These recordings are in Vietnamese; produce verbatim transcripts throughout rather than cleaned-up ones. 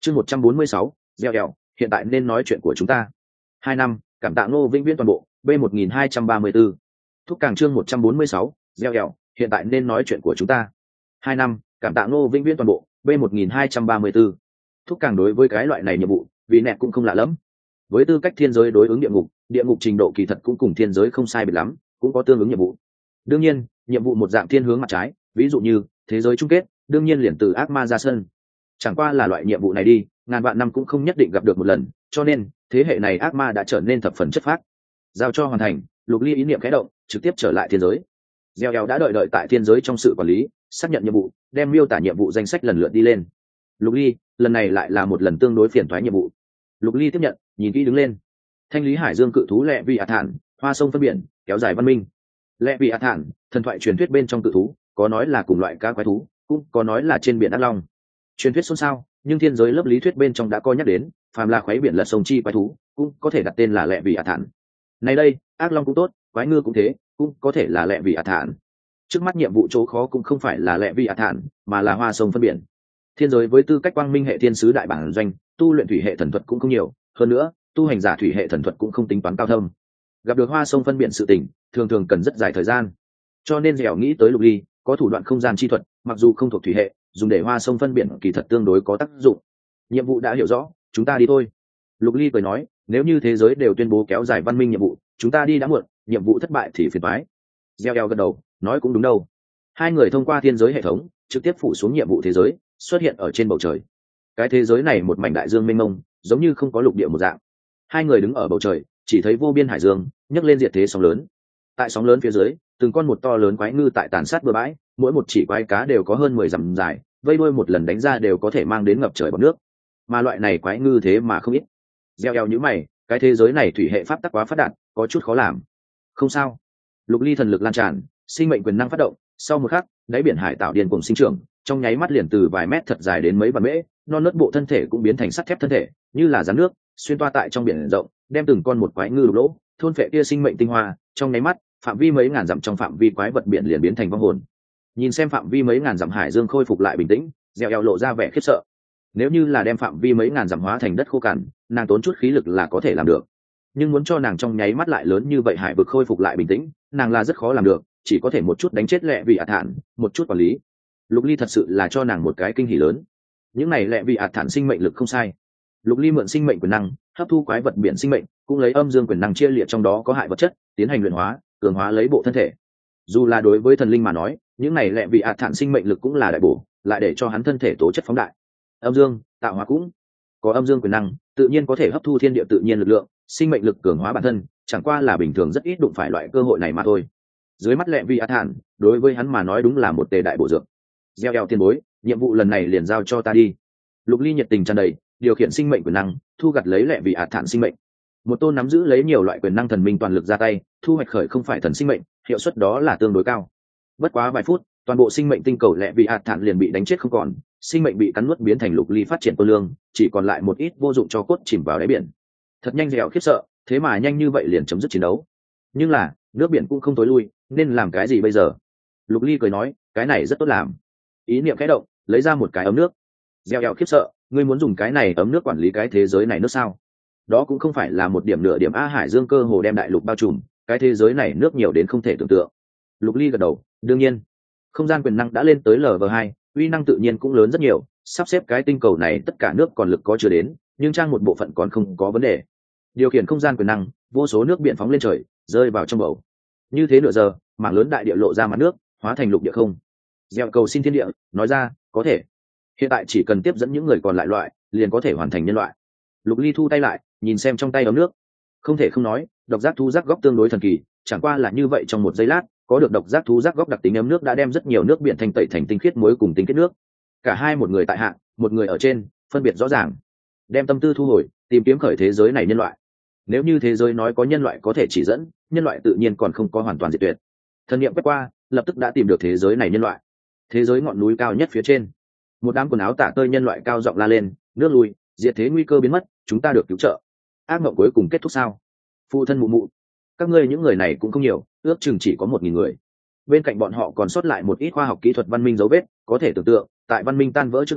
chương một trăm bốn mươi sáu, gieo đèo, hiện tại nên nói chuyện của chúng ta. Hai năm, cảm tạ Ngô Vĩnh Viễn toàn bộ, B một nghìn hai trăm ba mươi bốn. Thúc Càng chương một trăm bốn mươi sáu, gieo đèo, hiện tại nên nói chuyện của chúng ta. Hai năm, cảm tạ Ngô Vĩnh Viễn toàn bộ, B một nghìn hai trăm ba mươi bốn. Thúc Càng đối với cái loại này nhiệm vụ, vì nẹt cũng không lạ lắm. Với tư cách thiên giới đối ứng địa ngục, địa ngục trình độ kỳ thật cũng cùng thiên giới không sai biệt lắm, cũng có tương ứng nhiệm vụ. Đương nhiên, nhiệm vụ một dạng thiên hướng mặt trái, ví dụ như thế giới chung kết, đương nhiên liền từ ác ma ra sân. Chẳng qua là loại nhiệm vụ này đi, ngàn vạn năm cũng không nhất định gặp được một lần, cho nên thế hệ này ác ma đã trở nên thập phần chất phác. Giao cho hoàn thành, Lục Ly ý niệm khẽ động, trực tiếp trở lại thiên giới. Gieo eo đã đợi đợi tại thiên giới trong sự quản lý, xác nhận nhiệm vụ, đem miêu tả nhiệm vụ danh sách lần lượt đi lên. Lục Ly, lần này lại là một lần tương đối phiền toái nhiệm vụ. Lục Ly tiếp nhận, nhìn kỹ đứng lên. Thanh lý hải dương cự thú lệ vi ả thản, hoa sông phân biển, kéo dài văn minh. Lệ vi ả thản, thần thoại truyền thuyết bên trong cự thú, có nói là cùng loại cá quái thú, cũng có nói là trên biển ác long. Truyền thuyết xôn xao, nhưng thiên giới lớp lý thuyết bên trong đã có nhắc đến, phàm là khoáy biển lật sông chi quái thú, cũng có thể đặt tên là lệ vi ả thản. Này đây, ác long cũng tốt, quái ngư cũng thế, cũng có thể là lệ vi ả thản. Trước mắt nhiệm vụ chỗ khó cũng không phải là lệ vi ả thản, mà là hoa sông phân biển. Thiên giới với tư cách quang minh hệ thiên sứ đại bản doanh, tu luyện thủy hệ thần thuật cũng không nhiều, hơn nữa tu hành giả thủy hệ thần thuật cũng không tính toán cao thâm. Gặp được hoa sông phân biển sự tình, thường thường cần rất dài thời gian, cho nên dẻo nghĩ tới Lục Ly có thủ đoạn không gian chi thuật, mặc dù không thuộc thủy hệ, dùng để hoa sông phân biển kỳ thật tương đối có tác dụng. Nhiệm vụ đã hiểu rõ, chúng ta đi thôi. Lục Ly cười nói, nếu như thế giới đều tuyên bố kéo dài văn minh nhiệm vụ, chúng ta đi đã muộn, nhiệm vụ thất bại thì phiền toái. Gieo eo gật đầu, nói cũng đúng đâu. Hai người thông qua thiên giới hệ thống, trực tiếp phủ xuống nhiệm vụ thế giới, xuất hiện ở trên bầu trời. Cái thế giới này một mảnh đại dương mênh mông, giống như không có lục địa một dạng. Hai người đứng ở bầu trời, chỉ thấy vô biên hải dương nhấc lên diệt thế sóng lớn. Tại sóng lớn phía dưới, từng con một to lớn quái ngư tại tàn sát bờ bãi, mỗi một chỉ quái cá đều có hơn mười dặm dài, vây đuôi một lần đánh ra đều có thể mang đến ngập trời bọt nước. Mà loại này quái ngư thế mà không ít. Gieo eo nhíu mày, cái thế giới này thủy hệ pháp tắc quá phát đạt, có chút khó làm. Không sao. Lục Ly thần lực lan tràn, sinh mệnh quyền năng phát động, sau một khắc, đáy biển hải tạo điên cuồng sinh trưởng, trong nháy mắt liền từ vài mét thật dài đến mấy vạn mễ, non nớt bộ thân thể cũng biến thành sắt thép thân thể, như là rắn nước, xuyên toa tại trong biển rộng, đem từng con một quái ngư đục lỗ, thôn phệ kia sinh mệnh tinh hoa, trong nháy mắt, phạm vi mấy ngàn dặm trong phạm vi quái vật biển liền biến thành vong hồn. Nhìn xem phạm vi mấy ngàn dặm hải dương khôi phục lại bình tĩnh, Dẻo eo lộ ra vẻ khiếp sợ. Nếu như là đem phạm vi mấy ngàn dặm hóa thành đất khô cằn, nàng tốn chút khí lực là có thể làm được. Nhưng muốn cho nàng trong nháy mắt lại lớn như vậy hải vực khôi phục lại bình tĩnh, nàng là rất khó làm được, chỉ có thể một chút đánh chết lẹ vì ả thản, một chút quản lý. Lục Ly thật sự là cho nàng một cái kinh hỉ lớn. Những này lẹ vì ả thản sinh mệnh lực không sai. Lục Ly mượn sinh mệnh quyền năng, hấp thu quái vật biển sinh mệnh, cũng lấy âm dương quyền năng chia liệt trong đó có hại vật chất, tiến hành luyện hóa, cường hóa lấy bộ thân thể. Dù là đối với thần linh mà nói, những này lẹ vì ả thản sinh mệnh lực cũng là đại bổ, lại để cho hắn thân thể tố chất phóng đại. Âm dương tạo hóa cũng có âm dương quyền năng, tự nhiên có thể hấp thu thiên địa tự nhiên lực lượng, sinh mệnh lực cường hóa bản thân, chẳng qua là bình thường rất ít đụng phải loại cơ hội này mà thôi. Dưới mắt lẹ vì ả thản, đối với hắn mà nói đúng là một tề đại bổ dược. Gieo eo tiền bối, nhiệm vụ lần này liền giao cho ta đi. Lục Ly nhiệt tình tràn đầy, điều khiển sinh mệnh quyền năng, thu gặt lấy lẹ vì ả thản sinh mệnh. Một tôn nắm giữ lấy nhiều loại quyền năng thần minh toàn lực ra tay, thu hoạch khởi không phải thần sinh mệnh, hiệu suất đó là tương đối cao. Bất quá vài phút, toàn bộ sinh mệnh tinh cầu lẹ vì ả thản liền bị đánh chết không còn, sinh mệnh bị cắn nuốt biến thành Lục Ly phát triển tô lương, chỉ còn lại một ít vô dụng cho cốt chìm vào đáy biển. Thật nhanh dẻo khiếp sợ, thế mà nhanh như vậy liền chấm dứt chiến đấu. Nhưng là nước biển cũng không tối lui, nên làm cái gì bây giờ? Lục Ly cười nói, cái này rất tốt làm. Ý niệm khẽ động, lấy ra một cái ấm nước. Gieo eo khiếp sợ, ngươi muốn dùng cái này ấm nước quản lý cái thế giới này nước sao? Đó cũng không phải là một điểm nửa điểm a hải dương cơ hồ đem đại lục bao trùm, cái thế giới này nước nhiều đến không thể tưởng tượng. Lục Ly gật đầu, đương nhiên. Không gian quyền năng đã lên tới Level hai, uy năng tự nhiên cũng lớn rất nhiều, sắp xếp cái tinh cầu này tất cả nước còn lực có chưa đến, nhưng trang một bộ phận còn không có vấn đề. Điều khiển không gian quyền năng, vô số nước biển phóng lên trời, rơi vào trong bầu. Như thế nửa giờ, mảng lớn đại địa lộ ra mặt nước, hóa thành lục địa không. Gieo cầu xin thiên địa, nói ra, có thể. Hiện tại chỉ cần tiếp dẫn những người còn lại loại, liền có thể hoàn thành nhân loại. Lục Ly thu tay lại, nhìn xem trong tay ấm nước. Không thể không nói, độc giác thú giác góc tương đối thần kỳ, chẳng qua là như vậy trong một giây lát, có được độc giác thú giác góc đặc tính ấm nước đã đem rất nhiều nước biển thanh tẩy thành tinh khiết muối cùng tinh khiết nước. Cả hai một người tại hạ, một người ở trên, phân biệt rõ ràng. Đem tâm tư thu hồi, tìm kiếm khởi thế giới này nhân loại. Nếu như thế giới nói có nhân loại có thể chỉ dẫn, nhân loại tự nhiên còn không có hoàn toàn diệt tuyệt. Thần niệm quét qua, lập tức đã tìm được thế giới này nhân loại. Thế giới ngọn núi cao nhất phía trên, một đám quần áo tả tơi nhân loại cao giọng la lên, nước lui, diệt thế nguy cơ biến mất, chúng ta được cứu trợ. Ác mộng cuối cùng kết thúc sao? Phụ thân mụ mụ, các ngươi những người này cũng không nhiều, ước chừng chỉ có một nghìn người. Bên cạnh bọn họ còn sót lại một ít khoa học kỹ thuật văn minh dấu vết, có thể tưởng tượng, tại văn minh tan vỡ trước đó,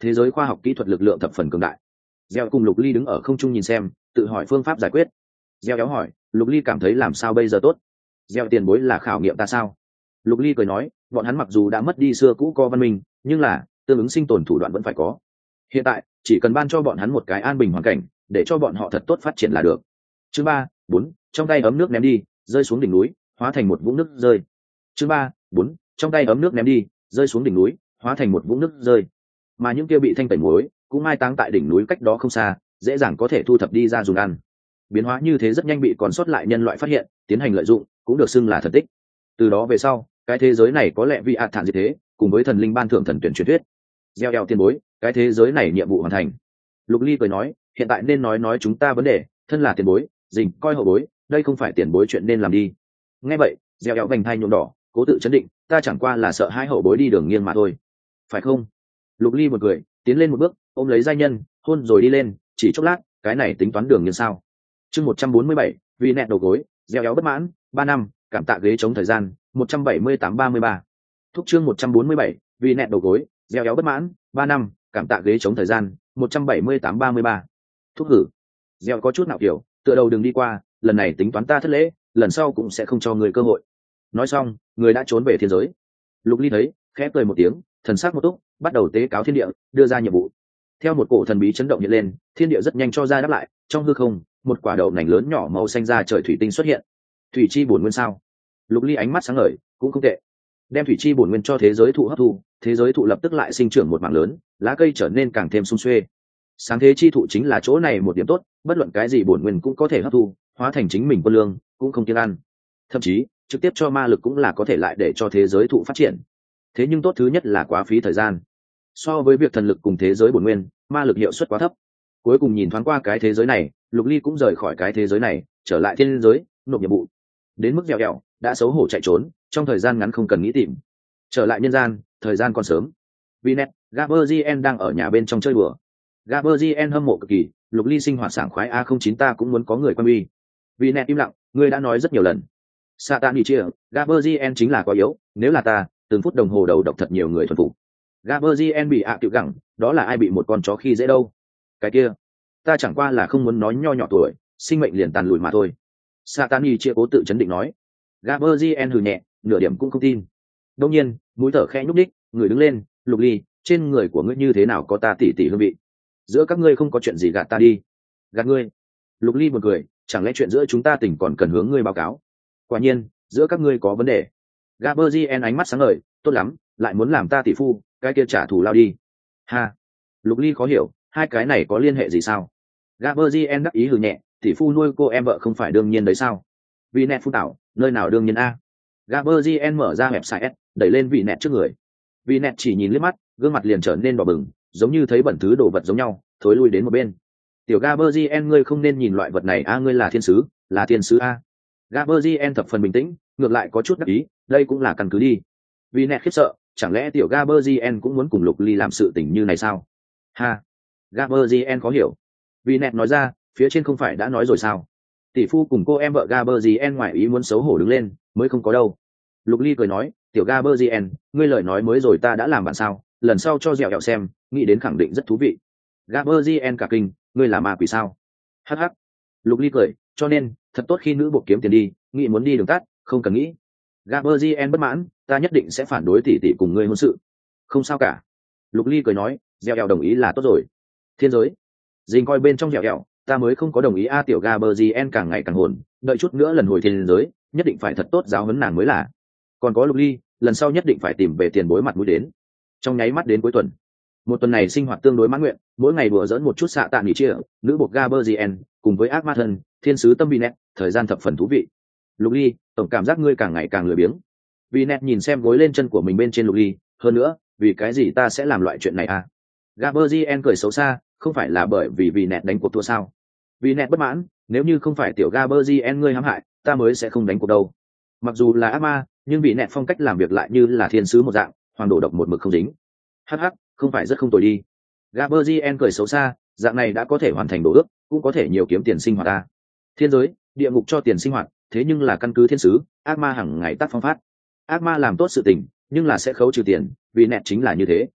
thế giới khoa học kỹ thuật lực lượng thập phần cường đại. Gieo cùng Lục Ly đứng ở không trung nhìn xem, tự hỏi phương pháp giải quyết. Gieo éo hỏi, Lục Ly cảm thấy làm sao bây giờ tốt? Gieo tiền bối là khảo nghiệm ta sao? Lục Ly cười nói, bọn hắn mặc dù đã mất đi xưa cũ co văn minh, nhưng là tương ứng sinh tồn thủ đoạn vẫn phải có. Hiện tại chỉ cần ban cho bọn hắn một cái an bình hoàn cảnh, để cho bọn họ thật tốt phát triển là được. Chương ba, bốn, trong tay ấm nước ném đi, rơi xuống đỉnh núi, hóa thành một vũng nước rơi. Chương ba, bốn, trong tay ấm nước ném đi, rơi xuống đỉnh núi, hóa thành một vũng nước rơi. Mà những kia bị thanh tẩy muối cũng mai táng tại đỉnh núi cách đó không xa, dễ dàng có thể thu thập đi ra dùng ăn. Biến hóa như thế rất nhanh bị còn sót lại nhân loại phát hiện, tiến hành lợi dụng, cũng được xưng là thần tích. Từ đó về sau, cái thế giới này có lẽ vì ạt thản như thế, cùng với thần linh ban thưởng thần tuyển truyền thuyết. Gieo eo tiền bối, cái thế giới này nhiệm vụ hoàn thành. Lục Ly cười nói, hiện tại nên nói nói chúng ta vấn đề, thân là tiền bối, dình coi hậu bối, đây không phải tiền bối chuyện nên làm đi. Nghe vậy, gieo eo vành thay nhuộm đỏ, cố tự chấn định, ta chẳng qua là sợ hai hậu bối đi đường nghiêng mà thôi, phải không? Lục Ly một người tiến lên một bước, ôm lấy giai nhân, hôn rồi đi lên, chỉ chốc lát, cái này tính toán đường nghiêng sao? Chương một trăm bốn mươi bảy, vì nẹt đầu gối, gieo éo bất mãn, ba năm, cảm tạ ghế chống thời gian, một trăm bảy mươi tám ba mươi ba. Thúc chương một trăm bốn mươi bảy, vì nẹt đầu gối, gieo éo bất mãn, ba năm, cảm tạ ghế chống thời gian, một trăm bảy mươi tám ba mươi ba. Thúc hử. Gieo có chút nào kiểu, tựa đầu đừng đi qua, lần này tính toán ta thất lễ, lần sau cũng sẽ không cho người cơ hội. Nói xong, người đã trốn về thiên giới. Lục Ly thấy, khẽ cười một tiếng, thần sắc một túc, bắt đầu tế cáo thiên địa, đưa ra nhiệm vụ. Theo một cổ thần bí chấn động hiện lên, thiên địa rất nhanh cho ra đáp lại, trong hư không, một quả đậu nành lớn nhỏ màu xanh ra trời thủy tinh xuất hiện. Thủy chi bổn nguyên sao? Lục Ly ánh mắt sáng ngời, cũng không tệ. Đem thủy chi bổn nguyên cho thế giới thụ hấp thu, thế giới thụ lập tức lại sinh trưởng một mảng lớn, lá cây trở nên càng thêm sung xuê. Sáng thế chi thụ chính là chỗ này một điểm tốt, bất luận cái gì bổn nguyên cũng có thể hấp thu, hóa thành chính mình quân lương, cũng không kiêng ăn. Thậm chí, trực tiếp cho ma lực cũng là có thể lại để cho thế giới thụ phát triển. Thế nhưng tốt thứ nhất là quá phí thời gian. So với việc thần lực cùng thế giới bổn nguyên, ma lực hiệu suất quá thấp. Cuối cùng nhìn thoáng qua cái thế giới này, Lục Ly cũng rời khỏi cái thế giới này, trở lại thiên giới, nộp nhiệm vụ. Đến mức dẻo dẻo, đã xấu hổ chạy trốn, trong thời gian ngắn không cần nghĩ tìm. Trở lại nhân gian, thời gian còn sớm. Vinet, Gaberzien đang ở nhà bên trong chơi đùa. Gaberzien hâm mộ cực kỳ, Lục Ly sinh hoạt sảng khoái a không chín ta cũng muốn có người quan uy. Vinet im lặng, ngươi đã nói rất nhiều lần. Satan đi chia, Gaberzien chính là quá yếu, nếu là ta, từng phút đồng hồ đầu độc thật nhiều người thuần phục. Gaberzien bị ạ à tiểu gẳng, đó là ai bị một con chó khi dễ đâu? Cái kia, ta chẳng qua là không muốn nói nho nhỏ tuổi, sinh mệnh liền tàn lùi mà thôi. Satani chia cố tự chấn định nói. Gaberzien hừ nhẹ, nửa điểm cũng không tin. Đông nhiên, mũi thở khẽ nhúc nhích, người đứng lên, Lục Ly, trên người của ngươi như thế nào có ta tỉ tỉ hương vị? Giữa các ngươi không có chuyện gì gạt ta đi. Gạt ngươi? Lục Ly một cười, chẳng lẽ chuyện giữa chúng ta tình còn cần hướng ngươi báo cáo? Quả nhiên, giữa các ngươi có vấn đề. Gaberzien ánh mắt sáng ngời, tốt lắm, lại muốn làm ta tỷ phu, cái kia trả thù lao đi. Ha. Lục Ly khó hiểu, hai cái này có liên hệ gì sao? Gaberzien đắc ý hừ nhẹ, tỷ phu nuôi cô em vợ không phải đương nhiên đấy sao? Vì nẹt phu tạo, nơi nào đương nhiên a? Gaberzien mở ra website S, đẩy lên vị nẹt trước người. Vị nẹt chỉ nhìn liếc mắt, gương mặt liền trở nên đỏ bừng, giống như thấy bẩn thứ đồ vật giống nhau, thối lui đến một bên. Tiểu Gaberzien, ngươi không nên nhìn loại vật này a, ngươi là thiên sứ, là thiên sứ a. Gaberzien thập phần bình tĩnh, ngược lại có chút đắc ý, đây cũng là căn cứ đi. Vì nẹt khiếp sợ, chẳng lẽ tiểu Gaberzien cũng muốn cùng Lục Ly làm sự tình như này sao? Ha. Gaberzien khó hiểu. Vì nẹt nói ra, phía trên không phải đã nói rồi sao? Tỷ phu cùng cô em vợ Gaberzien ngoài ý muốn xấu hổ đứng lên, mới không có đâu. Lục Ly cười nói, tiểu Gaberzien, ngươi lời nói mới rồi ta đã làm bạn sao? Lần sau cho dẻo dẻo xem, nghĩ đến khẳng định rất thú vị. Gaberzien cả kinh, ngươi là ma quỷ sao? Hắc hắc. Lục Ly cười, cho nên, thật tốt khi nữ bộ kiếm tiền đi, nghĩ muốn đi đường tắt, không cần nghĩ. Gaberzien bất mãn, ta nhất định sẽ phản đối tỷ tỷ cùng ngươi hôn sự. Không sao cả. Lục Ly cười nói, dẻo dẻo đồng ý là tốt rồi. Thiên giới. Dình coi bên trong dẻo dẻo, ta mới không có đồng ý a tiểu Gaberzien càng ngày càng hồn, đợi chút nữa lần hồi thiên giới, nhất định phải thật tốt giáo huấn nàng mới là. Còn có Lục Ly, lần sau nhất định phải tìm về tiền bối mặt mũi đến. Trong nháy mắt đến cuối tuần, một tuần này sinh hoạt tương đối mãn nguyện, mỗi ngày đùa dỡn một chút xạ tạ nghỉ chia, nữ buộc Gaberzien cùng với ác ma thân, thiên sứ tâm Vinet, thời gian thập phần thú vị. Lục Ly, tổng cảm giác ngươi càng ngày càng lười biếng. Vinet nhìn xem gối lên chân của mình bên trên Lục Ly, hơn nữa, vì cái gì ta sẽ làm loại chuyện này à? Gaberzien cười xấu xa, không phải là bởi vì Vinet đánh cuộc thua sao? Vinet bất mãn, nếu như không phải tiểu Gaberzien ngươi hãm hại, ta mới sẽ không đánh cuộc đâu. Mặc dù là ác ma, nhưng Vinet phong cách làm việc lại như là thiên sứ một dạng, hoàng đổ độc một mực không dính. Hắc hắc, không phải rất không tồi đi. Gaberzien cười xấu xa, dạng này đã có thể hoàn thành đồ ước, cũng có thể nhiều kiếm tiền sinh hoạt ta. Thiên giới, địa ngục cho tiền sinh hoạt, thế nhưng là căn cứ thiên sứ, ác ma hàng ngày tác phong phát. Ác ma làm tốt sự tình, nhưng là sẽ khấu trừ tiền, vì nẹt chính là như thế.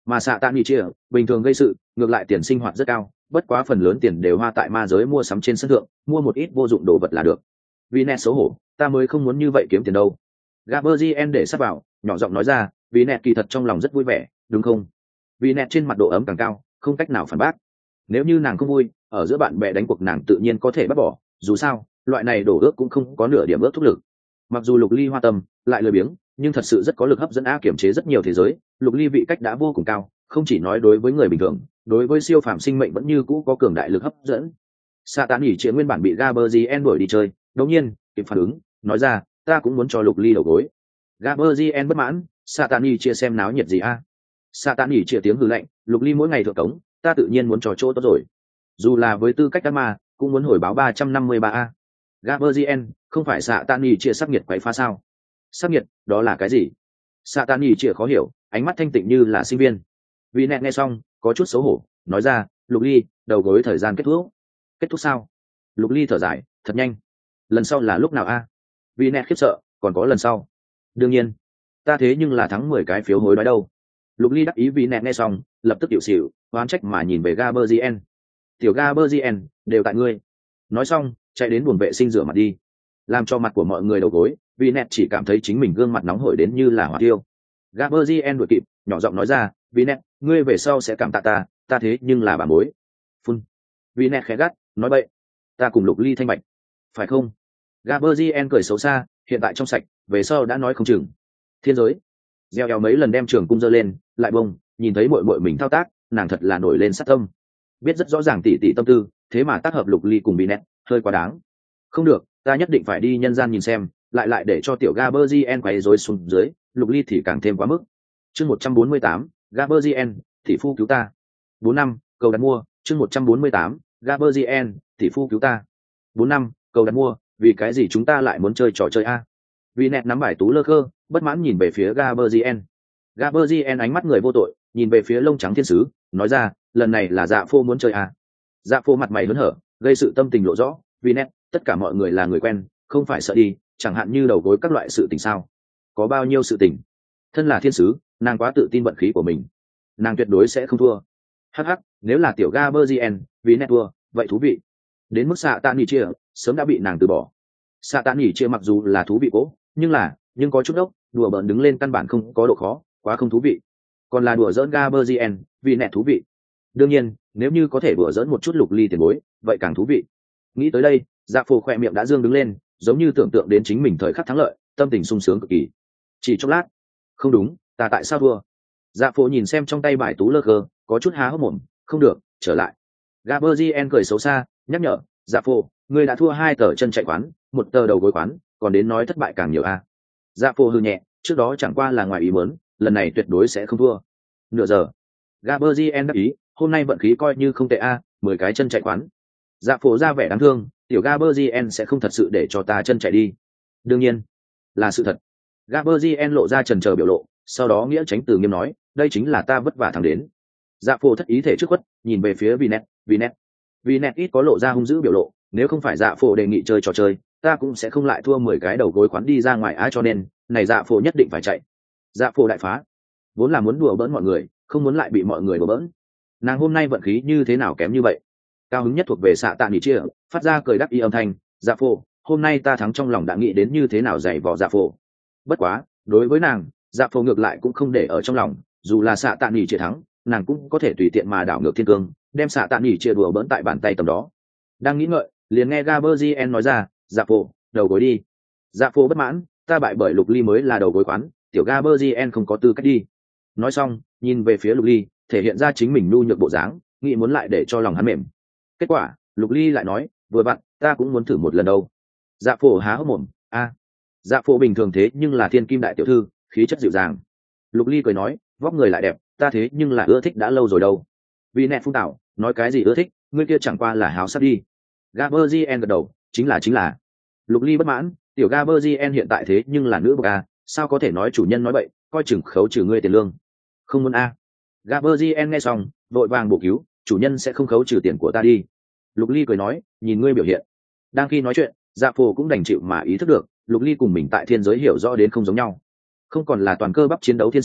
mà xạ tạ nghỉ chia bình thường gây sự ngược lại tiền sinh hoạt rất cao, bất quá phần lớn tiền đều hoa tại ma giới mua sắm trên sân thượng, mua một ít vô dụng đồ vật là được. Vì nẹt xấu hổ, ta mới không muốn như vậy kiếm tiền đâu. Gaberzien để sát vào, nhỏ giọng nói ra, vì nẹt kỳ thật trong lòng rất vui vẻ, đúng không? Vì nẹt trên mặt độ ấm càng cao, không cách nào phản bác. Nếu như nàng không vui, ở giữa bạn bè đánh cuộc nàng tự nhiên có thể bắt bỏ, dù sao, loại này đổ ước cũng không có nửa điểm ước thúc lực. Mặc dù Lục Ly hoa tâm, lại lười biếng, nhưng thật sự rất có lực hấp dẫn á, kiểm chế rất nhiều thế giới. Lục Ly vị cách đã vô cùng cao, không chỉ nói đối với người bình thường, đối với siêu phàm sinh mệnh vẫn như cũ có cường đại lực hấp dẫn. Sa Tán nhỉ chuyện nguyên bản bị Gaberzien đuổi đi chơi, đột nhiên kịp phản ứng, nói ra, ta cũng muốn cho Lục Ly đầu gối. Gaberzien bất mãn, Sa Tán nhỉ chia xem náo nhiệt gì a? Sa Tán nhỉ chia tiếng hừ lạnh, Lục Ly mỗi ngày thượng cống, ta tự nhiên muốn trò chỗ tốt rồi. Dù là với tư cách đắc ma, cũng muốn hồi báo ba trăm năm mươi ba a. Gaberzien, không phải Sa Tán nhỉ chia sắc nhiệt quấy phá sao? Sắc nhiệt, đó là cái gì? Sa Tán nhỉ chia khó hiểu, ánh mắt thanh tịnh như là sinh viên. Vì nẹt nghe xong, có chút xấu hổ, nói ra, Lục Ly, đầu gối thời gian kết thúc. Kết thúc sao? Lục Ly thở dài, thật nhanh. Lần sau là lúc nào a? Vì nẹt khiếp sợ, còn có lần sau. Đương nhiên, ta thế nhưng là thắng mười cái phiếu hối đoái đâu. Lục Ly đắc ý vì nẹt nghe xong, lập tức tiểu xỉu, oán trách mà nhìn về Gaberzien. Tiểu Gaberzien, đều tại ngươi. Nói xong, chạy đến buồng vệ sinh rửa mặt đi. Làm cho mặt của mọi người đầu gối, vì nẹt chỉ cảm thấy chính mình gương mặt nóng hổi đến như là hỏa tiêu. Gaberzien đuổi kịp, nhỏ giọng nói ra, vì nẹt, ngươi về sau sẽ cảm tạ ta, ta thế nhưng là bà mối. Phun. Vì nẹt khẽ gắt, nói bậy. Ta cùng Lục Ly thanh bạch, phải không? Gaberzien cười xấu xa, hiện tại trong sạch, về sau đã nói không chừng. Thiên giới. Gieo eo mấy lần đem trường cung giơ lên, lại bông, nhìn thấy muội muội mình thao tác, nàng thật là nổi lên sát tâm. Biết rất rõ ràng tỉ tỉ tâm tư, thế mà tác hợp Lục Ly cùng Binet, hơi quá đáng. Không được, ta nhất định phải đi nhân gian nhìn xem, lại lại để cho tiểu Gaberzien quấy rối xuống dưới, Lục Ly thì càng thêm quá mức. Chương một trăm bốn mươi tám, Gaberzien, tỷ phu cứu ta. Bốn năm, cầu đặt mua, chương một trăm bốn mươi tám, Gaberzien, tỷ phu cứu ta. Bốn năm, cầu đặt mua, vì cái gì chúng ta lại muốn chơi trò chơi a? Vì nẹt nắm bài tú lơ khơ, bất mãn nhìn về phía Gaberzien. Gaberzien ánh mắt người vô tội, nhìn về phía lông trắng thiên sứ, nói ra, lần này là Dạ Phô muốn chơi a. Dạ Phô mặt mày hớn hở, gây sự tâm tình lộ rõ, vì nẹt, tất cả mọi người là người quen, không phải sợ đi, chẳng hạn như đầu gối các loại sự tình sao? Có bao nhiêu sự tình? Thân là thiên sứ, nàng quá tự tin vận khí của mình, nàng tuyệt đối sẽ không thua. Hắc hắc, nếu là tiểu Gaberzien, vì nẹt thua, vậy thú vị. Đến mức xạ tạ nghỉ chia, sớm đã bị nàng từ bỏ. Xạ tạ nghỉ chia mặc dù là thú vị cố, nhưng là, nhưng có chút ốc, đùa bỡn đứng lên căn bản không có độ khó, quá không thú vị. Còn là đùa dỡn Gaberzien, vì nẹt thú vị. Đương nhiên, nếu như có thể đùa dỡn một chút Lục Ly tiền bối, vậy càng thú vị. Nghĩ tới đây, Dạ Phổ khỏe miệng đã dương đứng lên, giống như tưởng tượng đến chính mình thời khắc thắng lợi, tâm tình sung sướng cực kỳ. Chỉ chốc lát, không đúng, ta tại sao thua? Dạ Phổ nhìn xem trong tay bài tú lơ khơ, có chút há hốc mồm, không được, trở lại. Gaberzien cười xấu xa, nhắc nhở, Dạ Phổ, ngươi đã thua hai tờ chân chạy quán, một tờ đầu gối quán, còn đến nói thất bại càng nhiều a. À. Dạ Phổ hừ nhẹ, trước đó chẳng qua là ngoài ý muốn, lần này tuyệt đối sẽ không thua. Nửa giờ. Gaberzien đáp ý, hôm nay vận khí coi như không tệ a, à, mười cái chân chạy quán. Dạ Phổ ra vẻ đáng thương, tiểu Gaberzien sẽ không thật sự để cho ta chân chạy đi. Đương nhiên, là sự thật. Gaberzien lộ ra chần chờ biểu lộ, sau đó nghĩa tránh từ nghiêm nói, đây chính là ta vất vả thắng đến. Dạ Phổ thất ý thể trước quất, nhìn về phía Vinet, Vinet. Vinet ít có lộ ra hung dữ biểu lộ, nếu không phải Dạ Phổ đề nghị chơi trò chơi, ta cũng sẽ không lại thua mười cái đầu gối khoán đi ra ngoài á, cho nên, này Dạ Phổ nhất định phải chạy. Dạ Phổ đại phá, vốn là muốn đùa bỡn mọi người, không muốn lại bị mọi người đùa bỡn. Nàng hôm nay vận khí như thế nào kém như vậy? Cao hứng nhất thuộc về xạ tạ nghỉ chia, phát ra cười đắc ý âm thanh, Dạ Phổ, hôm nay ta thắng trong lòng đã nghĩ đến như thế nào giày vò Dạ Phổ. Bất quá, đối với nàng, Dạ Phổ ngược lại cũng không để ở trong lòng, dù là xạ tạ nghỉ chia thắng, nàng cũng có thể tùy tiện mà đảo ngược thiên cương, đem xạ tạ nghỉ chia đùa bỡn tại bàn tay tầm đó. Đang nghĩ ngợi, liền nghe Gaberzien nói ra, Dạ Phổ, đầu gối đi. Dạ Phổ bất mãn, ta bại bởi Lục Ly mới là đầu gối quán, tiểu Gaberzien không có tư cách đi. Nói xong, nhìn về phía Lục Ly, thể hiện ra chính mình nhu nhược bộ dáng, nghĩ muốn lại để cho lòng hắn mềm. Kết quả, Lục Ly lại nói, vừa vặn, ta cũng muốn thử một lần đâu. Dạ Phổ há hốc mồm, a. Dạ Phổ bình thường thế nhưng là thiên kim đại tiểu thư, khí chất dịu dàng. Lục Ly cười nói, vóc người lại đẹp, ta thế nhưng là ưa thích đã lâu rồi đâu. Vì nẹt phung tạo, nói cái gì ưa thích, ngươi kia chẳng qua là háo sắc đi. Gaberzien gật đầu, chính là chính là. Lục Ly bất mãn, tiểu Gaberzien hiện tại thế nhưng là nữ bậc a, sao có thể nói chủ nhân nói bậy, coi chừng khấu trừ ngươi tiền lương. Không muốn a. Gaberzien nghe xong, vội vàng bổ cứu, chủ nhân sẽ không khấu trừ tiền của ta đi. Lục Ly cười nói, nhìn ngươi biểu hiện. Đang khi nói chuyện, Dạ Phổ cũng đành chịu mà ý thức được, Lục Ly cùng mình tại thiên giới hiểu rõ đến không giống nhau. Không còn là toàn cơ bắp chiến đấu thiên sứ,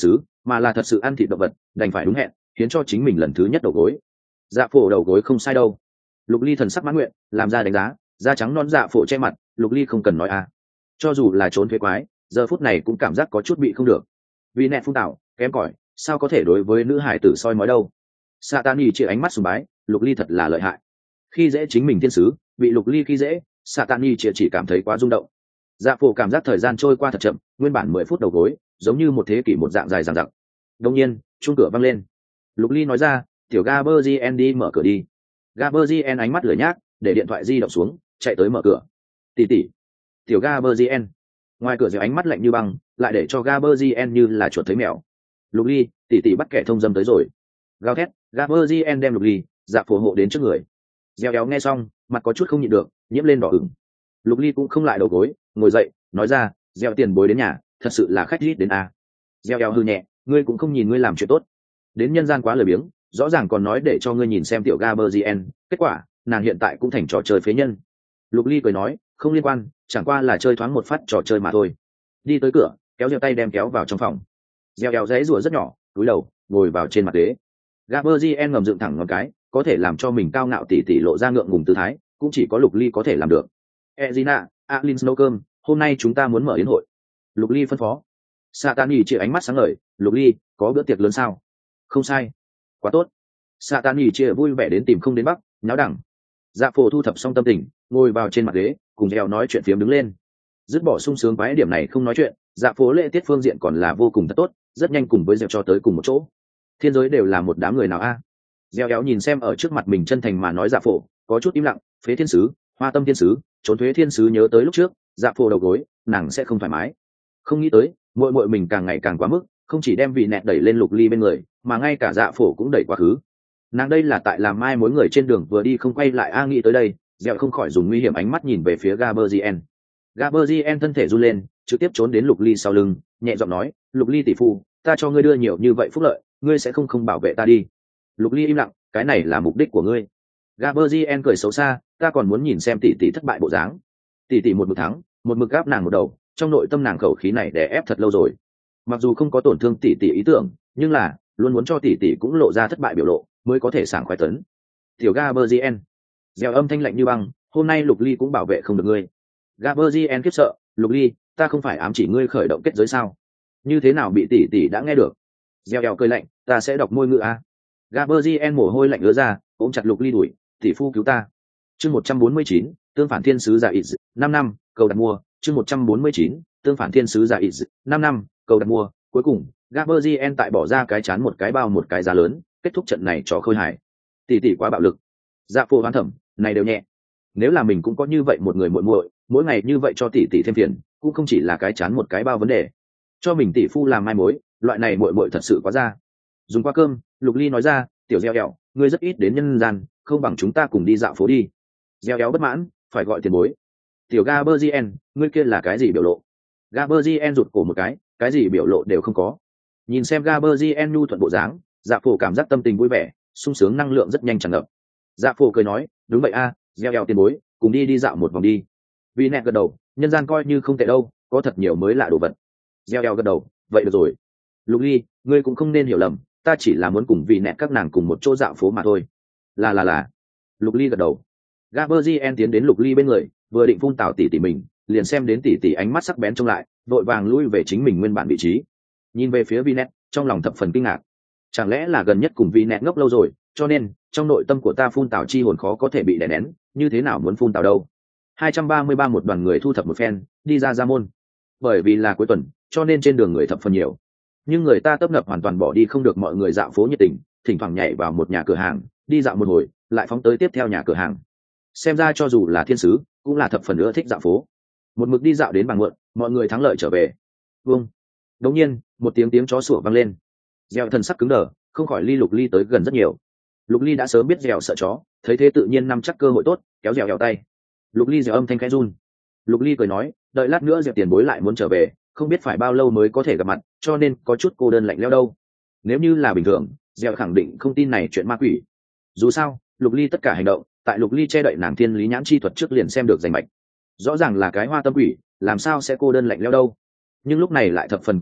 mà là thật sự ăn thịt động vật, đành phải đúng hẹn khiến cho chính mình lần thứ nhất đầu gối. Dạ phổ đầu gối không sai đâu. Lục Ly thần sắc mãn nguyện làm ra đánh giá, da trắng non dạ phổ che mặt. Lục Ly không cần nói à, cho dù là trốn thuế quái giờ phút này cũng cảm giác có chút bị không được. Vì nẹt phun tạo kém cỏi sao có thể đối với nữ hải tử soi mói đâu. Satani chia ánh mắt sùng bái, Lục Ly thật là lợi hại. Khi dễ chính mình thiên sứ, bị Lục Ly khi dễ, Satani chia chỉ cảm thấy quá rung động. Dạ phổ cảm giác thời gian trôi qua thật chậm, nguyên bản mười phút đầu gối giống như một thế kỷ một dạng dài dằng dặc. Đột nhiên chuông cửa vang lên. Lục Ly nói ra, tiểu Gaberzien đi mở cửa đi. Gaberzien ánh mắt lửa nhác, để điện thoại di động xuống, chạy tới mở cửa. Tỷ tỷ. Tiểu Gaberzien. Ngoài cửa Diệu ánh mắt lạnh như băng, lại để cho Gaberzien như là chuột thấy mèo. Lục Ly, tỷ tỷ bắt kẻ thông dâm tới rồi. Gào thét, Gaberzien đem Lục Ly, dạ phổ hộ đến trước người. Gieo éo nghe xong, mặt có chút không nhịn được, nhiễm lên đỏ ửng. Lục Ly cũng không lại đầu gối, ngồi dậy, nói ra, gieo tiền bối đến nhà, thật sự là khách rít đến a. Gieo éo hư nhẹ, ngươi cũng không nhìn ngươi làm chuyện tốt, đến nhân gian quá lười biếng, rõ ràng còn nói để cho ngươi nhìn xem tiểu Gaberzien, kết quả nàng hiện tại cũng thành trò chơi phế nhân. Lục Ly cười nói, không liên quan, chẳng qua là chơi thoáng một phát trò chơi mà thôi. Đi tới cửa, kéo gieo tay đem kéo vào trong phòng. Gieo éo giấy rùa rất nhỏ, cúi đầu ngồi vào trên mặt ghế. Gaberzien ngầm dựng thẳng ngón cái, có thể làm cho mình cao ngạo tỉ tỉ lộ ra ngượng ngùng tư thái, cũng chỉ có Lục Ly có thể làm được. Ezina, Alin nấu cơm, hôm nay chúng ta muốn mở yến hội. Lục Ly phân phó. Satani chia ánh mắt sáng ngời, Lục Ly, có bữa tiệc lớn sao? Không sai, quá tốt. Satani chia vui vẻ đến tìm không đến bắc, nháo đẳng. Dạ phổ thu thập xong tâm tình, ngồi vào trên mặt ghế, cùng Gieo nói chuyện phiếm đứng lên. Dứt bỏ sung sướng quái điểm này không nói chuyện, dạ phố lễ tiết phương diện còn là vô cùng thật tốt, rất nhanh cùng với Gieo cho tới cùng một chỗ. Thiên giới đều là một đám người nào a? À? Gieo éo nhìn xem ở trước mặt mình chân thành mà nói dạ phổ, có chút im lặng. Phế thiên sứ, hoa tâm thiên sứ, trốn thuế thiên sứ nhớ tới lúc trước, dạ phổ đầu gối, nàng sẽ không thoải mái. Không nghĩ tới, muội muội mình càng ngày càng quá mức, không chỉ đem vị nẹt đẩy lên Lục Ly bên người, mà ngay cả dạ phổ cũng đẩy quá khứ. Nàng đây là tại làm mai mối người trên đường vừa đi không quay lại a. Nghĩ tới đây, Gieo không khỏi dùng nguy hiểm ánh mắt nhìn về phía Gaberzien. Gaberzien thân thể run lên, trực tiếp trốn đến Lục Ly sau lưng, nhẹ giọng nói, Lục Ly tỷ phu, ta cho ngươi đưa nhiều như vậy phúc lợi, ngươi sẽ không không bảo vệ ta đi. Lục Ly im lặng, cái này là mục đích của ngươi. Gaberzien cười xấu xa, ta còn muốn nhìn xem tỷ tỷ thất bại bộ dáng. Tỷ tỷ một mực thắng, một mực gáp nàng một đầu, trong nội tâm nàng khẩu khí này đè ép thật lâu rồi. Mặc dù không có tổn thương tỷ tỷ ý tưởng, nhưng là luôn muốn cho tỷ tỷ cũng lộ ra thất bại biểu lộ, mới có thể sảng khoái tấn. Tiểu Gaberzien. Gieo âm thanh lạnh như băng, hôm nay Lục Ly cũng bảo vệ không được ngươi. Gaberzien khiếp sợ, Lục Ly, ta không phải ám chỉ ngươi khởi động kết giới sao? Như thế nào bị tỷ tỷ đã nghe được? Gieo eo cười lạnh, ta sẽ đọc môi ngữ a. Gaberzien mồ hôi lạnh ứa ra, ôm chặt Lục Ly đuổi, tỷ phu cứu ta. Chương một trăm bốn mươi chín, tương phản thiên sứ giả ít, năm năm, cầu đặt mua. Chương một trăm bốn mươi chín, tương phản thiên sứ giả ít, năm năm, cầu đặt mua. Cuối cùng, Gaberzien tại bỏ ra cái chán một cái bao một cái giá lớn, kết thúc trận này cho khôi hài. Tỷ tỷ quá bạo lực. Dạ phô hoán thẩm, này đều nhẹ. Nếu là mình cũng có như vậy một người muội muội, mỗi ngày như vậy cho tỷ tỷ thêm phiền, cũng không chỉ là cái chán một cái bao vấn đề. Cho mình tỷ phu làm mai mối, loại này muội muội thật sự quá ra. Dùng qua cơm, Lục Ly nói ra, tiểu Gieo éo, ngươi rất ít đến nhân gian, không bằng chúng ta cùng đi dạo phố đi. Gieo éo bất mãn, phải gọi tiền bối. Tiểu Gaberzien, ngươi kia là cái gì biểu lộ? Gaberzien rụt cổ một cái, cái gì biểu lộ đều không có. Nhìn xem Gaberzien nhu thuận bộ dáng, dạ phổ cảm giác tâm tình vui vẻ, sung sướng năng lượng rất nhanh tràn ngập. Dạ phổ cười nói, đúng vậy a, Gieo éo tiền bối, cùng đi đi dạo một vòng đi. Vì nẹt gật đầu, nhân gian coi như không tệ đâu, có thật nhiều mới lạ đồ vật. Gieo éo gật đầu, vậy được rồi. Lục Ly, ngươi cũng không nên hiểu lầm, ta chỉ là muốn cùng vì nẹt các nàng cùng một chỗ dạo phố mà thôi. Là là là. Lục Ly gật đầu. Gaberzien tiến đến Lục Ly bên người, vừa định phun tảo tỷ tỷ mình, liền xem đến tỷ tỷ ánh mắt sắc bén trông lại, vội vàng lui về chính mình nguyên bản vị trí. Nhìn về phía Vinet, trong lòng thập phần kinh ngạc. Chẳng lẽ là gần nhất cùng Vinet ngốc lâu rồi, cho nên trong nội tâm của ta phun tảo chi hồn khó có thể bị đè nén, như thế nào muốn phun tảo đâu? hai trăm ba mươi ba một đoàn người thu thập một phen, đi ra ra môn. Bởi vì là cuối tuần, cho nên trên đường người thập phần nhiều. Nhưng người ta tấp nập hoàn toàn bỏ đi không được mọi người dạo phố nhiệt tình, thỉnh thoảng nhảy vào một nhà cửa hàng, đi dạo một hồi, lại phóng tới tiếp theo nhà cửa hàng. Xem ra cho dù là thiên sứ, cũng là thập phần nữa thích dạo phố. Một mực đi dạo đến bằng muộn, mọi người thắng lợi trở về. Vâng. Đột nhiên, một tiếng tiếng chó sủa vang lên. Gieo thần sắc cứng đờ, không khỏi ly Lục Ly tới gần rất nhiều. Lục Ly đã sớm biết Gieo sợ chó, thấy thế tự nhiên nắm chắc cơ hội tốt, kéo Gieo tay. Lục Ly Gieo âm thanh khẽ run. Lục Ly cười nói, đợi lát nữa Gieo tiền bối lại muốn trở về, không biết phải bao lâu mới có thể gặp mặt, cho nên có chút cô đơn lạnh lẽo đâu. Nếu như là bình thường, Gieo khẳng định không tin này chuyện ma quỷ. Dù sao, Lục Ly tất cả hành động, tại Lục Ly che đậy nàng thiên lý nhãn chi thuật trước liền xem được rành mạch. Rõ ràng là cái hoa tâm quỷ, làm sao sẽ cô đơn lạnh lẽo đâu. Nhưng lúc này lại thập phần có ích,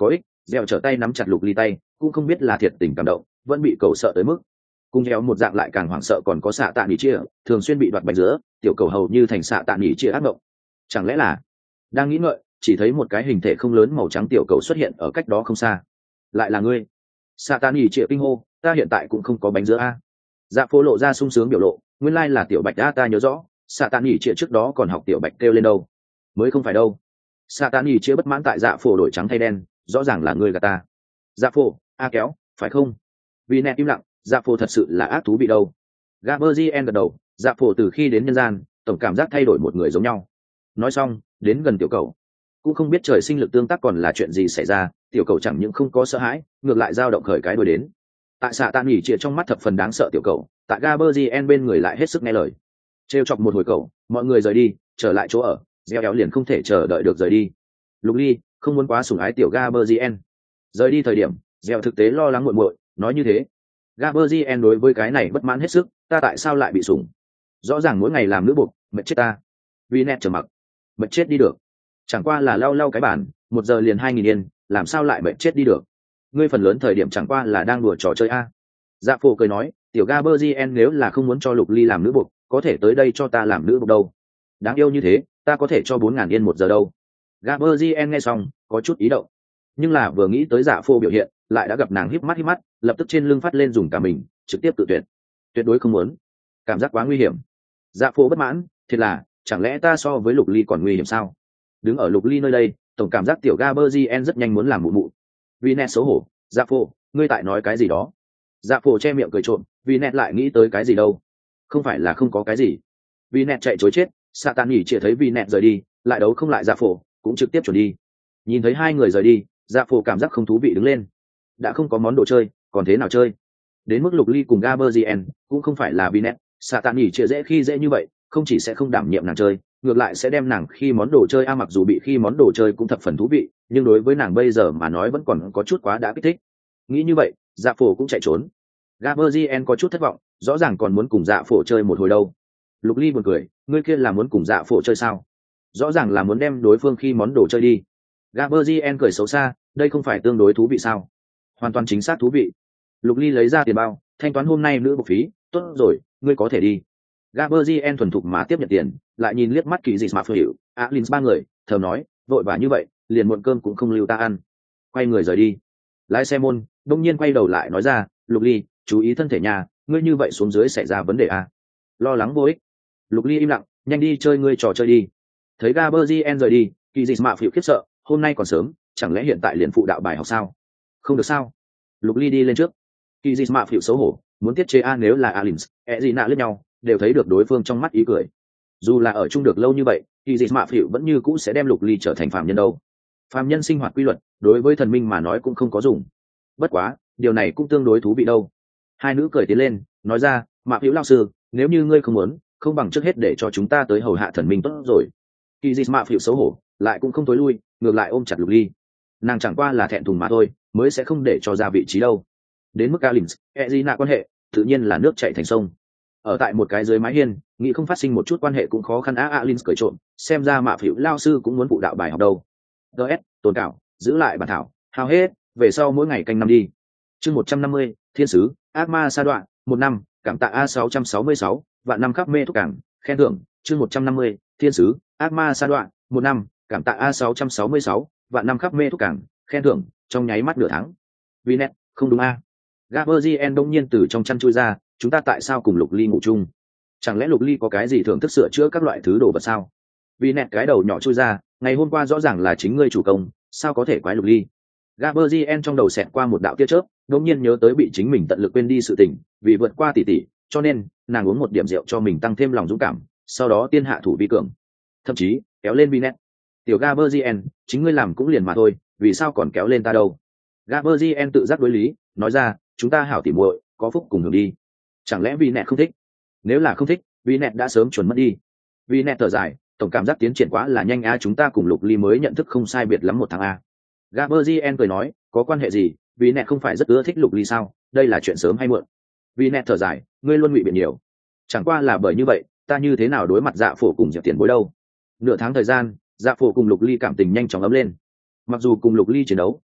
dẻo trở tay nắm chặt lục ly tay, cũng không biết là thiệt tình cảm động vẫn bị cầu sợ tới mức cùng dẻo một dạng lại càng hoảng sợ. Còn có xạ tạ nghỉ chia thường xuyên bị đoạt bạch giữa, tiểu cầu hầu như thành xạ tạ nghỉ chia ác mộng. Chẳng lẽ là đang nghĩ ngợi, chỉ thấy một cái hình thể không lớn màu trắng tiểu cầu xuất hiện ở cách đó không xa. Lại là ngươi? Xạ tạ nghỉ chia kinh hô, ta hiện tại cũng không có bánh giữa a. Dạ phô lộ ra sung sướng biểu lộ, nguyên lai là tiểu bạch a, ta nhớ rõ xạ tạ nghỉ chia trước đó còn học tiểu bạch kêu lên đâu. Mới không phải đâu. Xạ tạ nghỉ chia bất mãn tại dạ phô đổi trắng thay đen, rõ ràng là ngươi gạt ta. Dạ phô, a kéo phải không? Vì nẹt im lặng, dạ phô thật sự là ác thú vị đâu. Gaberzien gật đầu, dạ phô từ khi đến nhân gian tổng cảm giác thay đổi một người giống nhau. Nói xong đến gần tiểu cầu, cũng không biết trời sinh lực tương tác còn là chuyện gì xảy ra, tiểu cầu chẳng những không có sợ hãi, ngược lại dao động khởi cái đuôi đến. Tại xạ tạ nghỉ chia trong mắt thập phần đáng sợ tiểu cầu, tại Gaberzien bên người lại hết sức nghe lời. Trêu chọc một hồi cầu, mọi người rời đi, trở lại chỗ ở, gieo éo liền không thể chờ đợi được rời đi. Lục ly không muốn quá sủng ái tiểu Gaberzien. Rời đi thời điểm gieo thực tế lo lắng muội muội, nói như thế Gaberzien đối với cái này bất mãn hết sức, ta tại sao lại bị sủng? Rõ ràng mỗi ngày làm nữ buộc, mệt chết ta. Vì nẹt trầm mặc, mệt chết đi được, chẳng qua là lau lau cái bản, một giờ liền hai nghìn yên, làm sao lại mệt chết đi được? Ngươi phần lớn thời điểm chẳng qua là đang đùa trò chơi a. Dạ phổ cười nói, tiểu Gaberzien nếu là không muốn cho lục ly làm nữ buộc, có thể tới đây cho ta làm nữ buộc đâu. Đáng yêu như thế, ta có thể cho bốn ngàn yên một giờ đâu. Gaberzien nghe xong có chút ý động, nhưng là vừa nghĩ tới dạ phô biểu hiện, lại đã gặp nàng híp mắt híp mắt, lập tức trên lưng phát lên dùng cả mình, trực tiếp tự tuyệt. Tuyệt đối không muốn, cảm giác quá nguy hiểm. Dạ phô bất mãn, thiệt là, chẳng lẽ ta so với lục ly còn nguy hiểm sao? Đứng ở lục ly nơi đây, tổng cảm giác tiểu Gaberzien rất nhanh muốn làm mụ mụ. Vì nẹt xấu hổ, dạ phô, ngươi tại nói cái gì đó? Dạ phô che miệng cười trộm, vì nẹt lại nghĩ tới cái gì đâu? Không phải là không có cái gì. Vì nẹt chạy chối chết, Satan nhỉ chỉ thấy vì nẹt rời đi, lại đấu không lại dạ phô, cũng trực tiếp chuẩn đi. Nhìn thấy hai người rời đi, dạ phô cảm giác không thú vị đứng lên. Đã không có món đồ chơi, còn thế nào chơi? Đến mức lục ly cùng Gaberzien cũng không phải là vì nẹt, Satan nhỉ chỉ dễ khi dễ như vậy, không chỉ sẽ không đảm nhiệm nàng chơi, ngược lại sẽ đem nàng khi món đồ chơi a. Mặc dù bị khi món đồ chơi cũng thập phần thú vị, nhưng đối với nàng bây giờ mà nói vẫn còn có chút quá đã kích thích. Nghĩ như vậy, dạ phổ cũng chạy trốn. Gaberzien có chút thất vọng, rõ ràng còn muốn cùng dạ phổ chơi một hồi đâu. Lục ly buồn cười, ngươi kia là muốn cùng dạ phổ chơi sao? Rõ ràng là muốn đem đối phương khi món đồ chơi đi. Gaberzien cười xấu xa, đây không phải tương đối thú vị sao? Hoàn toàn chính xác thú vị. Lục ly lấy ra tiền bao, thanh toán hôm nay nữ bộ phí, tốt rồi, ngươi có thể đi. Gaberzien thuần thục mà tiếp nhận tiền, lại nhìn liếc mắt kỳ dị mà hiểu, Alin ba người, thầm nói, vội vã như vậy, liền muộn cơm cũng không lưu ta ăn. Quay người rời đi. Lái xe môn, đông nhiên quay đầu lại nói ra, Lục ly, chú ý thân thể nhà, ngươi như vậy xuống dưới xảy ra vấn đề à? Lo lắng vô ích. Lục ly im lặng, nhanh đi chơi ngươi trò chơi đi. Thấy Gaberzien rời đi, kỳ dị mà hiểu khiếp sợ, hôm nay còn sớm, chẳng lẽ hiện tại liền phụ đạo bài học sao? Không được sao? Lục ly đi lên trước. Kỳ dị mà hiểu xấu hổ, muốn tiết chế a. Nếu là Alin, e gì nạ lướt nhau, đều thấy được đối phương trong mắt ý cười. Dù là ở chung được lâu như vậy, kỳ dị mạ phịu vẫn như cũ sẽ đem lục ly trở thành phàm nhân đâu. Phàm nhân sinh hoạt quy luật, đối với thần minh mà nói cũng không có dùng. Bất quá, điều này cũng tương đối thú vị đâu. Hai nữ cười tiến lên, nói ra, mạ phịu lao sư, nếu như ngươi không muốn, không bằng trước hết để cho chúng ta tới hầu hạ thần minh tốt rồi. Kỳ dị mạ phịu xấu hổ, lại cũng không tối lui, ngược lại ôm chặt lục ly. Nàng chẳng qua là thẹn thùng mà thôi, mới sẽ không để cho ra vị trí đâu. Đến mức Alin, e gì nạ quan hệ, tự nhiên là nước chảy thành sông. Ở tại một cái dưới mái hiên, nghĩ không phát sinh một chút quan hệ cũng khó khăn á. Alin cười trộm, xem ra mạ phịu lao sư cũng muốn phụ đạo bài học đâu. ds tồn cảo, giữ lại bản thảo, hao hết, về sau mỗi ngày canh năm đi. Chương một trăm năm mươi, thiên sứ ác ma sa đoạn, một năm, cảm tạ a sáu trăm sáu mươi sáu, vạn năm khắp mê thúc cảng, khen thưởng. Chương một trăm năm mươi, thiên sứ ác ma sa đoạn, một năm, cảm tạ a sáu trăm sáu mươi sáu, vạn năm khắp mê thúc cảng, khen thưởng. Trong nháy mắt nửa tháng. Vinet, không đúng a? Gaberzien đông nhiên từ trong chăn chui ra, chúng ta tại sao cùng lục ly ngủ chung? Chẳng lẽ lục ly có cái gì thưởng thức sửa chữa các loại thứ đồ vật sao? Vì nẹt cái đầu nhỏ chui ra, ngày hôm qua rõ ràng là chính ngươi chủ công, sao có thể quái lục ly? Gaberzien trong đầu xẹt qua một đạo tia chớp, đột nhiên nhớ tới bị chính mình tận lực quên đi sự tình, vì vượt qua tỷ tỷ, cho nên nàng uống một điểm rượu cho mình tăng thêm lòng dũng cảm, sau đó tiên hạ thủ vi cường, thậm chí kéo lên Vinet. Tiểu Gaberzien, chính ngươi làm cũng liền mà thôi, vì sao còn kéo lên ta đâu? Gaberzien tự giác đối lý, nói ra, chúng ta hảo tỉ muội, có phúc cùng hưởng đi. Chẳng lẽ Vinet không thích? Nếu là không thích, Vinet đã sớm chuẩn mất đi. Vinet thở dài, tổng cảm giác tiến triển quá là nhanh a. Chúng ta cùng lục ly mới nhận thức không sai biệt lắm một tháng a. Gaberzien cười nói, có quan hệ gì? Vinet không phải rất ưa thích lục ly sao? Đây là chuyện sớm hay muộn? Vinet thở dài, ngươi luôn ngụy biện nhiều. Chẳng qua là bởi như vậy, ta như thế nào đối mặt dạ phổ cùng diệp tiền bối đâu? Nửa tháng thời gian, dạ phổ cùng lục ly cảm tình nhanh chóng ấm lên. Mặc dù cùng lục ly chiến đấu,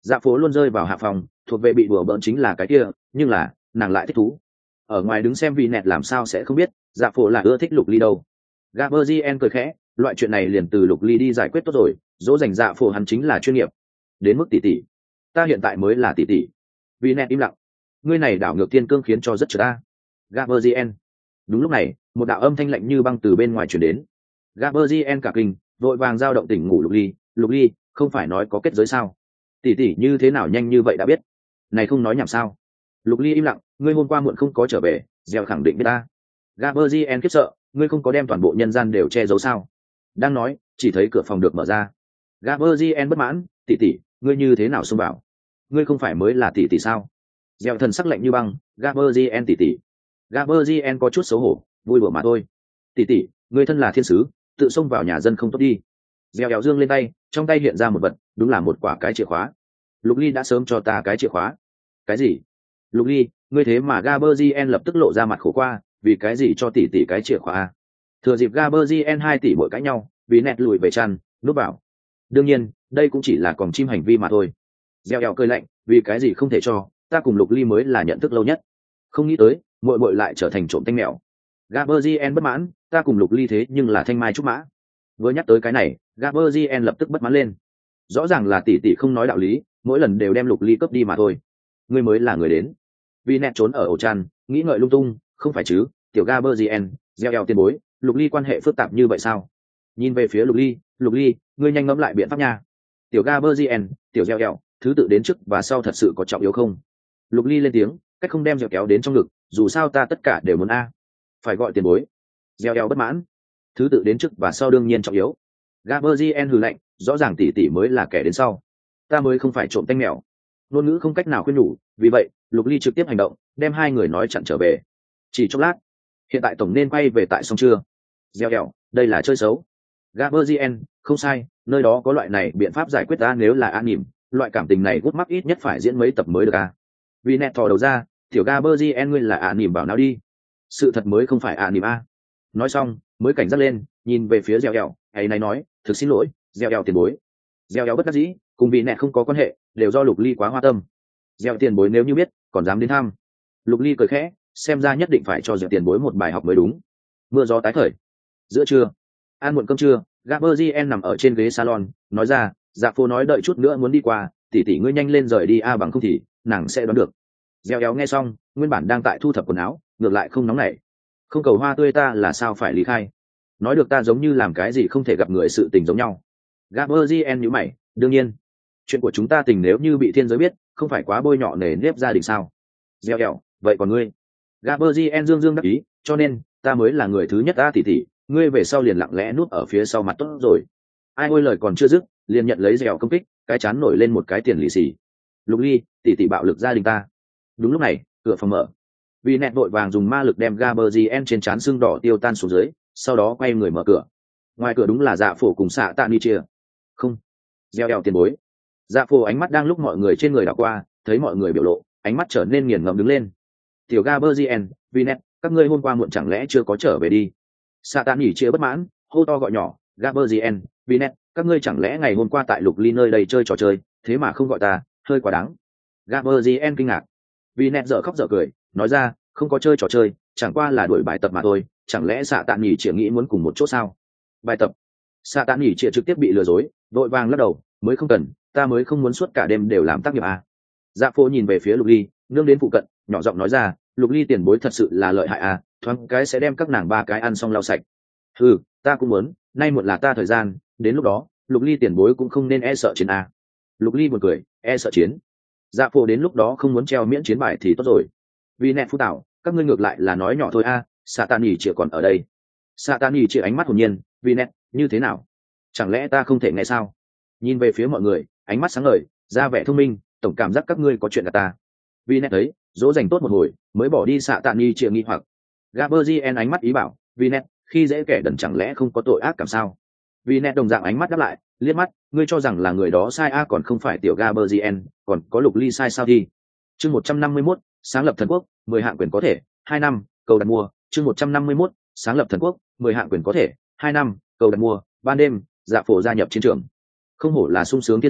Dạ phố luôn rơi vào hạ phòng, thuộc về bị đùa bỡn chính là cái kia, nhưng là nàng lại thích thú. Ở ngoài đứng xem vì nẹt làm sao sẽ không biết dạ phố là ưa thích Lục Ly đâu. Gaberzien cười khẽ, loại chuyện này liền từ Lục Ly đi giải quyết tốt rồi, dỗ dành dạ phố hắn chính là chuyên nghiệp. Đến mức tỷ tỷ, ta hiện tại mới là tỷ tỷ. Vì nẹt im lặng. Ngươi này đảo ngược thiên cương khiến cho rất trở ta. Gaberzien. Đúng lúc này, một đạo âm thanh lạnh như băng từ bên ngoài truyền đến. Gaberzien cả kinh, vội vàng giao động tỉnh ngủ Lục Ly. Lục Ly, không phải nói có kết giới sao? Tỷ tỷ như thế nào nhanh như vậy đã biết? Này không nói nhảm sao? Lục Ly im lặng, ngươi hôm qua muộn không có trở về, Gieo khẳng định biết ta. Gaberzien khiếp sợ, ngươi không có đem toàn bộ nhân gian đều che giấu sao? Đang nói, chỉ thấy cửa phòng được mở ra. Gaberzien bất mãn, tỷ tỷ, ngươi như thế nào xông vào? Ngươi không phải mới là tỷ tỷ sao? Gieo thần sắc lạnh như băng, Gaberzien tỷ tỷ. Gaberzien có chút xấu hổ, vui đùa mà thôi. Tỷ tỷ, ngươi thân là thiên sứ, tự xông vào nhà dân không tốt đi. Gieo éo dương lên tay, trong tay hiện ra một vật, đúng là một quả cái chìa khóa. Lục Ly đã sớm cho ta cái chìa khóa. Cái gì? Lục Ly, ngươi thế mà Gaberzien lập tức lộ ra mặt khổ qua, vì cái gì cho tỷ tỷ cái chìa khóa? Thừa dịp Gaberzien hai tỷ mỗi cãi nhau, vì nẹt lùi về chăn, núp vào. Đương nhiên, đây cũng chỉ là còng chim hành vi mà thôi. Gieo éo cười lạnh, vì cái gì không thể cho, ta cùng Lục Ly mới là nhận thức lâu nhất. Không nghĩ tới, muội muội lại trở thành trộm tanh mèo. Gaberzien bất mãn, ta cùng Lục Ly thế nhưng là thanh mai trúc mã. Vừa nhắc tới cái này, Gaberzien lập tức bất mãn lên. Rõ ràng là tỷ tỷ không nói đạo lý, mỗi lần đều đem Lục Ly cướp đi mà thôi. Ngươi mới là người đến. Vì nẹt trốn ở ổ chăn, nghĩ ngợi lung tung, không phải chứ? Tiểu Gaberzien, gieo eo tiền bối, Lục Ly quan hệ phức tạp như vậy sao? Nhìn về phía Lục Ly, Lục Ly, ngươi nhanh ngẫm lại biện pháp nha. Tiểu Gaberzien, tiểu gieo eo, thứ tự đến trước và sau thật sự có trọng yếu không? Lục Ly lên tiếng, cách không đem gieo kéo đến trong ngực, dù sao ta tất cả đều muốn a. Phải gọi tiền bối. Gieo eo bất mãn. Thứ tự đến trước và sau đương nhiên trọng yếu. Gaberzien hừ lạnh, rõ ràng tỷ tỷ mới là kẻ đến sau. Ta mới không phải trộm tanh mèo. Ngôn ngữ không cách nào khuyên nhủ, vì vậy, Lục Ly trực tiếp hành động, đem hai người nói chặn trở về. Chỉ chốc lát, hiện tại tổng nên quay về tại xong chưa? Gieo eo, đây là chơi xấu. Gaberzien, không sai, nơi đó có loại này biện pháp giải quyết ta nếu là an nỉm, loại cảm tình này gút mắc ít nhất phải diễn mấy tập mới được à. Vì nẹt thò đầu ra, tiểu Gaberzien ngươi là an nỉm bảo nào đi. Sự thật mới không phải an nỉm a. Nói xong, mới cảnh giác lên, nhìn về phía gieo eo, ấy này nói, thực xin lỗi, gieo eo tiền bối. Gieo eo bất đắc dĩ, cùng vị nẹt không có quan hệ, đều do Lục Ly quá hoa tâm. Gieo tiền bối nếu như biết, còn dám đến thăm. Lục Ly cười khẽ, xem ra nhất định phải cho gieo tiền bối một bài học mới đúng. Mưa gió tái khởi. Giữa trưa, ăn muộn cơm trưa, Gaberzien nằm ở trên ghế salon, nói ra, Dạ Phố nói đợi chút nữa muốn đi qua, tỷ tỷ ngươi nhanh lên rời đi a bằng không thì nàng sẽ đoán được. Gieo éo nghe xong, nguyên bản đang tại thu thập quần áo, ngược lại không nóng nảy. Không cầu hoa tươi ta là sao phải lý khai? Nói được ta giống như làm cái gì không thể gặp người sự tình giống nhau. Gaberzien nhíu mày, đương nhiên, chuyện của chúng ta tình nếu như bị thiên giới biết, không phải quá bôi nhọ nề nếp gia đình sao? Gieo éo, vậy còn ngươi? Gaberzien dương dương đắc ý, cho nên ta mới là người thứ nhất ta tỷ tỷ, ngươi về sau liền lặng lẽ núp ở phía sau mặt tốt rồi. Ai ôi lời còn chưa dứt, liền nhận lấy dẻo công kích, cái chán nổi lên một cái tiền lì xì. Lục Ly, tỷ tỷ bạo lực gia đình ta. Đúng lúc này, cửa phòng mở. Vì nẹt vội vàng dùng ma lực đem Gaberzien trên trán sưng đỏ tiêu tan xuống dưới, sau đó quay người mở cửa. Ngoài cửa đúng là Dạ Phổ cùng xạ tạ ni chia. Không, gieo eo tiền bối. Dạ Phổ ánh mắt đang lúc mọi người trên người đảo qua, thấy mọi người biểu lộ, ánh mắt trở nên nghiền ngẫm đứng lên. Tiểu Gaberzien, vì nẹt, các ngươi hôm qua muộn chẳng lẽ chưa có trở về đi? Xạ tạ ni chia bất mãn, hô to gọi nhỏ, Gaberzien, vì nẹt, các ngươi chẳng lẽ ngày hôm qua tại Lục Ly nơi đây chơi trò chơi, thế mà không gọi ta, hơi quá đáng. Gaberzien kinh ngạc. Vì nẹt dở khóc dở cười, nói ra, không có chơi trò chơi, chẳng qua là đuổi bài tập mà thôi, chẳng lẽ xạ tạ nhỉ chỉ nghĩ muốn cùng một chỗ sao? Bài tập? Xạ tạ nhỉ chỉ trực tiếp bị lừa dối, vội vàng lắc đầu, mới không cần, ta mới không muốn suốt cả đêm đều làm tác nghiệp à. Dạ Phổ nhìn về phía Lục Ly, nương đến phụ cận, nhỏ giọng nói ra, Lục Ly tiền bối thật sự là lợi hại à, thoáng cái sẽ đem các nàng ba cái ăn xong lau sạch. Ừ, ta cũng muốn, nay muộn là ta thời gian, đến lúc đó, Lục Ly tiền bối cũng không nên e sợ chiến à. Lục Ly buồn cười, e sợ chiến. Dạ Phổ đến lúc đó không muốn treo miễn chiến bài thì tốt rồi. Vì nẹt phu tạo, các ngươi ngược lại là nói nhỏ thôi a. À, Satan nhỉ chỉ còn ở đây. Satan nhỉ chỉ ánh mắt hồn nhiên, vì nẹt, như thế nào? Chẳng lẽ ta không thể nghe sao? Nhìn về phía mọi người, ánh mắt sáng ngời, ra vẻ thông minh, tổng cảm giác các ngươi có chuyện cả ta. Vì nẹt thấy, dỗ dành tốt một hồi, mới bỏ đi Satan nhỉ chỉ nghi hoặc. Gaberzien ánh mắt ý bảo, vì nẹt, khi dễ kẻ đần chẳng lẽ không có tội ác cảm sao? Vì nẹt đồng dạng ánh mắt đáp lại, liếc mắt, ngươi cho rằng là người đó sai a à, còn không phải tiểu Gaberzien, còn có Lục Ly sai sao đi? Chương một trăm năm mươi mốt, sáng lập thần quốc, mười hạng quyền có thể, hai năm, cầu đặt mua, chương một trăm năm mươi mốt, sáng lập thần quốc, mười hạng quyền có thể, hai năm, cầu đặt mua, ban đêm, Dạ Phổ gia nhập chiến trường. Không hổ là sung sướng thiên sứ,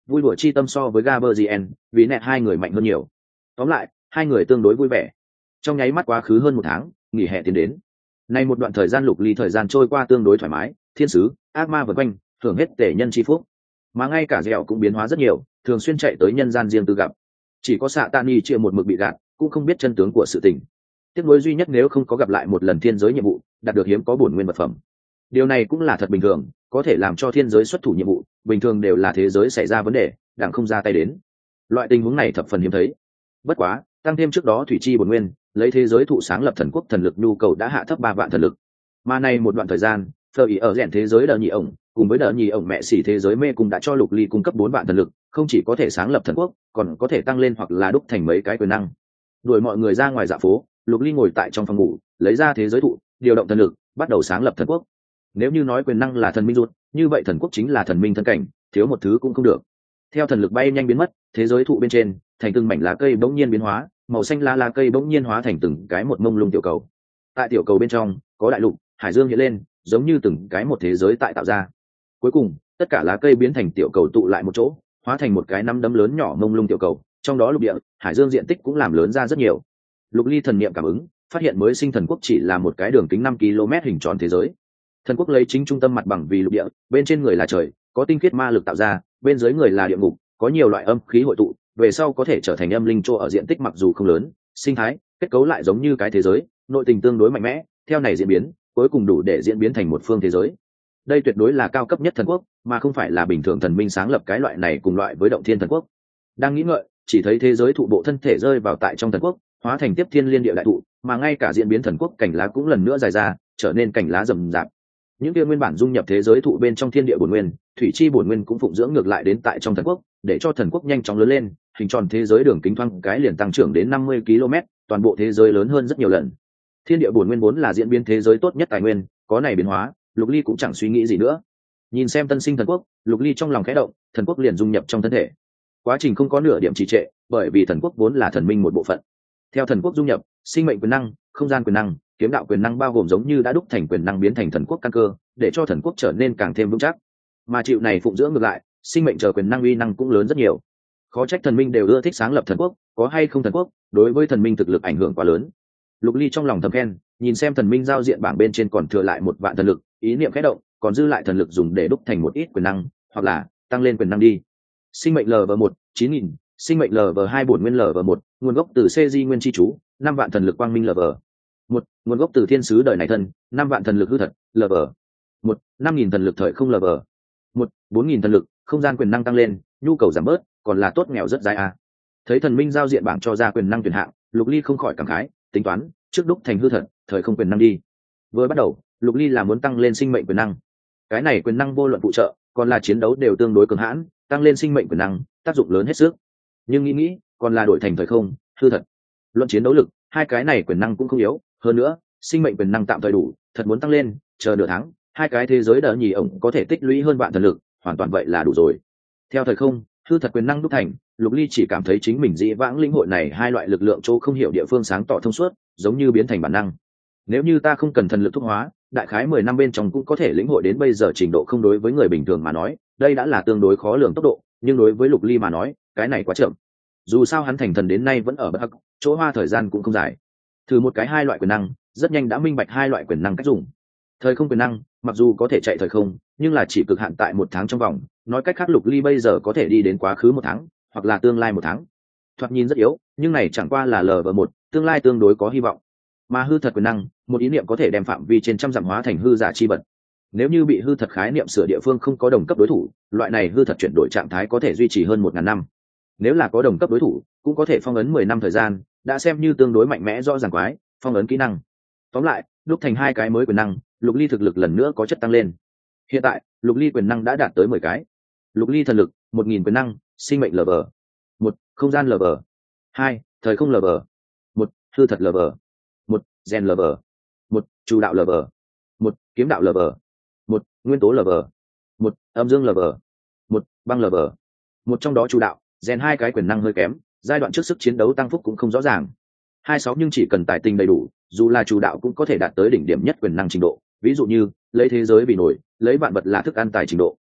vui đùa chi tâm so với Gaberzien, vì nẹt hai người mạnh hơn nhiều. Tóm lại, hai người tương đối vui vẻ. Trong nháy mắt quá khứ hơn một tháng, nghỉ hè tiến đến. Nay một đoạn thời gian Lục Ly thời gian trôi qua tương đối thoải mái, thiên sứ, ác ma vần quanh, hưởng hết tể nhân chi phúc. Mà ngay cả dẻo cũng biến hóa rất nhiều, thường xuyên chạy tới nhân gian riêng tư gặp. Chỉ có xạ Tani chia một mực bị gạt, cũng không biết chân tướng của sự tình. Tiếc nuối duy nhất nếu không có gặp lại một lần thiên giới nhiệm vụ, đạt được hiếm có bổn nguyên vật phẩm. Điều này cũng là thật bình thường, có thể làm cho thiên giới xuất thủ nhiệm vụ, bình thường đều là thế giới xảy ra vấn đề, đặng không ra tay đến. Loại tình huống này thập phần hiếm thấy. Bất quá, tăng thêm trước đó thủy chi bổn nguyên, lấy thế giới thụ sáng lập thần quốc thần lực nhu cầu đã hạ thấp ba vạn thần lực. Mà nay một đoạn thời gian, phờ ý ở rèn thế giới đờ nhị ổng, cùng với đờ nhị ổng mẹ xỉ thế giới mê cùng đã cho Lục Ly cung cấp bốn vạn thần lực, không chỉ có thể sáng lập thần quốc, còn có thể tăng lên hoặc là đúc thành mấy cái quyền năng. Đuổi mọi người ra ngoài dạ phố, Lục Ly ngồi tại trong phòng ngủ, lấy ra thế giới thụ, điều động thần lực, bắt đầu sáng lập thần quốc. Nếu như nói quyền năng là thần minh ruột, như vậy thần quốc chính là thần minh thân cảnh, thiếu một thứ cũng không được. Theo thần lực bay nhanh biến mất, thế giới thụ bên trên, thành từng mảnh lá cây bỗng nhiên biến hóa, màu xanh lá lá cây bỗng nhiên hóa thành từng cái một mông lung tiểu cầu. Tại tiểu cầu bên trong, có đại lục, hải dương hiện lên, giống như từng cái một thế giới tại tạo ra. Cuối cùng, tất cả lá cây biến thành tiểu cầu tụ lại một chỗ, hóa thành một cái nắm đấm lớn nhỏ mông lung tiểu cầu, trong đó lục địa, hải dương diện tích cũng làm lớn ra rất nhiều. Lục Ly thần niệm cảm ứng, phát hiện mới sinh thần quốc chỉ là một cái đường kính năm ki lô mét hình tròn thế giới. Thần quốc lấy chính trung tâm mặt bằng vì lục địa, bên trên người là trời, có tinh khiết ma lực tạo ra, bên dưới người là địa ngục, có nhiều loại âm khí hội tụ, về sau có thể trở thành âm linh chỗ ở diện tích mặc dù không lớn, sinh thái, kết cấu lại giống như cái thế giới, nội tình tương đối mạnh mẽ, theo này diễn biến, cuối cùng đủ để diễn biến thành một phương thế giới. Đây tuyệt đối là cao cấp nhất thần quốc, mà không phải là bình thường thần minh sáng lập cái loại này cùng loại với động thiên thần quốc. Đang nghĩ ngợi, chỉ thấy thế giới thụ bộ thân thể rơi vào tại trong thần quốc, hóa thành tiếp thiên liên địa đại thụ, mà ngay cả diễn biến thần quốc cảnh lá cũng lần nữa dài ra, trở nên cảnh lá rậm rạp. Những kia nguyên bản dung nhập thế giới thụ bên trong thiên địa bổn nguyên, thủy chi bổn nguyên cũng phụng dưỡng ngược lại đến tại trong thần quốc, để cho thần quốc nhanh chóng lớn lên, hình tròn thế giới đường kính thoáng cái liền tăng trưởng đến năm mươi ki lô mét, toàn bộ thế giới lớn hơn rất nhiều lần. Thiên địa bổn nguyên vốn là diễn biến thế giới tốt nhất tài nguyên, có này biến hóa, Lục Ly cũng chẳng suy nghĩ gì nữa. Nhìn xem tân sinh thần quốc, Lục Ly trong lòng khẽ động, thần quốc liền dung nhập trong thân thể. Quá trình không có nửa điểm trì trệ, bởi vì thần quốc vốn là thần minh một bộ phận. Theo thần quốc dung nhập, sinh mệnh quyền năng, không gian quyền năng, kiếm đạo quyền năng bao gồm giống như đã đúc thành quyền năng biến thành thần quốc căn cơ, để cho thần quốc trở nên càng thêm vững chắc. Mà chịu này phụng dưỡng ngược lại, sinh mệnh chờ quyền năng uy năng cũng lớn rất nhiều. Khó trách thần minh đều ưa thích sáng lập thần quốc, có hay không thần quốc, đối với thần minh thực lực ảnh hưởng quá lớn. Lục Ly trong lòng thầm khen, nhìn xem thần minh giao diện bảng bên trên còn thừa lại một vạn thần lực, ý niệm khẽ động, còn dư lại thần lực dùng để đúc thành một ít quyền năng, hoặc là tăng lên quyền năng đi. Sinh mệnh lv một chín nghìn, sinh mệnh lv hai bổn nguyên lv một, nguồn gốc từ cg nguyên chi chú, năm vạn thần lực quang minh lv một, nguồn gốc từ thiên sứ đời này thân, năm vạn thần lực hư thật lv một, năm nghìn thần lực thời không lv một, bốn nghìn thần lực, không gian quyền năng tăng lên, nhu cầu giảm bớt, còn là tốt nghèo rất dài a. Thấy thần minh giao diện bảng cho ra quyền năng tuyển hạng, Lục Ly không khỏi cảm khái, tính toán trước đúc thành hư thật thời không quyền năng đi. Vừa bắt đầu, Lục Ly là muốn tăng lên sinh mệnh quyền năng. Cái này quyền năng vô luận phụ trợ, còn là chiến đấu đều tương đối cường hãn, tăng lên sinh mệnh quyền năng, tác dụng lớn hết sức. Nhưng nghĩ nghĩ, còn là đổi thành thời không, hư thật. Luận chiến đấu lực, hai cái này quyền năng cũng không yếu, hơn nữa, sinh mệnh quyền năng tạm thời đủ, thật muốn tăng lên, chờ nửa tháng, hai cái thế giới đỡ nhì ổng có thể tích lũy hơn vạn thần lực, hoàn toàn vậy là đủ rồi. Theo thời không, hư thật quyền năng đúc thành, Lục Ly chỉ cảm thấy chính mình dĩ vãng linh hội này hai loại lực lượng chỗ không hiểu địa phương sáng tỏ thông suốt, giống như biến thành bản năng. Nếu như ta không cần thần lực thúc hóa, đại khái mười năm bên trong cũng có thể lĩnh hội đến bây giờ trình độ không. Đối với người bình thường mà nói, đây đã là tương đối khó lường tốc độ, nhưng đối với Lục Ly mà nói, cái này quá chậm. Dù sao hắn thành thần đến nay vẫn ở bất hắc, chỗ hoa thời gian cũng không dài. Thử một cái hai loại quyền năng, rất nhanh đã minh bạch hai loại quyền năng cách dùng. Thời không quyền năng, mặc dù có thể chạy thời không, nhưng là chỉ cực hạn tại một tháng trong vòng, nói cách khác Lục Ly bây giờ có thể đi đến quá khứ một tháng, hoặc là tương lai một tháng. Thoạt nhìn rất yếu, nhưng này chẳng qua là lv một, tương lai tương đối có hy vọng. Mà hư thật quyền năng, một ý niệm có thể đem phạm vi trên trăm dặm hóa thành hư giả chi vật. Nếu như bị hư thật khái niệm sửa địa phương không có đồng cấp đối thủ, loại này hư thật chuyển đổi trạng thái có thể duy trì hơn một ngàn năm. Nếu là có đồng cấp đối thủ, cũng có thể phong ấn mười năm thời gian, đã xem như tương đối mạnh mẽ rõ ràng quái, phong ấn kỹ năng. Tóm lại, đúc thành hai cái mới quyền năng, Lục Ly thực lực lần nữa có chất tăng lên. Hiện tại, Lục Ly quyền năng đã đạt tới mười cái. Lục Ly thần lực, một nghìn quyền năng, sinh mệnh lv một, không gian lv hai, thời không lv một, hư thật lv một, gen lv một, chủ đạo lv một, kiếm đạo lv một, nguyên tố lv một, âm dương lv một, băng lv một. Trong đó chủ đạo, gen hai cái quyền năng hơi kém, giai đoạn trước sức chiến đấu tăng phúc cũng không rõ ràng. Hai sáu nhưng chỉ cần tài tình đầy đủ, dù là chủ đạo cũng có thể đạt tới đỉnh điểm nhất quyền năng trình độ, ví dụ như lấy thế giới vì nổi, lấy vạn vật là thức ăn tài trình độ.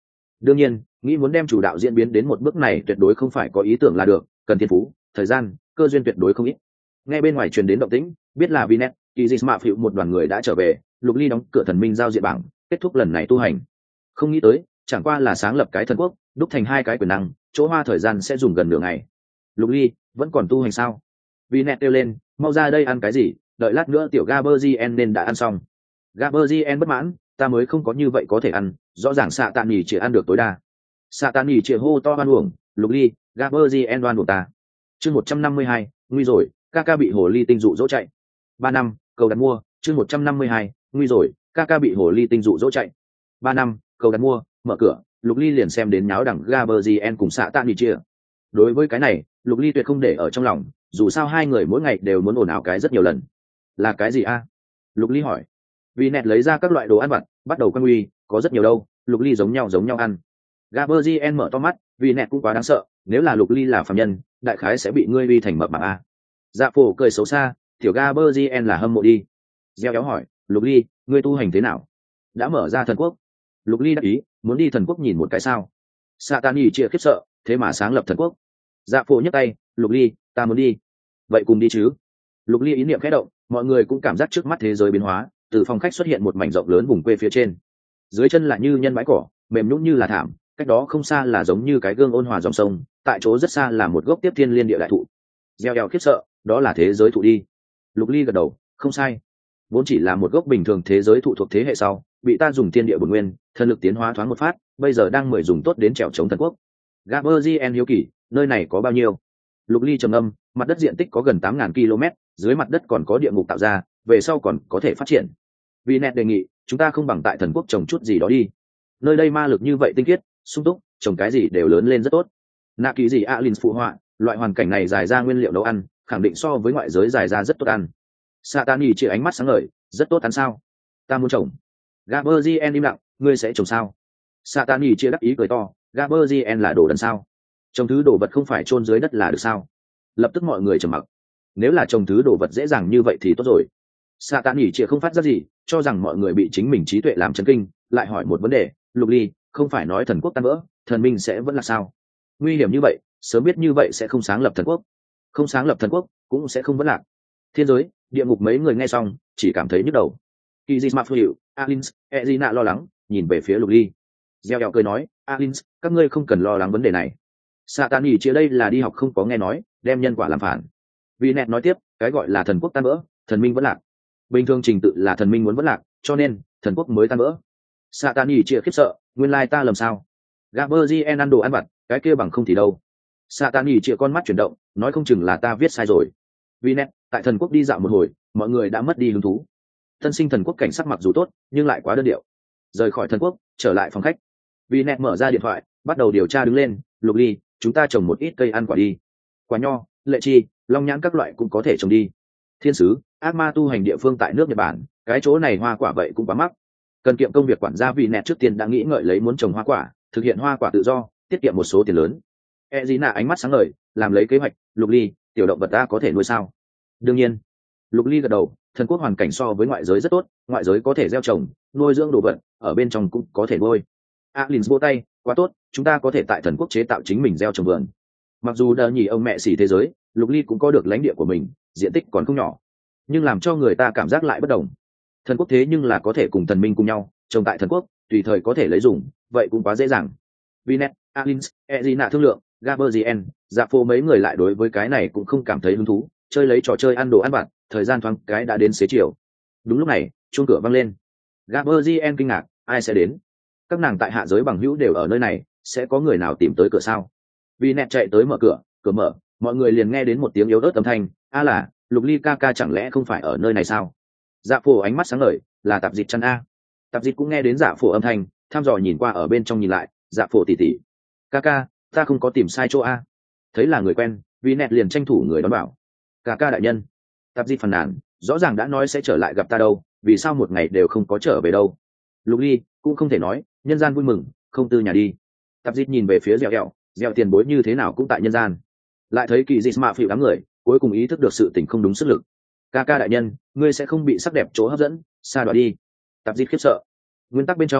đương nhiên nghĩ muốn đem chủ đạo diễn biến đến một bước này tuyệt đối không phải có ý tưởng là được, cần thiên phú, thời gian, cơ duyên tuyệt đối không ít. Nghe bên ngoài truyền đến động tĩnh, biết là Vinet, Kizis Mạ Phiu một đoàn người đã trở về, Lục Ly đóng cửa thần minh giao diện bảng, kết thúc lần này tu hành. Không nghĩ tới, chẳng qua là sáng lập cái thần quốc, đúc thành hai cái quyền năng, chỗ hoa thời gian sẽ dùng gần nửa ngày. Lục Ly, vẫn còn tu hành sao? Vinet kêu lên, mau ra đây ăn cái gì, đợi lát nữa tiểu Gaberzien nên đã ăn xong. Gaberzien bất mãn, ta mới không có như vậy có thể ăn, rõ ràng xạ tàn nhì chỉ ăn được tối đa. Xạ tàn nhì chỉ hô to oan uổng, Lục Ly, Gaberzien oan uổng ta. Chương một trăm năm mươi hai, nguy rồi, Kaka bị hồ ly tinh dụ dỗ chạy. Ba năm, cầu đặt mua, chương một trăm năm mươi hai, nguy rồi, Kaka bị hồ ly tinh dụ dỗ chạy. Ba năm, cầu đặt mua, mở cửa, Lục Ly liền xem đến nháo đẳng Gaberzien cùng xạ tàn nhì chia. Đối với cái này, Lục Ly tuyệt không để ở trong lòng, dù sao hai người mỗi ngày đều muốn ồn ào cái rất nhiều lần. Là cái gì a? Lục Ly hỏi. Vì nẹt lấy ra các loại đồ ăn vặt, bắt đầu quăng uy, có rất nhiều đâu, Lục Ly giống nhau giống nhau ăn. Gaberzien mở to mắt, vì nẹt cũng quá đáng sợ, nếu là Lục Ly là phàm nhân, đại khái sẽ bị ngươi uy thành mập mạp a. Dạ phổ cười xấu xa, tiểu Gaberzien là hâm mộ đi. Gieo éo hỏi, Lục Ly, ngươi tu hành thế nào? Đã mở ra thần quốc. Lục Ly đáp ý, muốn đi thần quốc nhìn một cái sao? Satani chia khiếp sợ, thế mà sáng lập thần quốc. Dạ phổ nhấc tay, Lục Ly, ta muốn đi. Vậy cùng đi chứ? Lục Ly ý niệm khẽ động, mọi người cũng cảm giác trước mắt thế giới biến hóa, từ phòng khách xuất hiện một mảnh rộng lớn vùng quê phía trên. Dưới chân là như nhân bãi cỏ, mềm nhũn như là thảm, cách đó không xa là giống như cái gương ôn hòa dòng sông, tại chỗ rất xa là một gốc tiếp thiên liên địa đại thụ. Gieo eo khiếp sợ, đó là thế giới thụ đi. Lục Ly gật đầu, không sai. Vốn chỉ là một gốc bình thường thế giới thụ thuộc thế hệ sau, bị ta dùng thiên địa bổn nguyên, thần lực tiến hóa thoáng một phát, bây giờ đang mời dùng tốt đến trèo chống thần quốc. Gaberzien hiếu kỳ, nơi này có bao nhiêu? Lục Ly trầm âm, mặt đất diện tích có gần tám nghìn ki lô mét, dưới mặt đất còn có địa ngục tạo ra, về sau còn có thể phát triển. Vinet đề nghị, chúng ta không bằng tại thần quốc trồng chút gì đó đi. Nơi đây ma lực như vậy tinh khiết, sung túc, trồng cái gì đều lớn lên rất tốt. Nạ kỳ gì Alin phụ họa, loại hoàn cảnh này dài ra nguyên liệu nấu ăn, khẳng định so với ngoại giới dài ra rất tốt ăn. Satani chỉ ánh mắt sáng ngời, rất tốt ăn sao? Ta muốn trồng. Gaberzien im lặng, ngươi sẽ trồng sao? Satani chia đắc ý cười to, Gaberzien là đồ đần sao? Trồng thứ đồ vật không phải chôn dưới đất là được sao? Lập tức mọi người trầm mặc. Nếu là trồng thứ đồ vật dễ dàng như vậy thì tốt rồi. Satani chia không phát ra gì, cho rằng mọi người bị chính mình trí tuệ làm chấn kinh, lại hỏi một vấn đề, Lục Ly, không phải nói thần quốc tan vỡ, thần minh sẽ vẫn là sao? Nguy hiểm như vậy, sớm biết như vậy sẽ không sáng lập thần quốc, không sáng lập thần quốc cũng sẽ không vẫn lạc. Thiên giới, địa ngục mấy người nghe xong chỉ cảm thấy nhức đầu. Kizis Maffiu, Alins, Ezina lo lắng nhìn về phía Lục Ly. Gieo eo cười nói, Alins, các ngươi không cần lo lắng vấn đề này. Satani chia đây là đi học không có nghe nói, đem nhân quả làm phản. Vinet nói tiếp, cái gọi là thần quốc tan vỡ, thần minh vẫn lạc. Bình thường trình tự là thần minh muốn vẫn lạc, cho nên thần quốc mới tan vỡ. Satani chia khiếp sợ, nguyên lai ta lầm sao? Gaberzien ăn đồ ăn vặt, cái kia bằng không thì đâu. Satani chia con mắt chuyển động, nói không chừng là ta viết sai rồi. Vinet, tại thần quốc đi dạo một hồi, mọi người đã mất đi hứng thú. Tân sinh thần quốc cảnh sắc mặc dù tốt, nhưng lại quá đơn điệu. Rời khỏi thần quốc, trở lại phòng khách. Vinet mở ra điện thoại, bắt đầu điều tra đứng lên. Lục Ly, chúng ta trồng một ít cây ăn quả đi. Quả nho, lệ chi, long nhãn các loại cũng có thể trồng đi. Thiên sứ, ác ma tu hành địa phương tại nước Nhật Bản, cái chỗ này hoa quả vậy cũng quá mắc. Cần kiệm công việc quản gia Vinet trước tiên đã nghĩ ngợi lấy muốn trồng hoa quả, thực hiện hoa quả tự do, tiết kiệm một số tiền lớn. Ezina ánh mắt sáng ngời, làm lấy kế hoạch. Lục Ly, tiểu động vật ta có thể nuôi sao? Đương nhiên. Lục Ly gật đầu, thần quốc hoàn cảnh so với ngoại giới rất tốt, ngoại giới có thể gieo trồng, nuôi dưỡng đồ vật, ở bên trong cũng có thể nuôi. Alin vỗ tay, quá tốt, chúng ta có thể tại thần quốc chế tạo chính mình gieo trồng vườn. Mặc dù đờ nhì ông mẹ xỉ thế giới, Lục Ly cũng có được lãnh địa của mình, diện tích còn không nhỏ, nhưng làm cho người ta cảm giác lại bất đồng. Thần quốc thế nhưng là có thể cùng thần minh cùng nhau trồng tại thần quốc, tùy thời có thể lấy dùng, vậy cũng quá dễ dàng. Vinet, Alin, Ezina thương lượng, Gaberzien, dạ phô mấy người lại đối với cái này cũng không cảm thấy hứng thú, chơi lấy trò chơi ăn đồ ăn vặt, thời gian thoáng cái đã đến xế chiều. Đúng lúc này, chuông cửa vang lên. Gaberzien kinh ngạc, ai sẽ đến? Các nàng tại hạ giới bằng hữu đều ở nơi này, sẽ có người nào tìm tới cửa sao? Vinet chạy tới mở cửa, cửa mở, mọi người liền nghe đến một tiếng yếu ớt âm thanh, a là, Lục Ly ca ca chẳng lẽ không phải ở nơi này sao? Dạ phổ ánh mắt sáng ngời, là Tạp Dịch chăn a. Tạp Dịch cũng nghe đến dạ phổ âm thanh, thăm dò nhìn qua ở bên trong nhìn lại, dạ phổ tỉ tỉ. Ca ca, ta không có tìm sai chỗ a. Thấy là người quen, Vinet liền tranh thủ người đón bảo. Ca ca đại nhân. Tạp Dịch phàn nàn, rõ ràng đã nói sẽ trở lại gặp ta đâu, vì sao một ngày đều không có trở về đâu? Lục Ly cũng không thể nói, nhân gian vui mừng, không tư nhà đi. Tạp Dịch nhìn về phía Dẻo Dẻo, Dẻo tiền bối như thế nào cũng tại nhân gian. Lại thấy Kỳ Dịch mạ phịu đám người, cuối cùng ý thức được sự tình không đúng sức lực. Ca ca đại nhân, ngươi sẽ không bị sắc đẹp chỗ hấp dẫn, xa đoạn đi. Tạp Dịch khiếp sợ. Nguyên tắc bên trong,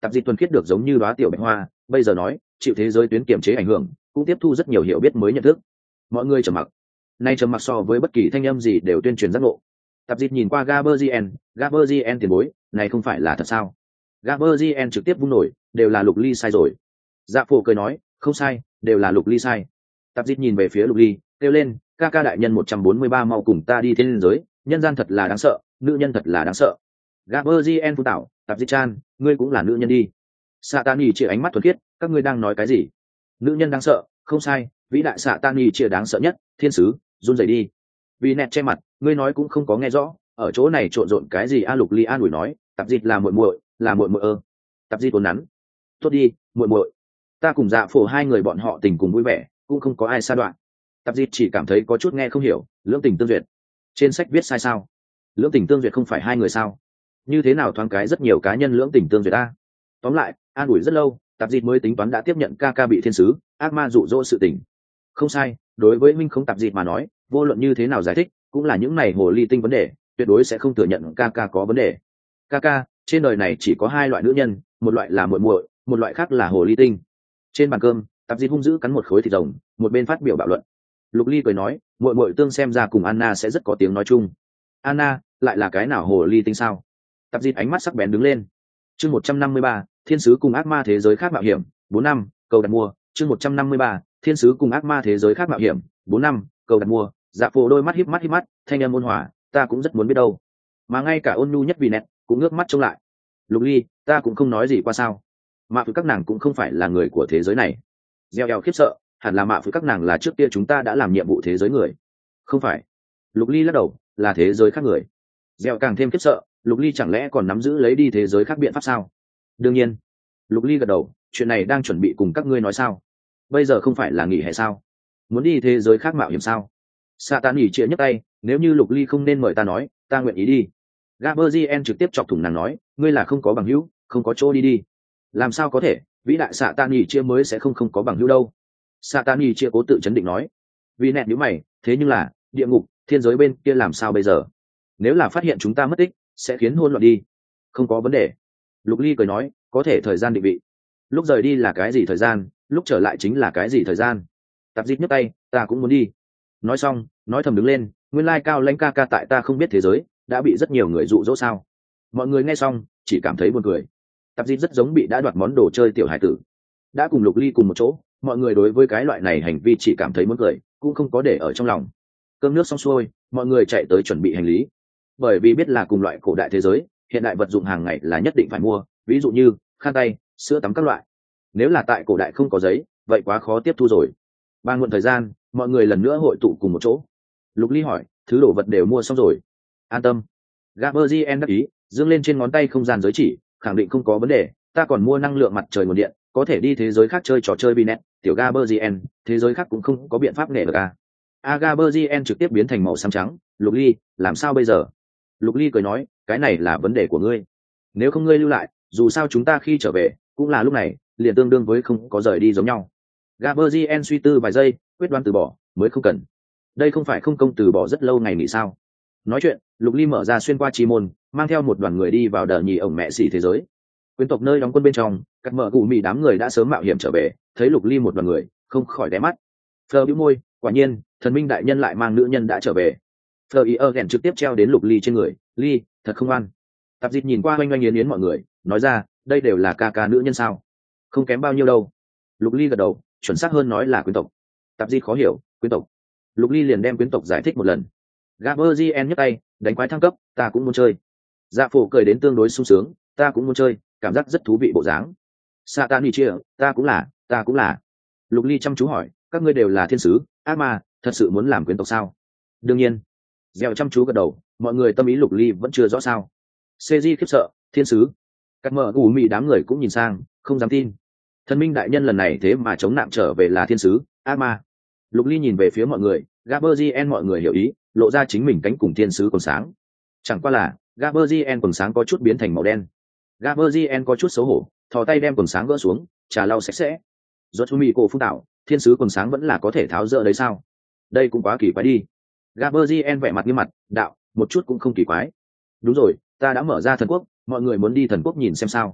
tạp dịch thuần khiết được giống như đóa tiểu bạch hoa, bây giờ nói chịu thế giới tuyến kiểm chế ảnh hưởng, cũng tiếp thu rất nhiều hiểu biết mới nhận thức. Mọi người trầm mặc. Nay trầm mặc so với bất kỳ thanh âm gì đều tuyên truyền giác ngộ. Tạp dịch nhìn qua Gaberzien, Gaberzien tiền bối, này không phải là thật sao? Gaberzien trực tiếp vung nổi, đều là Lục Ly sai rồi. Dạ Phổ cười nói, không sai, đều là Lục Ly sai. Tạp dịch nhìn về phía Lục Ly, kêu lên, ca ca đại nhân một trăm bốn mươi ba mau cùng ta đi thiên giới, nhân gian thật là đáng sợ, nữ nhân thật là đáng sợ. Gaberzien phun tảo, Tạp dịch chan, ngươi cũng là nữ nhân đi. Satani chỉ ánh mắt thuần khiết, các ngươi đang nói cái gì? Nữ nhân đáng sợ, không sai, vĩ đại Satani chỉ đáng sợ nhất, thiên sứ, run rẩy đi. Vì nẹt che mặt, ngươi nói cũng không có nghe rõ, ở chỗ này trộn rộn cái gì? A Lục Ly an ủi nói, Tạp dịch là muội muội, là muội muội ơ. Tạp dịch tốn nắn. Tốt đi, muội muội. Ta cùng Dạ Phổ hai người bọn họ tình cùng vui vẻ, cũng không có ai xa đoạn. Tạp dịch chỉ cảm thấy có chút nghe không hiểu, lưỡng tình tương duyệt. Trên sách viết sai sao? Lưỡng tình tương duyệt không phải hai người sao? Như thế nào thoáng cái rất nhiều cá nhân lưỡng tình tương duyệt ta? Tóm lại, an ủi rất lâu, Tạp dịch mới tính toán đã tiếp nhận ca ca bị thiên sứ ác ma dụ dỗ sự tình. Không sai, đối với minh không Tạp dịch mà nói, vô luận như thế nào giải thích, cũng là những này hồ ly tinh vấn đề, tuyệt đối sẽ không thừa nhận ca ca có vấn đề. Ca ca, trên đời này chỉ có hai loại nữ nhân, một loại là muội muội, một loại khác là hồ ly tinh. Trên bàn cơm, Tạp dịch hung dữ cắn một khối thịt rồng, một bên phát biểu bạo luận. Lục Ly cười nói, muội muội tương xem ra cùng Anna sẽ rất có tiếng nói chung. Anna, lại là cái nào hồ ly tinh sao? Tạp dịch ánh mắt sắc bén đứng lên. Chương một trăm năm mươi ba, thiên sứ cùng ác ma thế giới khác mạo hiểm, bốn năm, cầu đặt mua. Chương một trăm năm mươi ba, thiên sứ cùng ác ma thế giới khác mạo hiểm, bốn năm, cầu đặt mua. Dạ Phổ đôi mắt híp mắt híp mắt, thanh âm ôn hòa, ta cũng rất muốn biết đâu. Mà ngay cả ôn nhu nhất vì nét, cũng ngước mắt trông lại. Lục Ly, ta cũng không nói gì qua sao? Mạ Phứ các nàng cũng không phải là người của thế giới này. Gieo eo khiếp sợ, hẳn là Mạ Phứ các nàng là trước kia chúng ta đã làm nhiệm vụ thế giới người. Không phải. Lục Ly lắc đầu, là thế giới khác người. Gieo càng thêm khiếp sợ, Lục Ly chẳng lẽ còn nắm giữ lấy đi thế giới khác biện pháp sao? Đương nhiên. Lục Ly gật đầu, chuyện này đang chuẩn bị cùng các ngươi nói sao? Bây giờ không phải là nghỉ hè sao? Muốn đi thế giới khác mạo hiểm sao? Satan nhỉ chĩa nhấc tay, nếu như Lục Ly không nên mời ta nói, ta nguyện ý đi. Gaberzien trực tiếp chọc thủng nàng nói, ngươi là không có bằng hữu, không có chỗ đi đi. Làm sao có thể, vĩ đại Satan nhỉ chia mới sẽ không không có bằng hữu đâu. Satan nhỉ chia cố tự chấn định nói, vì nẹt nhíu mày, thế nhưng là địa ngục, thiên giới bên kia làm sao bây giờ? Nếu là phát hiện chúng ta mất tích, sẽ khiến hỗn loạn đi. Không có vấn đề. Lục Ly cười nói, có thể thời gian định vị. Lúc rời đi là cái gì thời gian, lúc trở lại chính là cái gì thời gian. Tạp dịch nhấc tay, ta cũng muốn đi. Nói xong, nói thầm đứng lên, nguyên lai cao lãnh ca ca tại ta không biết thế giới, đã bị rất nhiều người dụ dỗ sao. Mọi người nghe xong, chỉ cảm thấy buồn cười. Tạp dịch rất giống bị đã đoạt món đồ chơi tiểu hải tử. Đã cùng Lục Ly cùng một chỗ, mọi người đối với cái loại này hành vi chỉ cảm thấy muốn cười, cũng không có để ở trong lòng. Cơm nước xong xuôi, mọi người chạy tới chuẩn bị hành lý. Bởi vì biết là cùng loại cổ đại thế giới, hiện đại vật dụng hàng ngày là nhất định phải mua, ví dụ như khăn tay, sữa tắm các loại. Nếu là tại cổ đại không có giấy, vậy quá khó tiếp thu rồi. Ba muộn thời gian, mọi người lần nữa hội tụ cùng một chỗ. Lục Ly hỏi, thứ đồ vật đều mua xong rồi. An tâm. Gaberzien đáp ý, dương lên trên ngón tay không gian giới chỉ, khẳng định không có vấn đề. Ta còn mua năng lượng mặt trời nguồn điện, có thể đi thế giới khác chơi trò chơi Binet. Tiểu Gaberzien, thế giới khác cũng không có biện pháp nghệ được à? A Gaberzien trực tiếp biến thành màu xám trắng. Lục Ly, làm sao bây giờ? Lục Ly cười nói, cái này là vấn đề của ngươi. Nếu không ngươi lưu lại, dù sao chúng ta khi trở về, cũng là lúc này, liền tương đương với không có rời đi giống nhau. Gaberzien suy tư vài giây, quyết đoán từ bỏ, mới không cần. Đây không phải không công từ bỏ rất lâu ngày nghỉ sao? Nói chuyện, Lục Ly mở ra xuyên qua chi môn, mang theo một đoàn người đi vào đờ nhì ổng mẹ xỉ thế giới. Quyến tộc nơi đóng quân bên trong, các mở gù mì đám người đã sớm mạo hiểm trở về, thấy Lục Ly một đoàn người, không khỏi đé mắt. Phờ bĩu môi, quả nhiên, thần minh đại nhân lại mang nữ nhân đã trở về. Phờ ý ơ ghẹn trực tiếp treo đến Lục Ly trên người, Ly, thật không ăn. Tạp dịch nhìn qua oanh oanh yến yến mọi người, nói ra, đây đều là ca ca nữ nhân sao? Không kém bao nhiêu đâu. Lục Ly gật đầu, chuẩn xác hơn nói là quyến tộc. Tạp dịch khó hiểu, quyến tộc. Lục Ly liền đem quyến tộc giải thích một lần. Gaberzien nhấc tay, đánh quái thăng cấp, ta cũng muốn chơi. Dạ Phổ cười đến tương đối sung sướng, ta cũng muốn chơi, cảm giác rất thú vị bộ dáng. Satan chia, ta cũng là, ta cũng là. Lục Ly chăm chú hỏi, các ngươi đều là thiên sứ, ác ma, thật sự muốn làm quyến tộc sao? Đương nhiên. Dẻo chăm chú gật đầu, mọi người tâm ý Lục Ly vẫn chưa rõ sao. Seji khiếp sợ, thiên sứ. Các mở gù mị đám người cũng nhìn sang, không dám tin. Thần minh đại nhân lần này thế mà chống nạm trở về là thiên sứ, ác ma. Lục Ly nhìn về phía mọi người, Gaberzien mọi người hiểu ý, lộ ra chính mình cánh cùng thiên sứ còn sáng. Chẳng qua là, Gaberzien quần sáng có chút biến thành màu đen. Gaberzien có chút xấu hổ, thò tay đem quần sáng gỡ xuống, trà lau sạch sẽ. Yotsumi cổ phun tạo, thiên sứ quần sáng vẫn là có thể tháo dỡ đấy sao? Đây cũng quá kỳ quái đi. Gaberzien vẻ mặt nghiêm mặt, đạo, một chút cũng không kỳ quái. Đúng rồi, ta đã mở ra thần quốc, mọi người muốn đi thần quốc nhìn xem sao.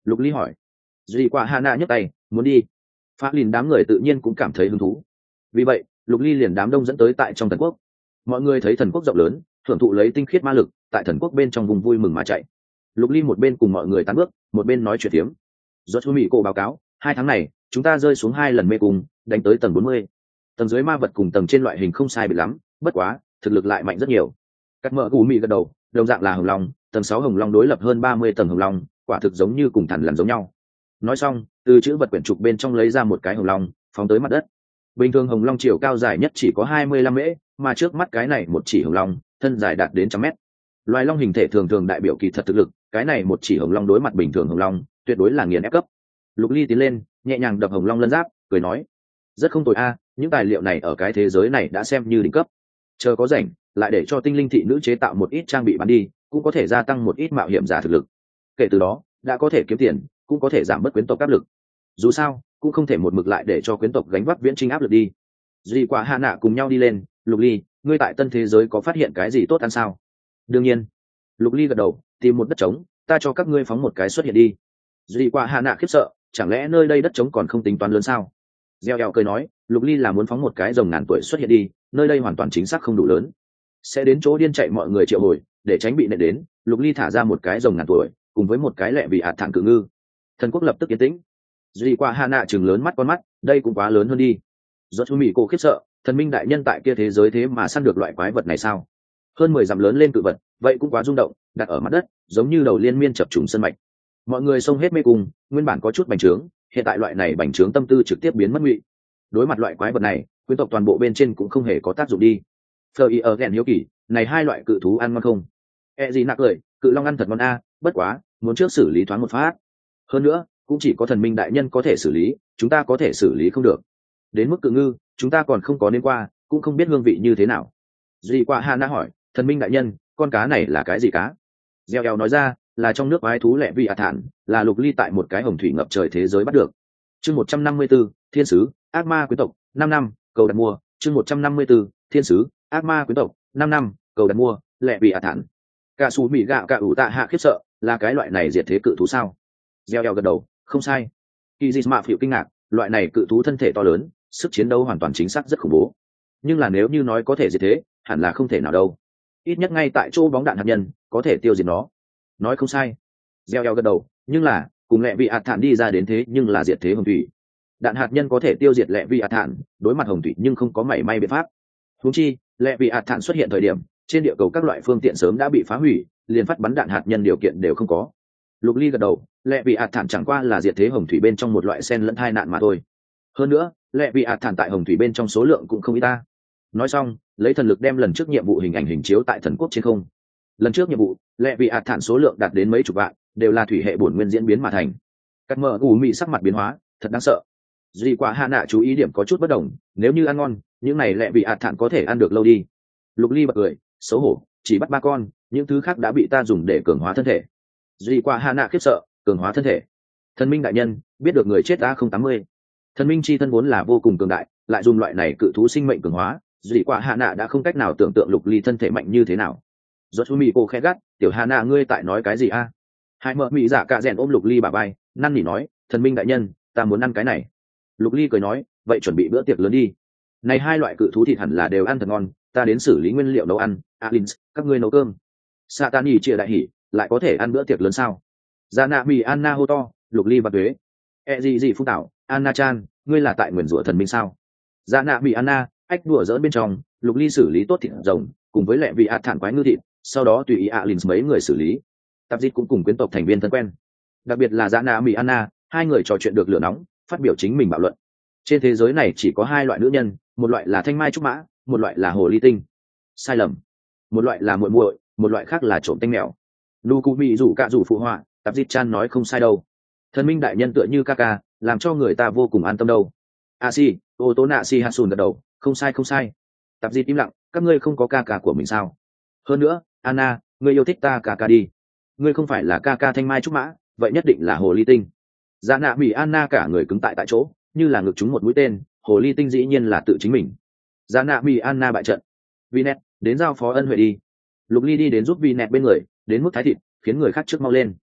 Lục ly hỏi. Duy qua hà nạ nhấc tay muốn đi. Pháp lìn đám người tự nhiên cũng cảm thấy hứng thú, vì vậy lục ly liền đám đông dẫn tới tại trong thần quốc. Mọi người thấy thần quốc rộng lớn, thưởng thụ lấy tinh khiết ma lực, tại thần quốc bên trong vùng vui mừng mà chạy. Lục ly một bên cùng mọi người tán bước, một bên nói chuyện tiếm. Do chú mỹ cô báo cáo, hai tháng này chúng ta rơi xuống hai lần mê cung, đánh tới tầng bốn mươi. Tầng dưới ma vật cùng tầng trên loại hình không sai biệt lắm, bất quá thực lực lại mạnh rất nhiều. Cắt mở gù mỹ gật đầu, đồng dạng là hồng long, tầng sáu hồng long đối lập hơn ba mươi tầng hồng long, quả thực giống như cùng thằn lằn giống nhau. Nói xong, từ chữ vật quyển trục bên trong lấy ra một cái hồng long, phóng tới mặt đất. Bình thường hồng long chiều cao dài nhất chỉ có hai mươi lăm mễ, mà trước mắt cái này một chỉ hồng long, thân dài đạt đến trăm mét. Loài long hình thể thường thường đại biểu kỳ thật thực lực, cái này một chỉ hồng long đối mặt bình thường hồng long, tuyệt đối là nghiền ép cấp. Lục ly tiến lên, nhẹ nhàng đập hồng long lân giáp, cười nói: rất không tồi a, những tài liệu này ở cái thế giới này đã xem như đỉnh cấp. Chờ có rảnh, lại để cho tinh linh thị nữ chế tạo một ít trang bị bán đi, cũng có thể gia tăng một ít mạo hiểm giả thực lực. Kể từ đó, đã có thể kiếm tiền, cũng có thể giảm bớt quyến tộc áp lực. Dù sao, cũng không thể một mực lại để cho quyến tộc gánh vác viễn trinh áp lực đi. Duy quả hạ nạ cùng nhau đi lên. Lục ly, ngươi tại tân thế giới có phát hiện cái gì tốt ăn sao? Đương nhiên. Lục ly gật đầu, tìm một đất trống, ta cho các ngươi phóng một cái xuất hiện đi. Duy quả hạ nạ khiếp sợ, chẳng lẽ nơi đây đất trống còn không tính toán lớn sao? Gieo eo cười nói, lục ly là muốn phóng một cái rồng ngàn tuổi xuất hiện đi, nơi đây hoàn toàn chính xác không đủ lớn, sẽ đến chỗ điên chạy mọi người triệu hồi, để tránh bị nện đến. Lục ly thả ra một cái rồng ngàn tuổi cùng với một cái lẹ vị hạt thản cự ngư. Thần quốc lập tức yên tĩnh. Duy qua hà nạ chừng lớn mắt con mắt, đây cũng quá lớn hơn đi. Do chú mỹ cô khiếp sợ, thần minh đại nhân tại kia thế giới thế mà săn được loại quái vật này sao? Hơn mười dặm lớn lên cự vật, vậy cũng quá rung động, đặt ở mặt đất giống như đầu liên miên chập trùng sân mạch. Mọi người xông hết mê cung, nguyên bản có chút bành trướng, hiện tại loại này bành trướng tâm tư trực tiếp biến mất ngụy. Đối mặt loại quái vật này, quyến tộc toàn bộ bên trên cũng không hề có tác dụng đi. Phờ y ở ghen hiếu kỳ, này hai loại cự thú ăn ngon không? E gì nặng cười, cự long ăn thật ngon a, bất quá muốn trước xử lý thoáng một phát. Hơn nữa, cũng chỉ có thần minh đại nhân có thể xử lý, chúng ta có thể xử lý không được. Đến mức cự ngư, chúng ta còn không có đến qua, cũng không biết hương vị như thế nào. Duy qua Hana hỏi, thần minh đại nhân, con cá này là cái gì cá? Gieo eo nói ra, là trong nước quái thú lẹ vị ả thản, là lục ly tại một cái hồng thủy ngập trời thế giới bắt được. Chương một trăm năm mươi 154, thiên sứ, ác ma quý tộc, năm năm, cầu đặt mua. Chương một trăm năm mươi 154, thiên sứ, ác ma quý tộc, năm năm, cầu đặt mua, lẹ vị ả thản. Cả sú mỹ gạo cả ủ tạ hạ khiếp sợ, là cái loại này diệt thế cự thú sao? Gieo eo gật đầu, không sai. Kỳ dị mạ phiệu kinh ngạc, loại này cự thú thân thể to lớn, sức chiến đấu hoàn toàn chính xác rất khủng bố. Nhưng là nếu như nói có thể diệt thế, hẳn là không thể nào đâu. Ít nhất ngay tại chỗ bóng đạn hạt nhân, có thể tiêu diệt nó. Nói không sai. Gieo eo gật đầu, nhưng là cùng lẹ vị ạt thản đi ra đến thế nhưng là diệt thế hồng thủy. Đạn hạt nhân có thể tiêu diệt lẹ vị ạt thản, đối mặt hồng thủy nhưng không có mảy may biện pháp. Huống chi, lẹ vị ạt thản xuất hiện thời điểm, trên địa cầu các loại phương tiện sớm đã bị phá hủy, liền phát bắn đạn hạt nhân điều kiện đều không có. Lục ly gật đầu, lẹ vị ạt thản chẳng qua là diệt thế hồng thủy bên trong một loại sen lẫn tai nạn mà thôi. Hơn nữa, lẹ vị ạt thản tại hồng thủy bên trong số lượng cũng không ít ta. Nói xong, lấy thần lực đem lần trước nhiệm vụ hình ảnh hình chiếu tại thần quốc trên không. Lần trước nhiệm vụ, lẹ vị ạt thản số lượng đạt đến mấy chục vạn, đều là thủy hệ bổn nguyên diễn biến mà thành. Cắt mở ủ mị sắc mặt biến hóa, thật đáng sợ. Duy quả hạ nạ chú ý điểm có chút bất đồng, nếu như ăn ngon, những này lẹ vị ạt thản có thể ăn được lâu đi. Lục ly bật cười, xấu hổ, chỉ bắt ba con, những thứ khác đã bị ta dùng để cường hóa thân thể. Duy quả hạ nạ khiếp sợ, cường hóa thân thể. Thần minh đại nhân, biết được người chết a không tám mươi. Thần minh chi thân vốn là vô cùng cường đại, lại dùng loại này cự thú sinh mệnh cường hóa, Duy quả hạ nạ đã không cách nào tưởng tượng lục ly thân thể mạnh như thế nào. Giọt chú mị cô khẽ gắt, tiểu hạ nạ ngươi tại nói cái gì a? Hai mợ mị giả cạ rèn ôm lục ly bà bay, năn nỉ nói, thần minh đại nhân, ta muốn ăn cái này. Lục ly cười nói, vậy chuẩn bị bữa tiệc lớn đi. Này hai loại cự thú thịt hẳn là đều ăn thật ngon, ta đến xử lý nguyên liệu nấu ăn. Alins, các ngươi nấu cơm. Satani chia đại hỉ, lại có thể ăn bữa tiệc lớn sao? Gia nạ mì Anna hô to, lục ly và tuế. E gì gì phúc tạo, Anna chan, ngươi là tại nguyền rủa thần minh sao? Gia nạ mì Anna, ách đùa dỡn bên trong, lục ly xử lý tốt thịt rồng, cùng với lẹ vị ạt thản quái ngư thịt, sau đó tùy ý Alins mấy người xử lý. Tạp dịch cũng cùng quyến tộc thành viên thân quen, đặc biệt là Gia nạ mì Anna, hai người trò chuyện được lửa nóng, phát biểu chính mình bạo luận. Trên thế giới này chỉ có hai loại nữ nhân, một loại là thanh mai trúc mã, một loại là hồ ly tinh. Sai lầm. Một loại là muội muội, một loại khác là trộm tanh mèo. Nuku bị rủ cạ rủ phụ họa, Tạp dịch chan nói không sai đâu. Thần minh đại nhân tựa như ca ca, làm cho người ta vô cùng an tâm đâu. A si, ô tố nạ si hasun gật đầu, không sai không sai. Tạp dịch im lặng, các ngươi không có ca ca của mình sao? Hơn nữa, Anna, ngươi yêu thích ta ca ca đi. Ngươi không phải là ca ca thanh mai trúc mã, vậy nhất định là hồ ly tinh. Dạ nạ bị Anna cả người cứng tại tại chỗ, như là ngực trúng một mũi tên, hồ ly tinh dĩ nhiên là tự chính mình. Dạ nạ bị Anna bại trận. Vinet, đến giao phó ân huệ đi. Lục ly đi đến giúp Vinet bên người, đến mức thái thịt, khiến người khác trước mau lên.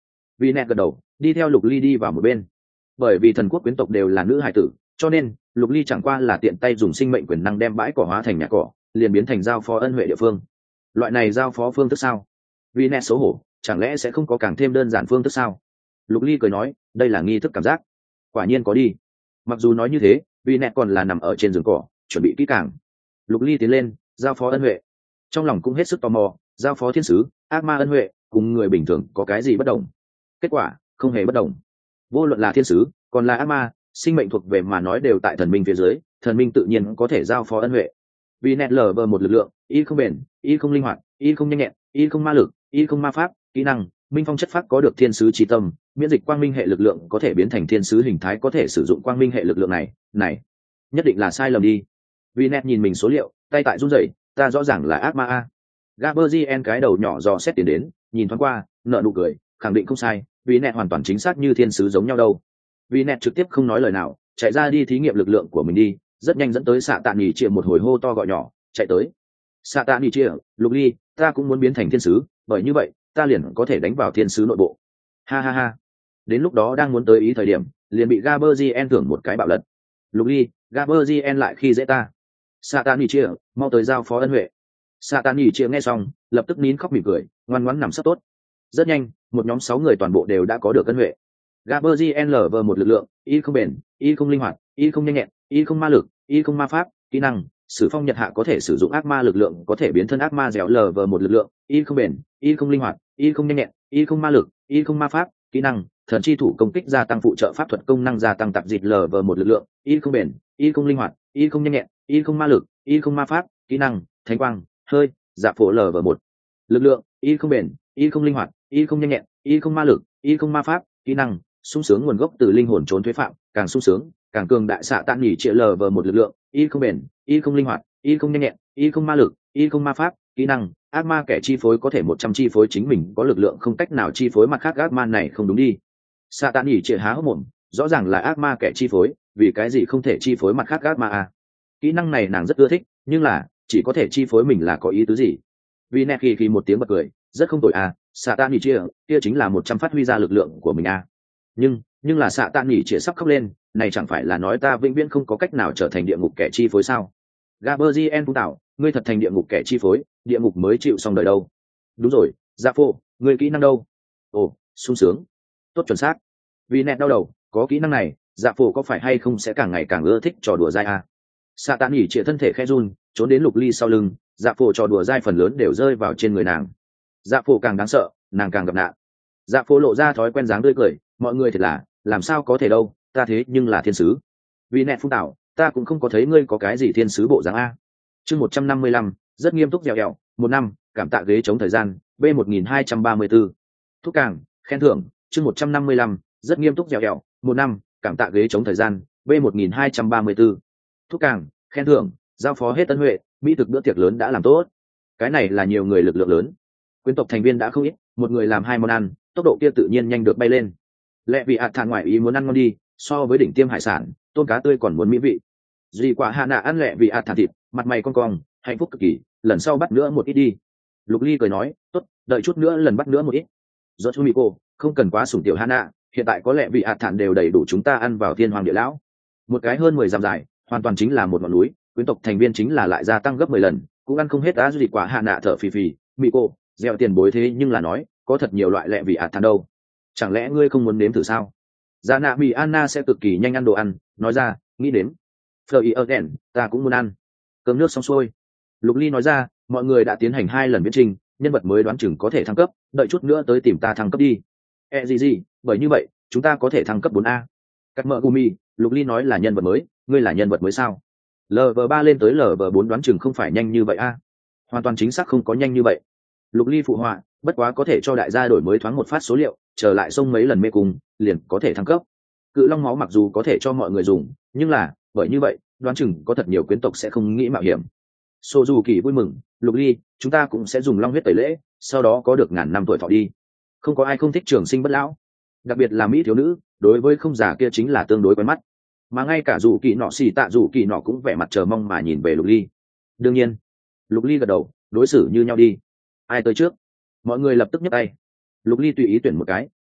Vì nẹt gật đầu, đi theo Lục Ly đi vào một bên. Bởi vì thần quốc quyến tộc đều là nữ hài tử, cho nên Lục Ly chẳng qua là tiện tay dùng sinh mệnh quyền năng đem bãi cỏ hóa thành nhà cỏ, liền biến thành giao phó ân huệ địa phương. Loại này giao phó phương thức sao? Vì nẹt xấu hổ, chẳng lẽ sẽ không có càng thêm đơn giản phương thức sao? Lục Ly cười nói, đây là nghi thức cảm giác. Quả nhiên có đi. Mặc dù nói như thế, vì nẹt còn là nằm ở trên giường cỏ, chuẩn bị kỹ càng. Lục Ly tiến lên, giao phó ân huệ. Trong lòng cũng hết sức tò mò, giao phó thiên sứ, ác ma ân huệ, cùng người bình thường có cái gì bất đồng? Kết quả, không hề bất đồng. Vô luận là thiên sứ, còn là ác ma, sinh mệnh thuộc về mà nói đều tại thần minh phía dưới, thần minh tự nhiên có thể giao phó ân huệ. Vì nẹt lờ vờ một lực lượng, y không bền, y không linh hoạt, y không nhanh nhẹn, y không ma lực, y không ma pháp, kỹ năng, minh phong chất pháp có được thiên sứ trí tâm, miễn dịch quang minh hệ lực lượng có thể biến thành thiên sứ hình thái, có thể sử dụng quang minh hệ lực lượng này, này nhất định là sai lầm đi. Vì nẹt nhìn mình số liệu, tay tại run rẩy, ta rõ ràng là ác ma a. Gaberzien cái đầu nhỏ dò xét tiền đến, nhìn thoáng qua, nở nụ cười, khẳng định không sai, vì nẹt hoàn toàn chính xác như thiên sứ giống nhau đâu. Vì nẹt trực tiếp không nói lời nào, chạy ra đi thí nghiệm lực lượng của mình đi, rất nhanh dẫn tới xạ tạ nghỉ chia một hồi hô to gọi nhỏ, chạy tới. Xạ tạ nghỉ chia, Lục Ly, ta cũng muốn biến thành thiên sứ, bởi như vậy, ta liền có thể đánh vào thiên sứ nội bộ. Ha ha ha. Đến lúc đó đang muốn tới ý thời điểm, liền bị Gaberzien thưởng một cái bạo lật. Lục Ly, Gaberzien lại khi dễ ta. Xạ tạ nghỉ chia, mau tới giao phó ân huệ. Xạ tạ nghỉ chia nghe xong, lập tức nín khóc mỉm cười, ngoan ngoãn nằm sấp tốt. Rất nhanh, một nhóm sáu người toàn bộ đều đã có được ân huệ. Gaberzien lờ vờ một lực lượng, y không bền, y không linh hoạt, y không nhanh nhẹn, y không ma lực, y không ma pháp, kỹ năng, sử phong nhật hạ có thể sử dụng ác ma lực lượng, có thể biến thân ác ma dẻo lờ vờ một lực lượng, y không bền, y không linh hoạt, y không nhanh nhẹn, y không ma lực, y không ma pháp, kỹ năng, thần chi thủ công kích gia tăng phụ trợ pháp thuật công năng gia tăng tạp dịch lờ vờ một lực lượng, y không bền, y không linh hoạt, y không nhanh nhẹn, y không ma lực, y không ma pháp, kỹ năng, thánh quang, hơi, dạ phổ lờ vờ một lực lượng, y không bền, y không linh hoạt, y không nhanh nhẹn, y không ma lực, y không ma pháp, kỹ năng, sung sướng nguồn gốc từ linh hồn trốn thuế phạm, càng sung sướng càng cường đại xạ tạ nghỉ triệu lờ vờ một lực lượng, y không bền, y không linh hoạt, y không nhanh nhẹn, y không ma lực, y không ma pháp, kỹ năng, ác ma kẻ chi phối có thể một trăm chi phối chính mình có lực lượng không cách nào chi phối mặt khác ác ma này không đúng đi. Xạ tạ nghỉ triệu há hốc mồm, rõ ràng là ác ma kẻ chi phối, vì cái gì không thể chi phối mặt khác ác ma à? Kỹ năng này nàng rất ưa thích, nhưng là chỉ có thể chi phối mình là có ý tứ gì? Vì nẹt khi khi một tiếng bật cười, rất không tồi à, xạ tạ nghỉ triệu kia chính là một trăm phát huy ra lực lượng của mình à. nhưng nhưng là xạ tạ nghỉ chĩa sắp khóc lên, này chẳng phải là nói ta vĩnh viễn không có cách nào trở thành địa ngục kẻ chi phối sao? Gaberzien phung tạo, ngươi thật thành địa ngục kẻ chi phối, địa ngục mới chịu xong đời đâu. Đúng rồi, dạ phô, ngươi kỹ năng đâu? Ồ, sung sướng, tốt chuẩn xác. Vì nẹt đau đầu, có kỹ năng này, dạ phô có phải hay không sẽ càng ngày càng ưa thích trò đùa dai à? Xạ tạ nghỉ chĩa thân thể khẽ run, trốn đến Lục Ly sau lưng, dạ phô trò đùa dai phần lớn đều rơi vào trên người nàng. Dạ phô càng đáng sợ, nàng càng gặp nạn. Dạ phô lộ ra thói quen dáng tươi cười, mọi người thật là làm sao có thể đâu, ta thế nhưng là thiên sứ. Vì nẹt phun tạo, ta cũng không có thấy ngươi có cái gì thiên sứ bộ dáng a. Chương một trăm năm mươi lăm, rất nghiêm túc dẻo dẻo, một năm, cảm tạ ghế chống thời gian, B một nghìn hai trăm ba mươi tư. Thúc càng, khen thưởng, chương một trăm năm mươi lăm, rất nghiêm túc dẻo dẻo, một năm, cảm tạ ghế chống thời gian, B một nghìn hai trăm ba mươi tư. Thúc càng, khen thưởng, giao phó hết tân huệ, mỹ thực bữa tiệc lớn đã làm tốt. Cái này là nhiều người lực lượng lớn. Quyến tộc thành viên đã không ít, một người làm hai món ăn, tốc độ kia tự nhiên nhanh được bay lên. Lẽ vì ạt thản ngoại ý muốn ăn ngon đi, so với đỉnh tiêm hải sản, tôm cá tươi còn muốn mỹ vị. Dì quả hạ nạ ăn lẹ vì ạt thản thịt, mặt mày con cong, hạnh phúc cực kỳ, lần sau bắt nữa một ít đi. Lục Ly cười nói, tốt, đợi chút nữa lần bắt nữa một ít. Do chú Miko, không cần quá sủng tiểu hạ nạ, hiện tại có lẽ vị ạt thản đều đầy đủ chúng ta ăn vào thiên hoàng địa lão. Một cái hơn mười dặm dài, hoàn toàn chính là một ngọn núi, quyến tộc thành viên chính là lại gia tăng gấp mười lần, cũng ăn không hết á. Dì quả hạ nạ thở phì phì, Miko, gieo tiền bối thế nhưng là nói, có thật nhiều loại lẹ vị ạt thản đâu. Chẳng lẽ ngươi không muốn nếm thử sao? Dạ nạ bị Anna sẽ cực kỳ nhanh ăn đồ ăn, nói ra, nghĩ đến. Fleur again, ta cũng muốn ăn. Cơm nước xong xuôi. Lục Ly nói ra, mọi người đã tiến hành hai lần viễn trình, nhân vật mới đoán chừng có thể thăng cấp, đợi chút nữa tới tìm ta thăng cấp đi. E gì gì, bởi như vậy, chúng ta có thể thăng cấp bốn A. Cắt mợ Gumi, Lục Ly nói là nhân vật mới, ngươi là nhân vật mới sao? lờ vê ba lên tới lờ vê bốn đoán chừng không phải nhanh như vậy a. Hoàn toàn chính xác không có nhanh như vậy. Lục Ly phụ họa, bất quá có thể cho đại gia đổi mới thoáng một phát số liệu, trở lại xông mấy lần mê cung, liền có thể thăng cấp. Cự long máu mặc dù có thể cho mọi người dùng, nhưng là, bởi như vậy, đoán chừng có thật nhiều quyến tộc sẽ không nghĩ mạo hiểm. Sô dù kỳ vui mừng, Lục Ly, chúng ta cũng sẽ dùng long huyết tẩy lễ, sau đó có được ngàn năm tuổi thọ đi. Không có ai không thích trường sinh bất lão, đặc biệt là mỹ thiếu nữ, đối với không già kia chính là tương đối quen mắt. Mà ngay cả dù kỳ nọ xì tạ dù kỳ nọ cũng vẻ mặt chờ mong mà nhìn về Lục Ly. Đương nhiên, Lục Ly gật đầu, đối xử như nhau đi. Ai tới trước? Mọi người lập tức nhấc tay. Lục Ly tùy ý tuyển một cái,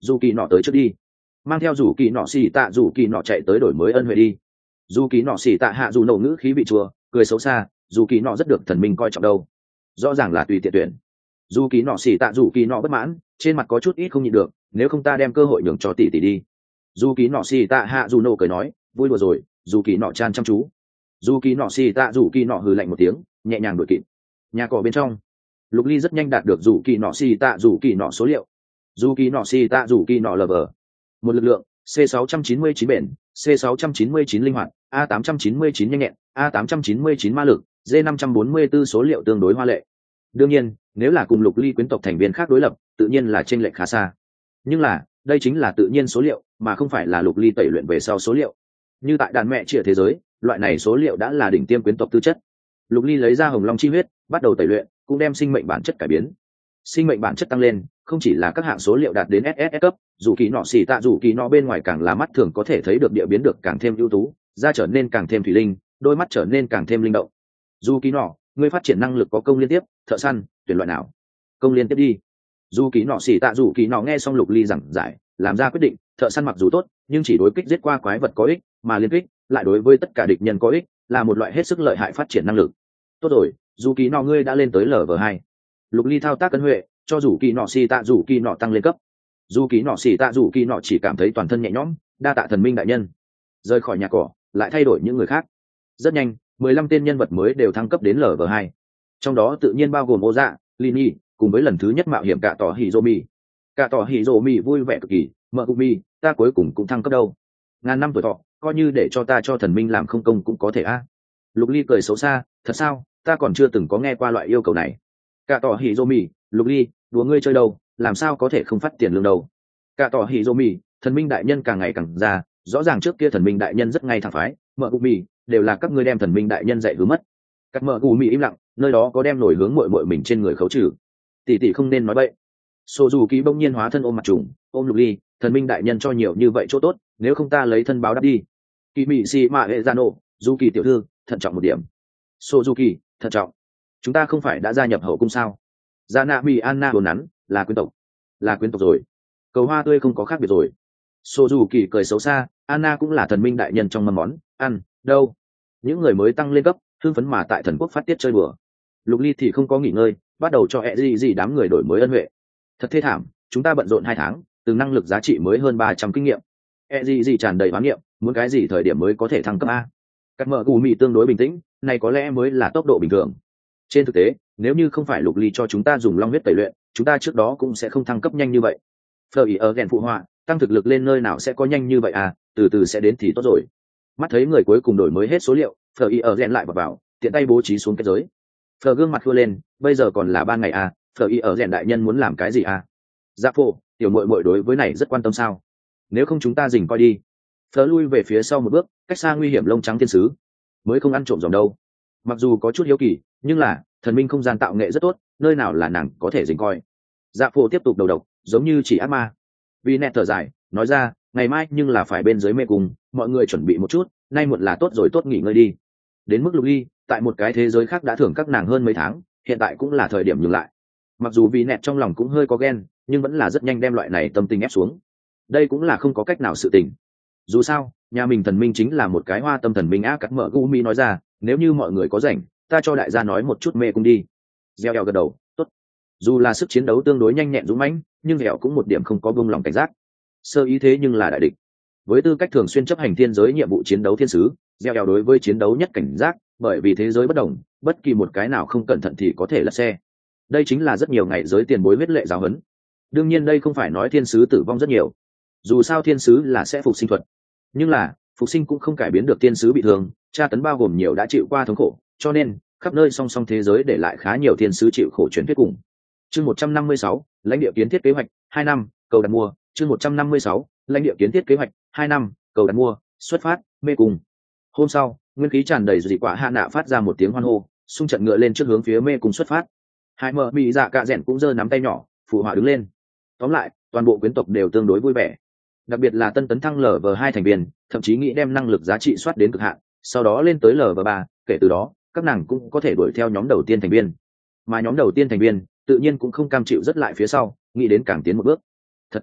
dù kỳ nọ tới trước đi, mang theo dù kỳ nọ xì tạ dù kỳ nọ chạy tới đổi mới ân huệ đi. Dù kỳ nọ xì tạ hạ dù nổ ngữ khí bị chùa cười xấu xa, dù kỳ nọ rất được thần minh coi trọng đâu, rõ ràng là tùy tiện tuyển. Dù kỳ nọ xì tạ dù kỳ nọ bất mãn, trên mặt có chút ít không nhịn được, nếu không ta đem cơ hội nhường cho tỷ tỷ đi. Dù kỳ nọ xì tạ hạ dù nổ cười nói, vui đùa rồi. Dù kỳ nọ chan chăm chú. Dù kỳ nọ xì tạ dù kỳ nọ hừ lạnh một tiếng, nhẹ nhàng đuổi kịp. Nhà cỏ bên trong, Lục Ly rất nhanh đạt được dù kỳ nọ xì tạ dù kỳ nọ số liệu. Dù kỳ nọ xì tạ dù kỳ nọ lờ vờ một lực lượng C sáu chín chín bền, C sáu chín chín linh hoạt, A tám chín chín nhanh nhẹn, A tám chín chín ma lực, D năm bốn tư số liệu tương đối hoa lệ. Đương nhiên, nếu là cùng Lục Ly quyến tộc thành viên khác đối lập, tự nhiên là chênh lệch khá xa. Nhưng là, đây chính là tự nhiên số liệu, mà không phải là Lục Ly tẩy luyện về sau số liệu. Như tại đàn mẹ chia thế giới, loại này số liệu đã là đỉnh tiêm quyến tộc tư chất. Lục Ly lấy ra hồng long chi huyết, bắt đầu tẩy luyện, cũng đem sinh mệnh bản chất cải biến. Sinh mệnh bản chất tăng lên, không chỉ là các hạng số liệu đạt đến ét ét ét cấp, dù kỳ nọ xì tạ dù kỳ nọ bên ngoài càng là mắt thường có thể thấy được địa biến được càng thêm ưu tú, da trở nên càng thêm thủy linh, đôi mắt trở nên càng thêm linh động. Dù kỳ nọ, ngươi phát triển năng lực có công liên tiếp, thợ săn, tuyển loại nào? Công liên tiếp đi. Dù kỳ nọ xì tạ dù kỳ nọ nghe xong Lục Ly giảng giải, làm ra quyết định, thợ săn mặc dù tốt, nhưng chỉ đối kích giết qua quái vật có ích, mà liên kích lại đối với tất cả địch nhân có ích, là một loại hết sức lợi hại phát triển năng lực. Tốt rồi, dù kỳ nọ ngươi đã lên tới lv hai. Lục Ly thao tác cân huệ, cho dù kỳ nọ xì tạ dù kỳ nọ tăng lên cấp. Dù kỳ nọ xì tạ dù kỳ nọ chỉ cảm thấy toàn thân nhẹ nhõm, đa tạ thần minh đại nhân. Rời khỏi nhà cỏ, lại thay đổi những người khác. Rất nhanh, mười lăm tên nhân vật mới đều thăng cấp đến lv hai. Trong đó tự nhiên bao gồm Ô Dạ, Lini, cùng với lần thứ nhất mạo hiểm cả tỏ hỉ rô mì. Cả tỏ hỉ rô mì vui vẻ cực kỳ, mợ cụ mi, ta cuối cùng cũng thăng cấp đâu. Ngàn năm tuổi thọ, coi như để cho ta cho thần minh làm không công cũng có thể a. Lục Ly cười xấu xa, thật sao, ta còn chưa từng có nghe qua loại yêu cầu này. Cả tỏ hỉ rô mì, Lục Ly, đùa ngươi chơi đâu, làm sao có thể không phát tiền lương đâu. Cả tỏ hỉ rô mì, thần minh đại nhân càng ngày càng già, rõ ràng trước kia thần minh đại nhân rất ngay thẳng phái, mợ cụ mi, đều là các ngươi đem thần minh đại nhân dạy hứa mất. Các mợ cụ mi im lặng, nơi đó có đem nổi hướng muội muội mình trên người khấu trừ. Tỷ tỷ không nên nói bậy. Sô dù ký bỗng nhiên hóa thân ôm mặt trùng, ôm Lục Ly, thần minh đại nhân cho nhiều như vậy chỗ tốt, nếu không ta lấy thân báo đáp đi. Kỳ mị xì mạ hệ gia nổ, du kỳ tiểu thư, thận trọng một điểm. Sô dù kỳ, thận trọng. Chúng ta không phải đã gia nhập hậu cung sao? Gia nạ mỹ anna buồn nắn, là quyến tộc, là quyến tộc rồi. Cầu hoa tươi không có khác biệt rồi. Sô dù kỳ cười xấu xa, Anna cũng là thần minh đại nhân trong mâm món ăn đâu. Những người mới tăng lên cấp, hưng phấn mà tại thần quốc phát tiết chơi bừa. Lục Ly thì không có nghỉ ngơi, bắt đầu cho ẹ gì gì đám người đổi mới ân huệ. Thật thê thảm, chúng ta bận rộn hai tháng, từ năng lực giá trị mới hơn ba trăm kinh nghiệm. ẹ gì gì tràn đầy hoán niệm, muốn cái gì thời điểm mới có thể thăng cấp a? Các mở cù mị tương đối bình tĩnh, này có lẽ mới là tốc độ bình thường. Trên thực tế, nếu như không phải Lục Ly cho chúng ta dùng long huyết tẩy luyện, chúng ta trước đó cũng sẽ không thăng cấp nhanh như vậy. Phở ý ở rèn phụ họa, tăng thực lực lên nơi nào sẽ có nhanh như vậy à, từ từ sẽ đến thì tốt rồi. Mắt thấy người cuối cùng đổi mới hết số liệu, Phở ý ở rèn lại vào vào, tiện tay bố trí xuống kết giới. Phở gương mặt khua lên, bây giờ còn là ban ngày à, Phở ý ở rèn đại nhân muốn làm cái gì à? Dạ phô, tiểu muội muội đối với này rất quan tâm sao? Nếu không chúng ta dình coi đi. Phở lui về phía sau một bước, cách xa nguy hiểm lông trắng thiên sứ, mới không ăn trộm dòng đâu. Mặc dù có chút hiếu kỳ, nhưng là thần minh không gian tạo nghệ rất tốt, nơi nào là nàng có thể dình coi. Dạ phô tiếp tục đầu độc, giống như chỉ ác ma. Vì nẹt thở dài, nói ra, ngày mai nhưng là phải bên dưới mê cung, mọi người chuẩn bị một chút, nay muộn là tốt rồi, tốt nghỉ ngơi đi. Đến mức Lục Ly, tại một cái thế giới khác đã thưởng các nàng hơn mấy tháng, hiện tại cũng là thời điểm dừng lại. Mặc dù vì nẹt trong lòng cũng hơi có ghen, nhưng vẫn là rất nhanh đem loại này tâm tình ép xuống. Đây cũng là không có cách nào sự tình. Dù sao, nhà mình thần minh chính là một cái hoa tâm thần minh á. Cắt mở Gumi nói ra, nếu như mọi người có rảnh, ta cho đại gia nói một chút mê cung đi. Gieo eo gật đầu, tốt. Dù là sức chiến đấu tương đối nhanh nhẹn dũng mãnh, nhưng Hẹo cũng một điểm không có buông lòng cảnh giác. Sơ ý thế nhưng là đại địch. Với tư cách thường xuyên chấp hành thiên giới nhiệm vụ chiến đấu thiên sứ, Gieo eo đối với chiến đấu nhất cảnh giác, bởi vì thế giới bất đồng, bất kỳ một cái nào không cẩn thận thì có thể lật xe. Đây chính là rất nhiều ngày giới tiền bối huyết lệ giáo huấn. Đương nhiên đây không phải nói thiên sứ tử vong rất nhiều. Dù sao thiên sứ là sẽ phục sinh thuật, nhưng là phục sinh cũng không cải biến được thiên sứ bị thương, tra tấn bao gồm nhiều đã chịu qua thống khổ, cho nên khắp nơi song song thế giới để lại khá nhiều thiên sứ chịu khổ truyền thuyết cùng. Chương một trăm năm mươi sáu, lãnh địa kiến thiết kế hoạch, hai năm, cầu đặt mua. Chương một trăm năm mươi sáu, lãnh địa kiến thiết kế hoạch, hai năm, cầu đặt mua. Xuất phát, mê cung. Hôm sau, nguyên khí tràn đầy dị quả hạ nạ phát ra một tiếng hoan hô, xung trận ngựa lên trước hướng phía mê cung xuất phát. Hai mờ bị dạ cạ rẽn cũng giơ nắm tay nhỏ, phụ họa đứng lên. Tóm lại, toàn bộ quyến tộc đều tương đối vui vẻ. Đặc biệt là tân tấn thăng lv hai thành viên, thậm chí nghĩ đem năng lực giá trị soát đến cực hạn, sau đó lên tới lv ba, kể từ đó, các nàng cũng có thể đuổi theo nhóm đầu tiên thành viên. Mà nhóm đầu tiên thành viên, tự nhiên cũng không cam chịu rất lại phía sau, nghĩ đến càng tiến một bước. Thật tốt đâu,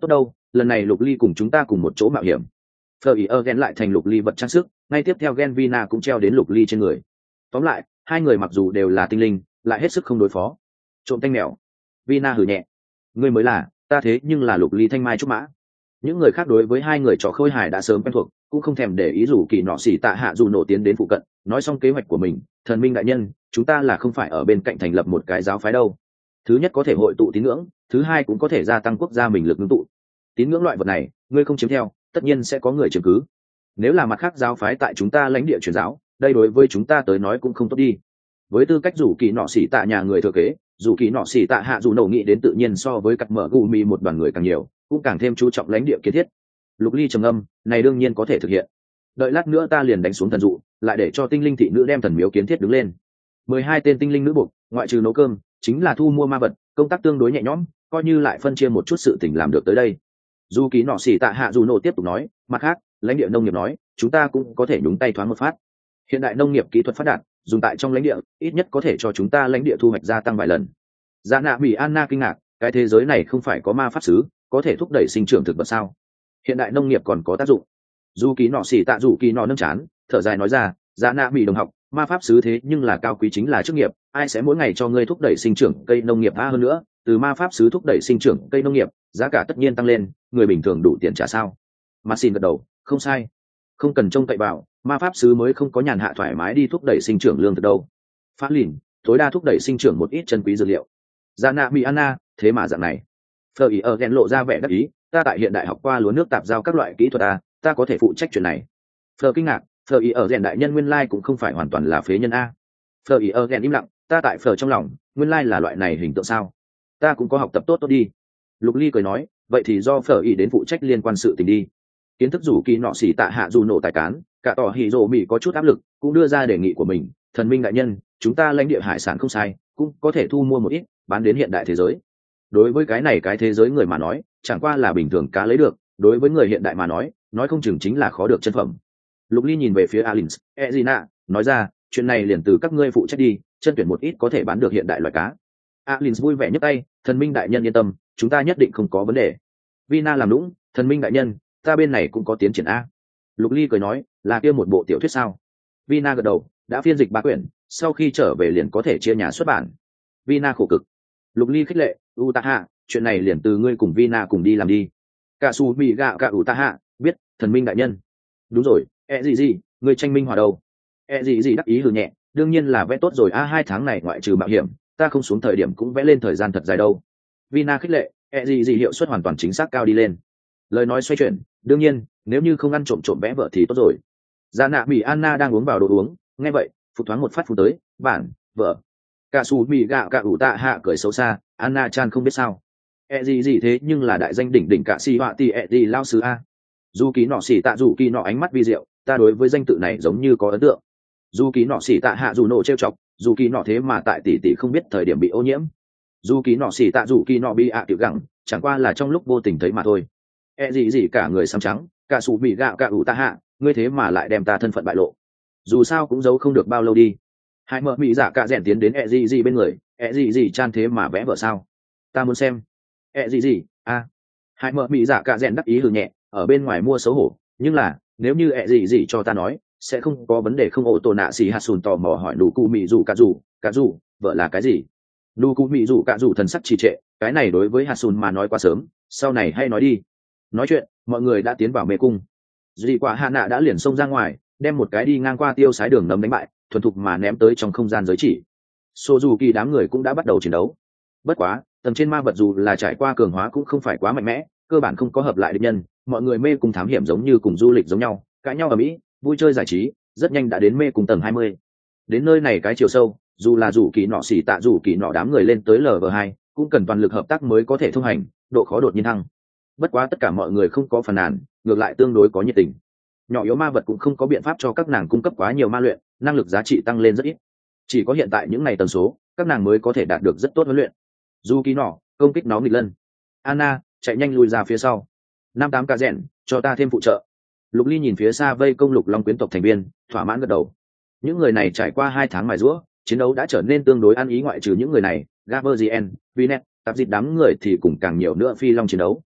lần này Lục Ly cùng chúng ta cùng một chỗ mạo hiểm. Fleur ghen lại thành Lục Ly vật trang sức, ngay tiếp theo Gen Vina cũng treo đến Lục Ly trên người. Tóm lại, hai người mặc dù đều là tinh linh, lại hết sức không đối phó. Trộm tanh mèo. Vina hừ nhẹ. Ngươi mới là, ta thế nhưng là Lục Ly thanh mai trúc mã. Những người khác đối với hai người trò khôi hài đã sớm quen thuộc, cũng không thèm để ý dù kỳ nọ xỉ tạ hạ dù nổ tiến đến phụ cận, nói xong kế hoạch của mình. Thần minh đại nhân, chúng ta là không phải ở bên cạnh thành lập một cái giáo phái đâu. Thứ nhất có thể hội tụ tín ngưỡng, thứ hai cũng có thể gia tăng quốc gia mình lực ngưng tụ. Tín ngưỡng loại vật này, ngươi không chiếm theo, tất nhiên sẽ có người chiếm cứ. Nếu là mặt khác giáo phái tại chúng ta lãnh địa truyền giáo, đây đối với chúng ta tới nói cũng không tốt đi. Với tư cách rủ kỳ nọ xỉ tạ nhà người thừa kế, dù kỳ nọ xỉ tạ hạ dù nổ nghĩ đến tự nhiên so với cặp mở gù mì một đoàn người càng nhiều, cũng càng thêm chú trọng lãnh địa kiến thiết. Lục Ly trầm âm, này đương nhiên có thể thực hiện. Đợi lát nữa ta liền đánh xuống thần dụ, lại để cho tinh linh thị nữ đem thần miếu kiến thiết đứng lên. Mười hai tên tinh linh nữ buộc, ngoại trừ nấu cơm, chính là thu mua ma vật, công tác tương đối nhẹ nhõm, coi như lại phân chia một chút sự tình làm được tới đây. Dù kỳ nọ xỉ tạ hạ dù nổ tiếp tục nói, mặt khác, lãnh địa nông nghiệp nói, chúng ta cũng có thể nhúng tay thoáng một phát. Hiện đại nông nghiệp kỹ thuật phát đạt, dùng tại trong lãnh địa, ít nhất có thể cho chúng ta lãnh địa thu hoạch gia tăng vài lần. Dạ nạ bị Anna kinh ngạc, cái thế giới này không phải có ma pháp sứ, có thể thúc đẩy sinh trưởng thực vật sao? Hiện đại nông nghiệp còn có tác dụng. Dù kỳ nọ xỉ tạ dù kỳ nọ nâng chán, thở dài nói ra, dạ nạ bị đồng học, ma pháp sứ thế nhưng là cao quý chính là chức nghiệp, ai sẽ mỗi ngày cho ngươi thúc đẩy sinh trưởng cây nông nghiệp a hơn nữa, từ ma pháp sứ thúc đẩy sinh trưởng cây nông nghiệp, giá cả tất nhiên tăng lên, người bình thường đủ tiền trả sao? Mà xin gật đầu, không sai, không cần trông cậy vào, ma pháp sứ mới không có nhàn hạ thoải mái đi thúc đẩy sinh trưởng lương thực đâu. Phát lìn, tối đa thúc đẩy sinh trưởng một ít chân quý dược liệu. Dạ nạ bị Anna, thế mà dạng này. Fleur ở ghen lộ ra vẻ đắc ý, ta tại hiện đại học qua lúa nước tạp giao các loại kỹ thuật a, ta có thể phụ trách chuyện này. Fleur kinh ngạc, Fleur ở ghen đại nhân nguyên lai cũng không phải hoàn toàn là phế nhân a. Fleur ở ghen im lặng, ta tại Fleur trong lòng, nguyên lai là loại này hình tượng sao? Ta cũng có học tập tốt tốt đi. Lục Ly cười nói, vậy thì do Fleur ý đến phụ trách liên quan sự tình đi. Kiến thức rủ kỳ nọ xỉ tạ hạ dù nổ tài cán, cả tỏ hỉ rồ mỹ có chút áp lực, cũng đưa ra đề nghị của mình. Thần minh đại nhân, chúng ta lãnh địa hải sản không sai, cũng có thể thu mua một ít, bán đến hiện đại thế giới. Đối với cái này cái thế giới người mà nói, chẳng qua là bình thường cá lấy được, đối với người hiện đại mà nói, nói không chừng chính là khó được chân phẩm. Lục Ly nhìn về phía Alins, Ezina, nói ra, chuyện này liền từ các ngươi phụ trách đi, chân tuyển một ít có thể bán được hiện đại loại cá. Alins vui vẻ nhấc tay, thần minh đại nhân yên tâm, chúng ta nhất định không có vấn đề. Vina làm lũng, thần minh đại nhân, ta bên này cũng có tiến triển a. Lục Ly cười nói, là kia một bộ tiểu thuyết sao? Vina gật đầu, đã phiên dịch ba quyển, sau khi trở về liền có thể chia nhà xuất bản. Vina khổ cực. Lục Ly khích lệ, Utaha, chuyện này liền từ ngươi cùng Vina cùng đi làm đi. Cả su bị gạo cả Utaha, biết, thần minh đại nhân. Đúng rồi, e gì gì, ngươi tranh minh hòa đâu? E gì gì đắc ý hừ nhẹ, đương nhiên là vẽ tốt rồi a, hai tháng này ngoại trừ mạo hiểm, ta không xuống thời điểm cũng vẽ lên thời gian thật dài đâu. Vina khích lệ, e gì gì hiệu suất hoàn toàn chính xác cao đi lên. Lời nói xoay chuyển, đương nhiên, nếu như không ăn trộm trộm vẽ vợ thì tốt rồi. Dạ nạ bị Anna đang uống vào đồ uống, nghe vậy, phục thoáng một phát phun tới, bản, vợ. Cả su bị gạo cả ủ tạ hạ cười xấu xa, Anna chan không biết sao. E gì gì thế nhưng là đại danh đỉnh đỉnh cả si họa ti e gì lao sư a. Dù ký nọ xỉ tạ dù kỳ nọ ánh mắt vi diệu, ta đối với danh tự này giống như có ấn tượng. Dù ký nọ xỉ tạ hạ dù nổ trêu chọc, dù ký nọ thế mà tại tỷ tỷ không biết thời điểm bị ô nhiễm. Dù ký nọ xỉ tạ dù kỳ nọ bị ạ tiểu gặng, chẳng qua là trong lúc vô tình thấy mà thôi. E gì gì cả người xám trắng, cả su bị gạo cả ủ tạ hạ, ngươi thế mà lại đem ta thân phận bại lộ. Dù sao cũng giấu không được bao lâu đi. Hai mợ mỹ giả cả rèn tiến đến E gì gì bên người, E gì gì chan thế mà vẽ vợ sao? Ta muốn xem. E gì gì, a. Hai mợ mỹ giả cả rèn đắc ý hừ nhẹ, ở bên ngoài mua xấu hổ, nhưng là nếu như E gì gì cho ta nói, sẽ không có vấn đề không. Ổ tổ nạ xì hạt sùn tò mò hỏi nụ cụ mỹ dù cả dù, cả dù, vợ là cái gì? Nụ cụ mỹ dù cả dù thần sắc trì trệ, cái này đối với hạt sùn mà nói quá sớm, sau này hay nói đi. Nói chuyện, mọi người đã tiến vào mê cung. Dì quả hạ nạ đã liền xông ra ngoài, đem một cái đi ngang qua tiêu sái đường nấm đánh bại, thuần thục mà ném tới trong không gian giới chỉ. Sô dù kỳ đám người cũng đã bắt đầu chiến đấu. Bất quá, tầng trên ma vật dù là trải qua cường hóa cũng không phải quá mạnh mẽ, cơ bản không có hợp lại địch nhân, mọi người mê cung thám hiểm giống như cùng du lịch giống nhau, cãi nhau ở mỹ, vui chơi giải trí, rất nhanh đã đến mê cung tầng hai mươi. Đến nơi này cái chiều sâu, dù là rủ kỳ nọ xỉ tạ rủ kỳ nọ đám người lên tới lv hai, cũng cần toàn lực hợp tác mới có thể thông hành, độ khó đột nhiên thăng. Bất quá tất cả mọi người không có phàn nàn, ngược lại tương đối có nhiệt tình. Nhỏ yếu ma vật cũng không có biện pháp cho các nàng cung cấp quá nhiều ma luyện, năng lực giá trị tăng lên rất ít. Chỉ có hiện tại những ngày tần số, các nàng mới có thể đạt được rất tốt huấn luyện. Du ký nỏ, công kích nó nghịch lân. Anna, chạy nhanh lùi ra phía sau. Năm tám ca rèn, cho ta thêm phụ trợ. Lục Ly nhìn phía xa vây công lục long quyến tộc thành viên, thỏa mãn gật đầu. Những người này trải qua hai tháng mài giũa, chiến đấu đã trở nên tương đối ăn ý, ngoại trừ những người này, Gaberzien, Vinet, tạp dịch đám người thì cùng càng nhiều nữa phi long chiến đấu.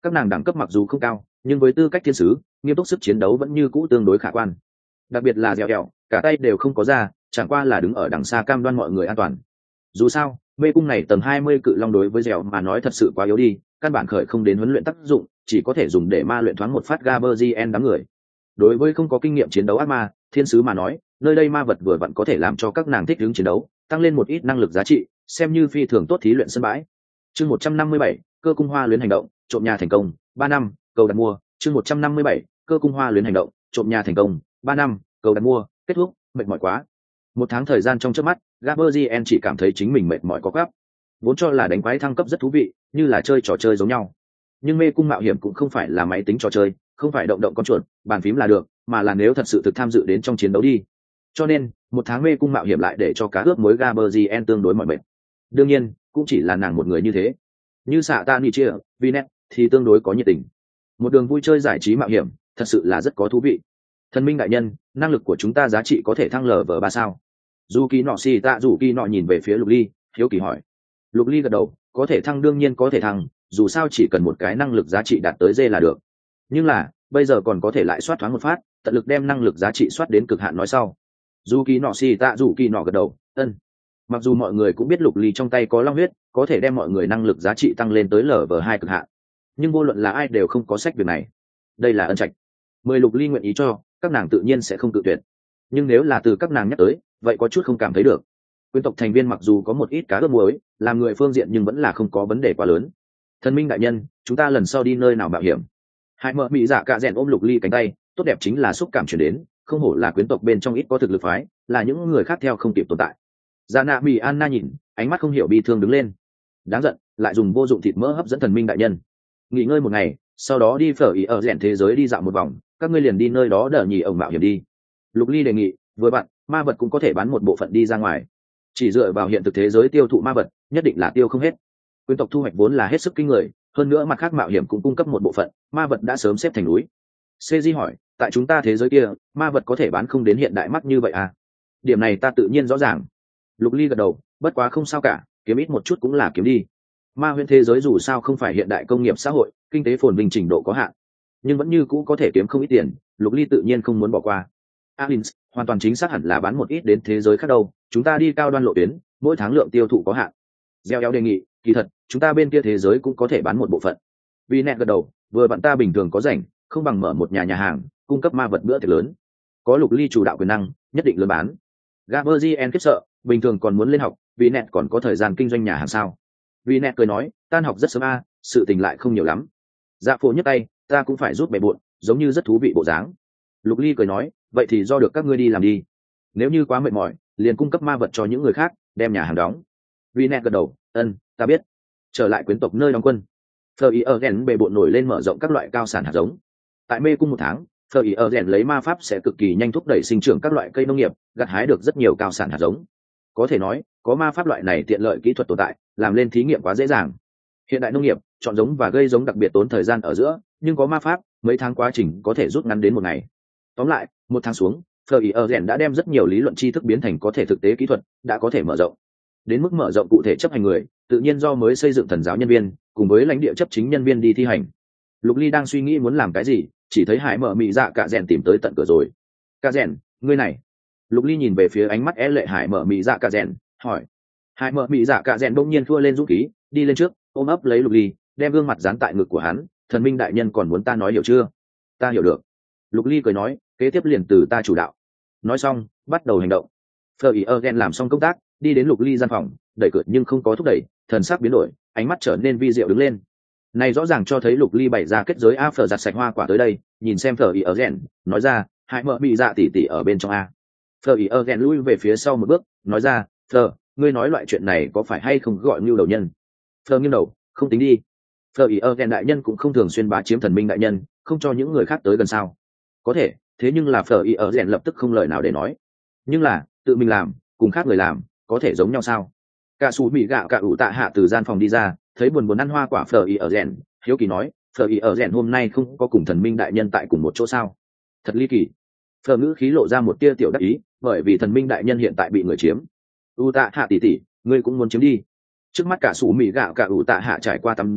các nàng đẳng cấp mặc dù không cao nhưng với tư cách thiên sứ nghiêm túc sức chiến đấu vẫn như cũ tương đối khả quan, đặc biệt là dẻo dẻo cả tay đều không có ra, chẳng qua là đứng ở đằng xa cam đoan mọi người an toàn. Dù sao mê cung này tầng hai mươi cự long đối với dẻo mà nói thật sự quá yếu đi, căn bản khởi không đến huấn luyện tác dụng, chỉ có thể dùng để ma luyện thoáng một phát Gaberzien đám người. Đối với không có kinh nghiệm chiến đấu ác ma thiên sứ mà nói, nơi đây ma vật vừa vặn có thể làm cho các nàng thích ứng chiến đấu, tăng lên một ít năng lực giá trị, xem như phi thường tốt thí luyện sân bãi. Chương một trăm năm mươi bảy, cơ cung hoa luyến hành động, trộm nhà thành công, ba năm, cầu đặt mua. Chương một trăm năm mươi bảy, cơ cung hoa luyến hành động, trộm nhà thành công, ba năm, cầu đặt mua. Kết thúc, mệt mỏi quá. Một tháng thời gian trong chớp mắt, Gaberzien chỉ cảm thấy chính mình mệt mỏi có gấp. Vốn cho là đánh quái thăng cấp rất thú vị, như là chơi trò chơi giống nhau. Nhưng mê cung mạo hiểm cũng không phải là máy tính trò chơi, không phải động động con chuột, bàn phím là được, mà là nếu thật sự thực tham dự đến trong chiến đấu đi. Cho nên, một tháng mê cung mạo hiểm lại để cho cá ướp mới Gaberzien tương đối mỏi mệt. Đương nhiên, cũng chỉ là nàng một người như thế. Như xạ ta nghỉ chia, Vinet thì tương đối có nhiệt tình. Một đường vui chơi giải trí mạo hiểm, thật sự là rất có thú vị. Thần minh đại nhân, năng lực của chúng ta giá trị có thể thăng lv ba sao? Dù kỳ nọ xì tạ dù kỳ nọ nhìn về phía Lục Ly, hiếu kỳ hỏi. Lục Ly gật đầu, có thể thăng đương nhiên có thể thăng, dù sao chỉ cần một cái năng lực giá trị đạt tới D là được. Nhưng là, bây giờ còn có thể lại soát thoáng một phát, tận lực đem năng lực giá trị soát đến cực hạn nói sau. Dù kỳ nọ xì tạ dù kỳ nọ gật đầu, ân. Mặc dù mọi người cũng biết Lục Ly trong tay có long huyết, có thể đem mọi người năng lực giá trị tăng lên tới lv hai cực hạn, nhưng vô luận là ai đều không có sách việc này. Đây là ân trạch. Mười Lục Ly nguyện ý cho, các nàng tự nhiên sẽ không tự tuyệt. Nhưng nếu là từ các nàng nhắc tới, vậy có chút không cảm thấy được. Quyến tộc thành viên mặc dù có một ít cá ướp muối, làm người phương diện nhưng vẫn là không có vấn đề quá lớn. Thần minh đại nhân, chúng ta lần sau đi nơi nào mạo hiểm? Hai mợ mỹ dạ cạ rèn ôm Lục Ly cánh tay, tốt đẹp chính là xúc cảm chuyển đến, không hổ là quyến tộc bên trong ít có thực lực phái, là những người khác theo không kịp tồn tại. Dạ nạ mỹ Anna nhìn, ánh mắt không hiểu bi thương đứng lên. Đáng giận, lại dùng vô dụng thịt mỡ hấp dẫn thần minh đại nhân. Nghỉ ngơi một ngày, sau đó đi phở ý ở rèn thế giới đi dạo một vòng, các ngươi liền đi nơi đó đỡ nhì ổng mạo hiểm đi. Lục Ly đề nghị, vừa bạn, ma vật cũng có thể bán một bộ phận đi ra ngoài. Chỉ dựa vào hiện thực thế giới tiêu thụ ma vật, nhất định là tiêu không hết. Quyến tộc thu hoạch vốn là hết sức kinh người, hơn nữa mặt khác mạo hiểm cũng cung cấp một bộ phận, ma vật đã sớm xếp thành núi. Cg hỏi, tại chúng ta thế giới kia, ma vật có thể bán không đến hiện đại mắt như vậy à? Điểm này ta tự nhiên rõ ràng. Lục Ly gật đầu, bất quá không sao cả, kiếm ít một chút cũng là kiếm đi. Ma huyễn thế giới dù sao không phải hiện đại công nghiệp xã hội, kinh tế phồn vinh trình độ có hạn, nhưng vẫn như cũ có thể kiếm không ít tiền. Lục Ly tự nhiên không muốn bỏ qua. Alins, hoàn toàn chính xác hẳn là bán một ít đến thế giới khác đâu, chúng ta đi cao đoan lộ tuyến, mỗi tháng lượng tiêu thụ có hạn. Gieo éo đề nghị, kỳ thật chúng ta bên kia thế giới cũng có thể bán một bộ phận. Vì nẹt gật đầu, vừa bạn ta bình thường có rảnh, không bằng mở một nhà nhà hàng cung cấp ma vật bữa tiệc lớn. Có Lục Ly chủ đạo quyền năng, nhất định lớn bán. Gaberzien khiếp sợ, bình thường còn muốn lên học, vì nẹt còn có thời gian kinh doanh nhà hàng sao? Vì nẹt cười nói, tan học rất sớm a, sự tình lại không nhiều lắm. Dạ phổ nhấc tay, ta cũng phải giúp bề bộn, giống như rất thú vị bộ dáng. Lục Ly cười nói, vậy thì do được các ngươi đi làm đi. Nếu như quá mệt mỏi, liền cung cấp ma vật cho những người khác, đem nhà hàng đóng. Vì nẹt gật đầu, ân, ta biết. Trở lại quyến tộc nơi đóng quân. Phờ ý ở rèn bề bộn nổi lên mở rộng các loại cao sản hạt giống. Tại mê cung một tháng, Phờ ý ở rèn lấy ma pháp sẽ cực kỳ nhanh thúc đẩy sinh trưởng các loại cây nông nghiệp, gặt hái được rất nhiều cao sản hạt giống. Có thể nói, có ma pháp loại này tiện lợi kỹ thuật tồn tại, làm lên thí nghiệm quá dễ dàng. Hiện đại nông nghiệp, chọn giống và gây giống đặc biệt tốn thời gian ở giữa, nhưng có ma pháp, mấy tháng quá trình có thể rút ngắn đến một ngày. Tóm lại, một tháng xuống, Phờ ý ở rèn đã đem rất nhiều lý luận tri thức biến thành có thể thực tế kỹ thuật, đã có thể mở rộng. Đến mức mở rộng cụ thể chấp hành người, tự nhiên do mới xây dựng thần giáo nhân viên cùng với lãnh địa chấp chính nhân viên đi thi hành. Lục Ly đang suy nghĩ muốn làm cái gì, chỉ thấy Hải Mở Mị Dạ Cạ Rèn tìm tới tận cửa rồi. Cạ Rèn, ngươi này. Lục Ly nhìn về phía ánh mắt é lệ Hải Mở Mị Dạ Cạ Rèn, hỏi. Hải Mở Mị Dạ Cạ Rèn bỗng nhiên thua lên dũng khí, đi lên trước, ôm ấp lấy Lục Ly, đem gương mặt dán tại ngực của hắn. Thần minh đại nhân còn muốn ta nói hiểu chưa? Ta hiểu được. Lục Ly cười nói, kế tiếp liền từ ta chủ đạo. Nói xong, bắt đầu hành động. Phờ ý ơ ghen làm xong công tác, đi đến Lục Ly gian phòng, đẩy cửa nhưng không có thúc đẩy, thần sắc biến đổi, ánh mắt trở nên vi diệu đứng lên. Này rõ ràng cho thấy Lục Ly bày ra kết giới a. Phờ giặt sạch hoa quả tới đây, nhìn xem Phờ ý ơ ghen, nói ra, hãy mở bị dạ tỉ tỉ ở bên trong a. Phờ ý ơ ghen lui về phía sau một bước, nói ra, Phờ, ngươi nói loại chuyện này có phải hay không gọi Ngưu đầu nhân? Phờ nghiêng đầu, không tính đi. Phờ ý ơ ghen đại nhân cũng không thường xuyên bá chiếm thần minh đại nhân, không cho những người khác tới gần sao? Có thể, thế nhưng là Phờ ý ơ ghen lập tức không lời nào để nói. Nhưng là, tự mình làm, cùng khác người làm, có thể giống nhau sao? Cả xù mỹ gạo cả ủ tạ hạ từ gian phòng đi ra, thấy buồn buồn ăn hoa quả Phờ ý ở rèn, hiếu kỳ nói, Phờ ý ở rèn hôm nay không có cùng thần minh đại nhân tại cùng một chỗ sao? Thật ly kỳ. Phờ ngữ khí lộ ra một tia tiểu đắc ý, bởi vì thần minh đại nhân hiện tại bị người chiếm. U tạ hạ tỷ tỷ, ngươi cũng muốn chiếm đi. Trước mắt cả xù mỹ gạo cả ủ tạ hạ trải qua tắm rửa,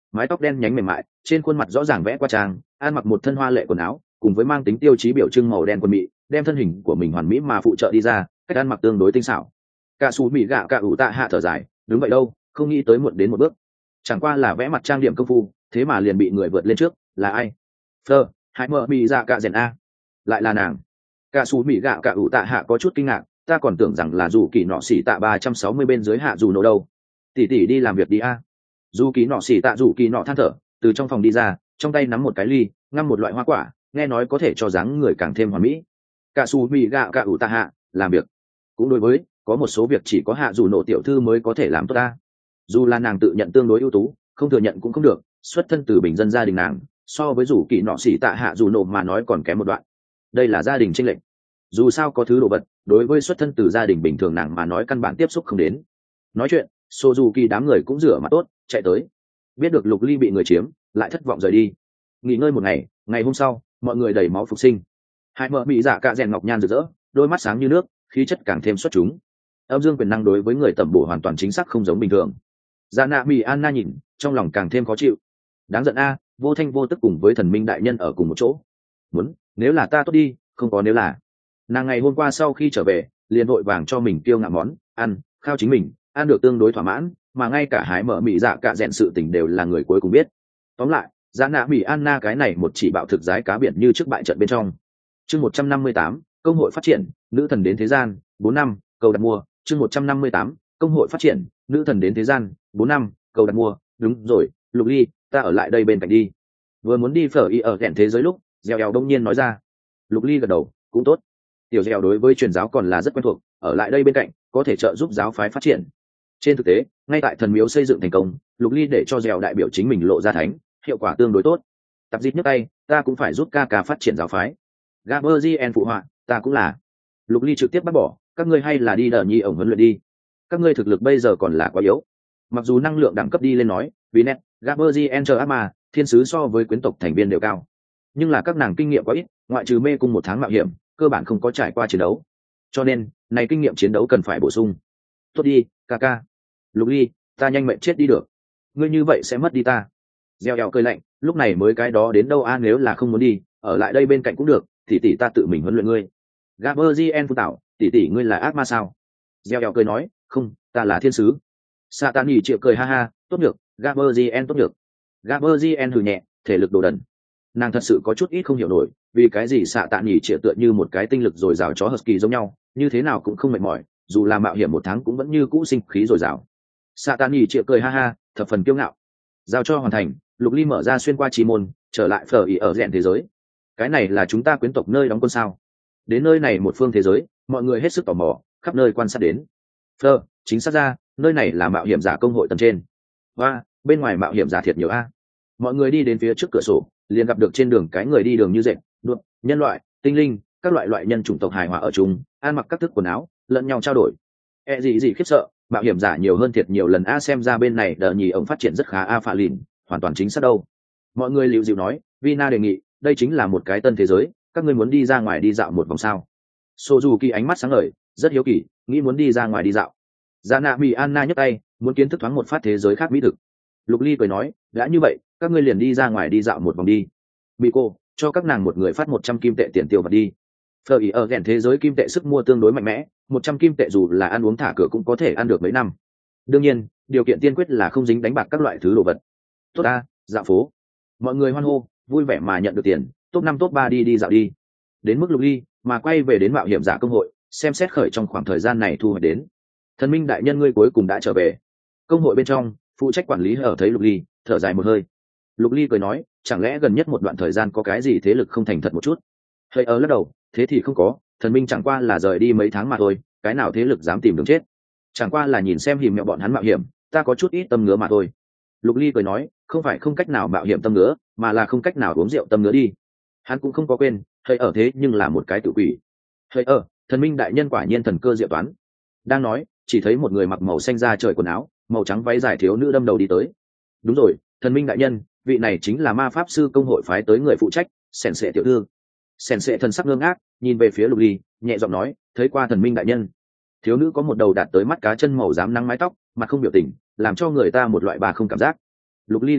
mái tóc đen nhánh mềm mại, trên khuôn mặt rõ ràng vẽ qua trang, ăn mặc một thân hoa lệ quần áo cùng với mang tính tiêu chí biểu trưng màu đen quần mị, đem thân hình của mình hoàn mỹ mà phụ trợ đi ra, cách ăn mặc tương đối tinh xảo. Cả xù mỹ gạo cả ủ tạ hạ thở dài, đúng vậy đâu, không nghĩ tới muộn đến một bước, chẳng qua là vẽ mặt trang điểm công phu, thế mà liền bị người vượt lên trước, là ai? Fleur, hãy mở mỹ dạ cả rèn a, lại là nàng. Cả xù mỹ gạo cả ủ tạ hạ có chút kinh ngạc, ta còn tưởng rằng là dù kỳ nọ xỉ tạ ba trăm sáu mươi bên dưới hạ dù nổ đâu. Tỷ tỷ đi làm việc đi a. Dù kỳ nọ xỉ tạ dù kỳ nọ than thở, từ trong phòng đi ra, trong tay nắm một cái ly, ngâm một loại hoa quả, nghe nói có thể cho dáng người càng thêm hoàn mỹ. Cả xù mỹ gạo cả ủ tạ hạ, làm việc. Cũng đối với, có một số việc chỉ có hạ dù nổ tiểu thư mới có thể làm tốt ta. Dù là nàng tự nhận tương đối ưu tú, không thừa nhận cũng không được, xuất thân từ bình dân gia đình nàng, so với dù kỳ nọ xỉ tạ hạ dù nổ mà nói còn kém một đoạn. Đây là gia đình chênh lệch. Dù sao có thứ đồ vật, đối với xuất thân từ gia đình bình thường nàng mà nói căn bản tiếp xúc không đến. Nói chuyện, Suzuki đám người cũng rửa mặt tốt, chạy tới. Biết được Lục Ly bị người chiếm, lại thất vọng rời đi. Nghỉ ngơi một ngày, ngày hôm sau, mọi người đầy máu phục sinh. Hai mợ bị dạ cạ rèn ngọc nhan rực rỡ, đôi mắt sáng như nước, khí chất càng thêm xuất chúng. Âm dương quyền năng đối với người tẩm bổ hoàn toàn chính xác không giống bình thường. Dạ nạ Mị Anna nhìn, trong lòng càng thêm khó chịu. Đáng giận a, vô thanh vô tức cùng với thần minh đại nhân ở cùng một chỗ. Muốn, nếu là ta tốt đi, không có nếu là. Nàng ngày hôm qua sau khi trở về, liền vội vàng cho mình tiêu ngạo món ăn, khao chính mình, ăn được tương đối thỏa mãn, mà ngay cả hái mở Mị dạ cả rèn sự tình đều là người cuối cùng biết. Tóm lại, Dạ nạ Mị Anna cái này một chỉ bạo thực giái cá biển như trước bại trận bên trong. Chương một trăm năm mươi tám, công hội phát triển, nữ thần đến thế gian, bốn năm, cầu đặt mua, chương một trăm năm mươi tám, công hội phát triển, nữ thần đến thế gian, bốn năm, cầu đặt mua, đúng rồi, Lục Ly, ta ở lại đây bên cạnh đi. Vừa muốn đi phở y ở ghẹn thế giới lúc, Dẻo Dẻo đông nhiên nói ra. Lục Ly gật đầu, cũng tốt. Tiểu Dẻo đối với truyền giáo còn là rất quen thuộc, ở lại đây bên cạnh, có thể trợ giúp giáo phái phát triển. Trên thực tế, ngay tại thần miếu xây dựng thành công, Lục Ly để cho Dẻo đại biểu chính mình lộ ra thánh, hiệu quả tương đối tốt. Tập dịch nhấc tay, ta cũng phải giúp ca ca phát triển giáo phái. Gaberzien phụ họa, ta cũng là. Lục Ly trực tiếp bắt bỏ, các ngươi hay là đi đờ nhi ổng huấn luyện đi. Các ngươi thực lực bây giờ còn là quá yếu. Mặc dù năng lượng đẳng cấp đi lên nói, vì net, Gaberzien chờ ác mà, thiên sứ so với quyến tộc thành viên đều cao. Nhưng là các nàng kinh nghiệm quá ít, ngoại trừ mê cung một tháng mạo hiểm, cơ bản không có trải qua chiến đấu. Cho nên, này kinh nghiệm chiến đấu cần phải bổ sung. Tốt đi, ca ca. Lục Ly, ta nhanh mệnh chết đi được. Ngươi như vậy sẽ mất đi ta. Gieo eo cười lạnh, lúc này mới cái đó đến đâu a, nếu là không muốn đi, ở lại đây bên cạnh cũng được, tỷ tỷ ta tự mình huấn luyện ngươi. Gaberzien phụ tạo, tỷ tỷ ngươi là ác ma sao? Gieo eo cười nói, không, ta là thiên sứ. Satani chịu cười ha ha, tốt được, Gaberzien tốt được. Gaberzien hừ nhẹ, thể lực đồ đần. Nàng thật sự có chút ít không hiểu nổi, vì cái gì xạ tạ nhỉ chịu tựa như một cái tinh lực dồi dào chó husky giống nhau, như thế nào cũng không mệt mỏi, dù là mạo hiểm một tháng cũng vẫn như cũ sinh khí dồi dào. Xạ tạ nhỉ chịu cười ha ha, thập phần kiêu ngạo. Giao cho hoàn thành, Lục Ly mở ra xuyên qua chi môn, trở lại phở ý ở rèn thế giới. Cái này là chúng ta quyến tộc nơi đóng quân sao? Đến nơi này một phương thế giới, mọi người hết sức tò mò, khắp nơi quan sát đến. Phở, chính xác ra, nơi này là mạo hiểm giả công hội tầng trên. Và bên ngoài mạo hiểm giả thiệt nhiều a. Mọi người đi đến phía trước cửa sổ, liền gặp được trên đường cái người đi đường như dệt, đuột, nhân loại, tinh linh, các loại loại nhân chủng tộc hài hòa ở chung, ăn mặc các thức quần áo, lẫn nhau trao đổi. E gì gì khiếp sợ, mạo hiểm giả nhiều hơn thiệt nhiều lần a, xem ra bên này đờ nhì ông phát triển rất khá a, phạ lìn, hoàn toàn chính xác đâu. Mọi người liều dịu nói, Vina đề nghị, đây chính là một cái tân thế giới, các ngươi muốn đi ra ngoài đi dạo một vòng sao? Suzuki ánh mắt sáng ngời, rất hiếu kỳ, nghĩ muốn đi ra ngoài đi dạo. Dạ nạ Mị Anna nhấc tay, muốn kiến thức thoáng một phát thế giới khác mỹ thực. Lục Ly cười nói, đã như vậy, các ngươi liền đi ra ngoài đi dạo một vòng đi. Bị cô, cho các nàng một người phát một trăm kim tệ tiền tiêu vặt đi. Phở ý ở ghẹn thế giới kim tệ sức mua tương đối mạnh mẽ, một trăm kim tệ dù là ăn uống thả cửa cũng có thể ăn được mấy năm. Đương nhiên, điều kiện tiên quyết là không dính đánh bạc các loại thứ đồ vật. Tốt ta, dạo phố. Mọi người hoan hô, vui vẻ mà nhận được tiền, top năm top ba đi đi dạo đi. Đến mức Lục Ly, mà quay về đến mạo hiểm giả công hội, xem xét khởi trong khoảng thời gian này thu hoạch đến. Thần minh đại nhân ngươi cuối cùng đã trở về. Công hội bên trong, phụ trách quản lý ở thấy Lục Ly, thở dài một hơi. Lục Ly cười nói, chẳng lẽ gần nhất một đoạn thời gian có cái gì thế lực không thành thật một chút? Hơi ở lắc đầu, thế thì không có, thần minh chẳng qua là rời đi mấy tháng mà thôi, cái nào thế lực dám tìm đường chết? Chẳng qua là nhìn xem hiểm mẹo bọn hắn mạo hiểm, ta có chút ít tâm ngứa mà thôi. Lục Ly cười nói, không phải không cách nào mạo hiểm tâm ngứa, mà là không cách nào uống rượu tâm ngứa đi. Hắn cũng không có quên, hơi ở thế nhưng là một cái tự quỷ. Hơi ở, thần minh đại nhân quả nhiên thần cơ diệu toán. Đang nói, chỉ thấy một người mặc màu xanh da trời quần áo, màu trắng váy dài thiếu nữ đâm đầu đi tới. Đúng rồi, thần minh đại nhân, vị này chính là ma pháp sư công hội phái tới người phụ trách, sèn sệ tiểu thư. Sèn sệ thần sắc ngơ ngác, nhìn về phía Lục Ly, nhẹ giọng nói, thấy qua thần minh đại nhân. Thiếu nữ có một đầu đạt tới mắt cá chân màu rám nắng mái tóc, mặt không biểu tình, làm cho người ta một loại bà không cảm giác. Lục Ly gật đầu,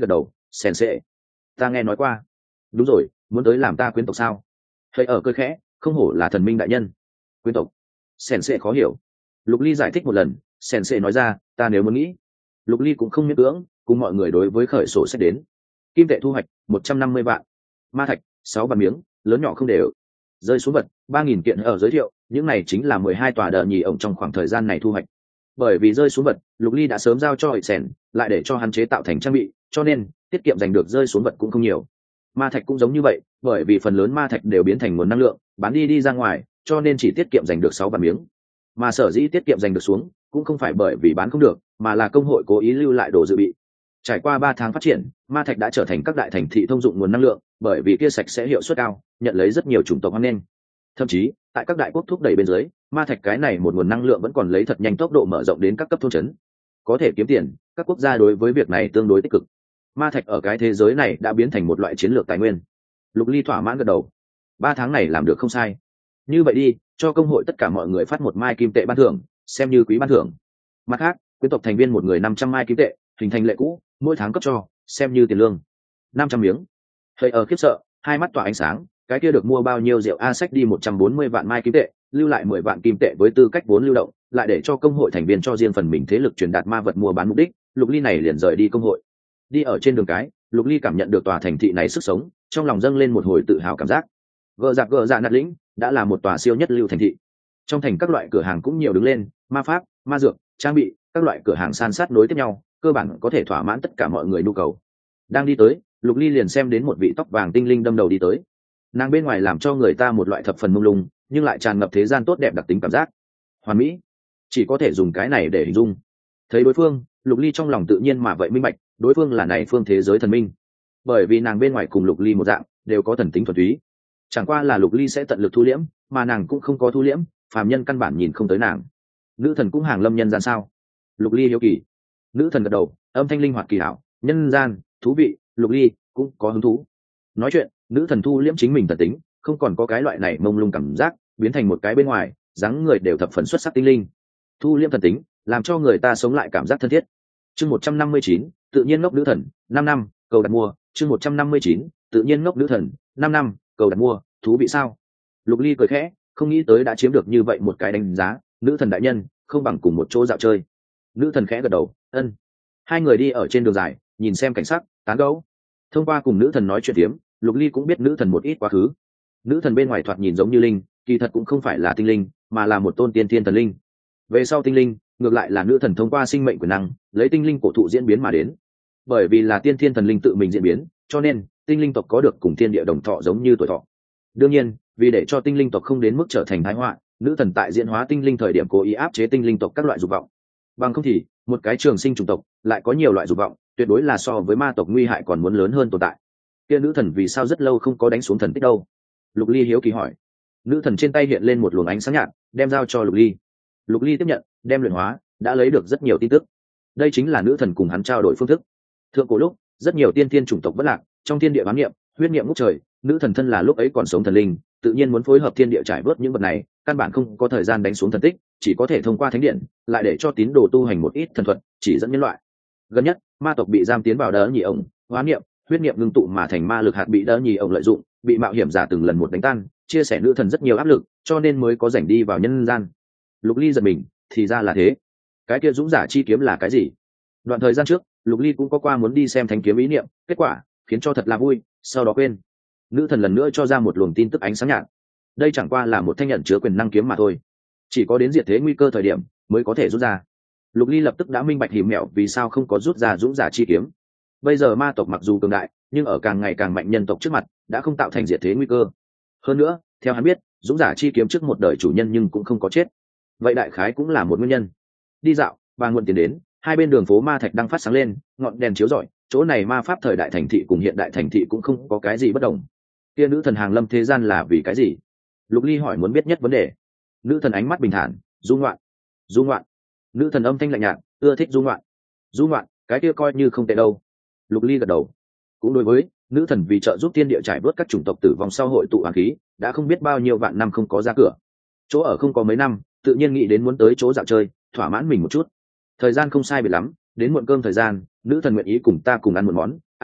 sensei, ta nghe nói qua. Đúng rồi, muốn tới làm ta quyến tộc sao? Hơi ở cười khẽ, không hổ là thần minh đại nhân. Quyến tộc? Sensei khó hiểu. Lục Ly giải thích một lần, sensei nói ra, ta nếu muốn nghĩ. Lục Ly cũng không miễn cưỡng, cùng mọi người đối với khởi sổ sách đến. Kim tệ thu hoạch một trăm năm mươi vạn, ma thạch sáu bàn miếng, lớn nhỏ không đều. Rơi xuống vật ba nghìn kiện. Ở giới thiệu, những này chính là mười hai tòa đờ nhì ổng trong khoảng thời gian này thu hoạch. Bởi vì rơi xuống vật, Lục Ly đã sớm giao cho Hợi Sẻn, lại để cho hắn chế tạo thành trang bị, cho nên tiết kiệm giành được rơi xuống vật cũng không nhiều. Ma thạch cũng giống như vậy, bởi vì phần lớn ma thạch đều biến thành nguồn năng lượng, bán đi đi ra ngoài, cho nên chỉ tiết kiệm giành được sáu bàn miếng. Mà sở dĩ tiết kiệm giành được xuống, cũng không phải bởi vì bán không được, mà là công hội cố ý lưu lại đồ dự bị. Trải qua ba tháng phát triển, ma thạch đã trở thành các đại thành thị thông dụng nguồn năng lượng, bởi vì kia sạch sẽ hiệu suất cao, nhận lấy rất nhiều chủng tộc hoan nghênh. Thậm chí, tại các đại quốc thúc đẩy bên dưới, ma thạch cái này một nguồn năng lượng vẫn còn lấy thật nhanh tốc độ mở rộng đến các cấp thôn trấn. Có thể kiếm tiền, các quốc gia đối với việc này tương đối tích cực. Ma thạch ở cái thế giới này đã biến thành một loại chiến lược tài nguyên. Lục Ly thỏa mãn gật đầu. Ba tháng này làm được không sai. Như vậy đi, cho công hội tất cả mọi người phát một mai kim tệ ban thưởng, xem như quý ban thưởng. Mặt khác, quyến tộc thành viên một người năm trăm mai kim tệ, hình thành lệ cũ, mỗi tháng cấp cho, xem như tiền lương. Năm trăm miếng. Hơi ở khiếp sợ, hai mắt tỏa ánh sáng, cái kia được mua bao nhiêu rượu a sách đi một trăm bốn mươi vạn mai kim tệ, lưu lại mười vạn kim tệ với tư cách vốn lưu động, lại để cho công hội thành viên cho riêng phần mình thế lực truyền đạt ma vật mua bán mục đích. Lục Ly này liền rời đi công hội. Đi ở trên đường cái, Lục Ly cảm nhận được tòa thành thị này sức sống, trong lòng dâng lên một hồi tự hào cảm giác. Gờ giặc gờ dạ nạt lĩnh đã là một tòa siêu nhất lưu thành thị. Trong thành các loại cửa hàng cũng nhiều đứng lên, ma pháp, ma dược, trang bị, các loại cửa hàng san sát nối tiếp nhau, cơ bản có thể thỏa mãn tất cả mọi người nhu cầu. Đang đi tới, Lục Ly liền xem đến một vị tóc vàng tinh linh đâm đầu đi tới. Nàng bên ngoài làm cho người ta một loại thập phần mông lung, nhưng lại tràn ngập thế gian tốt đẹp đặc tính cảm giác. Hoàn mỹ, chỉ có thể dùng cái này để hình dung. Thấy đối phương, Lục Ly trong lòng tự nhiên mà vậy minh bạch, đối phương là này phương thế giới thần minh. Bởi vì nàng bên ngoài cùng Lục Ly một dạng, đều có thần tính thuần túy. Chẳng qua là Lục Ly sẽ tận lực thu liễm, mà nàng cũng không có thu liễm, phàm nhân căn bản nhìn không tới nàng. Nữ thần cũng hàng lâm nhân gian sao? Lục Ly hiếu kỳ. Nữ thần gật đầu, âm thanh linh hoạt kỳ hảo, nhân gian, thú vị, Lục Ly cũng có hứng thú. Nói chuyện, nữ thần thu liễm chính mình thần tính, không còn có cái loại này mông lung cảm giác, biến thành một cái bên ngoài, dáng người đều thập phần xuất sắc tinh linh. Thu liễm thần tính, làm cho người ta sống lại cảm giác thân thiết. Chương một trăm năm mươi chín, tự nhiên ngốc nữ thần, năm năm, cầu đặt mua, chương một trăm năm mươi chín, tự nhiên ngốc nữ thần, năm năm, cầu đặt mua, thú vị sao? Lục Ly cười khẽ, không nghĩ tới đã chiếm được như vậy một cái đánh giá, nữ thần đại nhân, không bằng cùng một chỗ dạo chơi. Nữ thần khẽ gật đầu, ân. Hai người đi ở trên đường dài, nhìn xem cảnh sắc, tán gẫu. Thông qua cùng nữ thần nói chuyện tiếm, Lục Ly cũng biết nữ thần một ít quá khứ. Nữ thần bên ngoài thoạt nhìn giống như linh, kỳ thật cũng không phải là tinh linh, mà là một tôn tiên thiên thần linh. Về sau tinh linh, ngược lại là nữ thần thông qua sinh mệnh quyền năng, lấy tinh linh cổ thụ diễn biến mà đến. Bởi vì là tiên thiên thần linh tự mình diễn biến, cho nên tinh linh tộc có được cùng thiên địa đồng thọ giống như tuổi thọ. Đương nhiên, vì để cho tinh linh tộc không đến mức trở thành tai họa, nữ thần tại diễn hóa tinh linh thời điểm cố ý áp chế tinh linh tộc các loại dục vọng. Bằng không thì, một cái trường sinh chủng tộc lại có nhiều loại dục vọng, tuyệt đối là so với ma tộc nguy hại còn muốn lớn hơn tồn tại. Kia nữ thần vì sao rất lâu không có đánh xuống thần tích đâu? Lục Ly hiếu kỳ hỏi. Nữ thần trên tay hiện lên một luồng ánh sáng nhạt, đem giao cho Lục Ly. Lục Ly tiếp nhận, đem luyện hóa, đã lấy được rất nhiều tin tức. Đây chính là nữ thần cùng hắn trao đổi phương thức. Thượng cổ lúc, rất nhiều tiên thiên chủng tộc bất lạc, trong thiên địa bán niệm, huyết niệm ngút trời, nữ thần thân là lúc ấy còn sống thần linh, tự nhiên muốn phối hợp thiên địa trải vớt những vật này, căn bản không có thời gian đánh xuống thần tích, chỉ có thể thông qua thánh điện, lại để cho tín đồ tu hành một ít thần thuật, chỉ dẫn nhân loại. Gần nhất, ma tộc bị giam tiến vào đỡ nhị ổng, hóa niệm, huyết niệm ngưng tụ mà thành ma lực hạt bị đỡ nhì ổng lợi dụng, bị mạo hiểm giả từng lần một đánh tan, chia sẻ nữ thần rất nhiều áp lực, cho nên mới có rảnh đi vào nhân gian. Lục Ly giật mình, thì ra là thế. Cái kia dũng giả chi kiếm là cái gì? Đoạn thời gian trước, Lục Ly cũng có qua muốn đi xem thánh kiếm ý niệm, kết quả khiến cho thật là vui, sau đó quên. Nữ thần lần nữa cho ra một luồng tin tức ánh sáng nhạt. Đây chẳng qua là một thanh nhận chứa quyền năng kiếm mà thôi, chỉ có đến diệt thế nguy cơ thời điểm mới có thể rút ra. Lục Ly lập tức đã minh bạch hiểm mẹo vì sao không có rút ra dũng giả chi kiếm. Bây giờ ma tộc mặc dù cường đại, nhưng ở càng ngày càng mạnh nhân tộc trước mặt, đã không tạo thành diệt thế nguy cơ. Hơn nữa, theo hắn biết, dũng giả chi kiếm trước một đời chủ nhân nhưng cũng không có chết. Vậy đại khái cũng là một nguyên nhân. Đi dạo, và nguồn tiền đến, hai bên đường phố ma thạch đang phát sáng lên, ngọn đèn chiếu rọi, chỗ này ma pháp thời đại thành thị cùng hiện đại thành thị cũng không có cái gì bất đồng. Kia nữ thần hàng lâm thế gian là vì cái gì? Lục Ly hỏi muốn biết nhất vấn đề. Nữ thần ánh mắt bình thản, du ngoạn, du ngoạn. Nữ thần âm thanh lạnh nhạt, ưa thích du ngoạn. Du ngoạn, cái kia coi như không tệ đâu. Lục Ly gật đầu. Cũng đối với nữ thần vì trợ giúp thiên địa trải bớt các chủng tộc tử vong sau hội tụ hoàng khí, đã không biết bao nhiêu vạn năm không có ra cửa. Chỗ ở không có mấy năm, tự nhiên nghĩ đến muốn tới chỗ dạo chơi, thỏa mãn mình một chút. Thời gian không sai biệt lắm, đến muộn cơm thời gian, nữ thần nguyện ý cùng ta cùng ăn một món, ăn,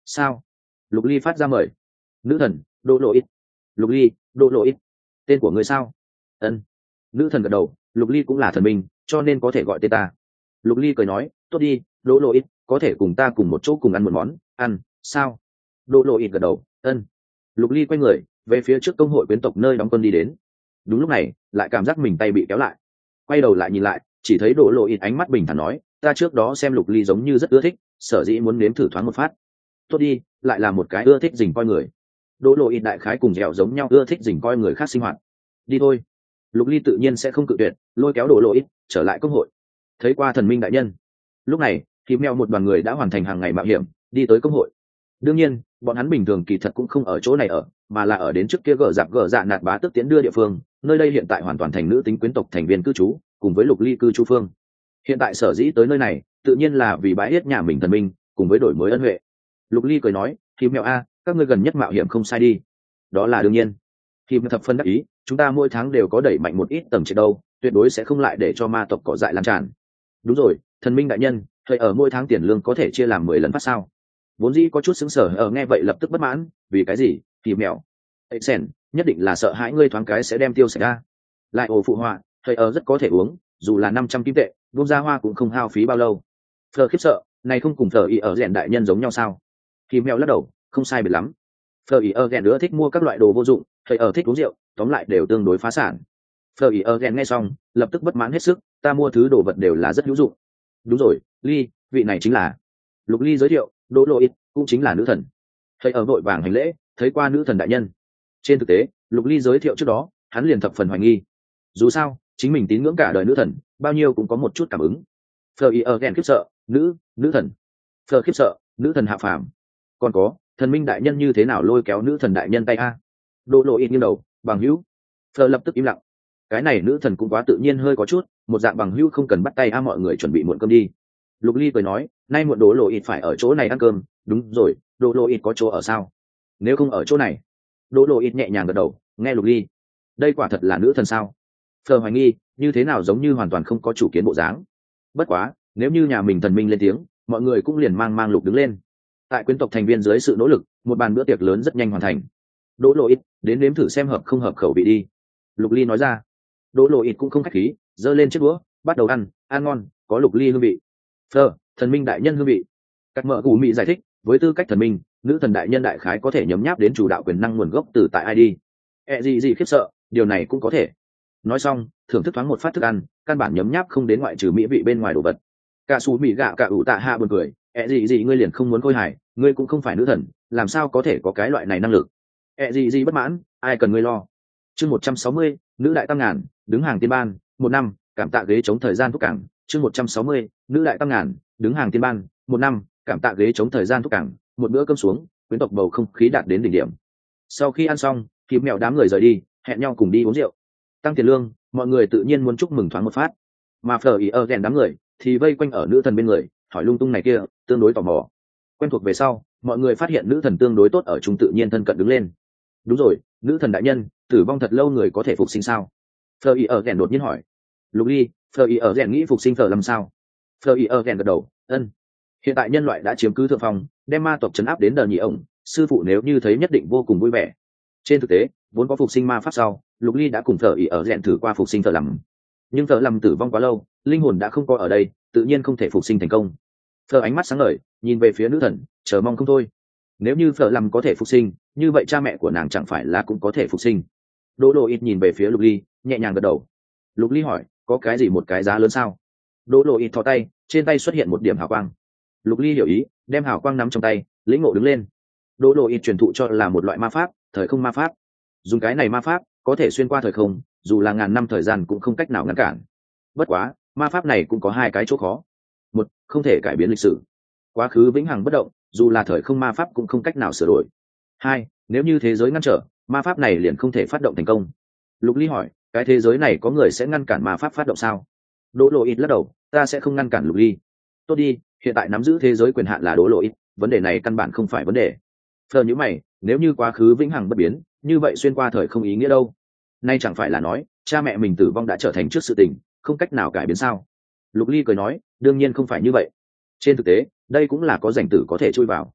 sao? Lục ly phát ra mời. Nữ thần, đỗ lộ ít. Lục ly, đỗ lộ ít. Tên của người sao? Ân. Nữ thần gật đầu, lục ly cũng là thần minh, cho nên có thể gọi tên ta. Lục ly cười nói, tốt đi, đỗ lộ ít, có thể cùng ta cùng một chỗ cùng ăn một món ăn sao? Đỗ lộ ít gật đầu, ân. Lục ly quay người về phía trước công hội quyến tộc nơi đóng quân đi đến. Đúng lúc này lại cảm giác mình tay bị kéo lại, quay đầu lại nhìn lại, chỉ thấy đỗ lộ ít ánh mắt bình thản nói, ta trước đó xem lục ly giống như rất ưa thích, sở dĩ muốn nếm thử thoáng một phát. Tốt đi, lại là một cái ưa thích dình coi người. Đỗ lộ ít đại khái cùng dẻo giống nhau, ưa thích dình coi người khác sinh hoạt. Đi thôi. Lục ly tự nhiên sẽ không cự tuyệt, lôi kéo đỗ lộ ít trở lại công hội. Thấy qua thần minh đại nhân. Lúc này thì mèo một đoàn người đã hoàn thành hàng ngày mạo hiểm đi tới công hội. Đương nhiên bọn hắn bình thường kỳ thật cũng không ở chỗ này ở, mà là ở đến trước kia gờ dạp gờ dạ nạt bá tức tiến đưa địa phương, nơi đây hiện tại hoàn toàn thành nữ tính quyến tộc thành viên cư trú cùng với lục ly cư trú phương. Hiện tại sở dĩ tới nơi này tự nhiên là vì bái yết nhà mình thần minh cùng với đổi mới ân huệ. Lục ly cười nói, thì mèo a, các ngươi gần nhất mạo hiểm không sai đi. Đó là đương nhiên. Thì thập phân đắc ý, chúng ta mỗi tháng đều có đẩy mạnh một ít tầng trên đâu, tuyệt đối sẽ không lại để cho ma tộc cỏ dại lan tràn. Đúng rồi, thần minh đại nhân, thầy ở mỗi tháng tiền lương có thể chia làm mười lần phát sao? Vốn dĩ có chút xứng sở ở nghe vậy lập tức bất mãn, vì cái gì? Thì mèo. Ấy sen, nhất định là sợ hãi ngươi thoáng cái sẽ đem tiêu sạch ra. Lại ồ phụ họa, thầy ở rất có thể uống, dù là năm trăm kim tệ, buông ra hoa cũng không hao phí bao lâu. Phờ khiếp sợ, này không cùng Phờ ý ở rèn đại nhân giống nhau sao? Thì mèo lắc đầu, không sai biệt lắm. Phờ ý ở rèn đứa thích mua các loại đồ vô dụng, thầy ở thích uống rượu, tóm lại đều tương đối phá sản. Phờ ý ở rèn nghe xong, lập tức bất mãn hết sức, ta mua thứ đồ vật đều là rất hữu dụng. Đúng rồi, ly, vị này chính là Lục ly giới thiệu, đỗ lộ ít cũng chính là nữ thần. Thầy ở vội vàng hành lễ, thấy qua nữ thần đại nhân. Trên thực tế Lục ly giới thiệu trước đó hắn liền thập phần hoài nghi, dù sao chính mình tín ngưỡng cả đời nữ thần, bao nhiêu cũng có một chút cảm ứng. Phờ ý ở ghen khiếp sợ, nữ nữ thần. Phờ khiếp sợ, nữ thần hạ phàm. Còn có thần minh đại nhân như thế nào lôi kéo nữ thần đại nhân tay a? Đỗ lộ ít nghiêng đầu, bằng hữu. Phờ lập tức im lặng. Cái này nữ thần cũng quá tự nhiên hơi có chút, một dạng bằng hữu không cần bắt tay a, mọi người chuẩn bị muộn cơm đi. Lục ly cười nói, nay muộn đỗ lộ ít phải ở chỗ này ăn cơm. Đúng rồi, đỗ lộ ít có chỗ ở sao? Nếu không ở chỗ này. Đỗ lộ ít nhẹ nhàng gật đầu, nghe lục ly, đây quả thật là nữ thần sao? Phờ hoài nghi, như thế nào giống như hoàn toàn không có chủ kiến bộ dáng. Bất quá nếu như nhà mình thần minh lên tiếng, mọi người cũng liền mang mang lục đứng lên. Tại quyến tộc thành viên dưới sự nỗ lực, một bàn bữa tiệc lớn rất nhanh hoàn thành. Đỗ lộ ít, đến nếm thử xem hợp không hợp khẩu vị đi. Lục ly nói ra. Đỗ lộ ít cũng không khách khí, giơ lên chiếc đũa, bắt đầu ăn. Ăn ngon, có lục ly hương vị. Phờ, thần minh đại nhân hương vị. Các mợ cù mị giải thích, với tư cách thần minh, nữ thần đại nhân đại khái có thể nhấm nháp đến chủ đạo quyền năng nguồn gốc từ tại ai đi. E gì gì khiếp sợ, điều này cũng có thể. Nói xong thưởng thức thoáng một phát thức ăn, căn bản nhấm nháp không đến ngoại trừ mỹ vị bên ngoài đồ vật. Cả xù mỹ gạo cả ủ tạ hạ buồn cười, E gì gì ngươi liền không muốn khôi hài, ngươi cũng không phải nữ thần, làm sao có thể có cái loại này năng lực? E gì gì bất mãn, ai cần ngươi lo. Chương một trăm sáu mươi, nữ đại tăng ngàn, đứng hàng tiên ban, một năm, cảm tạ ghế chống thời gian thúc cảng. Chương một trăm sáu mươi, nữ đại tăng ngàn, đứng hàng tiên ban, một năm, cảm tạ ghế chống thời gian thúc cảng. Một bữa cơm xuống, quyến tộc bầu không khí đạt đến đỉnh điểm. Sau khi ăn xong kiếm mèo đám người rời đi, hẹn nhau cùng đi uống rượu tăng tiền lương, mọi người tự nhiên muốn chúc mừng thoáng một phát. Mà Phờ ý ở rèn đám người thì vây quanh ở nữ thần bên người, hỏi lung tung này kia, tương đối tò mò. Quen thuộc về sau, mọi người phát hiện nữ thần tương đối tốt ở chung, tự nhiên thân cận đứng lên. Đúng rồi, nữ thần đại nhân, tử vong thật lâu người có thể phục sinh sao? Phờ ý ở rèn đột nhiên hỏi. Lục ly, Phờ ý ở rèn nghĩ phục sinh Phờ làm sao? Phờ ý ở rèn gật đầu, ân. Hiện tại nhân loại đã chiếm cứ thượng phong, đem ma tộc trấn áp đến đờ nhị ổng, sư phụ nếu như thấy nhất định vô cùng vui vẻ. Trên thực tế vốn có phục sinh ma pháp sau, Lục ly đã cùng Phờ ý ở rèn thử qua phục sinh Phờ lầm, nhưng Phờ lầm tử vong quá lâu, linh hồn đã không có ở đây, tự nhiên không thể phục sinh thành công. Phờ ánh mắt sáng ngời nhìn về phía nữ thần, chờ mong không thôi. Nếu như Phờ lầm có thể phục sinh, như vậy cha mẹ của nàng chẳng phải là cũng có thể phục sinh? Đỗ lộ ít nhìn về phía Lục ly, nhẹ nhàng gật đầu. Lục ly hỏi, có cái gì một cái giá lớn sao? Đỗ lộ ít thò tay, trên tay xuất hiện một điểm hào quang. Lục ly hiểu ý, đem hào quang nắm trong tay, lĩnh ngộ đứng lên. Đỗ lộ ít truyền thụ cho là một loại ma pháp, thời không ma pháp. Dùng cái này ma pháp có thể xuyên qua thời không, dù là ngàn năm thời gian cũng không cách nào ngăn cản. Bất quá ma pháp này cũng có hai cái chỗ khó. Một, không thể cải biến lịch sử, quá khứ vĩnh hằng bất động, dù là thời không ma pháp cũng không cách nào sửa đổi. Hai, nếu như thế giới ngăn trở, ma pháp này liền không thể phát động thành công. Lục ly hỏi, cái thế giới này có người sẽ ngăn cản ma pháp phát động sao? Đỗ lộ ít lắc đầu, ta sẽ không ngăn cản Lục ly. Tốt đi, hiện tại nắm giữ thế giới quyền hạn là Đỗ lộ ít, vấn đề này căn bản không phải vấn đề. Phờ nhíu mày, nếu như quá khứ vĩnh hằng bất biến, như vậy xuyên qua thời không ý nghĩa đâu? Nay chẳng phải là nói cha mẹ mình tử vong đã trở thành trước sự tình, không cách nào cải biến sao? Lục ly cười nói, đương nhiên không phải như vậy. Trên thực tế đây cũng là có rảnh tử có thể chui vào.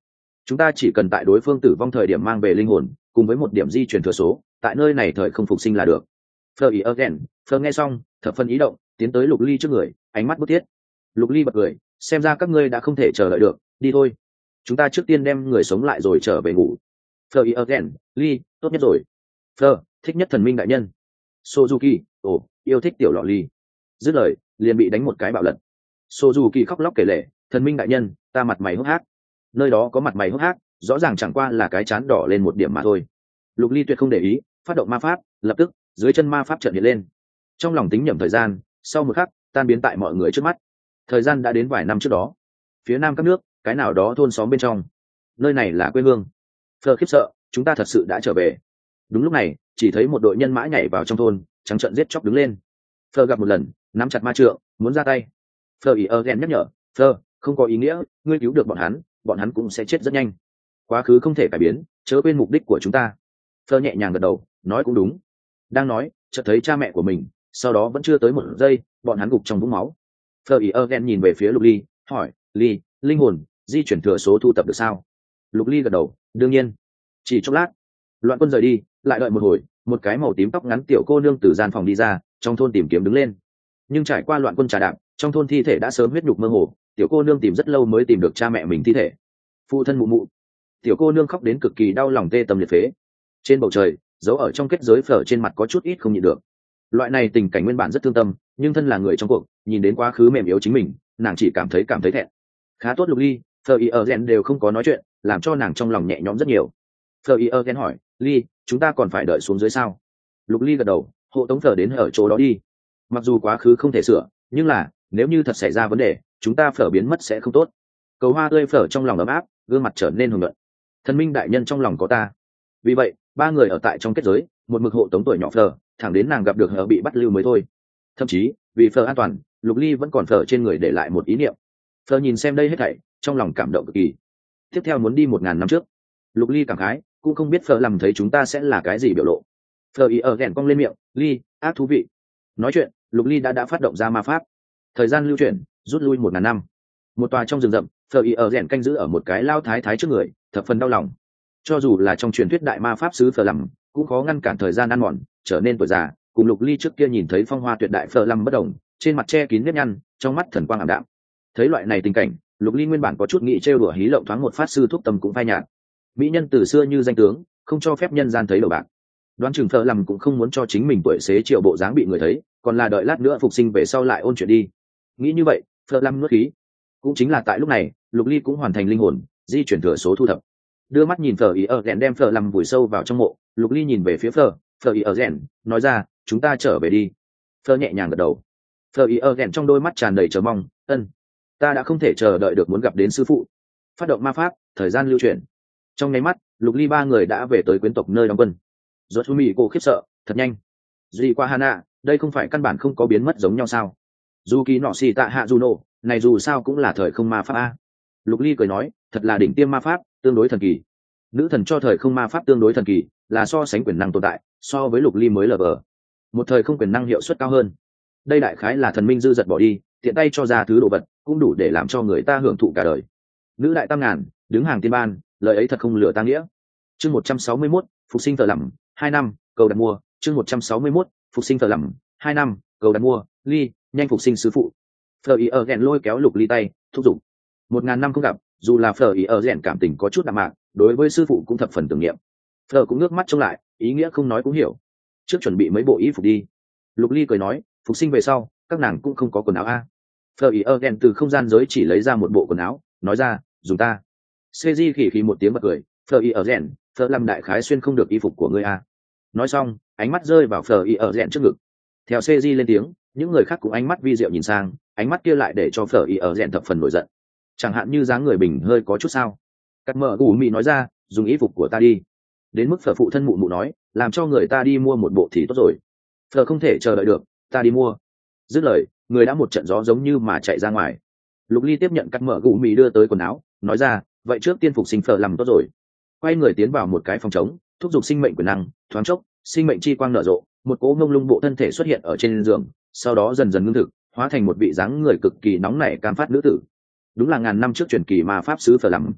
chúng ta chỉ cần tại đối phương tử vong thời điểm mang về linh hồn cùng với một điểm di chuyển thừa số tại nơi này thời không phục sinh là được. Phờ ý again, Phờ nghe xong thập phân ý động tiến tới Lục Ly trước người, ánh mắt bức thiết. Lục Ly bật cười, xem ra các ngươi đã không thể chờ đợi được, đi thôi, chúng ta trước tiên đem người sống lại rồi trở về ngủ. Phờ ý again, Ly, tốt nhất rồi. Phờ thích nhất thần minh đại nhân. Suzuki, ồ, yêu thích tiểu lọ Ly. Dứt lời liền bị đánh một cái bạo lật. Suzuki khóc lóc kể lể, thần minh đại nhân, ta mặt mày hốc hác. Nơi đó có mặt mày hốc hác, rõ ràng chẳng qua là cái chán đỏ lên một điểm mà thôi. Lục Ly tuyệt không để ý, phát động ma pháp, lập tức dưới chân ma pháp chợt hiện lên. Trong lòng tính nhẩm thời gian, sau một khắc tan biến tại mọi người trước mắt. Thời gian đã đến vài năm trước đó, phía nam các nước, cái nào đó thôn xóm bên trong. Nơi này là quê hương. Phờ khiếp sợ, chúng ta thật sự đã trở về. Đúng lúc này, chỉ thấy một đội nhân mã nhảy vào trong thôn, trắng trợn giết chóc đứng lên. Phờ gặp một lần, nắm chặt ma trượng, muốn ra tay. Phờ ý ơ ghen nhắc nhở, Phờ, không có ý nghĩa, ngươi cứu được bọn hắn, bọn hắn cũng sẽ chết rất nhanh. Quá khứ không thể cải biến, chớ quên mục đích của chúng ta. Phờ nhẹ nhàng gật đầu, nói cũng đúng. Đang nói, chợt thấy cha mẹ của mình, sau đó vẫn chưa tới một giây, bọn hắn gục trong vũng máu. Phờ ý ơ ghen nhìn về phía Lục Ly, hỏi, Ly, linh hồn di chuyển thừa số thu tập được sao? Lục Ly gật đầu, đương nhiên. Chỉ chốc lát, loạn quân rời đi, lại đợi một hồi, một cái màu tím tóc ngắn tiểu cô nương từ gian phòng đi ra, trong thôn tìm kiếm đứng lên. Nhưng trải qua loạn quân trà đạp, trong thôn thi thể đã sớm huyết nhục mơ hồ, tiểu cô nương tìm rất lâu mới tìm được cha mẹ mình thi thể. Phụ thân mụ mụ. Tiểu cô nương khóc đến cực kỳ đau lòng tê tâm liệt phế. Trên bầu trời, giấu ở trong kết giới Phở trên mặt có chút ít không nhịn được. Loại này tình cảnh nguyên bản rất thương tâm, nhưng thân là người trong cuộc, nhìn đến quá khứ mềm yếu chính mình, nàng chỉ cảm thấy cảm thấy thẹn. Khá tốt Lục Ly, Phở ý ở rèn đều không có nói chuyện, làm cho nàng trong lòng nhẹ nhõm rất nhiều. Phở ý ở rèn hỏi, Ly, chúng ta còn phải đợi xuống dưới sao? Lục Ly gật đầu, hộ tống Phở đến ở chỗ đó đi. Mặc dù quá khứ không thể sửa, nhưng là nếu như thật xảy ra vấn đề, chúng ta Phở biến mất sẽ không tốt. Cầu hoa tươi Phở trong lòng ấm áp, gương mặt trở nên hồng nhuận. Thần minh đại nhân trong lòng có ta. Vì vậy, ba người ở tại trong kết giới, một mực hộ tống tuổi nhỏ Phở, thẳng đến nàng gặp được Hở bị bắt lưu mới thôi. Thậm chí, vì Phở an toàn, Lục Ly vẫn còn Phở trên người để lại một ý niệm. Phở nhìn xem đây hết thảy, trong lòng cảm động cực kỳ. Tiếp theo muốn đi một ngàn năm trước. Lục Ly cảm khái, cũng không biết Phở làm thấy chúng ta sẽ là cái gì biểu lộ. Phở ý ở ghẹn cong lên miệng, Ly, ác thú vị. Nói chuyện, Lục Ly đã đã phát động ra ma pháp. Thời gian lưu chuyển, rút lui một ngàn năm. Một tòa trong rừng rậm, Phở ý ở ghẹn canh giữ ở một cái lao thái thái trước người, thập phần đau lòng. Cho dù là trong truyền thuyết đại ma pháp sứ Phở lầm, cũng khó ngăn cản thời gian ăn mòn, trở nên tuổi già. Cùng Lục Ly trước kia nhìn thấy phong hoa tuyệt đại Phở lầm bất đồng, trên mặt che kín nếp nhăn, trong mắt thần quang ảm đạm. Thấy loại này tình cảnh, Lục Ly nguyên bản có chút nghĩ trêu đùa hí lộng thoáng một phát sư thuốc tâm cũng phai nhạt. Mỹ nhân từ xưa như danh tướng, không cho phép nhân gian thấy đầu bạc. Đoán chừng Phở lầm cũng không muốn cho chính mình tuổi xế chiều bộ dáng bị người thấy, còn là đợi lát nữa phục sinh về sau lại ôn chuyện đi. Nghĩ như vậy, Phở lầm nuốt khí. Cũng chính là tại lúc này, Lục Ly cũng hoàn thành linh hồn di chuyển thừa số thu thập. Đưa mắt nhìn Phở ý ở rèn đem Phở lầm vùi sâu vào trong mộ, Lục Ly nhìn về phía Phở, Phở ý ở rèn, nói ra, chúng ta trở về đi. Phở nhẹ nhàng gật đầu. Phở ý ở rèn trong đôi mắt tràn đầy chờ mong, ân, ta đã không thể chờ đợi được muốn gặp đến sư phụ. Phát động ma pháp, thời gian lưu chuyển. Trong nháy mắt, Lục Ly ba người đã về tới quyến tộc nơi đóng quân. Rốt Humi cô khiếp sợ, thật nhanh. Duy qua Hana, đây không phải căn bản không có biến mất giống nhau sao? Dù kỳ nọ xì tạ hạ Juno, này dù sao cũng là thời không ma pháp a. Lục Ly cười nói, thật là đỉnh tiêm ma pháp, tương đối thần kỳ. Nữ thần cho thời không ma pháp tương đối thần kỳ, là so sánh quyền năng tồn tại, so với Lục Ly mới lờ vờ. Một thời không quyền năng hiệu suất cao hơn. Đây đại khái là thần minh dư dật bỏ đi, tiện tay cho ra thứ đồ vật, cũng đủ để làm cho người ta hưởng thụ cả đời. Nữ đại tam ngàn, đứng hàng tiên ban, lời ấy thật không lừa ta nghĩa. Chương một trăm sáu mươi mốt, phục sinh tờ lẩm, hai năm, cầu đặt mua. Chương một trăm sáu mươi mốt, phục sinh tờ lẩm, hai năm, cầu đặt mua. Ly, nhanh phục sinh sư phụ. Phở ý ở rèn lôi kéo Lục Ly tay, thúc giục. Một ngàn năm không gặp, dù là Phở ý ở rèn cảm tình có chút đạm mạc, đối với sư phụ cũng thập phần tưởng niệm. Phở cũng nước mắt trông lại, ý nghĩa không nói cũng hiểu. Trước chuẩn bị mấy bộ y phục đi. Lục Ly cười nói, phục sinh về sau, các nàng cũng không có quần áo a. Phở ý ở rèn từ không gian giới chỉ lấy ra một bộ quần áo, nói ra, dùng ta. Seji khỉ khỉ một tiếng bật cười, Phở ý ở rèn, Phở làm đại khái xuyên không được y phục của ngươi a. Nói xong, ánh mắt rơi vào Phở ý ở rèn trước ngực. Theo Seji lên tiếng, những người khác cũng ánh mắt vi diệu nhìn sang, ánh mắt kia lại để cho Phở ý ở rèn thập phần nổi giận. Chẳng hạn như dáng người bình hơi có chút sao? Cắt mở gù mị nói ra, dùng y phục của ta đi. Đến mức Phở phụ thân mụ mụ nói, làm cho người ta đi mua một bộ thì tốt rồi. Phở không thể chờ đợi được, ta đi mua. Dứt lời, người đã một trận gió giống như mà chạy ra ngoài. Lục Ly tiếp nhận cắt mở gù mị đưa tới quần áo, nói ra, vậy trước tiên phục sinh Phở làm tốt rồi. Quay người tiến vào một cái phòng trống, thúc giục sinh mệnh quyền năng, thoáng chốc, sinh mệnh chi quang nở rộ, một cỗ ngông lung bộ thân thể xuất hiện ở trên giường, sau đó dần dần ngưng thực, hóa thành một vị dáng người cực kỳ nóng nảy cam phát nữ tử. Đúng là ngàn năm trước truyền kỳ ma pháp sứ Phở lắm.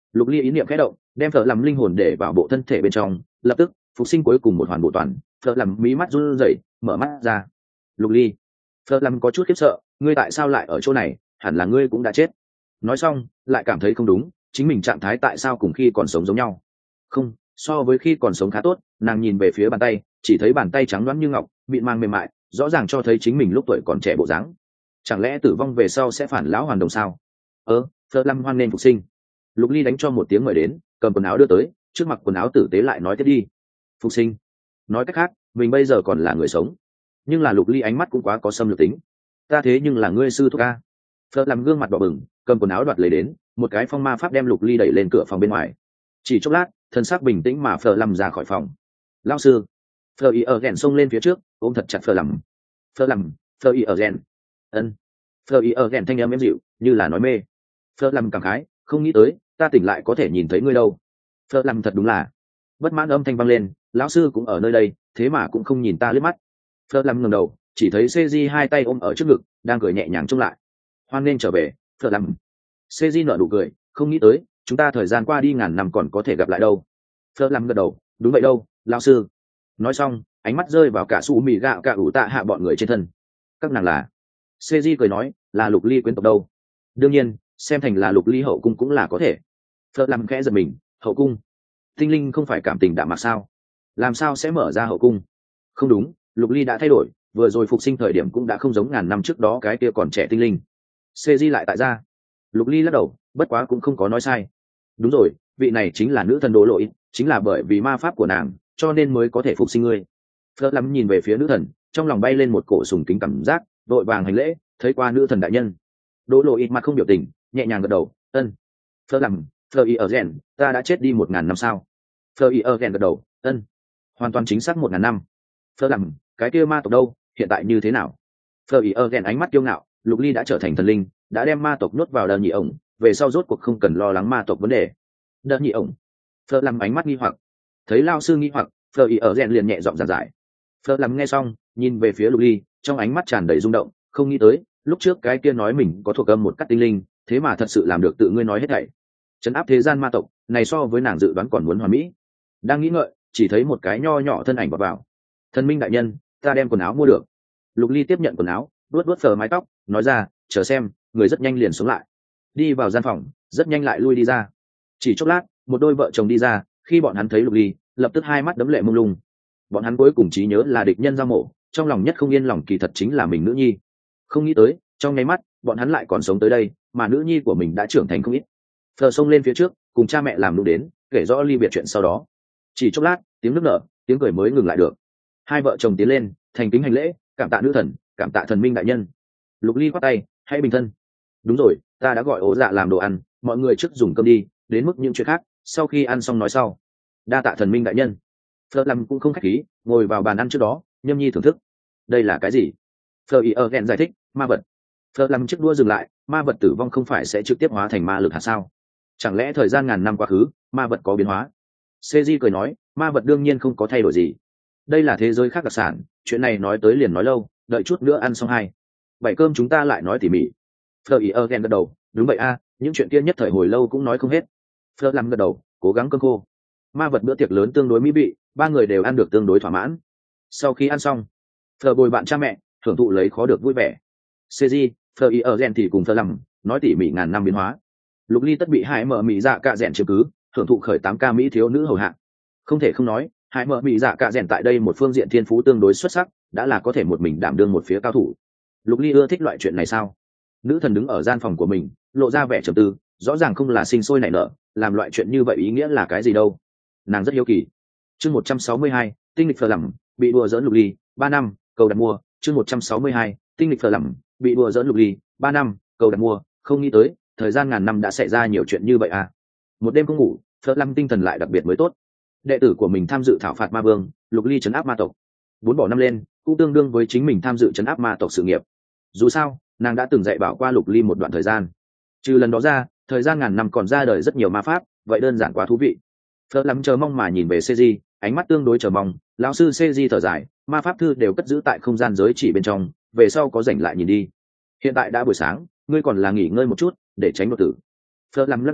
Lục ly ý niệm khẽ động, đem phở làm linh hồn để vào bộ thân thể bên trong, lập tức phục sinh cuối cùng một hoàn bộ toàn. Phở làm mí mắt run rẩy, mở mắt ra. Lục ly. Phở làm có chút khiếp sợ, ngươi tại sao lại ở chỗ này? Hẳn là ngươi cũng đã chết. Nói xong lại cảm thấy không đúng, chính mình trạng thái tại sao cùng khi còn sống giống nhau? Không, so với khi còn sống khá tốt. Nàng nhìn về phía bàn tay, chỉ thấy bàn tay trắng loáng như ngọc, mịn màng mềm mại, rõ ràng cho thấy chính mình lúc tuổi còn trẻ bộ dáng. Chẳng lẽ tử vong về sau sẽ phản lão hoàn đồng sao? ơ Phở lâm hoan nên phục sinh. Lục ly đánh cho một tiếng mời đến, cầm quần áo đưa tới, trước mặt quần áo tử tế lại nói tiếp đi. Phục sinh. Nói cách khác, mình bây giờ còn là người sống. Nhưng là Lục ly ánh mắt cũng quá có xâm lược tính. Ta thế nhưng là ngươi sư thúc ca. Phở làm gương mặt đỏ bừng, cầm quần áo đoạt lấy đến, một cái phong ma pháp đem Lục ly đẩy lên cửa phòng bên ngoài. Chỉ chốc lát, thân xác bình tĩnh mà Phở làm ra khỏi phòng. Lão sư. Phở y ở rèn xông lên phía trước, ôm thật chặt Phở làm. Phở làm, Phở y ở rèn. Ân. Phở y ở rèn thanh âm êm dịu, như là nói mê. Phở làm cảm khái, không nghĩ tới ta tỉnh lại có thể nhìn thấy ngươi đâu. Phở làm thật đúng là. Bất mãn âm thanh vang lên, lão sư cũng ở nơi đây, thế mà cũng không nhìn ta liếc mắt. Phở làm ngẩng đầu, chỉ thấy Seji hai tay ôm ở trước ngực, đang cười nhẹ nhàng trông lại. Hoan nên trở về, Phở làm. Seji nở nụ cười, không nghĩ tới chúng ta thời gian qua đi ngàn năm còn có thể gặp lại đâu. Phở làm gật đầu, đúng vậy đâu, lão sư. Nói xong, ánh mắt rơi vào cả su mì gạo cả ủ tạ hạ bọn người trên thân. Các nàng là. Seji cười nói, là Lục ly quyến tộc đâu. Đương nhiên, xem thành là Lục ly hậu cung cũng là có thể. Phở làm khẽ giật mình, hậu cung. Tinh linh không phải cảm tình đạm mạc sao? Làm sao sẽ mở ra hậu cung? Không đúng, Lục ly đã thay đổi, vừa rồi phục sinh thời điểm cũng đã không giống ngàn năm trước đó cái kia còn trẻ tinh linh. Seji lại tại ra. Lục ly lắc đầu, bất quá cũng không có nói sai. Đúng rồi, vị này chính là nữ thần Đỗ Lỗi, chính là bởi vì ma pháp của nàng cho nên mới có thể phục sinh ngươi. Phở lắm nhìn về phía nữ thần, trong lòng bay lên một cổ sùng kính cảm giác, đội vàng hành lễ, thấy qua nữ thần đại nhân. Đỗ Lỗi mặt không biểu tình, nhẹ nhàng gật đầu, ân. Phở lắm, Phở y ở rèn, ta đã chết đi một ngàn năm sao? Phở y ở rèn gật đầu, ân. Hoàn toàn chính xác một ngàn năm. Phở lắm, cái kia ma tộc đâu, hiện tại như thế nào? Phở y ở rèn ánh mắt kiêu ngạo, Lục ly đã trở thành thần linh, đã đem ma tộc nuốt vào đờ nhị ổng, về sau rốt cuộc không cần lo lắng ma tộc vấn đề. Đờ nhị ổng. Phở lắm ánh mắt nghi hoặc, thấy lao sư nghi hoặc, Phở y ở rèn liền nhẹ giọng giảng giải. Phở lắm nghe xong, nhìn về phía Lục ly, trong ánh mắt tràn đầy rung động, không nghĩ tới lúc trước cái kia nói mình có thuộc âm một cắt tinh linh, thế mà thật sự làm được tự ngươi nói hết thảy. Trấn áp thế gian ma tộc này so với nàng dự đoán còn muốn hoàn mỹ. Đang nghĩ ngợi, chỉ thấy một cái nho nhỏ thân ảnh vào vào. Thần minh đại nhân, ta đem quần áo mua được. Lục ly tiếp nhận quần áo, vuốt vuốt phờ mái tóc, nói ra, chờ xem, người rất nhanh liền sống lại. Đi vào gian phòng, rất nhanh lại lui đi ra. Chỉ chốc lát, một đôi vợ chồng đi ra, khi bọn hắn thấy Lục ly, lập tức hai mắt đấm lệ mông lung. Bọn hắn cuối cùng trí nhớ là địch nhân giao mộ, trong lòng nhất không yên lòng kỳ thật chính là mình nữ nhi. Không nghĩ tới, trong nháy mắt, bọn hắn lại còn sống tới đây, mà nữ nhi của mình đã trưởng thành không ít. Phờ xông lên phía trước, cùng cha mẹ làm lúc đến, kể rõ ly biệt chuyện sau đó. Chỉ chốc lát, tiếng nước nở, tiếng cười mới ngừng lại được. Hai vợ chồng tiến lên, thành kính hành lễ, cảm tạ nữ thần, cảm tạ thần minh đại nhân. Lục ly quát tay, hãy bình thân. Đúng rồi, ta đã gọi ố dạ làm đồ ăn, mọi người trước dùng cơm đi, đến mức những chuyện khác sau khi ăn xong nói sau. Đa tạ thần minh đại nhân. Phờ làm cũng không khách khí, ngồi vào bàn ăn trước đó, nhâm nhi thưởng thức. Đây là cái gì? Phờ ý ở ghen giải thích, ma vật. Phờ làm chiếc đua dừng lại, ma vật tử vong không phải sẽ trực tiếp hóa thành ma lực hả sao? Chẳng lẽ thời gian ngàn năm quá khứ, ma vật có biến hóa? Seji cười nói, ma vật đương nhiên không có thay đổi gì. Đây là thế giới khác đặc sản, chuyện này nói tới liền nói lâu, đợi chút nữa ăn xong hai bảy cơm chúng ta lại nói tỉ mỉ. Fleur ý ghen gật đầu, đúng vậy a, những chuyện kia nhất thời hồi lâu cũng nói không hết. Fleur làm gật đầu, cố gắng cơm khô. Ma vật bữa tiệc lớn tương đối mỹ vị, ba người đều ăn được tương đối thỏa mãn. Sau khi ăn xong, Fleur bồi bạn cha mẹ, thưởng thụ lấy khó được vui vẻ. Seji, Fleur ý ghen thì cùng Fleur làm, nói tỉ mỉ ngàn năm biến hóa. Lục ly tất bị hai mở mỹ dạ cạ rèn chiếm cứ, thưởng thụ khởi tám ca mỹ thiếu nữ hầu hạ. Không thể không nói, hai mở mỹ dạ cạ rèn tại đây một phương diện thiên phú tương đối xuất sắc, đã là có thể một mình đảm đương một phía cao thủ. Lục ly ưa thích loại chuyện này sao? Nữ thần đứng ở gian phòng của mình, lộ ra vẻ trầm tư, rõ ràng không là sinh sôi nảy nở, làm loại chuyện như vậy ý nghĩa là cái gì đâu? Nàng rất hiếu kỳ. Chương một trăm sáu mươi hai, tinh lịch phờ lẩm, bị đùa giỡn Lục ly, ba năm, cầu đặt mua. Chương một trăm sáu mươi hai, tinh lịch phờ lẩm, bị đùa giỡn Lục ly, ba năm, cầu đặt mua. Không nghĩ tới, thời gian ngàn năm đã xảy ra nhiều chuyện như vậy à? Một đêm không ngủ, Phở Lâm tinh thần lại đặc biệt mới tốt. Đệ tử của mình tham dự thảo phạt ma vương, Lục ly trấn áp ma tộc, bốn bỏ năm lên, cũng tương đương với chính mình tham dự trấn áp ma tộc sự nghiệp. Dù sao, nàng đã từng dạy bảo qua Lục ly một đoạn thời gian. Trừ lần đó ra, thời gian ngàn năm còn ra đời rất nhiều ma pháp, vậy đơn giản quá thú vị. Phở Lâm chờ mong mà nhìn về Seji, ánh mắt tương đối chờ mong. Lão sư Seji thở dài, ma pháp thư đều cất giữ tại không gian giới chỉ bên trong, về sau có rảnh lại nhìn đi. Hiện tại đã buổi sáng, ngươi còn là nghỉ ngơi một chút, để tránh đột tử. Phở Lâm lắc đầu,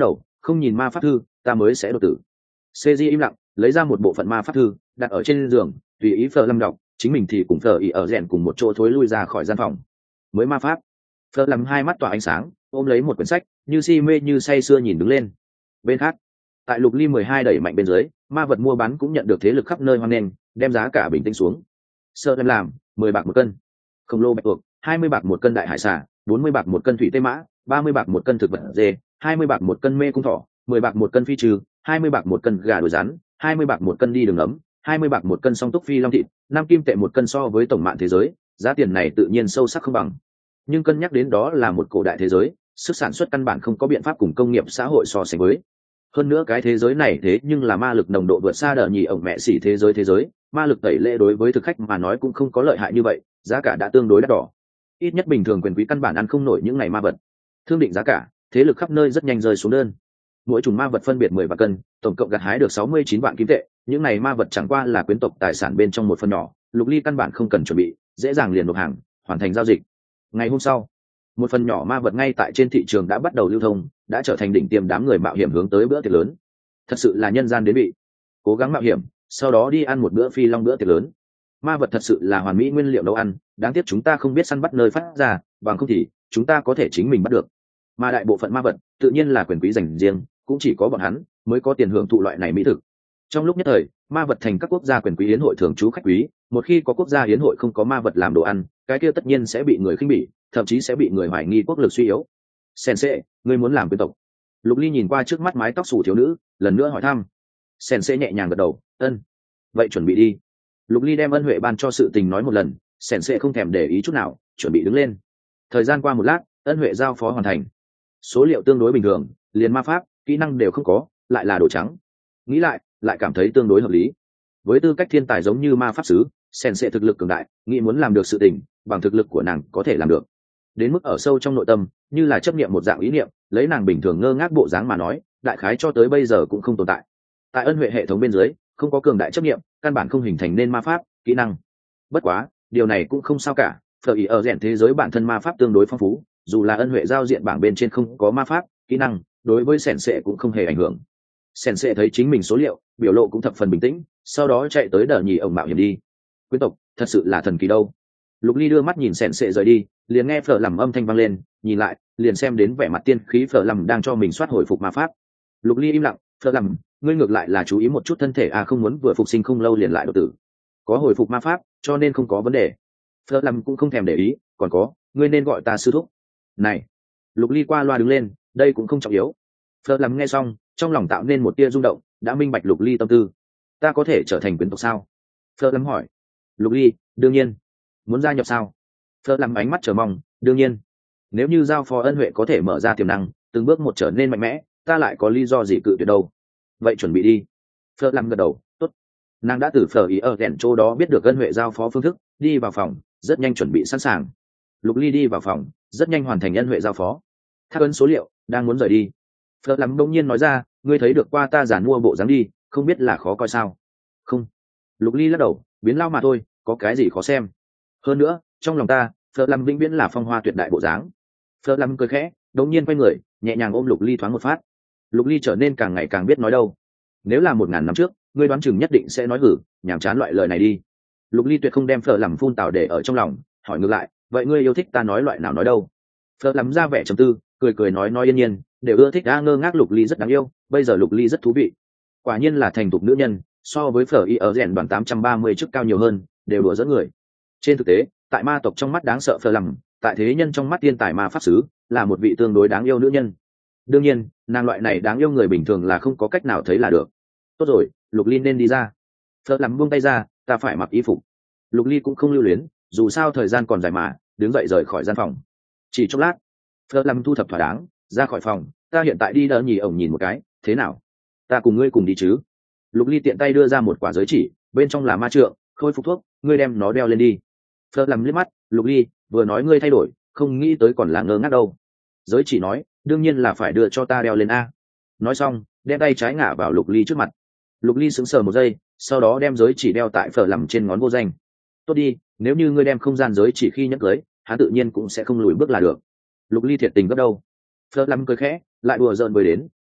không nhìn ma pháp thư ta mới sẽ đột tử. Cê im lặng lấy ra một bộ phận ma pháp thư đặt ở trên giường, tùy ý Phở Lâm đọc, chính mình thì cùng Phở ý ở rèn cùng một chỗ thối lui ra khỏi gian phòng. Mới ma pháp. Phở Lâm hai mắt tỏa ánh sáng, ôm lấy một quyển sách, như si mê như say sưa nhìn đứng lên. Bên khác, tại Lục Ly mười hai đẩy mạnh bên dưới, ma vật mua bán cũng nhận được thế lực khắp nơi hoan nghênh, đem giá cả bình tĩnh xuống. Sợ Lâm làm, mười bạc một cân. Khổng lồ bạch tuộc, hai mươi bạc một cân đại hải xà, bốn mươi bạc một cân thủy tê mã, ba mươi bạc một cân thực vật dê, hai mươi bạc một cân mê cung thỏ, mười bạc một cân phi trừ, hai mươi bạc một cân gà đùi rắn, hai mươi bạc một cân đi đường ấm, hai mươi bạc một cân song túc phi long thịt, năm kim tệ một cân. So với tổng mạng thế giới, giá tiền này tự nhiên sâu sắc không bằng. Nhưng cân nhắc đến đó là một cổ đại thế giới, sức sản xuất căn bản không có biện pháp cùng công nghiệp xã hội so sánh với. Hơn nữa cái thế giới này thế nhưng là ma lực nồng độ vượt xa đờ nhì ổng mẹ xỉ thế giới thế giới, ma lực tẩy lệ đối với thực khách mà nói cũng không có lợi hại như vậy, giá cả đã tương đối đắt đỏ. Ít nhất bình thường quyền quý căn bản ăn không nổi những ngày ma vật. Thương định giá cả, thế lực khắp nơi rất nhanh rơi xuống đơn. Mỗi chủng ma vật phân biệt mười vạn cân, tổng cộng gặt hái được sáu mươi chín vạn kim tệ, những này ma vật chẳng qua là quyến tộc tài sản bên trong một phần nhỏ, Lục Ly căn bản không cần chuẩn bị, dễ dàng liền nộp hàng, hoàn thành giao dịch. Ngày hôm sau, một phần nhỏ ma vật ngay tại trên thị trường đã bắt đầu lưu thông, đã trở thành đỉnh tiêm đám người mạo hiểm hướng tới bữa tiệc lớn. Thật sự là nhân gian đến bị, cố gắng mạo hiểm, sau đó đi ăn một bữa phi long bữa tiệc lớn. Ma vật thật sự là hoàn mỹ nguyên liệu nấu ăn, đáng tiếc chúng ta không biết săn bắt nơi phát ra, bằng không thì chúng ta có thể chính mình bắt được. Mà đại bộ phận ma vật tự nhiên là quyền quý dành riêng, cũng chỉ có bọn hắn mới có tiền hưởng thụ loại này mỹ thực. Trong lúc nhất thời, ma vật thành các quốc gia quyền quý yến hội thường trú khách quý, một khi có quốc gia yến hội không có ma vật làm đồ ăn, cái kia tất nhiên sẽ bị người khinh bỉ, thậm chí sẽ bị người hoài nghi quốc lực suy yếu. Sensei, ngươi muốn làm quyến tộc? Lục Ly nhìn qua trước mắt mái tóc xù thiếu nữ, lần nữa hỏi thăm. Sensei nhẹ nhàng gật đầu, ân. Vậy chuẩn bị đi. Lục Ly đem ân huệ ban cho sự tình nói một lần, Sensei không thèm để ý chút nào, chuẩn bị đứng lên. Thời gian qua một lát, ân huệ giao phó hoàn thành. Số liệu tương đối bình thường, liền ma pháp, kỹ năng đều không có, lại là đồ trắng. Nghĩ lại, lại cảm thấy tương đối hợp lý. Với tư cách thiên tài giống như ma pháp sứ, Sensei thực lực cường đại, nghĩ muốn làm được sự tình, bằng thực lực của nàng có thể làm được. Đến mức ở sâu trong nội tâm, như là chấp niệm một dạng ý niệm, lấy nàng bình thường ngơ ngác bộ dáng mà nói, đại khái cho tới bây giờ cũng không tồn tại. Tại ân huệ hệ thống bên dưới, không có cường đại chấp niệm, căn bản không hình thành nên ma pháp, kỹ năng. Bất quá, điều này cũng không sao cả, phở ý ở rèn thế giới bản thân ma pháp tương đối phong phú, dù là ân huệ giao diện bảng bên trên không có ma pháp, kỹ năng, đối với Sensei cũng không hề ảnh hưởng. Sensei thấy chính mình số liệu, biểu lộ cũng thập phần bình tĩnh, sau đó chạy tới đờ nhì ổng mạo hiểm đi. Quyến tộc, thật sự là thần kỳ đâu. Lục Ly đưa mắt nhìn Sensei rời đi, liền nghe Phở Lầm âm thanh vang lên, nhìn lại, liền xem đến vẻ mặt tiên khí Phở Lầm đang cho mình soát hồi phục ma pháp. Lục Ly im lặng, Phở Lầm, ngươi ngược lại là chú ý một chút thân thể à, không muốn vừa phục sinh không lâu liền lại đột tử. Có hồi phục ma pháp, cho nên không có vấn đề. Phở Lầm cũng không thèm để ý, còn có, ngươi nên gọi ta sư thúc. Này, Lục Ly qua loa đứng lên, đây cũng không trọng yếu. Phở Lầm nghe xong, trong lòng tạo nên một tia rung động, đã minh bạch Lục Ly tâm tư. Ta có thể trở thành quyến tộc sao? Phở Lầm hỏi. Lục Ly, đương nhiên. Muốn gia nhập sao? Phở Lầm ánh mắt chờ mong, đương nhiên. Nếu như giao phó ân huệ có thể mở ra tiềm năng, từng bước một trở nên mạnh mẽ, ta lại có lý do gì cự tuyệt đâu. Vậy chuẩn bị đi. Phở Lầm gật đầu, tốt. Nàng đã từ Phở ý ở rèn chỗ đó biết được ân huệ giao phó phương thức, đi vào phòng, rất nhanh chuẩn bị sẵn sàng. Lục Ly đi vào phòng, rất nhanh hoàn thành ân huệ giao phó. Thác ấn số liệu, đang muốn rời đi. Phở Lầm đông nhiên nói ra, ngươi thấy được qua ta giản mua bộ dáng đi, không biết là khó coi sao? Không. Lục Ly lắc đầu, biến lao mà thôi, có cái gì khó xem. Hơn nữa, trong lòng ta, Phở Lầm vĩnh viễn là phong hoa tuyệt đại bộ dáng. Phở Lầm cười khẽ, đột nhiên quay người, nhẹ nhàng ôm Lục Ly thoáng một phát. Lục Ly trở nên càng ngày càng biết nói đâu. Nếu là một ngàn năm trước, ngươi đoán chừng nhất định sẽ nói hử, nhảm chán loại lời này đi. Lục Ly tuyệt không đem Phở Lầm phun tảo để ở trong lòng, hỏi ngược lại, vậy ngươi yêu thích ta nói loại nào nói đâu? Phở Lầm ra vẻ trầm tư, cười cười nói nói yên nhiên, đều ưa thích. A ngơ ngác Lục Ly rất đáng yêu, bây giờ Lục Ly rất thú vị. Quả nhiên là thành thục nữ nhân, so với Phở y ở rèn đoàn tám trăm ba mươi chức cao nhiều hơn, đều đùa dẫn người. Trên thực tế, tại ma tộc trong mắt đáng sợ Phở Lầm, tại thế nhân trong mắt tiên tài ma pháp sứ, là một vị tương đối đáng yêu nữ nhân. Đương nhiên, nàng loại này đáng yêu người bình thường là không có cách nào thấy là được. Tốt rồi, Lục Ly nên đi ra. Phở Lầm buông tay ra, ta phải mặc y phục. Lục Ly cũng không lưu luyến, dù sao thời gian còn dài mà, đứng dậy rời khỏi gian phòng. Chỉ chốc lát, Phở Lầm thu thập thỏa đáng, ra khỏi phòng. Ta hiện tại đi đỡ nhì ổng nhìn một cái, thế nào? Ta cùng ngươi cùng đi chứ? Lục Ly tiện tay đưa ra một quả giới chỉ, bên trong là ma trượng, khôi phục thuốc, ngươi đem nó đeo lên đi. Phở Lầm liếc mắt, Lục Ly, vừa nói ngươi thay đổi, không nghĩ tới còn là ngơ ngác đâu. Giới chỉ nói, đương nhiên là phải đưa cho ta đeo lên a. Nói xong, đem tay trái ngả vào Lục Ly trước mặt. Lục Ly sững sờ một giây, sau đó đem giới chỉ đeo tại Phở Lầm trên ngón vô danh. Tốt đi, nếu như ngươi đem không gian giới chỉ khi nhắc cưới, hắn tự nhiên cũng sẽ không lùi bước là được. Lục Ly thiệt tình gấp đâu. Phở Lầm cười khẽ, lại đùa giỡn với đến,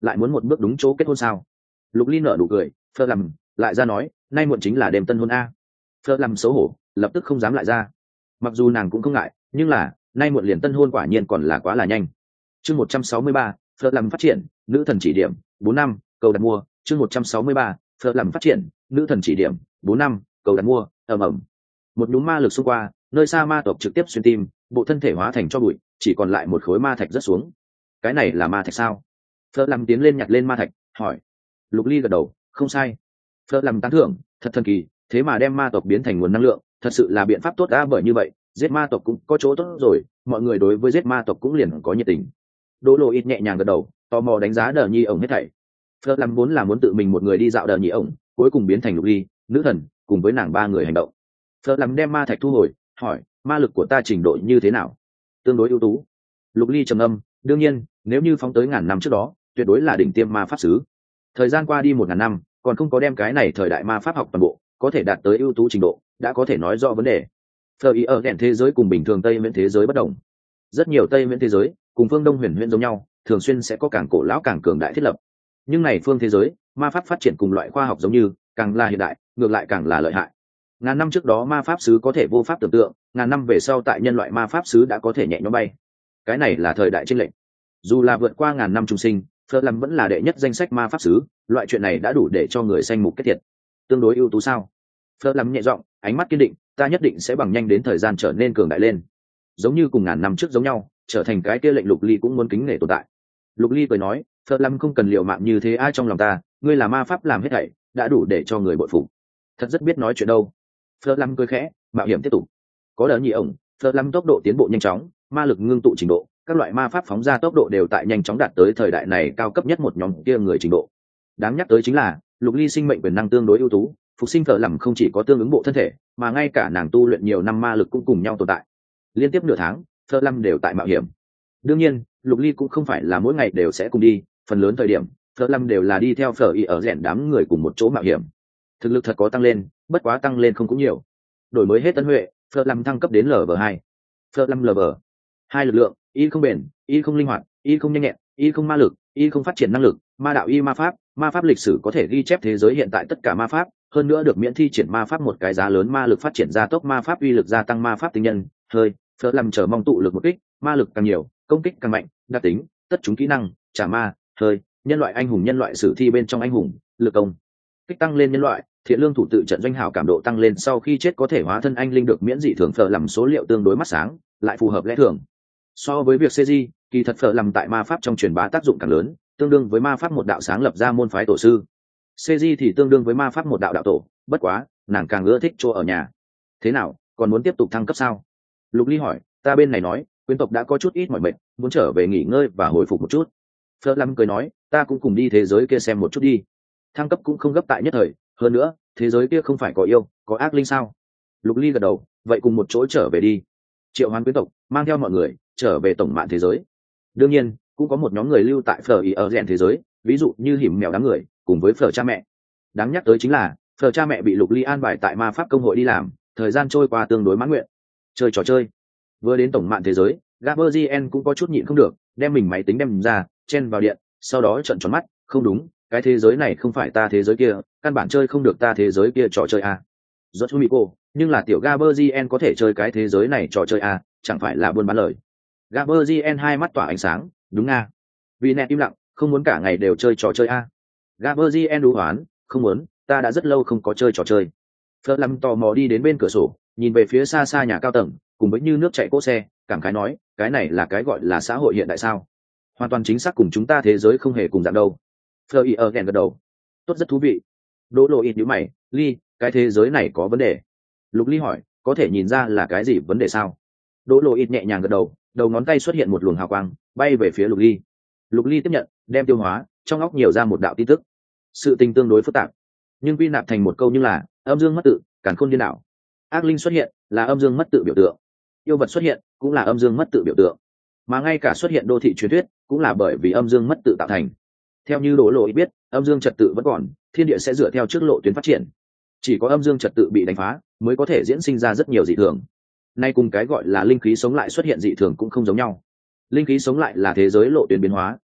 lại muốn một bước đúng chỗ kết hôn sao? Lục Ly nở nụ cười, Phở làm lại ra nói, nay muộn chính là đêm tân hôn a. Phở làm xấu hổ, lập tức không dám lại ra. Mặc dù nàng cũng không ngại, nhưng là nay muộn liền tân hôn quả nhiên còn là quá là nhanh. Chương một trăm sáu mươi ba, Phở làm phát triển, nữ thần chỉ điểm, bốn năm, cầu đặt mua. Chương một trăm sáu mươi ba, Phở làm phát triển, nữ thần chỉ điểm, bốn năm, cầu đặt mua. Ầm ầm. Một nhúm ma lực xung qua, nơi xa ma tộc trực tiếp xuyên tim, bộ thân thể hóa thành cho bụi, chỉ còn lại một khối ma thạch rớt xuống. Cái này là ma thạch sao? Phở làm tiến lên nhặt lên ma thạch, hỏi. Lục Ly gật đầu, không sai. Phở làm tán thưởng, thật thần kỳ, thế mà đem ma tộc biến thành nguồn năng lượng, thật sự là biện pháp tốt đã, bởi như vậy giết ma tộc cũng có chỗ tốt rồi, mọi người đối với giết ma tộc cũng liền có nhiệt tình. Đỗ Lộ ít nhẹ nhàng gật đầu, tò mò đánh giá Đờ Nhi ổng hết thảy. Phở làm vốn là muốn tự mình một người đi dạo Đờ Nhi ổng, cuối cùng biến thành Lục Ly, nữ thần, cùng với nàng ba người hành động. Phở làm đem ma thạch thu hồi, hỏi, ma lực của ta trình độ như thế nào? Tương đối ưu tú. Lục Ly trầm âm, đương nhiên, nếu như phóng tới ngàn năm trước đó, tuyệt đối là đỉnh tiêm ma pháp sứ. Thời gian qua đi một ngàn năm, còn không có đem cái này thời đại ma pháp học toàn bộ, có thể đạt tới ưu tú trình độ, đã có thể nói rõ vấn đề. Phở ý ở đèn thế giới cùng bình thường Tây Miễn thế giới bất đồng. Rất nhiều Tây Miễn thế giới cùng phương Đông Huyền Huyễn giống nhau, thường xuyên sẽ có càng cổ lão càng cường đại thiết lập. Nhưng này phương thế giới, ma pháp phát triển cùng loại khoa học giống như, càng là hiện đại, ngược lại càng là lợi hại. Ngàn năm trước đó ma pháp sứ có thể vô pháp tưởng tượng, ngàn năm về sau tại nhân loại ma pháp sứ đã có thể nhẹ nhõm bay. Cái này là thời đại chênh lệch. Dù là vượt qua ngàn năm trùng sinh, Phở làm vẫn là đệ nhất danh sách ma pháp sứ, loại chuyện này đã đủ để cho người sanh mục kết thiệt. Tương đối ưu tú sao? Phở làm nhẹ giọng, ánh mắt kiên định, ta nhất định sẽ bằng nhanh đến thời gian trở nên cường đại lên, giống như cùng ngàn năm trước giống nhau, trở thành cái kia lệnh Lục Ly cũng muốn kính nể tồn tại. Lục Ly cười nói, Phở làm không cần liều mạng như thế, ai trong lòng ta, ngươi là ma pháp làm hết thảy, đã đủ để cho người bội phục. Thật rất biết nói chuyện đâu. Phở làm cười khẽ, mạo hiểm tiếp tục. Có Đờ Nhi ổng, Phở làm tốc độ tiến bộ nhanh chóng, ma lực ngưng tụ trình độ, các loại ma pháp phóng ra tốc độ đều tại nhanh chóng đạt tới thời đại này cao cấp nhất một nhóm kia người trình độ. Đáng nhắc tới chính là Lục Ly sinh mệnh quyền năng tương đối ưu tú, phục sinh Phở làm không chỉ có tương ứng bộ thân thể, mà ngay cả nàng tu luyện nhiều năm ma lực cũng cùng nhau tồn tại. Liên tiếp nửa tháng, Phở làm đều tại mạo hiểm. Đương nhiên, Lục Ly cũng không phải là mỗi ngày đều sẽ cùng đi, phần lớn thời điểm, Phở làm đều là đi theo Phở y ở rèn đám người cùng một chỗ mạo hiểm. Thực lực thật có tăng lên, bất quá tăng lên không cũng nhiều. Đổi mới hết tân huệ, Phở làm thăng cấp đến lv hai. Phở làm lv hai lực lượng, y không bền, y không linh hoạt, y không nhanh nhẹn, y không ma lực, y không phát triển năng lực, ma đạo y ma pháp, ma pháp lịch sử có thể ghi chép thế giới hiện tại tất cả ma pháp, hơn nữa được miễn thi triển ma pháp một cái giá lớn, ma lực phát triển gia tốc, ma pháp uy lực gia tăng, ma pháp tinh nhân, hơi, Phở làm chờ mong tụ lực một kích, ma lực càng nhiều, công kích càng mạnh, đặc tính, tất chúng kỹ năng, trả ma, hơi, nhân loại anh hùng, nhân loại sử thi bên trong anh hùng, lực công kích tăng lên, nhân loại thiện lương thủ tự trận doanh hảo cảm độ tăng lên, sau khi chết có thể hóa thân anh linh, được miễn dị thường. Phở làm số liệu tương đối mắt sáng, lại phù hợp lẽ thường. So với việc xê giê, kỳ thật Phở làm tại ma pháp trong truyền bá tác dụng càng lớn, tương đương với ma pháp một đạo sáng lập ra môn phái tổ sư. xê giê thì tương đương với ma pháp một đạo đạo tổ, bất quá nàng càng ưa thích chỗ ở nhà. Thế nào, còn muốn tiếp tục thăng cấp sao? Lục Ly hỏi. Ta bên này nói, quyến tộc đã có chút ít mỏi mệt, muốn trở về nghỉ ngơi và hồi phục một chút. Phở làm cười nói, ta cũng cùng đi thế giới kia xem một chút đi. Thăng cấp cũng không gấp tại nhất thời, hơn nữa thế giới kia không phải có yêu có ác linh sao? Lục Ly gật đầu, vậy cùng một chỗ trở về đi. Triệu hoán quyến tộc mang theo mọi người trở về tổng mạng thế giới. Đương nhiên cũng có một nhóm người lưu tại Phở ý ở rèn thế giới, ví dụ như hiểm mèo đám người cùng với Phở cha mẹ. Đáng nhắc tới chính là Phở cha mẹ bị Lục Ly an bài tại ma pháp công hội đi làm, thời gian trôi qua tương đối mãn nguyện. Chơi trò chơi, vừa đến tổng mạng thế giới, Gaberzien cũng có chút nhịn không được, đem mình máy tính đem ra chen vào điện, sau đó trợn tròn mắt, không đúng, cái thế giới này không phải ta thế giới kia, căn bản chơi không được ta thế giới kia trò chơi à. Rốt Humiko, nhưng là tiểu Gaberzien có thể chơi cái thế giới này trò chơi à, chẳng phải là buôn bán lời. Gaberzien hai mắt tỏa ánh sáng, đúng à. Vì nẹt im lặng, không muốn cả ngày đều chơi trò chơi à. Gaberzien đú hoán, không muốn, ta đã rất lâu không có chơi trò chơi. Phở làm tò mò đi đến bên cửa sổ, nhìn về phía xa xa nhà cao tầng, cùng với như nước chảy cỗ xe, cảm khái nói, cái này là cái gọi là xã hội hiện đại sao? Hoàn toàn chính xác cùng chúng ta thế giới không hề cùng dạng đâu. Phở ý ở ghen gật đầu, tốt, rất thú vị. Đỗ Lộ ít nhíu mày, Ly, cái thế giới này có vấn đề. Lục Ly hỏi, có thể nhìn ra là cái gì vấn đề sao? Đỗ Lộ ít nhẹ nhàng gật đầu, đầu ngón tay xuất hiện một luồng hào quang, bay về phía Lục Ly. Lục Ly tiếp nhận, đem tiêu hóa, trong óc nhiều ra một đạo tin tức. Sự tình tương đối phức tạp, nhưng quy nạp thành một câu như là âm dương mất tự, càn khôn điên đảo. Ác linh xuất hiện là âm dương mất tự biểu tượng, yêu vật xuất hiện cũng là âm dương mất tự biểu tượng, mà ngay cả xuất hiện đô thị truyền thuyết cũng là bởi vì âm dương mất tự tạo thành. Theo như Đỗ Lộ ít biết, âm dương trật tự vẫn còn, thiên địa sẽ dựa theo trước lộ tuyến phát triển. Chỉ có âm dương trật tự bị đánh phá, mới có thể diễn sinh ra rất nhiều dị thường. Nay cùng cái gọi là linh khí sống lại xuất hiện dị thường cũng không giống nhau. Linh khí sống lại là thế giới lộ tuyến biến hóa,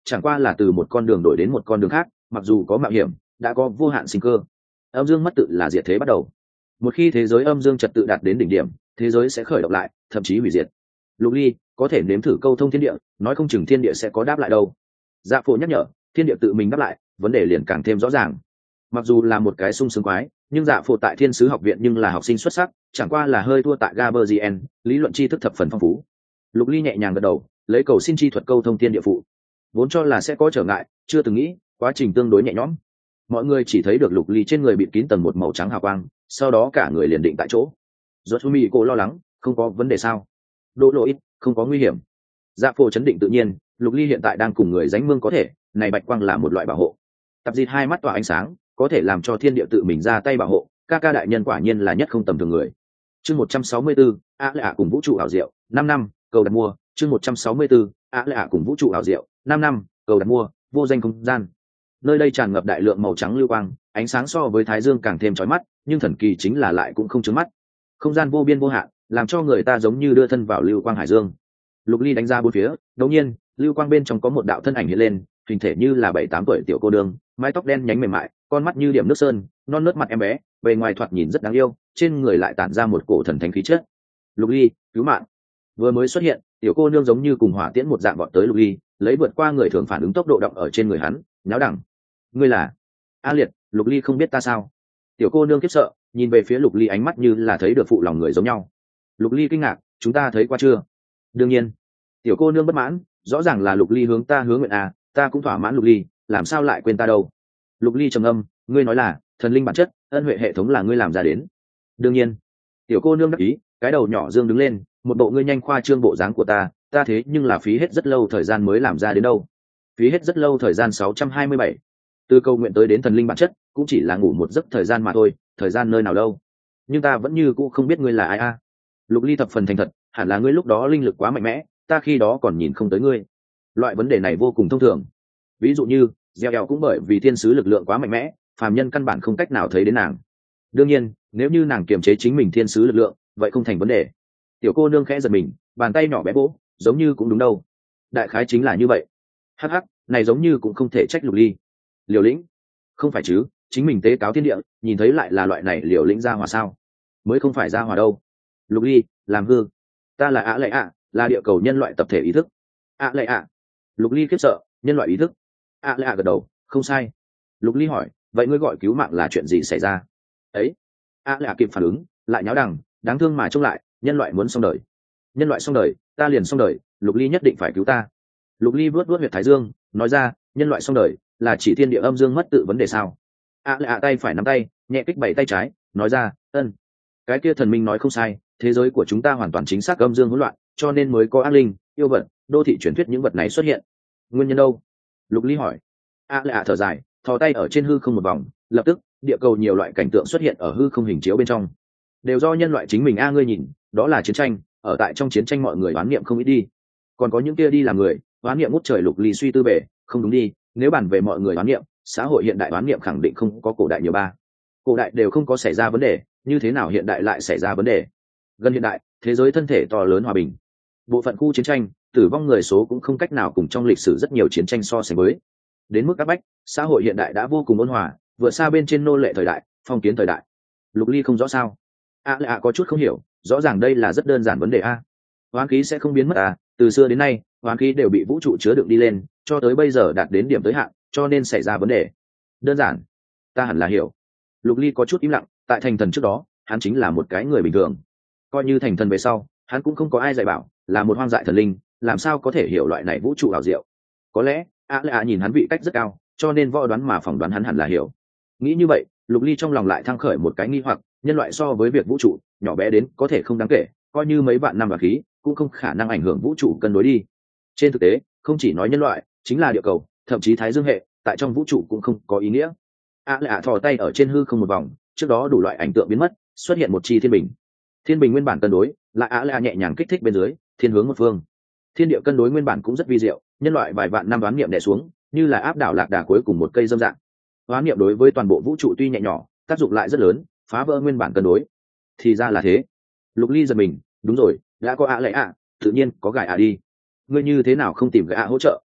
chẳng qua là từ một con đường đổi đến một con đường khác, mặc dù có mạo hiểm, đã có vô hạn sinh cơ. Âm dương mất tự là diệt thế bắt đầu. Một khi thế giới âm dương trật tự đạt đến đỉnh điểm, thế giới sẽ khởi động lại, thậm chí hủy diệt. Lục Ly có thể nếm thử câu thông thiên địa, nói không chừng thiên địa sẽ có đáp lại đâu. Dạ Phổ nhắc nhở, thiên địa tự mình đáp lại, vấn đề liền càng thêm rõ ràng. Mặc dù là một cái sung sướng quái, nhưng Dạ Phổ tại Thiên sứ học viện nhưng là học sinh xuất sắc, chẳng qua là hơi thua tại Gaberzien, lý luận tri thức thập phần phong phú. Lục Ly nhẹ nhàng gật đầu, lấy cầu xin chi thuật câu thông thiên địa phụ. Vốn cho là sẽ có trở ngại, chưa từng nghĩ, quá trình tương đối nhẹ nhõm. Mọi người chỉ thấy được Lục Ly trên người bị kín tầng một màu trắng hào quang, sau đó cả người liền định tại chỗ. Rosumi cô lo lắng, không có vấn đề sao? Đỗ Lộ ít, không có nguy hiểm. Dạ Phổ chấn định tự nhiên, Lục Ly hiện tại đang cùng người dánh mương có thể, này bạch quang là một loại bảo hộ. Tập Dịch hai mắt tỏa ánh sáng, có thể làm cho thiên địa tự mình ra tay bảo hộ, ca ca đại nhân quả nhiên là nhất không tầm thường người. Chương một trăm sáu mươi tư, A Lệ ạ cùng vũ trụ ảo diệu, năm năm, cầu đặt mua, chương một trăm sáu mươi tư, A Lệ ạ cùng vũ trụ ảo diệu, năm năm, cầu đặt mua, vô danh không gian. Nơi đây tràn ngập đại lượng màu trắng lưu quang, ánh sáng so với thái dương càng thêm chói mắt, nhưng thần kỳ chính là lại cũng không chướng mắt. Không gian vô biên vô hạn, làm cho người ta giống như đưa thân vào lưu quang hải dương. Lục Ly đánh ra bốn phía, đột nhiên, lưu quang bên trong có một đạo thân ảnh hiện lên, hình thể như là bảy tám tuổi tiểu cô đương, mái tóc đen nhánh mềm mại, con mắt như điểm nước sơn, non nớt mặt em bé, bề ngoài thoạt nhìn rất đáng yêu, trên người lại tản ra một cổ thần thánh khí chất. Lục Ly, cứu mạng! Vừa mới xuất hiện, tiểu cô nương giống như cùng hỏa tiễn một dạng vọt tới Lục Ly, lấy vượt qua người thường phản ứng tốc độ động ở trên người hắn, nháo đẳng. Ngươi là? A Liệt, Lục Ly không biết ta sao? Tiểu cô nương khiếp sợ, nhìn về phía Lục Ly ánh mắt như là thấy được phụ lòng người giống nhau. Lục Ly kinh ngạc, chúng ta thấy qua chưa? Đương nhiên. Tiểu cô nương bất mãn, rõ ràng là Lục Ly hướng ta hướng nguyện à, ta cũng thỏa mãn Lục Ly, làm sao lại quên ta đâu? Lục Ly trầm âm, ngươi nói là thần linh bản chất, ân huệ hệ thống là ngươi làm ra đến. Đương nhiên. Tiểu cô nương đắc ý, cái đầu nhỏ dương đứng lên, một bộ ngươi nhanh khoa trương bộ dáng của ta, ta thế nhưng là phí hết rất lâu thời gian mới làm ra đến đâu. Phí hết rất lâu thời gian sáu trăm hai mươi bảy. Từ câu nguyện tới đến thần linh bản chất, cũng chỉ là ngủ một giấc thời gian mà thôi, thời gian nơi nào đâu. Nhưng ta vẫn như cũ không biết ngươi là ai a. Lục Ly thập phần thành thật, hẳn là ngươi lúc đó linh lực quá mạnh mẽ, ta khi đó còn nhìn không tới ngươi. Loại vấn đề này vô cùng thông thường. Ví dụ như, gieo eo cũng bởi vì thiên sứ lực lượng quá mạnh mẽ, phàm nhân căn bản không cách nào thấy đến nàng. Đương nhiên, nếu như nàng kiềm chế chính mình thiên sứ lực lượng, vậy không thành vấn đề. Tiểu cô nương khẽ giật mình, bàn tay nhỏ bé vỗ, giống như cũng đúng đâu. Đại khái chính là như vậy. Hắc hắc, này giống như cũng không thể trách Lục Ly. Liều lĩnh? Không phải chứ, chính mình tế cáo thiên địa, nhìn thấy lại là loại này liều lĩnh ra hòa sao? Mới không phải ra hòa đâu. Lục Ly, làm hư. Ta là ạ lệ ạ, là địa cầu nhân loại tập thể ý thức. ạ lệ ạ. Lục Ly khiếp sợ, nhân loại ý thức. ạ lệ ạ gật đầu, không sai. Lục Ly hỏi, vậy ngươi gọi cứu mạng là chuyện gì xảy ra? Ấy. ạ lệ ạ kịp phản ứng, lại nháo đằng, đáng thương mà trông lại, nhân loại muốn xong đời. Nhân loại xong đời, ta liền xong đời, Lục Ly nhất định phải cứu ta. Lục Ly vuốt vuốt huyệt thái dương, nói ra, nhân loại xong đời là chỉ thiên địa âm dương mất tự vấn đề sao? ạ lệ ạ tay phải nắm tay, nhẹ kích bảy tay trái, nói ra, ân. Cái kia thần minh nói không sai, thế giới của chúng ta hoàn toàn chính xác âm dương hỗn loạn, cho nên mới có ác linh, yêu vật, đô thị truyền thuyết những vật này xuất hiện. Nguyên nhân đâu? Lục Ly hỏi. A lệ ạ thở dài, thò tay ở trên hư không một vòng, lập tức địa cầu nhiều loại cảnh tượng xuất hiện ở hư không hình chiếu bên trong, đều do nhân loại chính mình. A ngươi nhìn, đó là chiến tranh, ở tại trong chiến tranh mọi người oán niệm không ít đi, còn có những kia đi làm người oán niệm ngút trời. Lục Ly suy tư bể, không đúng đi, nếu bàn về mọi người oán niệm, xã hội hiện đại oán niệm khẳng định không có cổ đại nhiều ba. Cổ đại đều không có xảy ra vấn đề, như thế nào hiện đại lại xảy ra vấn đề? Gần hiện đại, thế giới thân thể to lớn hòa bình, bộ phận khu chiến tranh, tử vong người số cũng không cách nào cùng trong lịch sử rất nhiều chiến tranh so sánh với. Đến mức áp bách, xã hội hiện đại đã vô cùng ôn hòa, vượt xa bên trên nô lệ thời đại, phong kiến thời đại. Lục Ly không rõ sao? A lệ ạ có chút không hiểu, rõ ràng đây là rất đơn giản vấn đề a. Hoán khí sẽ không biến mất à? Từ xưa đến nay, hoán khí đều bị vũ trụ chứa đựng đi lên, cho tới bây giờ đạt đến điểm tới hạn, cho nên xảy ra vấn đề. Đơn giản, ta hẳn là hiểu. Lục Ly có chút im lặng, tại thành thần trước đó, hắn chính là một cái người bình thường. Coi như thành thần về sau, hắn cũng không có ai dạy bảo, là một hoang dại thần linh, làm sao có thể hiểu loại này vũ trụ ảo diệu? Có lẽ, A Lệ nhìn hắn vị cách rất cao, cho nên võ đoán mà phỏng đoán hắn hẳn là hiểu. Nghĩ như vậy, Lục Ly trong lòng lại thăng khởi một cái nghi hoặc, nhân loại so với việc vũ trụ nhỏ bé đến có thể không đáng kể, coi như mấy vạn năm và khí cũng không khả năng ảnh hưởng vũ trụ cân đối đi. Trên thực tế, không chỉ nói nhân loại, chính là địa cầu, thậm chí thái dương hệ, tại trong vũ trụ cũng không có ý nghĩa. A Lệ thò tay ở trên hư không một vòng, trước đó đủ loại ảnh tượng biến mất, xuất hiện một chi thiên bình. Thiên bình nguyên bản cân đối, lại A Lệ nhẹ nhàng kích thích bên dưới, thiên hướng một phương. Thiên địa cân đối nguyên bản cũng rất vi diệu, nhân loại vài vạn năm đoán niệm đè xuống, như là áp đảo lạc đà cuối cùng một cây dâm dạng. Đoán niệm đối với toàn bộ vũ trụ tuy nhẹ nhỏ, tác dụng lại rất lớn, phá vỡ nguyên bản cân đối. Thì ra là thế. Lục Ly giật mình, đúng rồi, đã có A Lệ ạ, tự nhiên có gài ạ đi. Ngươi như thế nào không tìm gài ạ hỗ trợ?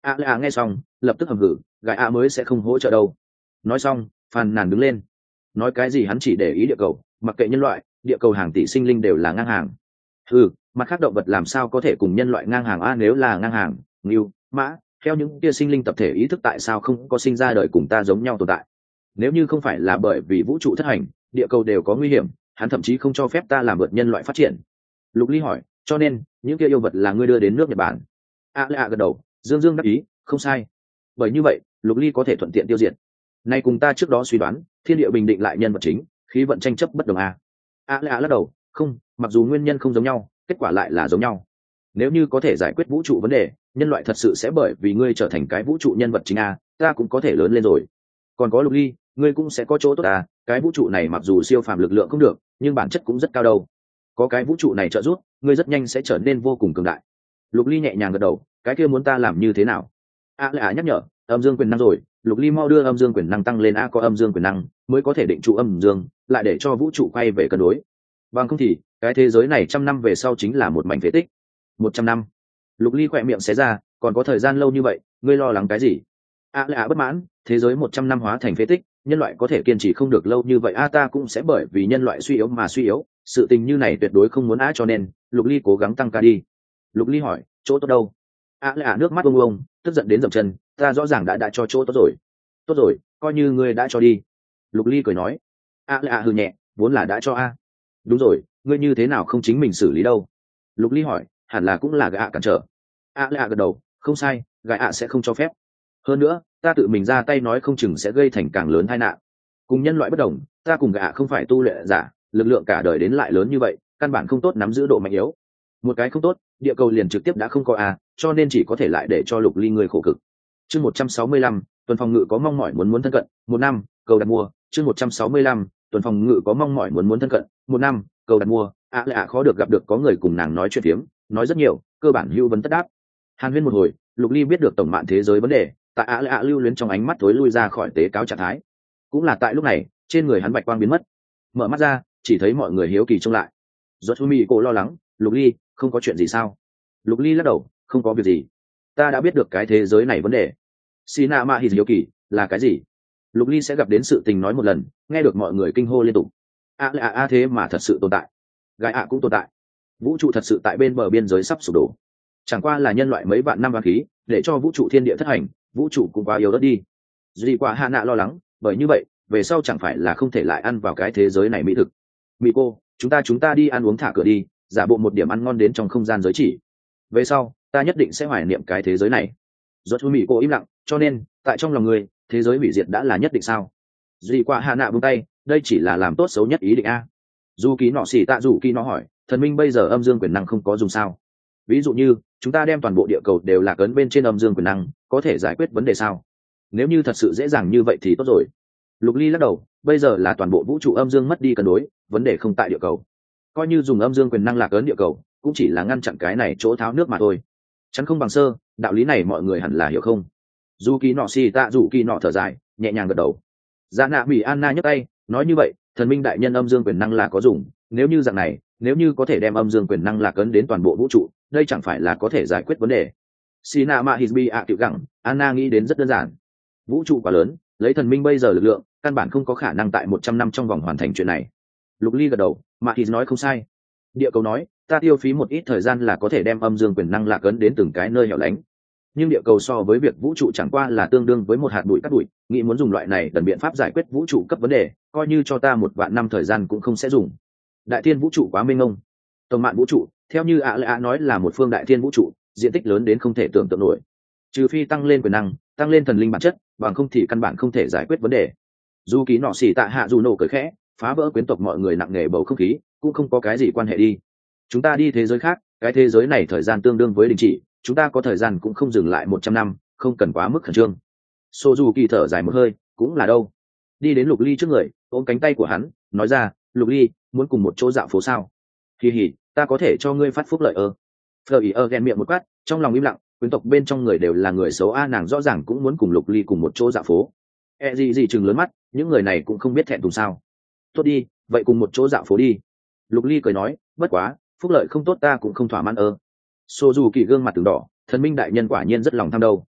a lệ ạ nghe xong lập tức hầm hử, gái ạ mới sẽ không hỗ trợ đâu. Nói xong phàn nàn đứng lên, nói cái gì hắn chỉ để ý địa cầu, mặc kệ nhân loại, địa cầu hàng tỷ sinh linh đều là ngang hàng. Ừ, mặt khác động vật làm sao có thể cùng nhân loại ngang hàng a? Nếu là ngang hàng, ngưu, mã, theo những kia sinh linh tập thể ý thức tại sao không có sinh ra đời cùng ta giống nhau tồn tại? Nếu như không phải là bởi vì vũ trụ thất hành, địa cầu đều có nguy hiểm, hắn thậm chí không cho phép ta làm vượt nhân loại phát triển. Lục Ly hỏi, cho nên những kia yêu vật là ngươi đưa đến nước Nhật Bản? A lệ ạ gật đầu, dương dương đáp ý, không sai. Bởi như vậy Lục Ly có thể thuận tiện tiêu diệt. Nay cùng ta trước đó suy đoán, thiên địa bình định lại nhân vật chính, khí vận tranh chấp bất đồng a. A lệ ạ lắc đầu, không, mặc dù nguyên nhân không giống nhau, kết quả lại là giống nhau. Nếu như có thể giải quyết vũ trụ vấn đề, nhân loại thật sự sẽ bởi vì ngươi trở thành cái vũ trụ nhân vật chính a, ta cũng có thể lớn lên rồi. Còn có Lục Ly, ngươi cũng sẽ có chỗ tốt à, cái vũ trụ này mặc dù siêu phàm lực lượng không được, nhưng bản chất cũng rất cao đâu. Có cái vũ trụ này trợ giúp, ngươi rất nhanh sẽ trở nên vô cùng cường đại. Lục Ly nhẹ nhàng gật đầu, cái kia muốn ta làm như thế nào? A lệ ạ nhắc nhở, âm dương quyền năng rồi. Lục Ly mau đưa âm dương quyền năng tăng lên a, có âm dương quyền năng mới có thể định trụ âm dương, lại để cho vũ trụ quay về cân đối. Bằng không thì cái thế giới này trăm năm về sau chính là một mảnh phế tích. Một trăm năm. Lục Ly khỏe miệng xé ra, còn có thời gian lâu như vậy, ngươi lo lắng cái gì? A lệ ạ bất mãn, thế giới một trăm năm hóa thành phế tích, nhân loại có thể kiên trì không được lâu như vậy a, ta cũng sẽ bởi vì nhân loại suy yếu mà suy yếu, sự tình như này tuyệt đối không muốn á, cho nên Lục Ly cố gắng tăng ca đi. Lục Ly hỏi, chỗ tốt đâu? A lệ ạ nước mắt bông bông, tức giận đến dậm chân, ta rõ ràng đã đã cho chỗ tốt rồi. Tốt rồi, coi như ngươi đã cho đi. Lục Ly cười nói. A lệ ạ hừ nhẹ, vốn là đã cho a. Đúng rồi, ngươi như thế nào không chính mình xử lý đâu? Lục Ly hỏi, hẳn là cũng là gã cản trở. A lệ ạ gật đầu, không sai, gã ạ sẽ không cho phép. Hơn nữa ta tự mình ra tay nói không chừng sẽ gây thành càng lớn tai nạn. Cùng nhân loại bất đồng, ta cùng gã không phải tu luyện giả, lực lượng cả đời đến lại lớn như vậy, căn bản không tốt nắm giữ độ mạnh yếu. Một cái không tốt, địa cầu liền trực tiếp đã không có a, cho nên chỉ có thể lại để cho Lục Ly người khổ cực. Chương một trăm sáu mươi lăm, tuần phòng ngự có mong mỏi muốn muốn thân cận, một năm, cầu đặt mua. Chương một trăm sáu mươi lăm, tuần phòng ngự có mong mỏi muốn muốn thân cận, một năm, cầu đặt mua. A lệ ạ khó được gặp được có người cùng nàng nói chuyện phiếm, nói rất nhiều, cơ bản hữu vấn tất đáp. Hàn huyên một hồi, Lục Ly biết được tổng mạng thế giới vấn đề, tại A lệ ạ lưu luyến trong ánh mắt tối lui ra khỏi tế cáo trạng thái. Cũng là tại lúc này, trên người hắn bạch quang biến mất, mở mắt ra, chỉ thấy mọi người hiếu kỳ trông lại. Rốt Mi cô lo lắng, Lục Ly, không có chuyện gì sao? Lục Ly lắc đầu, không có việc gì. Ta đã biết được cái thế giới này vấn đề. Sina Ma Hi hiếu kỳ, là cái gì? Lục Ly sẽ gặp đến sự tình nói một lần, nghe được mọi người kinh hô liên tục. A lệ ạ thế mà thật sự tồn tại. Gai ạ cũng tồn tại. Vũ trụ thật sự tại bên bờ biên giới sắp sụp đổ. Chẳng qua là nhân loại mấy vạn năm vàng khí, để cho vũ trụ thiên địa thất hành, vũ trụ cũng quá yếu đất đi. Duy quả Hạ Nạ lo lắng, bởi như vậy, về sau chẳng phải là không thể lại ăn vào cái thế giới này mỹ thực. Mị cô, chúng ta chúng ta đi ăn uống thả cửa đi, giả bộ một điểm ăn ngon đến trong không gian giới chỉ. Về sau, ta nhất định sẽ hoài niệm cái thế giới này. Rốt Mị cô im lặng, cho nên, tại trong lòng người, thế giới hủy diệt đã là nhất định sao? Duy quả Hạ Nạ buông tay, đây chỉ là làm tốt xấu nhất ý định a. Dù ký nọ xỉ tạ dù ký nó hỏi, thần minh bây giờ âm dương quyền năng không có dùng sao? Ví dụ như chúng ta đem toàn bộ địa cầu đều lạc ấn bên trên âm dương quyền năng, có thể giải quyết vấn đề sao? Nếu như thật sự dễ dàng như vậy thì tốt rồi. Lục Ly lắc đầu, bây giờ là toàn bộ vũ trụ âm dương mất đi cân đối, vấn đề không tại địa cầu. Coi như dùng âm dương quyền năng lạc ấn địa cầu, cũng chỉ là ngăn chặn cái này chỗ tháo nước mà thôi. Chắn không bằng sơ, đạo lý này mọi người hẳn là hiểu không? Dù kỳ nọ xì tạ dù kỳ nọ thở dài, nhẹ nhàng gật đầu. Dạ nạ Mỹ Anna nhấc tay, nói như vậy, thần minh đại nhân âm dương quyền năng là có dùng, nếu như dạng này, nếu như có thể đem âm dương quyền năng lạc ấn đến toàn bộ vũ trụ, đây chẳng phải là có thể giải quyết vấn đề. Sina Ma Hisbi ạ tiểu gặng, Anna nghĩ đến rất đơn giản. Vũ trụ quá lớn, lấy thần minh bây giờ lực lượng, căn bản không có khả năng tại một trăm năm trong vòng hoàn thành chuyện này. Lục Ly gật đầu, Ma His nói không sai. Địa cầu nói, ta tiêu phí một ít thời gian là có thể đem âm dương quyền năng lạc ấn đến từng cái nơi hẻo lánh. Nhưng địa cầu so với việc vũ trụ chẳng qua là tương đương với một hạt bụi cát bụi, nghĩ muốn dùng loại này đần biện pháp giải quyết vũ trụ cấp vấn đề, coi như cho ta một vạn năm thời gian cũng không sẽ dùng. Đại thiên vũ trụ quá mênh mông. Tổng mạng vũ trụ, theo như ạ lệ ạ nói là một phương đại thiên vũ trụ, diện tích lớn đến không thể tưởng tượng nổi. Trừ phi tăng lên quyền năng, tăng lên thần linh bản chất, bằng không thì căn bản không thể giải quyết vấn đề. Dù ký nọ xỉ tạ hạ dù nổ cười khẽ, phá vỡ quyến tộc mọi người nặng nề bầu không khí, cũng không có cái gì quan hệ đi. Chúng ta đi thế giới khác, cái thế giới này thời gian tương đương với đình chỉ, chúng ta có thời gian cũng không dừng lại một trăm năm, không cần quá mức khẩn trương. Sô dù kỳ thở dài một hơi, cũng là đâu. Đi đến Lục Ly trước người, ôm cánh tay của hắn, nói ra, Lục Ly, muốn cùng một chỗ dạo phố sao? Kỳ hỉ, ta có thể cho ngươi phát phúc lợi ơ. Phờ ý ơ ghen miệng một quát, trong lòng im lặng, quyến tộc bên trong người đều là người xấu a, nàng rõ ràng cũng muốn cùng Lục Ly cùng một chỗ dạo phố. E gì gì chừng lớn mắt, những người này cũng không biết thẹn thùng sao? Tốt đi, vậy cùng một chỗ dạo phố đi. Lục Ly cười nói, bất quá, phúc lợi không tốt ta cũng không thỏa mãn ơ. Sô dù kỳ gương mặt từng đỏ, thần minh đại nhân quả nhiên rất lòng tham đâu.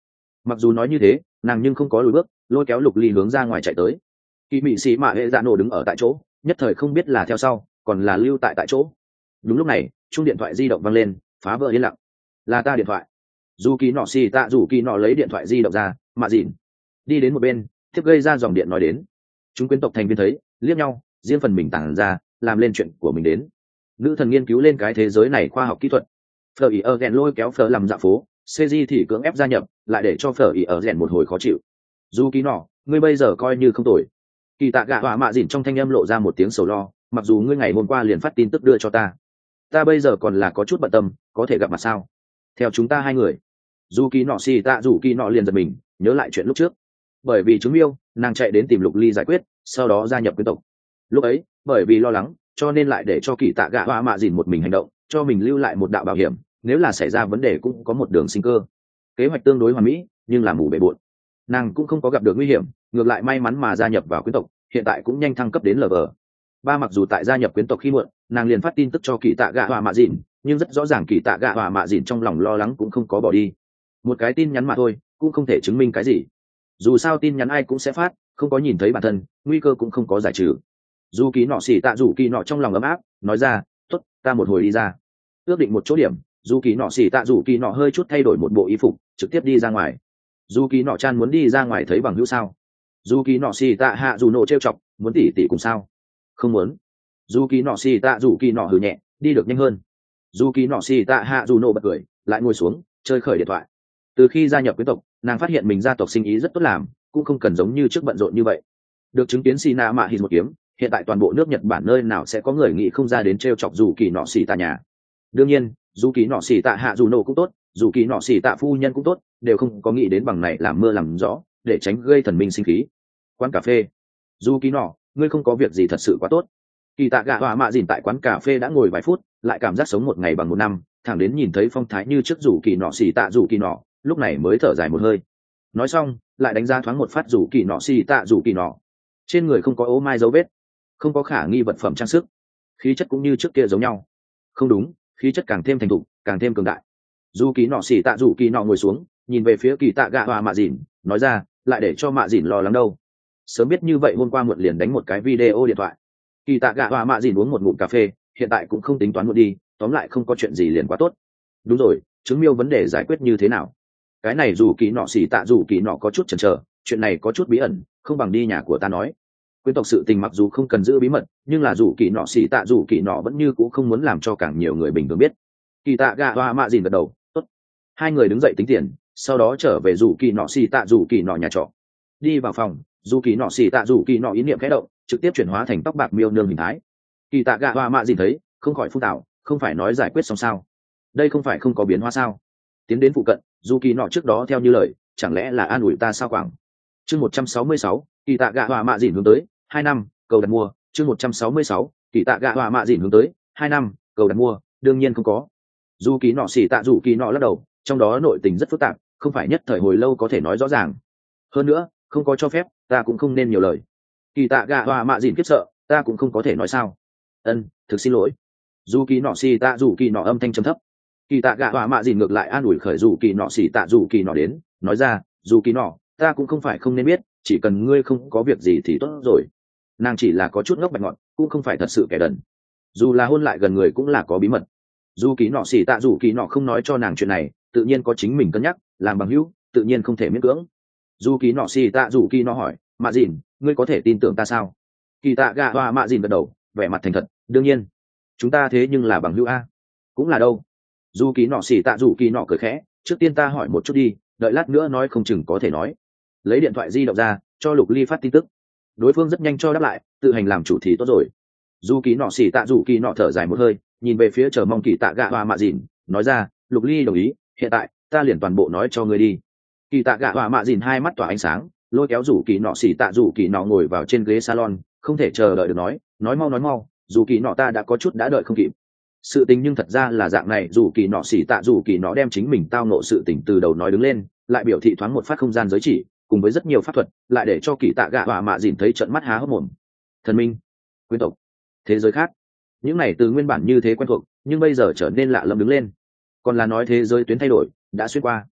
Mặc dù nói như thế nàng nhưng không có lùi bước, lôi kéo Lục Ly hướng ra ngoài chạy tới. Kỳ mị sĩ mạ hệ dạ nổ đứng ở tại chỗ, nhất thời không biết là theo sau còn là lưu tại tại chỗ. Đúng lúc này chuông điện thoại di động vang lên, phá vỡ yên lặng. Là ta điện thoại. Dù kỳ nọ xì tạ dù kỳ nọ lấy điện thoại di động ra, mạ dịn đi đến một bên tiếp gây ra dòng điện nói đến. Chúng quyến tộc thành viên thấy liếc nhau, riêng phần mình tản ra làm lên chuyện của mình đến. Nữ thần nghiên cứu lên cái thế giới này khoa học kỹ thuật. Phở ý ở rèn lôi kéo Phở làm dạ phố, cg thì cưỡng ép gia nhập, lại để cho Phở ý ở rèn một hồi khó chịu. Dù kỳ nọ ngươi bây giờ coi như không tồi. Kỳ tạ gạ hỏa mạ dịn trong thanh âm lộ ra một tiếng sầu lo, mặc dù ngươi ngày hôm qua liền phát tin tức đưa cho ta, ta bây giờ còn là có chút bận tâm, có thể gặp mặt sao? Theo chúng ta hai người. Dù kỳ nọ xì tạ dù kỳ nọ liền giật mình, nhớ lại chuyện lúc trước. Bởi vì chúng yêu, nàng chạy đến tìm Lục Ly giải quyết, sau đó gia nhập quyến tộc. Lúc ấy bởi vì lo lắng cho nên lại để cho kỳ tạ gạ hỏa mạ dịn một mình hành động, cho mình lưu lại một đạo bảo hiểm, nếu là xảy ra vấn đề cũng có một đường sinh cơ. Kế hoạch tương đối hoàn mỹ, nhưng là mù bề bộn. Nàng cũng không có gặp được nguy hiểm, ngược lại may mắn mà gia nhập vào quyến tộc, hiện tại cũng nhanh thăng cấp đến lv ba. Mặc dù tại gia nhập quyến tộc khi muộn, nàng liền phát tin tức cho kỳ tạ gạ hỏa mạ dịn, nhưng rất rõ ràng kỳ tạ gạ hỏa mạ dịn trong lòng lo lắng cũng không có bỏ đi. Một cái tin nhắn mà thôi cũng không thể chứng minh cái gì, dù sao tin nhắn ai cũng sẽ phát, không có nhìn thấy bản thân nguy cơ cũng không có giải trừ. Dù kỳ nọ xỉ tạ dù kỳ nọ trong lòng ấm áp nói ra, tốt, ta một hồi đi ra. Ước định một chỗ điểm, dù kỳ nọ xỉ tạ dù kỳ nọ hơi chút thay đổi một bộ y phục trực tiếp đi ra ngoài. Dù kỳ nọ chan muốn đi ra ngoài thấy bằng hữu sao? Dù kỳ nọ xỉ tạ hạ dù nộ trêu chọc, muốn tỉ tỉ cùng sao? Không muốn. Dù kỳ nọ xỉ tạ dù kỳ nọ hừ nhẹ, đi được nhanh hơn. Dù kỳ nọ xỉ tạ hạ dù nộ bật cười, lại ngồi xuống chơi khởi điện thoại. Từ khi gia nhập quyến tộc, nàng phát hiện mình gia tộc sinh ý rất tốt làm, cũng không cần giống như trước bận rộn như vậy. Được chứng kiến Sina mạ hít một kiếm, hiện tại toàn bộ nước Nhật Bản nơi nào sẽ có người nghĩ không ra đến trêu chọc dù kỳ nọ xỉ tạ nhà. Đương nhiên dù kỳ nọ xỉ tạ hạ dù nổ cũng tốt, dù kỳ nọ xỉ tạ phu nhân cũng tốt, đều không có nghĩ đến bằng này làm mưa làm gió, để tránh gây thần minh sinh khí. Quán cà phê. Dù kỳ nọ, ngươi không có việc gì thật sự quá tốt. Kỳ tạ gạ hỏa mạ dìn tại quán cà phê đã ngồi vài phút, lại cảm giác sống một ngày bằng một năm, thẳng đến nhìn thấy phong thái như trước dù kỳ nọ xỉ tạ dù kỳ nọ, lúc này mới thở dài một hơi. Nói xong lại đánh giá thoáng một phát dù kỳ nọ xỉ tạ dù kỳ nọ. Trên người không có ố mai dấu vết, không có khả nghi vật phẩm trang sức, khí chất cũng như trước kia giống nhau. Không đúng, khí chất càng thêm thành thục, càng thêm cường đại. Dù kỳ nọ xỉ tạ dù kỳ nọ ngồi xuống, nhìn về phía kỳ tạ gạ hỏa mạ dìn, nói ra, lại để cho mạ dìn lo lắng đâu. Sớm biết như vậy hôm qua muộn liền đánh một cái video điện thoại. Kỳ tạ gạ hỏa mạ dìn uống một ngụm cà phê, hiện tại cũng không tính toán muộn đi, tóm lại không có chuyện gì liền quá tốt. Đúng rồi, chứng miêu vấn đề giải quyết như thế nào? Cái này dù kỳ nọ xỉ tạ dù kỳ nọ có chút chần chờ, chuyện này có chút bí ẩn, không bằng đi nhà của ta nói. Quyến tộc sự tình mặc dù không cần giữ bí mật, nhưng là dù kỳ nọ xỉ tạ dù kỳ nọ vẫn như cũng không muốn làm cho càng nhiều người bình thường biết. Kỳ tạ gạ hỏa mạ dìn gật đầu, tốt. Hai người đứng dậy tính tiền, sau đó trở về dù kỳ nọ xỉ tạ dù kỳ nọ nhà trọ. Đi vào phòng, dù kỳ nọ xỉ tạ dù kỳ nọ ý niệm khẽ động, trực tiếp chuyển hóa thành tóc bạc miêu nương hình thái. Kỳ tạ gạ hỏa mạ dìn thấy không khỏi phun tảo, không phải nói giải quyết xong sao? Đây không phải không có biến hóa sao? Tiến đến phụ cận, dù kỳ nọ trước đó theo như lời, chẳng lẽ là an ủi ta sao quảng? Chương một trăm sáu mươi sáu, kỳ tạ gạ hỏa mạ dìn hướng tới hai năm cầu đặt mua. Chương một trăm sáu mươi sáu, kỳ tạ gạ hỏa mạ dìn hướng tới hai năm cầu đặt mua. Đương nhiên không có. Dù kỳ nọ xỉ tạ dù kỳ nọ lắc đầu, trong đó nội tình rất phức tạp, không phải nhất thời hồi lâu có thể nói rõ ràng. Hơn nữa không có cho phép, ta cũng không nên nhiều lời. Kỳ tạ gạ hỏa mạ dìn kiếp sợ, ta cũng không có thể nói sao. Ân, thực xin lỗi. Dù kỳ nọ xỉ tạ dù kỳ nọ âm thanh trầm thấp. Kỳ tạ gạ hỏa mạ dìn ngược lại an ủi khởi dù kỳ nọ xỉ tạ dù kỳ nọ đến, nói ra, dù kỳ nọ, ta cũng không phải không nên biết, chỉ cần ngươi không có việc gì thì tốt rồi. Nàng chỉ là có chút ngốc bạch ngọn, cũng không phải thật sự kẻ đần. Dù là hôn lại gần người cũng là có bí mật. Dù kỳ nọ xỉ tạ dù kỳ nọ không nói cho nàng chuyện này, tự nhiên có chính mình cân nhắc, làm bằng hữu tự nhiên không thể miễn cưỡng. Dù kỳ nọ xỉ tạ dù kỳ nọ hỏi, mạ dìn, ngươi có thể tin tưởng ta sao? Kỳ tạ gạ hỏa mạ dìn gật đầu, vẻ mặt thành thật, đương nhiên. Chúng ta thế nhưng là bằng hữu a. Cũng là đâu. Dù kỳ nọ xỉ tạ dù kỳ nọ cười khẽ, trước tiên ta hỏi một chút đi, đợi lát nữa nói không chừng có thể nói. Lấy điện thoại di động ra cho Lục Ly phát tin tức. Đối phương rất nhanh cho đáp lại, tự hành làm chủ thì tốt rồi. Dù kỳ nọ xỉ tạ dù kỳ nọ thở dài một hơi, nhìn về phía chờ mong kỳ tạ gạ hỏa mạ dìn, nói ra, Lục Ly đồng ý, hiện tại ta liền toàn bộ nói cho ngươi đi. Kỳ tạ gạ hỏa mạ dìn hai mắt tỏa ánh sáng, lôi kéo rủ kỳ nọ xỉ tạ rủ kỳ nọ ngồi vào trên ghế salon, không thể chờ đợi được nói, nói mau nói mau, dù kỳ nọ ta đã có chút đã đợi không kịp. Sự tình nhưng thật ra là dạng này, dù kỳ nọ xỉ tạ dù kỳ nọ đem chính mình tao nộ sự tình từ đầu nói đứng lên, lại biểu thị thoáng một phát không gian giới chỉ cùng với rất nhiều pháp thuật, lại để cho kỳ tạ gạ hỏa mạ dìn thấy trận mắt há hốc mồm. Thần minh, quyến tộc, thế giới khác, những này từ nguyên bản như thế quen thuộc, nhưng bây giờ trở nên lạ lẫm đứng lên. Còn là nói thế giới tuyến thay đổi đã xuyên qua.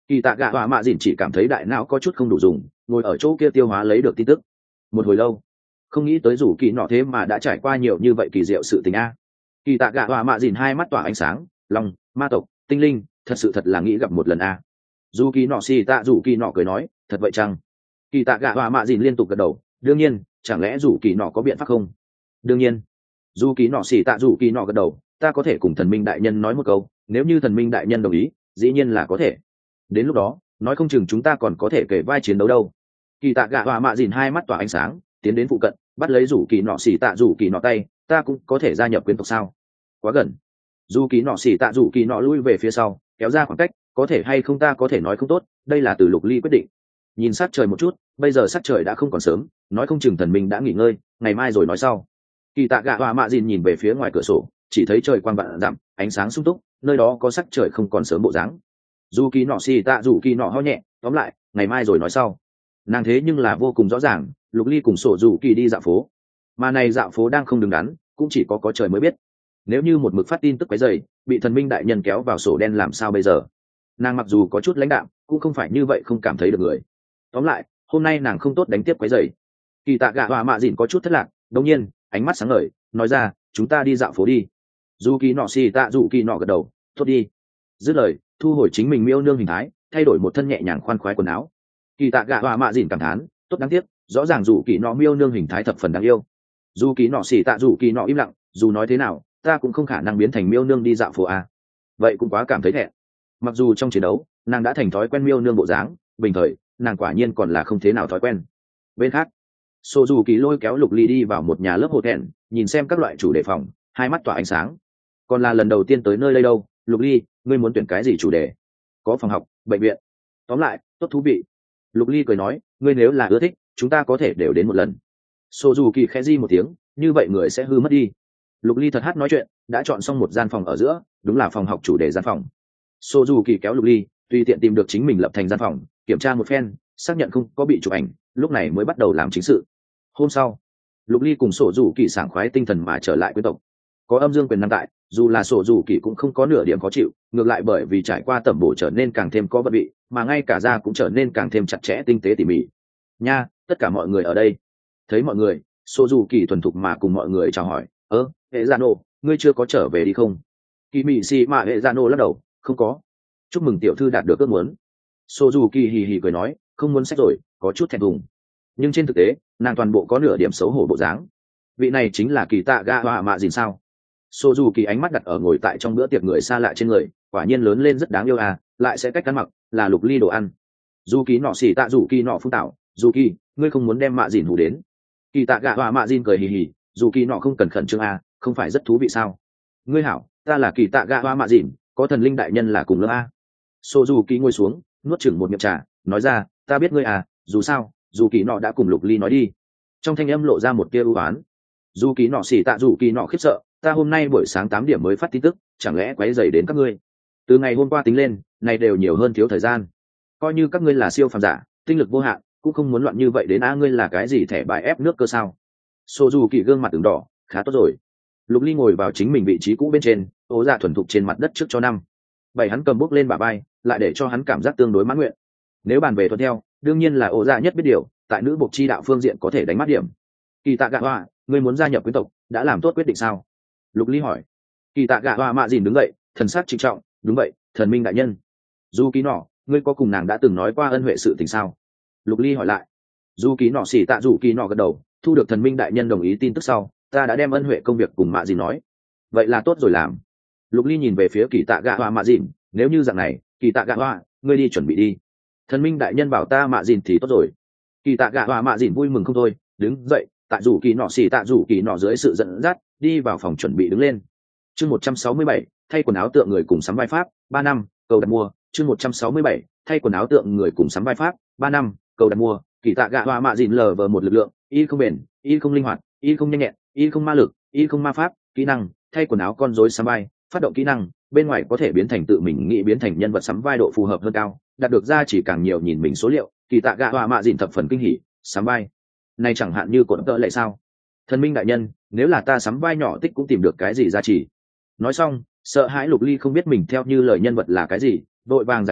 Kỳ tạ gạ họa mạ dìn chỉ cảm thấy đại não có chút không đủ dùng, ngồi ở chỗ kia tiêu hóa lấy được tin tức. Một hồi lâu, không nghĩ tới rủ kỳ nọ thế mà đã trải qua nhiều như vậy kỳ diệu sự tình a. Kỳ tạ gạ họa mạ dìn hai mắt tỏa ánh sáng, lòng ma tộc tinh linh, thật sự thật là nghĩ gặp một lần a. Dù kỳ nọ xì tạ rủ kỳ nọ cười nói, thật vậy chăng? Kỳ tạ gạ họa mạ dìn liên tục gật đầu, đương nhiên, chẳng lẽ rủ kỳ nọ có biện pháp không? Đương nhiên. Dù kỳ nọ xì tạ rủ kỳ nọ gật đầu, ta có thể cùng thần minh đại nhân nói một câu, nếu như thần minh đại nhân đồng ý, dĩ nhiên là có thể. Đến lúc đó, nói không chừng chúng ta còn có thể kể vai chiến đấu đâu. Kỳ tạ gạ họa mạ dìn hai mắt tỏa ánh sáng, tiến đến phụ cận, bắt lấy rủ kỳ nọ xì tạ rủ kỳ nọ tay, ta cũng có thể gia nhập quyến tộc sao? Quá gần. Dù kỳ nọ xì tạ rủ kỳ nọ lui về phía sau, kéo ra khoảng cách, có thể hay không ta có thể nói không tốt, đây là từ Lục Ly quyết định. Nhìn sát trời một chút, bây giờ sát trời đã không còn sớm, nói không chừng thần minh đã nghỉ ngơi, ngày mai rồi nói sau. Kỳ tạ gạ họa mạ dìn nhìn về phía ngoài cửa sổ, chỉ thấy trời quang vạn dặm, ánh sáng sung túc, nơi đó có sắc trời không còn sớm bộ dáng. Dù kỳ nọ xì tạ dù kỳ nọ ho nhẹ, tóm lại, ngày mai rồi nói sau. Nàng thế nhưng là vô cùng rõ ràng, Lục Ly cùng sổ dù kỳ đi dạo phố, mà này dạo phố đang không đứng đắn, cũng chỉ có có trời mới biết. Nếu như một mực phát tin tức quấy rầy, bị thần minh đại nhân kéo vào sổ đen làm sao bây giờ? Nàng mặc dù có chút lãnh đạm, cũng không phải như vậy không cảm thấy được người. Tóm lại, hôm nay nàng không tốt đánh tiếp quấy rầy. Kỳ tạ gạ họa mạ dìn có chút thất lạc, đột nhiên, ánh mắt sáng ngời, nói ra, chúng ta đi dạo phố đi. Dù kỳ nọ xì tạ dù kỳ nọ gật đầu, tốt đi. Dứt lời, thu hồi chính mình miêu nương hình thái, thay đổi một thân nhẹ nhàng khoan khoái quần áo. Kỳ tạ gạ họa mạ dìn cảm thán, tốt đáng tiếc, rõ ràng dù kỳ nọ miêu nương hình thái thập phần đáng yêu. Dù kỳ nọ xì tạ dù kỳ nọ im lặng, dù nói thế nào, ta cũng không khả năng biến thành miêu nương đi dạo phố à. Vậy cũng quá cảm thấy thẹn. Mặc dù trong chiến đấu, nàng đã thành thói quen miêu nương bộ dáng, bình thời, nàng quả nhiên còn là không thế nào thói quen. Bên khác, Sô dù kỳ lôi kéo Lục Ly đi vào một nhà lớp hột hẹn, nhìn xem các loại chủ đề phòng, hai mắt tỏa ánh sáng. Còn là lần đầu tiên tới nơi đây đâu, Lục Ly, ngươi muốn tuyển cái gì chủ đề? Có phòng học, bệnh viện, tóm lại, tốt thú vị. Lục Ly cười nói, ngươi nếu là ưa thích, chúng ta có thể đều đến một lần. Sô dù kỳ khẽ di một tiếng, như vậy người sẽ hư mất đi. Lục Ly thật hát nói chuyện, đã chọn xong một gian phòng ở giữa, đúng là phòng học chủ đề gian phòng. Sô dù kỳ kéo Lục Ly, tùy tiện tìm được chính mình lập thành gian phòng, kiểm tra một phen, xác nhận không có bị chụp ảnh, lúc này mới bắt đầu làm chính sự. Hôm sau, Lục Ly cùng sổ dù kỳ sảng khoái tinh thần mà trở lại quyến tộc. Có âm dương quyền năng tại, dù là sổ dù kỳ cũng không có nửa điểm khó chịu, ngược lại bởi vì trải qua tẩm bổ trở nên càng thêm có vật vị, mà ngay cả da cũng trở nên càng thêm chặt chẽ tinh tế tỉ mỉ. Nha, tất cả mọi người ở đây. Thấy mọi người, sổ dù kỳ thuần thục mà cùng mọi người chào hỏi, ơ, hệ gia nô, ngươi chưa có trở về đi không? Kỳ mị xì mà hệ gia nô lắc đầu, không có. Chúc mừng tiểu thư đạt được ước muốn. Sổ dù kỳ hì hì cười nói, không muốn sách rồi, có chút thẹn thùng. Nhưng trên thực tế, nàng toàn bộ có nửa điểm xấu hổ bộ dáng. Vị này chính là kỳ tạ gạ họa mạ dìn sao? Sô dù kỳ ánh mắt đặt ở ngồi tại trong bữa tiệc người xa lạ trên người, quả nhiên lớn lên rất đáng yêu à, lại sẽ cách ăn mặc, là Lục Ly đồ ăn. Dù kỳ nọ xỉ tạ dù kỳ nọ phung tạo, dù kỳ, ngươi không muốn đem mạ dìn hù đến. Kỳ tạ gạ họa mạ dìn cười hì hì, dù kỳ nọ không cần khẩn trương à, không phải rất thú vị sao? Ngươi hảo, ta là kỳ tạ gạ họa mạ dìn, có thần linh đại nhân là cùng lớp a. Sô dù kỳ ngồi xuống, nuốt chửng một miệng trà, nói ra, ta biết ngươi à, dù sao, dù kỳ nọ đã cùng Lục Ly nói đi. Trong thanh âm lộ ra một tia ưu oán. Dù kỳ nọ xỉ tạ dù kỳ nọ khiếp sợ, ta hôm nay buổi sáng tám điểm mới phát tin tức, chẳng lẽ quấy rầy đến các ngươi? Từ ngày hôm qua tính lên, này đều nhiều hơn thiếu thời gian. Coi như các ngươi là siêu phàm giả, tinh lực vô hạn, cũng không muốn loạn như vậy đến a, ngươi là cái gì thẻ bài ép nước cơ sao? Sô dù kỳ gương mặt ửng đỏ, khá tốt rồi. Lục Ly ngồi vào chính mình vị trí cũ bên trên, ố dạ thuần thục trên mặt đất trước cho năm. Bảy hắn cầm bút lên bả vai, lại để cho hắn cảm giác tương đối mãn nguyện. Nếu bàn về thuận theo, đương nhiên là ố dạ nhất biết điều, tại nữ bộc chi đạo phương diện có thể đánh mắt điểm. Kỳ tạ gạ hoa, ngươi muốn gia nhập quyến tộc, đã làm tốt quyết định sao? Lục Ly hỏi. Kỳ tạ gạ hoa mạ dìn đứng dậy, thần sắc trịnh trọng, đúng vậy, thần minh đại nhân. Du ký nọ, ngươi có cùng nàng đã từng nói qua ân huệ sự tình sao? Lục Ly hỏi lại. Du ký nọ xỉ tạ dù ký nọ gật đầu, thu được thần minh đại nhân đồng ý tin tức sau, ta đã đem ân huệ công việc cùng mạ dìn nói. Vậy là tốt rồi làm. Lục Ly nhìn về phía kỳ tạ gạ hoa mạ dìn, nếu như dạng này, kỳ tạ gạ hoa, ngươi đi chuẩn bị đi. Thần minh đại nhân bảo ta mạ dìn thì tốt rồi. Kỳ tạ gạ hoa mạ dìn vui mừng không thôi, đứng dậy, tại rủ kỳ nọ xỉ tạ rủ kỳ nọ dưới sự dẫn dắt, đi vào phòng chuẩn bị đứng lên. Chương một trăm sáu mươi bảy, thay quần áo tượng người cùng sắm vai pháp, ba năm, cầu đặt mua. Chương một trăm sáu mươi bảy, thay quần áo tượng người cùng sắm vai pháp, ba năm, cầu đặt mua. Kỳ tạ gạ hoa mạ dìn lờ vờ một lực lượng, y không bền, y không linh hoạt, y không nhanh nhẹn, y không ma lực, y không ma pháp, kỹ năng, thay quần áo con rối sắm vai, phát động kỹ năng, bên ngoài có thể biến thành tự mình nghĩ biến thành nhân vật sắm vai độ phù hợp hơn cao, đạt được ra chỉ càng nhiều nhìn mình số liệu. Kỳ tạ gạ hoa mạ dìn thập phần kinh hỉ, sắm vai này chẳng hạn như cột tợ lệ sao? Thần minh đại nhân, nếu là ta sắm vai nhỏ tích cũng tìm được cái gì ra chỉ. Nói xong, sợ hãi Lục Ly không biết mình theo như lời nhân vật là cái gì, vội vàng giải thích,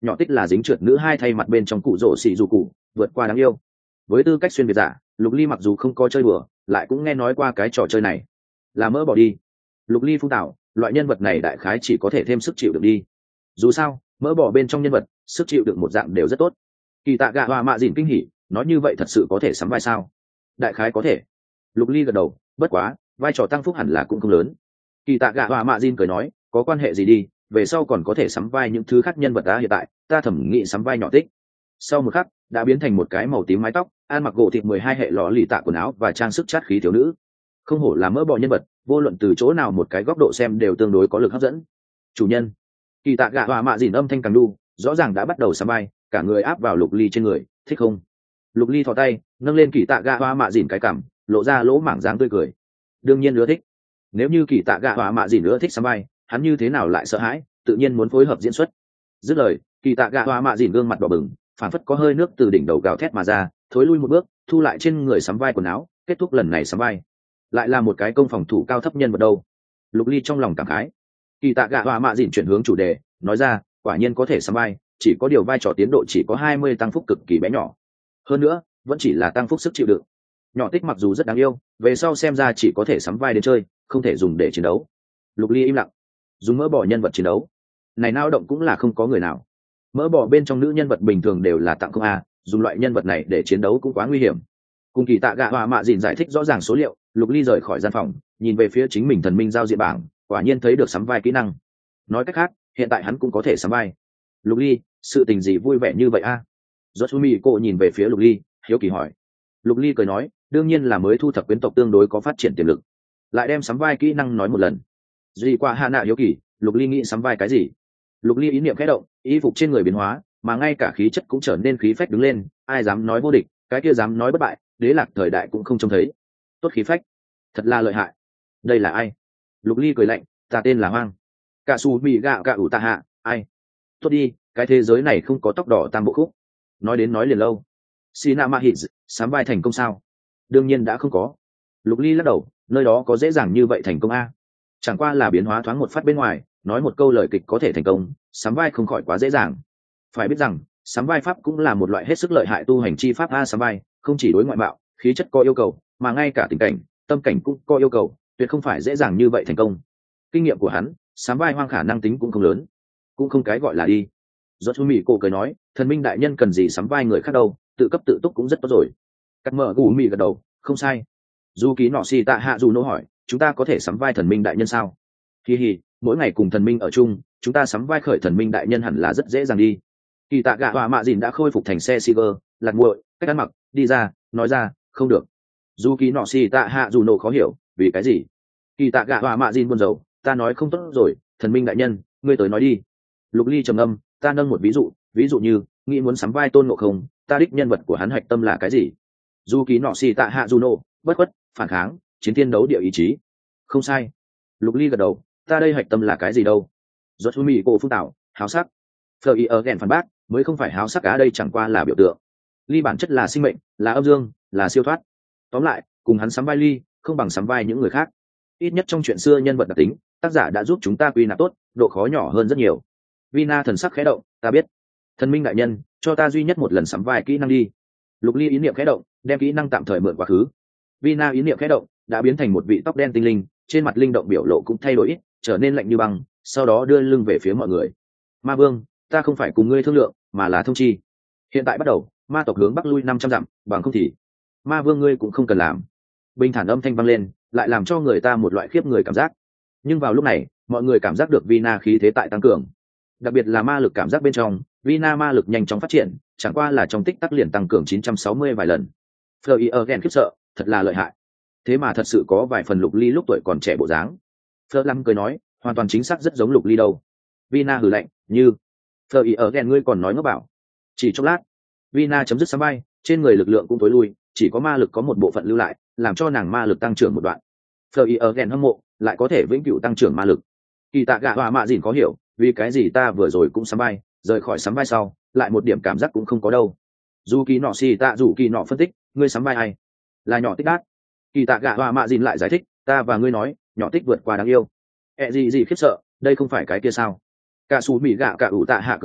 nhỏ tích là dính trượt nữ hai thay mặt bên trong cụ rổ xì dù cụ vượt qua đáng yêu. Với tư cách xuyên việt giả, Lục Ly mặc dù không có chơi đùa, lại cũng nghe nói qua cái trò chơi này. Là mỡ bỏ đi. Lục Ly phun tạo, loại nhân vật này đại khái chỉ có thể thêm sức chịu được đi. Dù sao, mỡ bỏ bên trong nhân vật, sức chịu được một dạng đều rất tốt. Kỳ Tạ Gạ Hòa Mạ Dìn kinh hỉ, nói như vậy thật sự có thể sắm vai sao? Đại khái có thể. Lục Ly gật đầu, bất quá, vai trò tăng phúc hẳn là cũng không lớn. Kỳ Tạ Gạ Hòa Mạ Dìn cười nói, có quan hệ gì đi, về sau còn có thể sắm vai những thứ khác nhân vật đã hiện tại, ta thẩm nghĩ sắm vai nhỏ tích. Sau một khắc, đã biến thành một cái màu tím mái tóc, ăn mặc gỗ thịt mười hai hệ lọ lì tạ quần áo và trang sức chát khí thiếu nữ. Không hổ là mỡ bò nhân vật, vô luận từ chỗ nào một cái góc độ xem đều tương đối có lực hấp dẫn. Chủ nhân. Kỳ Tạ Gạ Hòa Mạ Dìn âm thanh càng đu, rõ ràng đã bắt đầu sắm vai, cả người áp vào Lục Ly trên người, thích không? Lục Ly thò tay, nâng lên Kỳ Tạ Gạ Hòa Mạ Dìn cái cằm, lộ ra lỗ mảng dáng tươi cười. Đương nhiên ưa thích. Nếu như Kỳ Tạ Gạ Hòa Mạ Dìn ưa thích sắm vai, hắn như thế nào lại sợ hãi, tự nhiên muốn phối hợp diễn xuất. Dứt lời, Kỳ Tạ Gạ Hòa Mạ Dìn gương mặt đỏ bừng, phản phất có hơi nước từ đỉnh đầu gào thét mà ra, thối lui một bước, thu lại trên người sắm vai quần áo, kết thúc lần này sắm vai. Lại là một cái công phòng thủ cao thấp nhân vật đâu. Lục Ly trong lòng cảm khái. Kỳ Tạ Gạ Hòa Mạ Dìn chuyển hướng chủ đề, nói ra, quả nhiên có thể sắm vai, chỉ có điều vai trò tiến độ chỉ có hai mươi tăng phúc cực kỳ bé nhỏ. Hơn nữa, vẫn chỉ là tăng phúc sức chịu đựng. Nhỏ tích mặc dù rất đáng yêu, về sau xem ra chỉ có thể sắm vai đến chơi, không thể dùng để chiến đấu. Lục Ly im lặng. Dùng mỡ bỏ nhân vật chiến đấu, này nao động cũng là không có người nào. Mỡ bỏ bên trong nữ nhân vật bình thường đều là tặng không a, dùng loại nhân vật này để chiến đấu cũng quá nguy hiểm. Cùng Kỳ Tạ Gạ Hòa Mạ Dìn giải thích rõ ràng số liệu, Lục Ly rời khỏi gian phòng, nhìn về phía chính mình thần minh giao diện bảng, quả nhiên thấy được sắm vai kỹ năng. Nói cách khác, hiện tại hắn cũng có thể sắm vai. Lục Ly, sự tình gì vui vẻ như vậy a? Yoshimi cô nhìn về phía Lục Ly, hiếu kỳ hỏi. Lục Ly cười nói, đương nhiên là mới thu thập quyến tộc tương đối có phát triển tiềm lực. Lại đem sắm vai kỹ năng nói một lần. Duy qua hạ nạ hiếu kỳ, Lục Ly nghĩ sắm vai cái gì? Lục Ly ý niệm khẽ động, y phục trên người biến hóa, mà ngay cả khí chất cũng trở nên khí phách đứng lên, ai dám nói vô địch, cái kia dám nói bất bại, đế lạc thời đại cũng không trông thấy. Tốt khí phách, thật là lợi hại. Đây là ai? Lục Ly cười lạnh, ta tên là Hoang. Cả su bị gạo cả ủ ta hạ, ai? Tốt đi, cái thế giới này không có tóc đỏ tam bộ khúc. Nói đến nói liền lâu. Sinama Hit, sắm vai thành công sao? Đương nhiên đã không có. Lục Ly lắc đầu, nơi đó có dễ dàng như vậy thành công a? Chẳng qua là biến hóa thoáng một phát bên ngoài, nói một câu lời kịch có thể thành công, sắm vai không khỏi quá dễ dàng. Phải biết rằng, sắm vai pháp cũng là một loại hết sức lợi hại tu hành chi pháp a. Sắm vai không chỉ đối ngoại mạo, khí chất có yêu cầu, mà ngay cả tình cảnh, tâm cảnh cũng có yêu cầu, tuyệt không phải dễ dàng như vậy thành công. Kinh nghiệm của hắn, sắm vai Hoang khả năng tính cũng không lớn, cũng không cái gọi là đi. Giọt Mỹ cô cười nói, thần minh đại nhân cần gì sắm vai người khác đâu, tự cấp tự túc cũng rất tốt rồi. Cắt mở gù mì gật đầu, không sai. Dù ký nọ xì tạ hạ dù nô hỏi, chúng ta có thể sắm vai thần minh đại nhân sao? Hi hi, mỗi ngày cùng thần minh ở chung, chúng ta sắm vai khởi thần minh đại nhân hẳn là rất dễ dàng đi. Kỳ Tạ Gạ Hòa Mạ Dìn đã khôi phục thành xe Siger, lạc nguội, cách ăn mặc, đi ra, nói ra, không được. Dù ký nọ xì tạ hạ dù nô khó hiểu, vì cái gì? Kỳ Tạ Gạ Hòa Mạ Dìn buồn rầu, ta nói không tốt rồi, thần minh đại nhân, ngươi tới nói đi. Lục Ly trầm âm, ta nâng một ví dụ, ví dụ như, nghĩ muốn sắm vai Tôn Ngộ Không, ta đích nhân vật của hắn hạch tâm là cái gì? Dù ký nọ xì tạ hạ dù nô, bất khuất, phản kháng, chiến thiên đấu địa ý chí. Không sai. Lục Ly gật đầu, ta đây hạch tâm là cái gì đâu? Giọt Mỹ cổ phun tạo, háo sắc. Phờ ý ở ghẹn phản bác, mới không phải háo sắc cá đây chẳng qua là biểu tượng. Ly bản chất là sinh mệnh, là âm dương, là siêu thoát. Tóm lại, cùng hắn sắm vai Ly, không bằng sắm vai những người khác. Ít nhất trong chuyện xưa nhân vật đặc tính, tác giả đã giúp chúng ta quy nạp tốt, độ khó nhỏ hơn rất nhiều. Vina thần sắc khẽ động, ta biết. Thần minh đại nhân, cho ta duy nhất một lần sắm vai kỹ năng đi. Lục Ly ý niệm khẽ động, đem kỹ năng tạm thời mượn quá khứ. Vina ý niệm khẽ động, đã biến thành một vị tóc đen tinh linh, trên mặt linh động biểu lộ cũng thay đổi ít, trở nên lạnh như băng, sau đó đưa lưng về phía mọi người. Ma Vương, ta không phải cùng ngươi thương lượng, mà là thông chi. Hiện tại bắt đầu, ma tộc hướng bắc lui năm trăm dặm, bằng không thì Ma Vương ngươi cũng không cần làm. Bình thản âm thanh vang lên, lại làm cho người ta một loại khiếp người cảm giác. Nhưng vào lúc này, mọi người cảm giác được Vina khí thế tại tăng cường. Đặc biệt là ma lực cảm giác bên trong, Vina ma lực nhanh chóng phát triển, chẳng qua là trong tích tắc liền tăng cường chín trăm sáu mươi vài lần. Fleur again khiếp sợ, thật là lợi hại. Thế mà thật sự có vài phần Lục Ly lúc tuổi còn trẻ bộ dáng. Fleur Lâm cười nói, hoàn toàn chính xác rất giống Lục Ly đâu. Vina hừ lạnh, như Fleur again ngươi còn nói ngốc bảo. Chỉ chốc lát, Vina chấm dứt sắm bay, trên người lực lượng cũng tối lui, chỉ có ma lực có một bộ phận lưu lại, làm cho nàng ma lực tăng trưởng một đoạn. Fleur again hâm mộ, lại có thể vĩnh cửu tăng trưởng ma lực. Kỳ Tạ Gạ Hòa Mạ Dìn có hiểu, vì cái gì ta vừa rồi cũng sắm bay, rời khỏi sắm bay sau, lại một điểm cảm giác cũng không có đâu. Dù kỳ nọ xì tạ dù kỳ nọ phân tích, ngươi sắm bay ai? Là nhỏ tích đát. Kỳ Tạ Gạ Hòa Mạ Dìn lại giải thích, ta và ngươi nói, nhỏ tích vượt qua đáng yêu. E gì gì khiếp sợ, đây không phải cái kia sao? Cả Sú Mỹ Gạ cả ủ tạ hạ cười nói,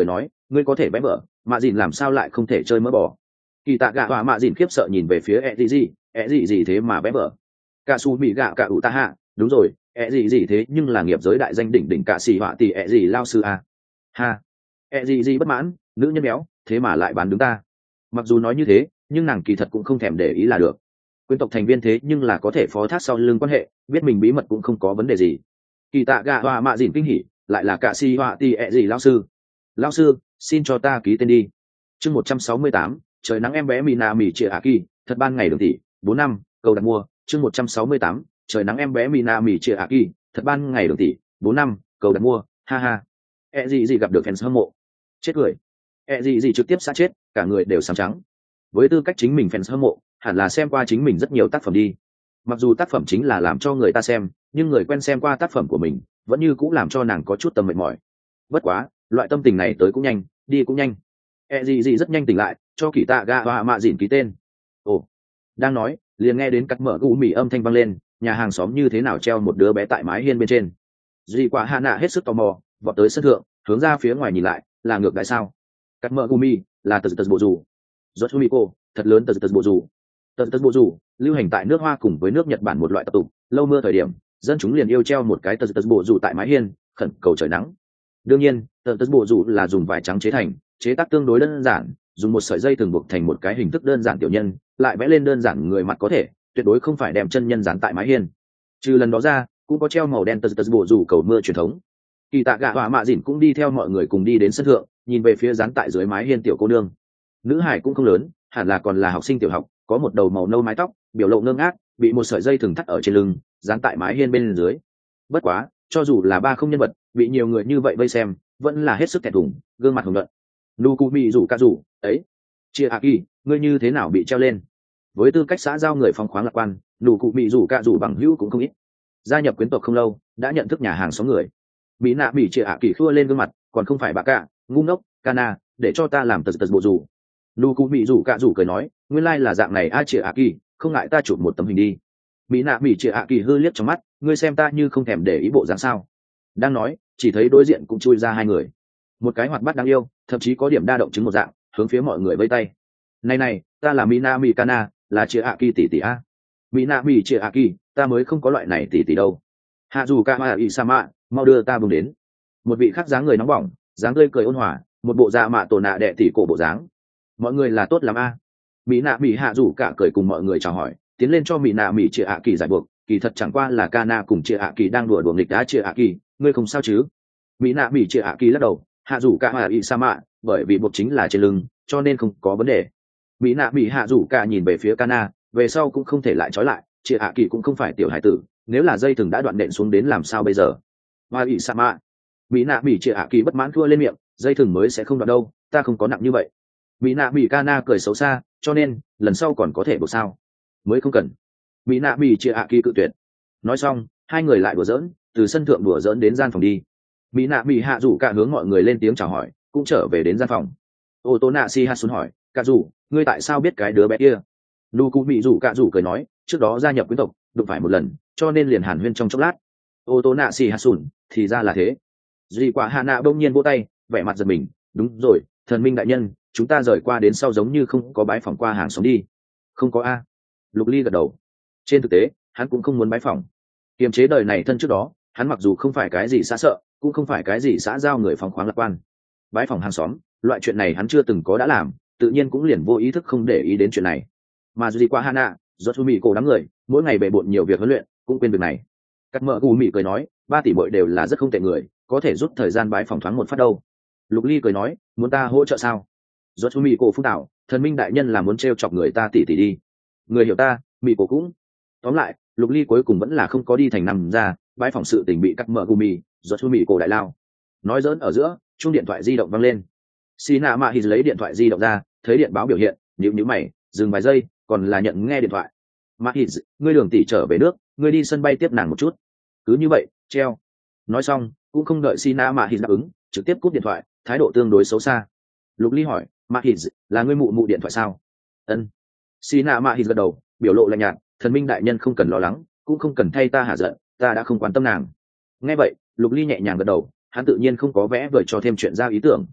ngươi có thể vẽ vở, mạ dìn làm sao lại không thể chơi mỡ bò? Kỳ tạ gạ họa mạ dìn khiếp sợ nhìn về phía ẹ gì gì, ẹ gì gì thế mà vẽ vở? Cả su mỹ gạ cả ủ ta hạ, đúng rồi, ẹ gì gì thế nhưng là nghiệp giới đại danh đỉnh đỉnh cả xì họa tỷ ẹ gì lao sư à? Ha, ẹ gì gì bất mãn, nữ nhân béo, thế mà lại bán đứng ta. Mặc dù nói như thế, nhưng nàng kỳ thật cũng không thèm để ý là được. Quyến tộc thành viên thế nhưng là có thể phó thác sau lưng quan hệ, biết mình bí mật cũng không có vấn đề gì. Kỳ tạ gạ họa mạ dìn kinh hỉ, lại là cả xì họa tỷ ẹ gì lao sư. Lao sư, xin cho ta ký tên đi. Chương một trăm sáu mươi tám, trời nắng em bé Mina Mỉ Trịa Hạ Kỳ, thật ban ngày đường tỷ, bốn năm, cầu đặt mua. Chương một trăm sáu mươi tám, trời nắng em bé Mina Mỉ Trịa Hạ Kỳ, thật ban ngày đường tỷ, bốn năm, cầu đặt mua, ha ha. E gì gì gặp được fans hâm mộ, chết cười. E gì gì trực tiếp xã chết, cả người đều sám trắng. Với tư cách chính mình fans hâm mộ, hẳn là xem qua chính mình rất nhiều tác phẩm đi. Mặc dù tác phẩm chính là làm cho người ta xem, nhưng người quen xem qua tác phẩm của mình, vẫn như cũng làm cho nàng có chút tâm mệt mỏi. Bất quá, loại tâm tình này tới cũng nhanh, đi cũng nhanh. E gì gì rất nhanh tỉnh lại, cho kỳ tạ gạ họa mạ dìn ký tên. Ồ, đang nói, liền nghe đến cắt mở gù mì âm thanh vang lên, nhà hàng xóm như thế nào treo một đứa bé tại mái hiên bên trên. Dì quả hạ nạ hết sức tò mò, vọt tới sân thượng, hướng ra phía ngoài nhìn lại, là ngược lại sao? Cắt mở gù mì là tờ tờ bộ dù. Rốt cô, thật lớn tờ tờ bộ dù. Tờ tờ bộ dù lưu hành tại nước Hoa cùng với nước Nhật Bản một loại tập tục, lâu mưa thời điểm, dân chúng liền yêu treo một cái tờ tờ bộ dù tại mái hiên, khẩn cầu trời nắng. Đương nhiên, tờ tờ bộ dù là dùng vải trắng chế thành, chế tác tương đối đơn giản, dùng một sợi dây thường buộc thành một cái hình thức đơn giản tiểu nhân, lại vẽ lên đơn giản người mặt có thể, tuyệt đối không phải đem chân nhân dán tại mái hiên. Trừ lần đó ra, cũng có treo màu đen tờ tờ bộ dù cầu mưa truyền thống. Kỳ tạ gạ họa mạ dìn cũng đi theo mọi người cùng đi đến sân thượng, nhìn về phía dán tại dưới mái hiên tiểu cô nương. Nữ hải cũng không lớn, hẳn là còn là học sinh tiểu học, có một đầu màu nâu mái tóc, biểu lộ ngơ ngác, bị một sợi dây thừng thắt ở trên lưng, dán tại mái hiên bên dưới. Bất quá, cho dù là ba không nhân vật, bị nhiều người như vậy vây xem, vẫn là hết sức thẹn thùng, gương mặt hồng nhuận. Nụ cụ bị rủ ca rủ ấy, chia a kỳ, ngươi như thế nào bị treo lên? Với tư cách xã giao người phong khoáng lạc quan, nụ cụ bị rủ ca rủ bằng hữu cũng không ít. Gia nhập quyến tộc không lâu, đã nhận thức nhà hàng xóm người. Mỹ nạ bị chia a kỳ khua lên gương mặt, còn không phải bà cả, ngu ngốc, Kana, để cho ta làm tật tật bộ rủ. Nụ cụ bị rủ ca rủ cười nói, nguyên lai là dạng này a chia a kỳ, không ngại ta chụp một tấm hình đi. Mỹ nạ bị chia a kỳ hư liếc trong mắt, ngươi xem ta như không thèm để ý bộ dáng sao? Đang nói, chỉ thấy đối diện cũng chui ra hai người, một cái hoạt bát đáng yêu, thậm chí có điểm đa động chứng một dạng, hướng phía mọi người vây tay. Này này, ta là Mina Mikana, là chia a kỳ tỷ tỷ a. Mina Mi chia a kỳ, ta mới không có loại này tỷ tỷ đâu. Hạ dù Kama Isama, mau đưa ta bưng đến. Một vị khác dáng người nóng bỏng, dáng tươi cười ôn hòa, một bộ da mạ tổ nạ đệ tỷ cổ bộ dáng. Mọi người là tốt lắm a. Mỹ nạ Mỹ hạ dù cả cười cùng mọi người chào hỏi, tiến lên cho Mỹ nạ Mỹ chia a kỳ giải buộc, kỳ thật chẳng qua là Kana cùng chia a kỳ đang đùa đùa nghịch đá chia a kỳ, ngươi không sao chứ? Mỹ nạ Mỹ chia a kỳ lắc đầu, hạ dù cả mà y sa mạ, bởi vì buộc chính là trên lưng, cho nên không có vấn đề. Mỹ nạ Mỹ hạ dù cả nhìn về phía Kana, về sau cũng không thể lại trói lại, chia a kỳ cũng không phải tiểu hải tử, nếu là dây thừng đã đoạn nện xuống đến làm sao bây giờ? Mà y sa mạ, Mỹ nạ Mỹ chia a kỳ bất mãn thua lên miệng, dây thừng mới sẽ không đoạn đâu, ta không có nặng như vậy. Mỹ nạ Mỹ Kana cười xấu xa, cho nên lần sau còn có thể buộc sao? Mới không cần. Mỹ nạ Mỹ chia a kỳ cự tuyệt. Nói xong, hai người lại đùa giỡn, từ sân thượng đùa giỡn đến gian phòng đi. Mỹ nạ Mỹ hạ rủ cả hướng mọi người lên tiếng chào hỏi, cũng trở về đến gian phòng. Ô tô nạ si hát xuống hỏi, cả rủ, ngươi tại sao biết cái đứa bé kia? Nụ cụ Mỹ rủ cả rủ cười nói, trước đó gia nhập quyến tộc, đụng phải một lần, cho nên liền hàn huyên trong chốc lát. Ô tô nạ si hát sùn, thì ra là thế. Dì quả hạ nạ bỗng nhiên vỗ tay, vẻ mặt giật mình, đúng rồi, thần minh đại nhân, chúng ta rời qua đến sau giống như không có bái phỏng qua hàng xóm đi. Không có a. Lục Ly gật đầu. Trên thực tế, hắn cũng không muốn bái phỏng. Kiềm chế đời này thân trước đó, hắn mặc dù không phải cái gì xa sợ, cũng không phải cái gì xã giao người phóng khoáng lạc quan. Bái phòng hàng xóm, loại chuyện này hắn chưa từng có đã làm, tự nhiên cũng liền vô ý thức không để ý đến chuyện này. Mà dù qua Hana, do Thu Mị cổ đám người, mỗi ngày bề bộn nhiều việc huấn luyện, cũng quên việc này. Cắt mợ Gù Mị cười nói, ba tỷ bội đều là rất không tệ người, có thể rút thời gian bái phòng thoáng một phát đâu. Lục Ly cười nói, muốn ta hỗ trợ sao? Do Thu Mị cổ phúc tạo, thần minh đại nhân là muốn trêu chọc người ta tỷ tỷ đi. Người hiểu ta, Mị cổ cũng. Tóm lại, Lục Ly cuối cùng vẫn là không có đi thành nằm ra, bái phòng sự tình bị cắt mợ Gù Mị, do Thu Mị cổ đại lao. Nói giỡn ở giữa, chuông điện thoại di động vang lên. Xì nạ mạ hít lấy điện thoại di động ra, thấy điện báo biểu hiện, nhíu nhíu mày, dừng vài giây, còn là nhận nghe điện thoại. Mạ hít, ngươi Đường tỷ trở về nước, ngươi đi sân bay tiếp nàng một chút. Cứ như vậy, treo. Nói xong, cũng không đợi xì nạ mạ hít đáp ứng, trực tiếp cúp điện thoại, thái độ tương đối xấu xa. Lục Ly hỏi, Mạ hít, là ngươi mụ mụ điện thoại sao? Ân. Xì nạ mạ hít gật đầu, biểu lộ lạnh nhạt, thần minh đại nhân không cần lo lắng, cũng không cần thay ta hạ giận, ta đã không quan tâm nàng. Nghe vậy, Lục Ly nhẹ nhàng gật đầu, hắn tự nhiên không có vẽ vời cho thêm chuyện ra ý tưởng.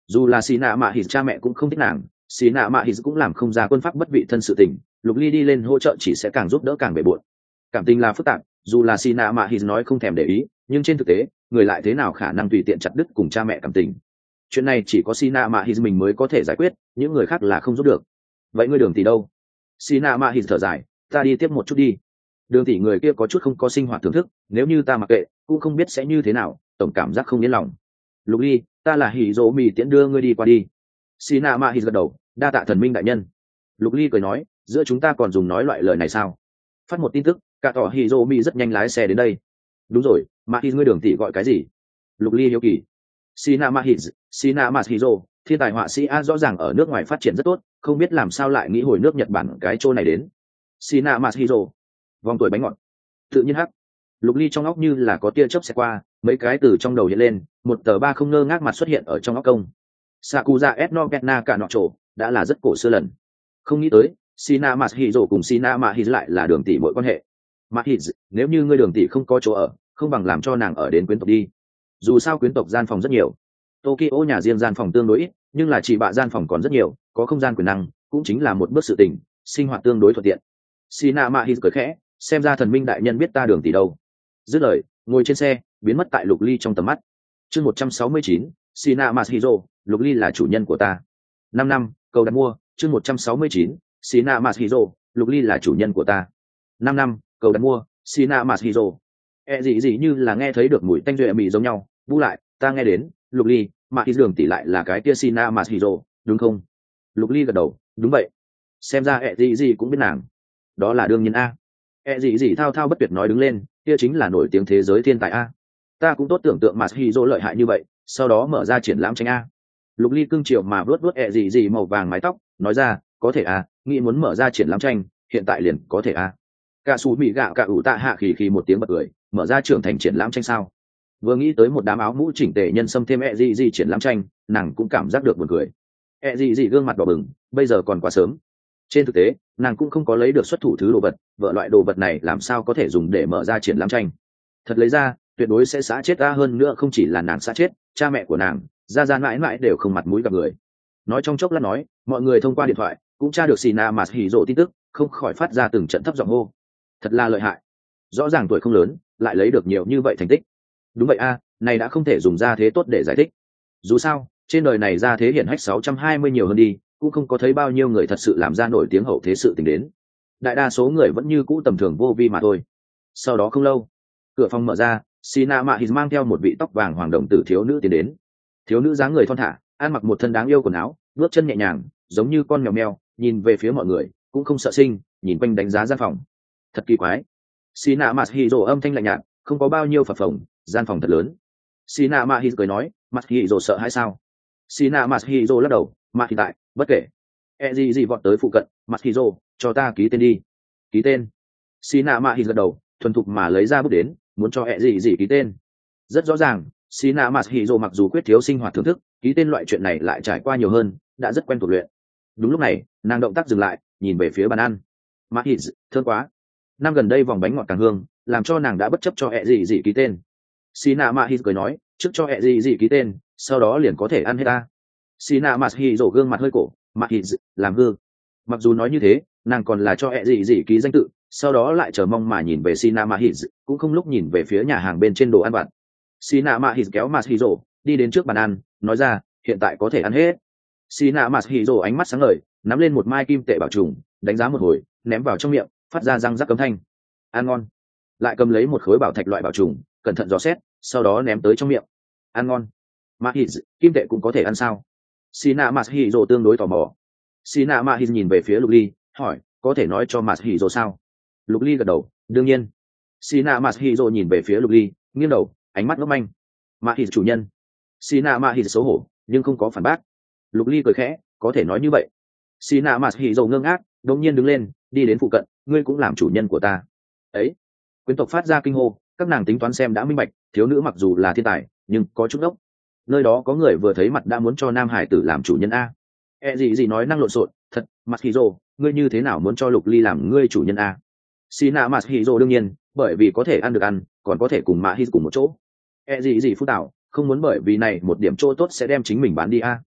dù là xì nạ mạ hít cha mẹ cũng không thích nàng, xì nạ mạ hít cũng làm không ra quân pháp bất vị thân sự tình, Lục Ly đi lên hỗ trợ chỉ sẽ càng giúp đỡ càng bể bội. Cảm tình là phức tạp, dù là xì nạ mạ hít nói không thèm để ý, nhưng trên thực tế người lại thế nào khả năng tùy tiện chặt đứt cùng cha mẹ cảm tình. Chuyện này chỉ có Sina Mạ Hít mình mới có thể giải quyết, những người khác là không giúp được. Vậy ngươi Đường tỷ đâu? Sina Mạ Hít thở dài, ta đi tiếp một chút đi. Đường tỷ người kia có chút không có sinh hoạt thưởng thức, nếu như ta mặc kệ cũng không biết sẽ như thế nào, tổng cảm giác không yên lòng. Lục Ly, ta là Hỉ Dỗ Mì tiễn đưa ngươi đi qua đi. Sina Mạ Hít gật đầu, đa tạ thần minh đại nhân. Lục Ly cười nói, giữa chúng ta còn dùng nói loại lời này sao? Phát một tin tức, cả tỏ Hỉ Dỗ Mì rất nhanh lái xe đến đây. Đúng rồi, Mạ Hít ngươi Đường tỷ gọi cái gì? Lục Ly hiếu kỳ. Sina Mahis, Sina Masahiro, thiên tài họa sĩ A rõ ràng ở nước ngoài phát triển rất tốt, không biết làm sao lại nghĩ hồi nước Nhật Bản cái chỗ này đến. Sina Masahiro, vòng tuổi bánh ngọt, tự nhiên hắc. Lục Ly trong óc như là có tia chớp sẽ qua, mấy cái từ trong đầu hiện lên, một tờ ba không ngơ ngác mặt xuất hiện ở trong óc công. Sakuza Etno Getna cả nọ trổ, đã là rất cổ xưa lần. Không nghĩ tới, Sina Masahiro cùng Sina Mahis lại là đường tỷ muội quan hệ. Mahis, nếu như ngươi đường tỷ không có chỗ ở, không bằng làm cho nàng ở đến quyến tộc đi. Dù sao quyến tộc gian phòng rất nhiều, Tokyo nhà riêng gian phòng tương đối ít, nhưng là chỉ bạ gian phòng còn rất nhiều, có không gian quyền năng, cũng chính là một bước sự tình, sinh hoạt tương đối thuận tiện. Sina Mahis cười khẽ, xem ra thần minh đại nhân biết ta đường tỷ đâu. Dứt lời, ngồi trên xe, biến mất tại Lục Ly trong tầm mắt. Chương một trăm sáu mươi chín, Sina Masahiro, Lục Ly là chủ nhân của ta. Năm năm, cầu đặt mua, chương một trăm sáu mươi chín, Sina Masahiro, Lục Ly là chủ nhân của ta. Năm năm, cầu đặt mua, Sina Masahiro. E gì gì như là nghe thấy được mùi tanh duệ mì giống nhau, bu lại, ta nghe đến, Lục Ly, mà ý đường tỷ lại là cái kia Sina Masahiro, đúng không? Lục Ly gật đầu, đúng vậy. Xem ra E gì gì cũng biết nàng. Đó là đương nhiên a. E gì gì thao thao bất tuyệt nói đứng lên, kia chính là nổi tiếng thế giới thiên tài a. Ta cũng tốt tưởng tượng Masahiro lợi hại như vậy, sau đó mở ra triển lãm tranh a. Lục Ly cưng chiều mà vuốt vuốt E gì gì màu vàng mái tóc, nói ra, có thể a, nghĩ muốn mở ra triển lãm tranh, hiện tại liền có thể a. Cả sú mị gạo cả ủ tạ hạ khì khì một tiếng bật cười, mở ra trưởng thành triển lãm tranh sao? Vừa nghĩ tới một đám áo mũ chỉnh tề nhân xâm thêm E gì gì triển lãm tranh, nàng cũng cảm giác được buồn cười. E gì gì gương mặt đỏ bừng, bây giờ còn quá sớm. Trên thực tế, nàng cũng không có lấy được xuất thủ thứ đồ vật, vợ loại đồ vật này làm sao có thể dùng để mở ra triển lãm tranh? Thật lấy ra, tuyệt đối sẽ xã chết ra hơn nữa, không chỉ là nàng xã chết, cha mẹ của nàng, gia gia mãi mãi đều không mặt mũi gặp người. Nói trong chốc lát nói, mọi người thông qua điện thoại cũng tra được Sina Masahiro tin tức, không khỏi phát ra từng trận thấp giọng hô. Thật là lợi hại, rõ ràng tuổi không lớn lại lấy được nhiều như vậy thành tích. Đúng vậy a, này đã không thể dùng ra thế tốt để giải thích. Dù sao trên đời này ra thế hiển hách sáu trăm hai mươi nhiều hơn đi, cũng không có thấy bao nhiêu người thật sự làm ra nổi tiếng hậu thế sự tình đến. Đại đa số người vẫn như cũ tầm thường vô vi mà thôi. Sau đó không lâu, cửa phòng mở ra, Sina Mahis mang theo một vị tóc vàng hoàng đồng tử thiếu nữ tiến đến. Thiếu nữ dáng người thon thả, ăn mặc một thân đáng yêu quần áo, bước chân nhẹ nhàng, giống như con mèo mèo, nhìn về phía mọi người cũng không sợ sinh, nhìn quanh đánh giá gian phòng. Thật kỳ quái. Sina Masahiro âm thanh lạnh nhạt, không có bao nhiêu phập phồng, gian phòng thật lớn. Sina Mahis cười nói, Masahiro sợ hãi sao? Sina Masahiro lắc đầu, mà hiện tại bất kể. E gì gì vọt tới phụ cận, Masahiro, cho ta ký tên đi. Ký tên. Sina Mahis gật đầu, thuần thục mà lấy ra bút đến, muốn cho E gì gì ký tên. Rất rõ ràng, Sina Masahiro mặc dù quyết thiếu sinh hoạt thưởng thức, ký tên loại chuyện này lại trải qua nhiều hơn, đã rất quen thuộc luyện. Đúng lúc này, nàng động tác dừng lại, nhìn về phía bàn ăn. Mahis, thơm quá. Năm gần đây vòng bánh ngọt càng hương, làm cho nàng đã bất chấp cho E gì gì ký tên. Sina Mahis cười nói, trước cho E gì gì ký tên, sau đó liền có thể ăn hết ta. Sina Masahiro gương mặt hơi cổ, Mahis, làm hư. Mặc dù nói như thế, nàng còn là cho E gì gì ký danh tự, sau đó lại chờ mong mà nhìn về Sina Mahis, cũng không lúc nhìn về phía nhà hàng bên trên đồ ăn vặt. Sina Mahis kéo Masahiro đi đến trước bàn ăn, nói ra, hiện tại có thể ăn hết. Sina Masahiro ánh mắt sáng ngời, nắm lên một mai kim tệ bảo trùng, đánh giá một hồi, ném vào trong miệng, phát ra răng rắc cấm thanh. Ăn ngon. Lại cầm lấy một khối bảo thạch loại bảo trùng, cẩn thận dò xét, sau đó ném tới trong miệng. Ăn ngon. Mahis, kim tệ cũng có thể ăn sao? Sina Masahiro tương đối tò mò. Sina Mahis nhìn về phía Lục Ly, hỏi, có thể nói cho Masahiro sao? Lục Ly gật đầu, đương nhiên. Sina Masahiro nhìn về phía Lục Ly, nghiêng đầu, ánh mắt ngốc manh. Mahis chủ nhân. Sina Mahis xấu hổ, nhưng không có phản bác. Lục Ly cười khẽ, có thể nói như vậy. Sina Masahiro ngơ ngác, đột nhiên đứng lên, đi đến phụ cận, ngươi cũng làm chủ nhân của ta. Ấy. Quyến tộc phát ra kinh hô, các nàng tính toán xem đã minh bạch, thiếu nữ mặc dù là thiên tài, nhưng có chút ốc. Nơi đó có người vừa thấy mặt đã muốn cho nam hải tử làm chủ nhân a. E gì gì nói năng lộn xộn, thật, Masahiro, ngươi như thế nào muốn cho Lục Ly làm ngươi chủ nhân a? Sina Masahiro đương nhiên, bởi vì có thể ăn được ăn, còn có thể cùng Mahis cùng một chỗ. E gì gì phú tạo, không muốn bởi vì này một điểm chỗ tốt sẽ đem chính mình bán đi a.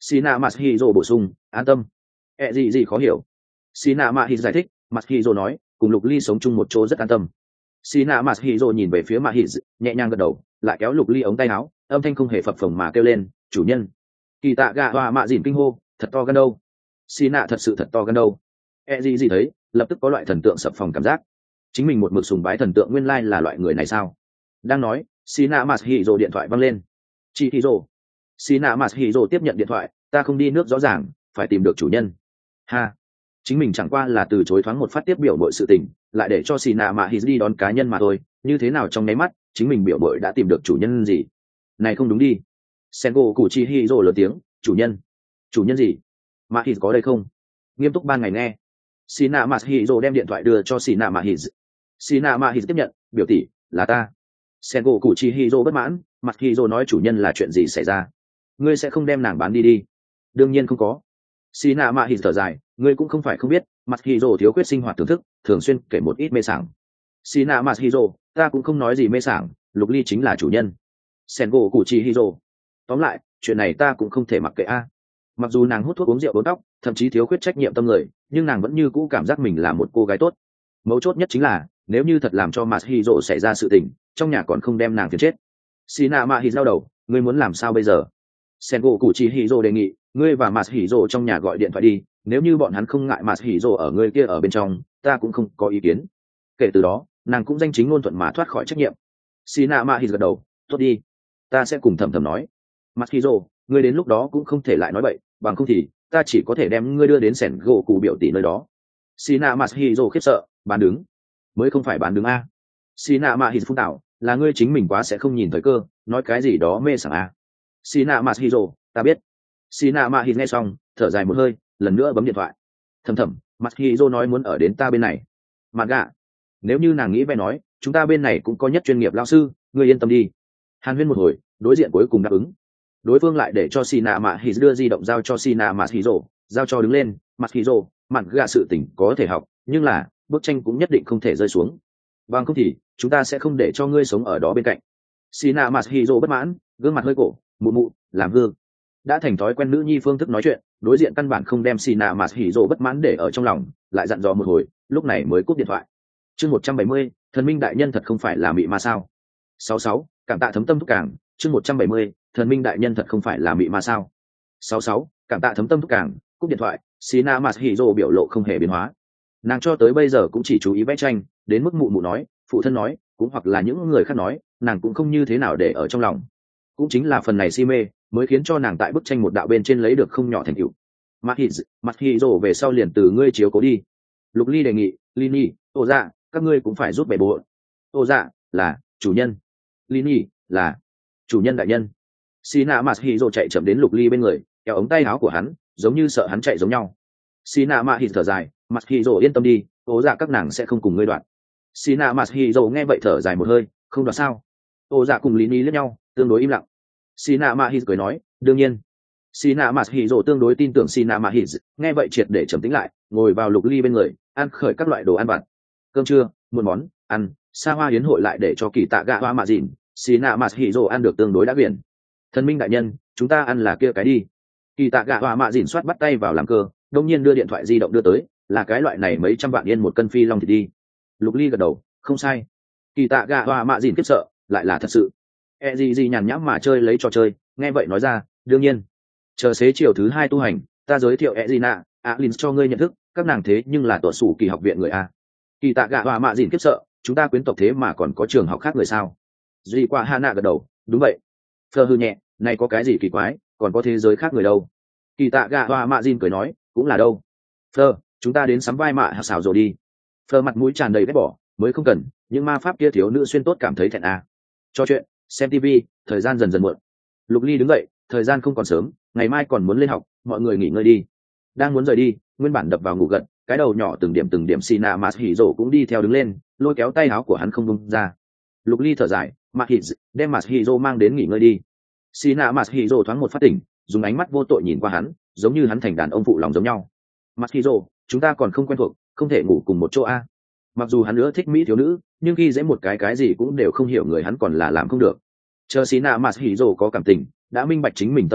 Sina Mashiro bổ sung, an tâm. E gì gì khó hiểu. Sina Mahis giải thích, Mashiro nói, cùng Lục Ly sống chung một chỗ rất an tâm. Sina Mashiro nhìn về phía Mahis, nhẹ nhàng gật đầu, lại kéo Lục Ly ống tay áo, âm thanh không hề phập phồng mà kêu lên, chủ nhân. Kỳ tạ gạ hoa mạ dìn kinh hô, thật to gan đâu. Sina thật sự thật to gan đâu. E gì gì thấy, lập tức có loại thần tượng sập phòng cảm giác. Chính mình một mực sùng bái thần tượng nguyên lai là loại người này sao? Đang nói, Sina Mashiro điện thoại văng lên. Chị Hiro. Sina Mashiro tiếp nhận điện thoại, ta không đi nước rõ ràng, phải tìm được chủ nhân. Ha. Chính mình chẳng qua là từ chối thoáng một phát tiếp biểu bội sự tình, lại để cho Sina Mahis đi đón cá nhân mà thôi, như thế nào trong nháy mắt, chính mình biểu bội đã tìm được chủ nhân gì? Này không đúng đi. Sengo Cụ Chi Hiro lớn tiếng, chủ nhân. Chủ nhân gì? Mahis có đây không? Nghiêm túc ban ngày nghe. Sina Mashiro đem điện thoại đưa cho Sina Mahis. Sina Mahis tiếp nhận, biểu tỷ, là ta. Sengo Cụ Chi Hiro bất mãn, Mashiro nói chủ nhân là chuyện gì xảy ra? Ngươi sẽ không đem nàng bán đi đi? Đương nhiên không có. Sina Mahis thở dài, ngươi cũng không phải không biết, Mashiro thiếu khuyết sinh hoạt thưởng thức, thường xuyên kể một ít mê sảng. Sina Mashiro, ta cũng không nói gì mê sảng, Lục Ly chính là chủ nhân. Sengo Cụ Chi Hiro. Tóm lại, chuyện này ta cũng không thể mặc kệ a. Mặc dù nàng hút thuốc uống rượu bốn tóc, thậm chí thiếu khuyết trách nhiệm tâm người, nhưng nàng vẫn như cũ cảm giác mình là một cô gái tốt. Mấu chốt nhất chính là, nếu như thật làm cho Mashiro xảy ra sự tình, trong nhà còn không đem nàng phiền chết. Sina Mahis đau đầu, ngươi muốn làm sao bây giờ? Sengo Cụ Chi Hiro đề nghị, ngươi và Mashiro trong nhà gọi điện thoại đi, nếu như bọn hắn không ngại Mashiro ở ngươi kia ở bên trong, ta cũng không có ý kiến. Kể từ đó, nàng cũng danh chính ngôn thuận mà thoát khỏi trách nhiệm. Sina Mahis gật đầu, tốt đi, ta sẽ cùng thầm thầm nói. Mashiro, ngươi đến lúc đó cũng không thể lại nói bậy, bằng không thì ta chỉ có thể đem ngươi đưa đến Sengo Cụ biểu tỷ nơi đó. Sina Mashiro khiếp sợ, bán đứng? Mới không phải bán đứng a. Sina Mahis phun tảo, là ngươi chính mình quá sẽ không nhìn thời cơ, nói cái gì đó mê sảng a. Sina Mashiro, ta biết. Sina Mahis nghe xong, thở dài một hơi, lần nữa bấm điện thoại. Thầm thầm, Mashiro nói muốn ở đến ta bên này. Mặt gạ, nếu như nàng nghĩ vẽ nói, chúng ta bên này cũng có nhất chuyên nghiệp lao sư, ngươi yên tâm đi. Hàn huyên một hồi, đối diện cuối cùng đáp ứng. Đối phương lại để cho Sina Mahis đưa di động giao cho Sina Mashiro, giao cho đứng lên, Mashiro, mặt gạ sự tình có thể học, nhưng là bức tranh cũng nhất định không thể rơi xuống. Bằng không thì chúng ta sẽ không để cho ngươi sống ở đó bên cạnh. Sina Mashiro bất mãn, gương mặt hơi cổ, mụ mụ, làm hư. Đã thành thói quen nữ nhi phương thức nói chuyện, đối diện căn bản không đem Sina Mashiro bất mãn để ở trong lòng, lại dặn dò một hồi, lúc này mới cúp điện thoại. Chương một trăm bảy mươi, thần minh đại nhân thật không phải là mị ma sao? sáu sáu, cảm tạ thấm tâm thúc càng. Chương một trăm bảy mươi, thần minh đại nhân thật không phải là mị ma sao? sáu sáu, cảm tạ thấm tâm thúc càng. Cúp điện thoại, Sina Mashiro biểu lộ không hề biến hóa. Nàng cho tới bây giờ cũng chỉ chú ý vẽ tranh, đến mức mụ mụ nói, phụ thân nói, cũng hoặc là những người khác nói, nàng cũng không như thế nào để ở trong lòng. Cũng chính là phần này si mê mới khiến cho nàng tại bức tranh một đạo bên trên lấy được không nhỏ thành tựu. Mahis, Mashiro về sau liền từ ngươi chiếu cố đi. Lục Ly đề nghị, Lini, Ô Dạ, các ngươi cũng phải giúp bề bộ. Ô Dạ, là chủ nhân. Lini, là chủ nhân đại nhân. Sina Mashiro chạy chậm đến Lục Ly bên người, kéo ống tay áo của hắn, giống như sợ hắn chạy giống nhau. Sina Mahis thở dài, Mashiro yên tâm đi, Ô Dạ các nàng sẽ không cùng ngươi đoạn. Sina Mashiro nghe vậy thở dài một hơi, không đoạt sao? Ô Dạ cùng Lini liếc nhau, tương đối im lặng. Sina Mahis cười nói, đương nhiên. Sina Mashiro tương đối tin tưởng Sina Mahis, nghe vậy triệt để trầm tĩnh lại, ngồi vào Lục Ly bên người, ăn khởi các loại đồ ăn vặt. Cơm trưa, một món, ăn, xa hoa hiến hội lại để cho kỳ tạ gạ hoa mạ dịn, Sina Mashiro ăn được tương đối đã biển. Thần minh đại nhân, chúng ta ăn là kia cái đi. Kỳ tạ gạ hoa mạ dịn xoát bắt tay vào làm cơ, đông nhiên đưa điện thoại di động đưa tới, là cái loại này mấy trăm vạn yên một cân phi long thịt đi. Lục Ly gật đầu, không sai. Kỳ tạ gạ hoa mạ dịn khiếp sợ, lại là thật sự. E gì gì nhàn nhãm mà chơi lấy trò chơi, nghe vậy nói ra, đương nhiên. Chờ xế chiều thứ hai tu hành, ta giới thiệu E gì nạ, Alin cho ngươi nhận thức, các nàng thế nhưng là tuột sủ kỳ học viện người a. Kỳ tạ gạ hoa mạ dịn khiếp sợ, chúng ta quyến tộc thế mà còn có trường học khác người sao? Duy qua Hana gật đầu, đúng vậy. Phơ hư nhẹ, này có cái gì kỳ quái, còn có thế giới khác người đâu? Kỳ tạ gạ hoa mạ dịn cười nói, cũng là đâu. Phơ, chúng ta đến sắm vai mạ hạt xảo rồi đi. Phơ mặt mũi tràn đầy ghét bỏ, mới không cần, những ma pháp kia thiếu nữ xuyên tốt cảm thấy thẹn a. Cho chuyện, xem tivi, thời gian dần dần muộn. Lục Ly đứng dậy, thời gian không còn sớm, ngày mai còn muốn lên học, mọi người nghỉ ngơi đi. Đang muốn rời đi, nguyên bản đập vào ngủ gật, cái đầu nhỏ từng điểm từng điểm Sina Mashiro cũng đi theo đứng lên, lôi kéo tay áo của hắn không buông ra. Lục Ly thở dài, Mahis, đem Mashiro mang đến nghỉ ngơi đi. Sina Mashiro thoáng một phát tỉnh, dùng ánh mắt vô tội nhìn qua hắn, giống như hắn thành đàn ông phụ lòng giống nhau. Mashiro, chúng ta còn không quen thuộc, không thể ngủ cùng một chỗ a. Mặc dù hắn nữa thích mỹ thiếu nữ, nhưng khi dễ một cái cái gì cũng đều không hiểu người hắn còn là làm không được. Chờ Sina Mashiro có cảm tình, đã minh bạch chính mình tâm ý,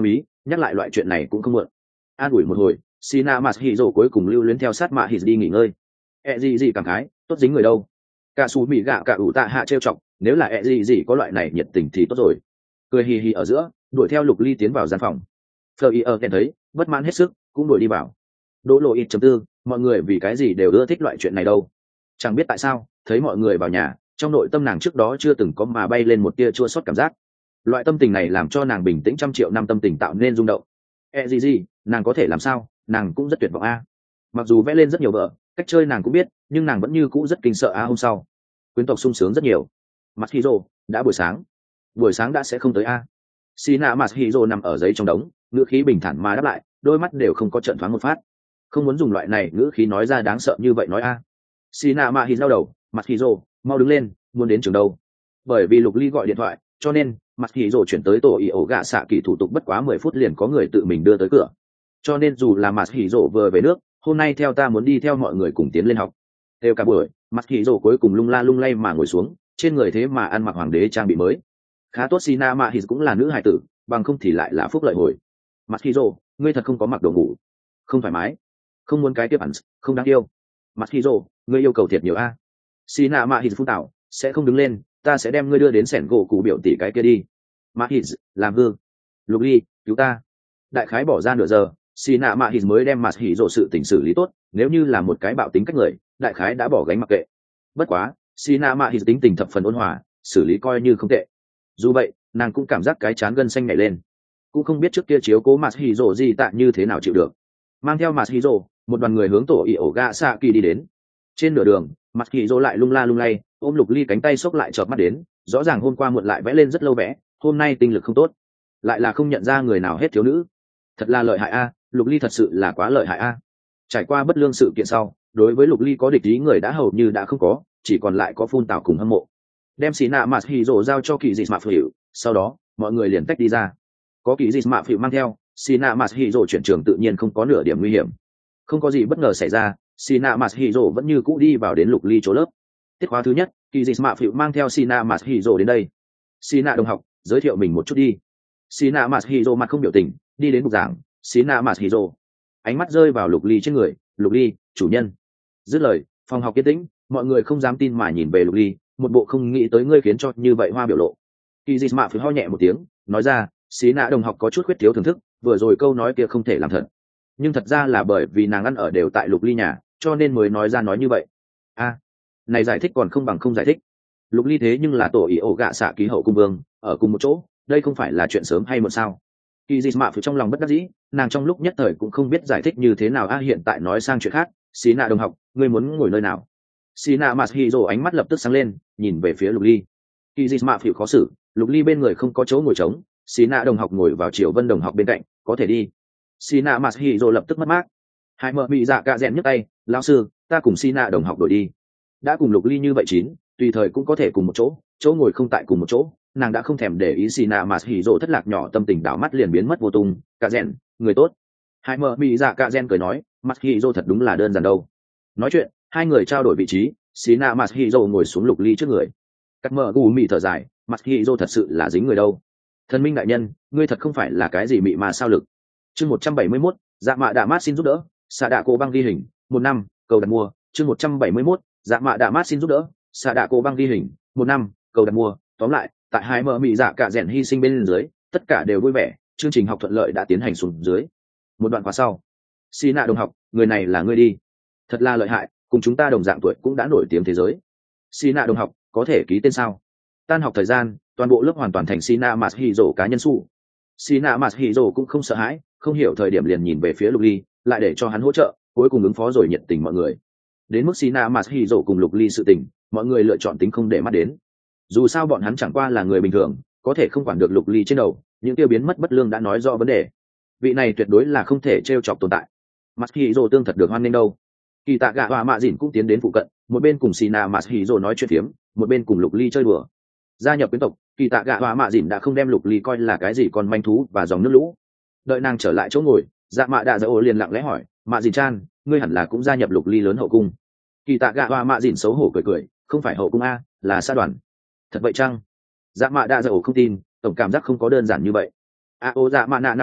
nhắc lại loại chuyện này cũng không muộn. An ủi một hồi, Sina Masahiro cuối cùng lưu luyến theo sát Mạ Hỉ đi nghỉ ngơi. E gì gì cảm khái, tốt dính người đâu. Cả sú mì gạo cả ủ tạ hạ trêu chọc, nếu là E gì gì có loại này nhiệt tình thì tốt rồi. Cười hì hì ở giữa, đuổi theo Lục Ly tiến vào gian phòng. Fleur nghe thấy, bất mãn hết sức, cũng đuổi đi vào. Đỗ Lộ ít chấm tư, mọi người vì cái gì đều ưa thích loại chuyện này đâu. Chẳng biết tại sao, thấy mọi người vào nhà, trong nội tâm nàng trước đó chưa từng có mà bay lên một tia chua xót cảm giác. Loại tâm tình này làm cho nàng bình tĩnh trăm triệu năm tâm tình tạo nên rung động. E gì gì, nàng có thể làm sao, nàng cũng rất tuyệt vọng a. Mặc dù vẽ lên rất nhiều vợ, cách chơi nàng cũng biết, nhưng nàng vẫn như cũ rất kinh sợ a. Hôm sau quyến tộc sung sướng rất nhiều. Masahiro, đã buổi sáng buổi sáng đã sẽ không tới a. Sina Masahiro nằm ở giấy trong đống, ngữ khí bình thản mà đáp lại, đôi mắt đều không có trận thoáng một phát. Không muốn dùng loại này ngữ khí nói ra đáng sợ như vậy nói a. Sina Masahiro đau đầu, Masahiro, mau đứng lên, muốn đến trường đâu. Bởi vì Lục Ly gọi điện thoại, cho nên Masahiro chuyển tới tổ y ổ gạ xạ kỳ thủ tục bất quá mười phút liền có người tự mình đưa tới cửa. Cho nên dù là Masahiro vừa về nước, hôm nay theo ta muốn đi theo mọi người cùng tiến lên học. Theo cả buổi, Masahiro cuối cùng lung la lung lay mà ngồi xuống, trên người thế mà ăn mặc hoàng đế trang bị mới. Khá tốt, Sina Masahiro cũng là nữ hài tử, bằng không thì lại là phúc lợi hồi. Masahiro, ngươi thật không có mặc đồ ngủ, không thoải mái, không muốn cái tiếp ẩn, không đáng yêu. Masahiro, ngươi yêu cầu thiệt nhiều a. Sina Masahiro phun tảo, sẽ không đứng lên, ta sẽ đem ngươi đưa đến sẻn gỗ cụ biểu tỷ cái kia đi. Masahiro, làm hư. Lục Ly, cứu ta. Đại khái bỏ ra nửa giờ, Sina Masahiro mới đem Masahiro sự tình xử lý tốt, nếu như là một cái bạo tính cách người, đại khái đã bỏ gánh mặc kệ. Bất quá, Sina Masahiro tính tình thập phần ôn hòa, xử lý coi như không tệ. Dù vậy, nàng cũng cảm giác cái chán gân xanh nhảy lên, cũng không biết trước kia chiếu cố Masahiro gì tạ như thế nào chịu được. Mang theo Masahiro, một đoàn người hướng tổ y ổ gạ xạ kỳ đi đến. Trên nửa đường, Masahiro lại lung la lung lay, ôm Lục Ly cánh tay xốc lại chợp mắt đến, rõ ràng hôm qua muộn lại vẽ lên rất lâu vẽ, hôm nay tinh lực không tốt, lại là không nhận ra người nào hết thiếu nữ. Thật là lợi hại a, Lục Ly thật sự là quá lợi hại a. Trải qua bất lương sự kiện sau, đối với Lục Ly có địch ý người đã hầu như đã không có, chỉ còn lại có phun tảo cùng hâm mộ. Đem Sina Masahiro giao cho Kỳ Dị Mạ Phỉu, sau đó mọi người liền tách đi ra. Có Kỳ Dị Mạ Phỉu mang theo, Sina Masahiro chuyển trường tự nhiên không có nửa điểm nguy hiểm. Không có gì bất ngờ xảy ra, Sina Masahiro vẫn như cũ đi vào đến Lục Ly chỗ lớp. Tiết khóa thứ nhất, Kỳ Dị Mạ Phỉu mang theo Sina Masahiro đến đây. Sina đồng học, giới thiệu mình một chút đi. Sina Masahiro mặt không biểu tình, đi đến bục giảng. Sina Masahiro, ánh mắt rơi vào Lục Ly trên người. Lục Ly, chủ nhân. Dứt lời, phòng học yên tĩnh, mọi người không dám tin mà nhìn về Lục Ly, một bộ không nghĩ tới ngươi khiến cho như vậy hoa biểu lộ. Kỳ Dị Mạ Phỉu ho nhẹ một tiếng, nói ra, Sina đồng học có chút khuyết thiếu thưởng thức, vừa rồi câu nói kia không thể làm thật. Nhưng thật ra là bởi vì nàng ăn ở đều tại Lục Ly nhà, cho nên mới nói ra nói như vậy. A, này giải thích còn không bằng không giải thích. Lục Ly thế nhưng là tổ ý ổ gạ xạ ký hậu cung vương, ở cùng một chỗ, đây không phải là chuyện sớm hay muộn sao? Kỳ Dị Mạ Phỉu trong lòng bất đắc dĩ, nàng trong lúc nhất thời cũng không biết giải thích như thế nào. A, hiện tại nói sang chuyện khác, Sina đồng học, ngươi muốn ngồi nơi nào? Sina Masahiro ánh mắt lập tức sáng lên, nhìn về phía Lục Ly. Kỳ Dị Mạ Phỉu khó xử, Lục Ly bên người không có chỗ ngồi trống, Sina đồng học ngồi vào Triều Vân đồng học bên cạnh, có thể đi. Sina Masahiro lập tức mất mát. Hai mợ bị dạ cạ rẽn nhấc tay, lão sư, ta cùng Sina đồng học đổi đi. Đã cùng Lục Ly như vậy chín, tùy thời cũng có thể cùng một chỗ, chỗ ngồi không tại cùng một chỗ, nàng đã không thèm để ý. Sina Masahiro thất lạc nhỏ tâm tình đảo mắt liền biến mất vô tung. Cạ rẽn, người tốt. Hai mợ bị dạ cạ rẽn cười nói, Masahiro thật đúng là đơn giản đâu. Nói chuyện, hai người trao đổi vị trí, Sina Masahiro ngồi xuống Lục Ly trước người. Cắt mờ gù mị thở dài, Masahiro thật sự là dính người đâu. Thần minh đại nhân, ngươi thật không phải là cái gì mị mà sao lực. Chương một trăm bảy mươi mốt, dạ mạ đạ mát xin giúp đỡ, xạ đạ cô băng ghi hình, một năm, cầu đặt mua. Chương một trăm bảy mươi mốt, dạ mạ đạ mát xin giúp đỡ, xạ đạ cô băng ghi hình, một năm, cầu đặt mua. Tóm lại, tại hai mờ mị dạ cả rèn hy sinh bên dưới, tất cả đều vui vẻ, chương trình học thuận lợi đã tiến hành xuống dưới. Một đoạn khóa sau, Sina đồng học, người này là ngươi đi. Thật là lợi hại, cùng chúng ta đồng dạng tuổi cũng đã nổi tiếng thế giới. Sina đồng học, có thể ký tên sao? Tan học thời gian, toàn bộ lớp hoàn toàn thành Sina Masahiro cá nhân su. Sina Masahiro cũng không sợ hãi, không hiểu thời điểm liền nhìn về phía Lục Ly, lại để cho hắn hỗ trợ, cuối cùng ứng phó rồi nhiệt tình mọi người. Đến mức Sina Masahiro cùng Lục Ly sự tình, mọi người lựa chọn tính không để mắt đến. Dù sao bọn hắn chẳng qua là người bình thường, có thể không quản được Lục Ly trên đầu, những tiêu biến mất bất lương đã nói rõ vấn đề. Vị này tuyệt đối là không thể trêu chọc tồn tại. Masahiro tương thật được hoan nghênh đâu. Kỳ Tạ Gạ Hỏa Mạ Dìn cũng tiến đến phụ cận, một bên cùng Sina Masahiro nói chuyện phiếm, một bên cùng Lục Ly chơi đùa. Gia nhập quyến tộc, Kỳ Tạ Gạ Hỏa Mạ Dìn đã không đem Lục Ly coi là cái gì còn manh thú và dòng nước lũ. Đợi nàng trở lại chỗ ngồi, Dạ Mạ Đạ Dạ Ô liền lặng lẽ hỏi, Mạ Dìn Chan, ngươi hẳn là cũng gia nhập Lục Ly lớn hậu cung. Kỳ Tạ Gạ Hỏa Mạ Dìn xấu hổ cười cười, không phải hậu cung a, là sa đoàn. Thật vậy chăng? Dạ Mạ Đạ Dạ Ô không tin, tổng cảm giác không có đơn giản như vậy. A ô Dạ Mạ Nạ Nami,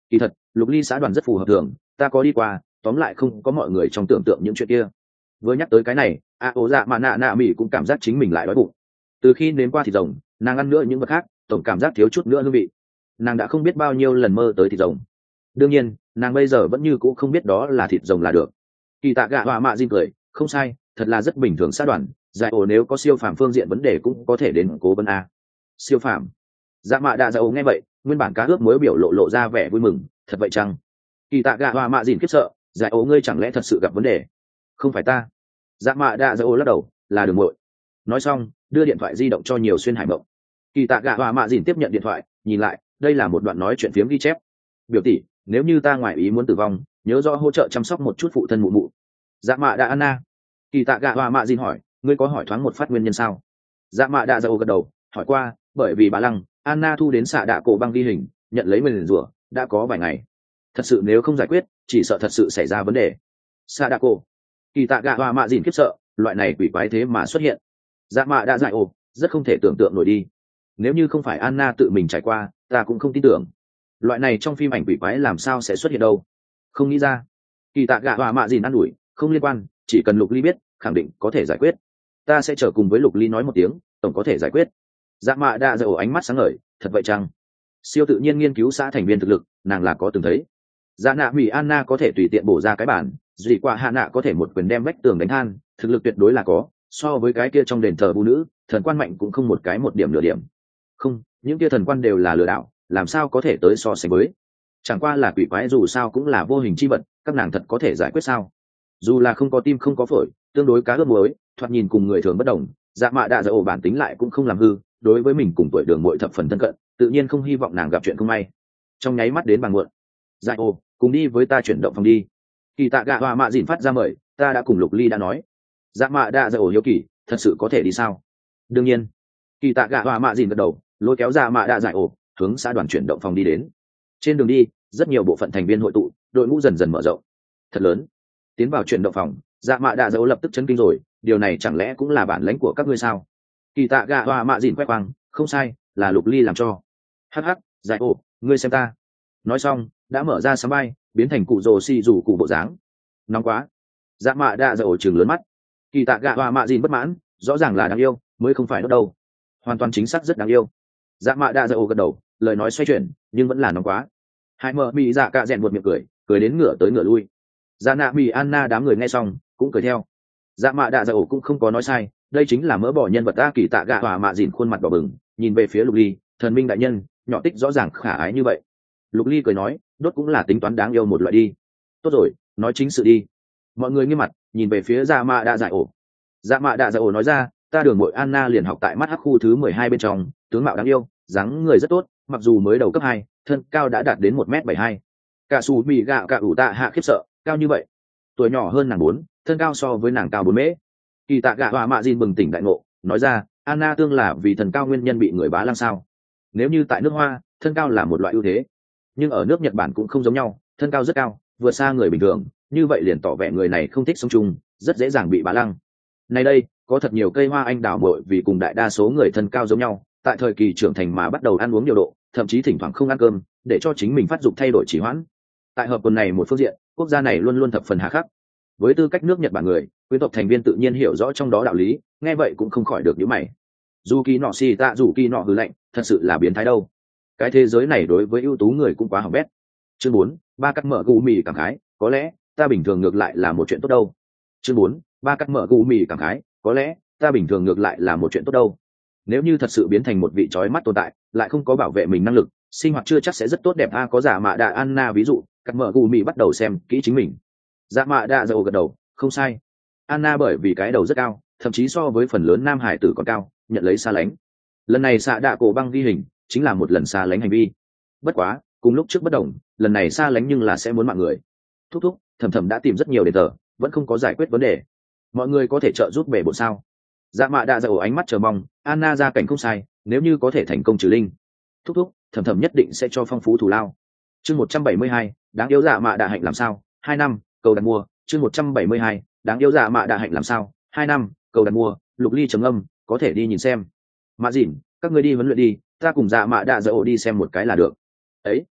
Kỳ thật lục ly xã đoàn rất phù hợp thường, ta có đi qua, tóm lại không có mọi người trong tưởng tượng những chuyện kia. Vừa nhắc tới cái này, a ố dạ mà nạ nạ mỹ cũng cảm giác chính mình lại đói bụng. Từ khi nếm qua thịt rồng, nàng ăn nữa những vật khác, tổng cảm giác thiếu chút nữa hương vị. Nàng đã không biết bao nhiêu lần mơ tới thịt rồng. Đương nhiên nàng bây giờ vẫn như cũ không biết đó là thịt rồng là được. Kỳ tạ gạ hòa mạ dinh cười, không sai, thật là rất bình thường xã đoàn. Giải ổ nếu có siêu phàm phương diện vấn đề cũng có thể đến cố vấn a. Siêu phàm? Dạ mạ đạ giải ổ nghe vậy, nguyên bản cá ướp mới biểu lộ lộ ra vẻ vui mừng, thật vậy chăng? Kỳ tạ gạ hòa mạ dìn khiếp sợ, giải ổ ngươi chẳng lẽ thật sự gặp vấn đề? Không phải ta. Dạ mạ đạ giải ổ lắc đầu, là đường muội. Nói xong đưa điện thoại di động cho nhiều xuyên hải mộng. Kỳ tạ gạ hòa mạ dìn tiếp nhận điện thoại, nhìn lại, đây là một đoạn nói chuyện phiếm ghi chép. Biểu tỷ, nếu như ta ngoài ý muốn tử vong, nhớ rõ hỗ trợ chăm sóc một chút phụ thân mụ mụ. Dạ mạ đạ Anna. Kỳ tạ gạ hòa mạ dìn hỏi, ngươi có hỏi thoáng một phát nguyên nhân sao? Dạ mạ đạ giải ổ gật đầu, hỏi qua, bởi vì bà lăng Anna thu đến xạ đạ cổ băng ghi hình, nhận lấy mình rủa đã có vài ngày. Thật sự nếu không giải quyết, chỉ sợ thật sự xảy ra vấn đề. Xạ đạ cổ? Kỳ tạ gạ hòa mạ dìn khiếp sợ, loại này quỷ quái thế mà xuất hiện. Dạ mạ đã dại ồ, rất không thể tưởng tượng nổi đi. Nếu như không phải Anna tự mình trải qua, ta cũng không tin tưởng. Loại này trong phim ảnh quỷ quái làm sao sẽ xuất hiện đâu? Không nghĩ ra. Kỳ tạ gạ hòa mạ dìn ăn ủi, không liên quan, chỉ cần Lục Ly biết, khẳng định có thể giải quyết. Ta sẽ chờ cùng với Lục Ly nói một tiếng, tổng có thể giải quyết. Dạ mạ đã dại ồ ánh mắt sáng ngời, thật vậy chăng? Siêu tự nhiên nghiên cứu xã thành viên thực lực, nàng là có từng thấy. Dạ nạ mỹ Anna có thể tùy tiện bổ ra cái bản, dị quả hạ nạ có thể một quyền đem vách tường đánh than, thực lực tuyệt đối là có, so với cái kia trong đền thờ vũ nữ, thần quan mạnh cũng không một cái một điểm nửa điểm. Không, những kia thần quan đều là lừa đảo, làm sao có thể tới so sánh với? Chẳng qua là quỷ quái dù sao cũng là vô hình chi vật, các nàng thật có thể giải quyết sao? Dù là không có tim không có phổi, tương đối cá ướp muối, thoạt nhìn cùng người thường bất đồng, dạ mạ đạ dạ ổ bản tính lại cũng không làm hư, đối với mình cùng tuổi đường muội thập phần thân cận, tự nhiên không hy vọng nàng gặp chuyện không may. Trong nháy mắt đến bàn muộn, dạ ổ, cùng đi với ta chuyển động phòng đi. Kỳ tạ gạ hòa mạ dìn phát ra mời, ta đã cùng Lục Ly đã nói. Dạ mạ đạ dạ ổ hiếu kỳ, thật sự có thể đi sao? Đương nhiên. Kỳ tạ gạ hòa mạ dìn gật đầu, lôi kéo dạ mạ đạ dạ ổ hướng xã đoàn chuyển động phòng đi đến. Trên đường đi, rất nhiều bộ phận thành viên hội tụ, đội ngũ dần dần mở rộng. Thật lớn. Tiến vào chuyển động phòng, dạ mạ đạ dạ ổ lập tức chấn kinh rồi, điều này chẳng lẽ cũng là bản lãnh của các ngươi sao? Kỳ tạ gạ hòa mạ dìn quét quang, không sai, là Lục Ly làm cho. Hắc hắc, dạ ổ, ngươi xem ta. Nói xong đã mở ra sắm bay, biến thành cụ rồ xì rủ cụ bộ dáng. Nóng quá. Dạ mạ đạ dạ ổ trừng lớn mắt. Kỳ tạ gạ hòa mạ dìn bất mãn, rõ ràng là đáng yêu, mới không phải đốt đâu. Hoàn toàn chính xác rất đáng yêu. Dạ mạ đạ dạ ổ gật đầu, lời nói xoay chuyển, nhưng vẫn là nóng quá. Hai mờ mị dạ cạ rèn buột miệng cười, cười đến ngửa tới ngửa lui. Dạ nạ mị Anna đám người nghe xong cũng cười theo. Dạ mạ đạ dạ ổ cũng không có nói sai, đây chính là mỡ bỏ nhân vật ta. Kỳ tạ gạ hòa mạ dìn khuôn mặt đỏ bừng, nhìn về phía Lục Ly, thần minh đại nhân, nhỏ tích rõ ràng khả ái như vậy. Lục Ly cười nói, đốt cũng là tính toán đáng yêu một loại đi. Tốt rồi, nói chính sự đi. Mọi người nghiêm mặt nhìn về phía dạ mạ đạ dạ ổ. Dạ mạ đạ dạ ổ nói ra, ta đường muội Anna liền học tại mắt hắc khu thứ mười hai bên trong, tướng mạo đáng yêu, dáng người rất tốt, mặc dù mới đầu cấp hai, thân cao đã đạt đến một mét bảy hai. Cả xù mì gạo cả ủ tạ hạ khiếp sợ, cao như vậy. Tuổi nhỏ hơn nàng bốn, thân cao so với nàng cao bốn mễ. Kỳ tạ gạ hòa mạ dìn bừng tỉnh đại ngộ, nói ra, Anna tương là vì thần cao nguyên nhân bị người bá lăng sao? Nếu như tại nước Hoa, thân cao là một loại ưu thế, nhưng ở nước Nhật Bản cũng không giống nhau, thân cao rất cao, vượt xa người bình thường, như vậy liền tỏ vẻ người này không thích sống chung, rất dễ dàng bị bá lăng. Nay đây, có thật nhiều cây hoa anh đào bội vì cùng đại đa số người thân cao giống nhau, tại thời kỳ trưởng thành mà bắt đầu ăn uống điều độ, thậm chí thỉnh thoảng không ăn cơm, để cho chính mình phát dục thay đổi trì hoãn. Tại hợp quần này một phương diện, quốc gia này luôn luôn thập phần hà khắc. Với tư cách nước Nhật Bản người, quý tộc thành viên tự nhiên hiểu rõ trong đó đạo lý, nghe vậy cũng không khỏi được nhíu mày. Dù kỳ nọ xì tạ dù kỳ nọ hư lạnh, thật sự là biến thái đâu. Cái thế giới này đối với ưu tú người cũng quá hỏng bét. Chương bốn, ba cắt mở gù mì cảm khái, có lẽ ta bình thường ngược lại là một chuyện tốt đâu. Chương bốn, ba cắt mở gù mì cảm khái, có lẽ ta bình thường ngược lại là một chuyện tốt đâu. Nếu như thật sự biến thành một vị chói mắt tồn tại, lại không có bảo vệ mình năng lực, sinh hoạt chưa chắc sẽ rất tốt đẹp. A có giả mạ đạ Anna ví dụ, cắt mở gù mì bắt đầu xem kỹ chính mình. Giả mạ đạ dầu gật đầu, không sai. Anna bởi vì cái đầu rất cao, thậm chí so với phần lớn nam hải tử còn cao, nhận lấy xa lánh. Lần này xạ đạ cổ băng ghi hình chính là một lần xa lánh hành vi. Bất quá cùng lúc trước bất đồng, lần này xa lánh nhưng là sẽ muốn mạng người. Thúc thúc thầm thầm đã tìm rất nhiều đền thờ, vẫn không có giải quyết vấn đề, mọi người có thể trợ giúp bể bộ sao? Dạ mạ đạ dạ ổ ánh mắt chờ mong. Anna ra cảnh không sai, nếu như có thể thành công trừ linh, thúc thúc thầm thầm nhất định sẽ cho phong phú thù lao. Chương một trăm bảy mươi hai, đáng yêu dạ mạ đạ hạnh làm sao? Hai năm cầu đặt mua. Chương một trăm bảy mươi hai, đáng yêu dạ mạ đạ hạnh làm sao? Hai năm cầu đặt mua. Lục Ly trầm âm, có thể đi nhìn xem. Mạ dỉn, các người đi huấn luyện đi, ta cùng dạ mạ đạ dạ ổ đi xem một cái là được. Ấy,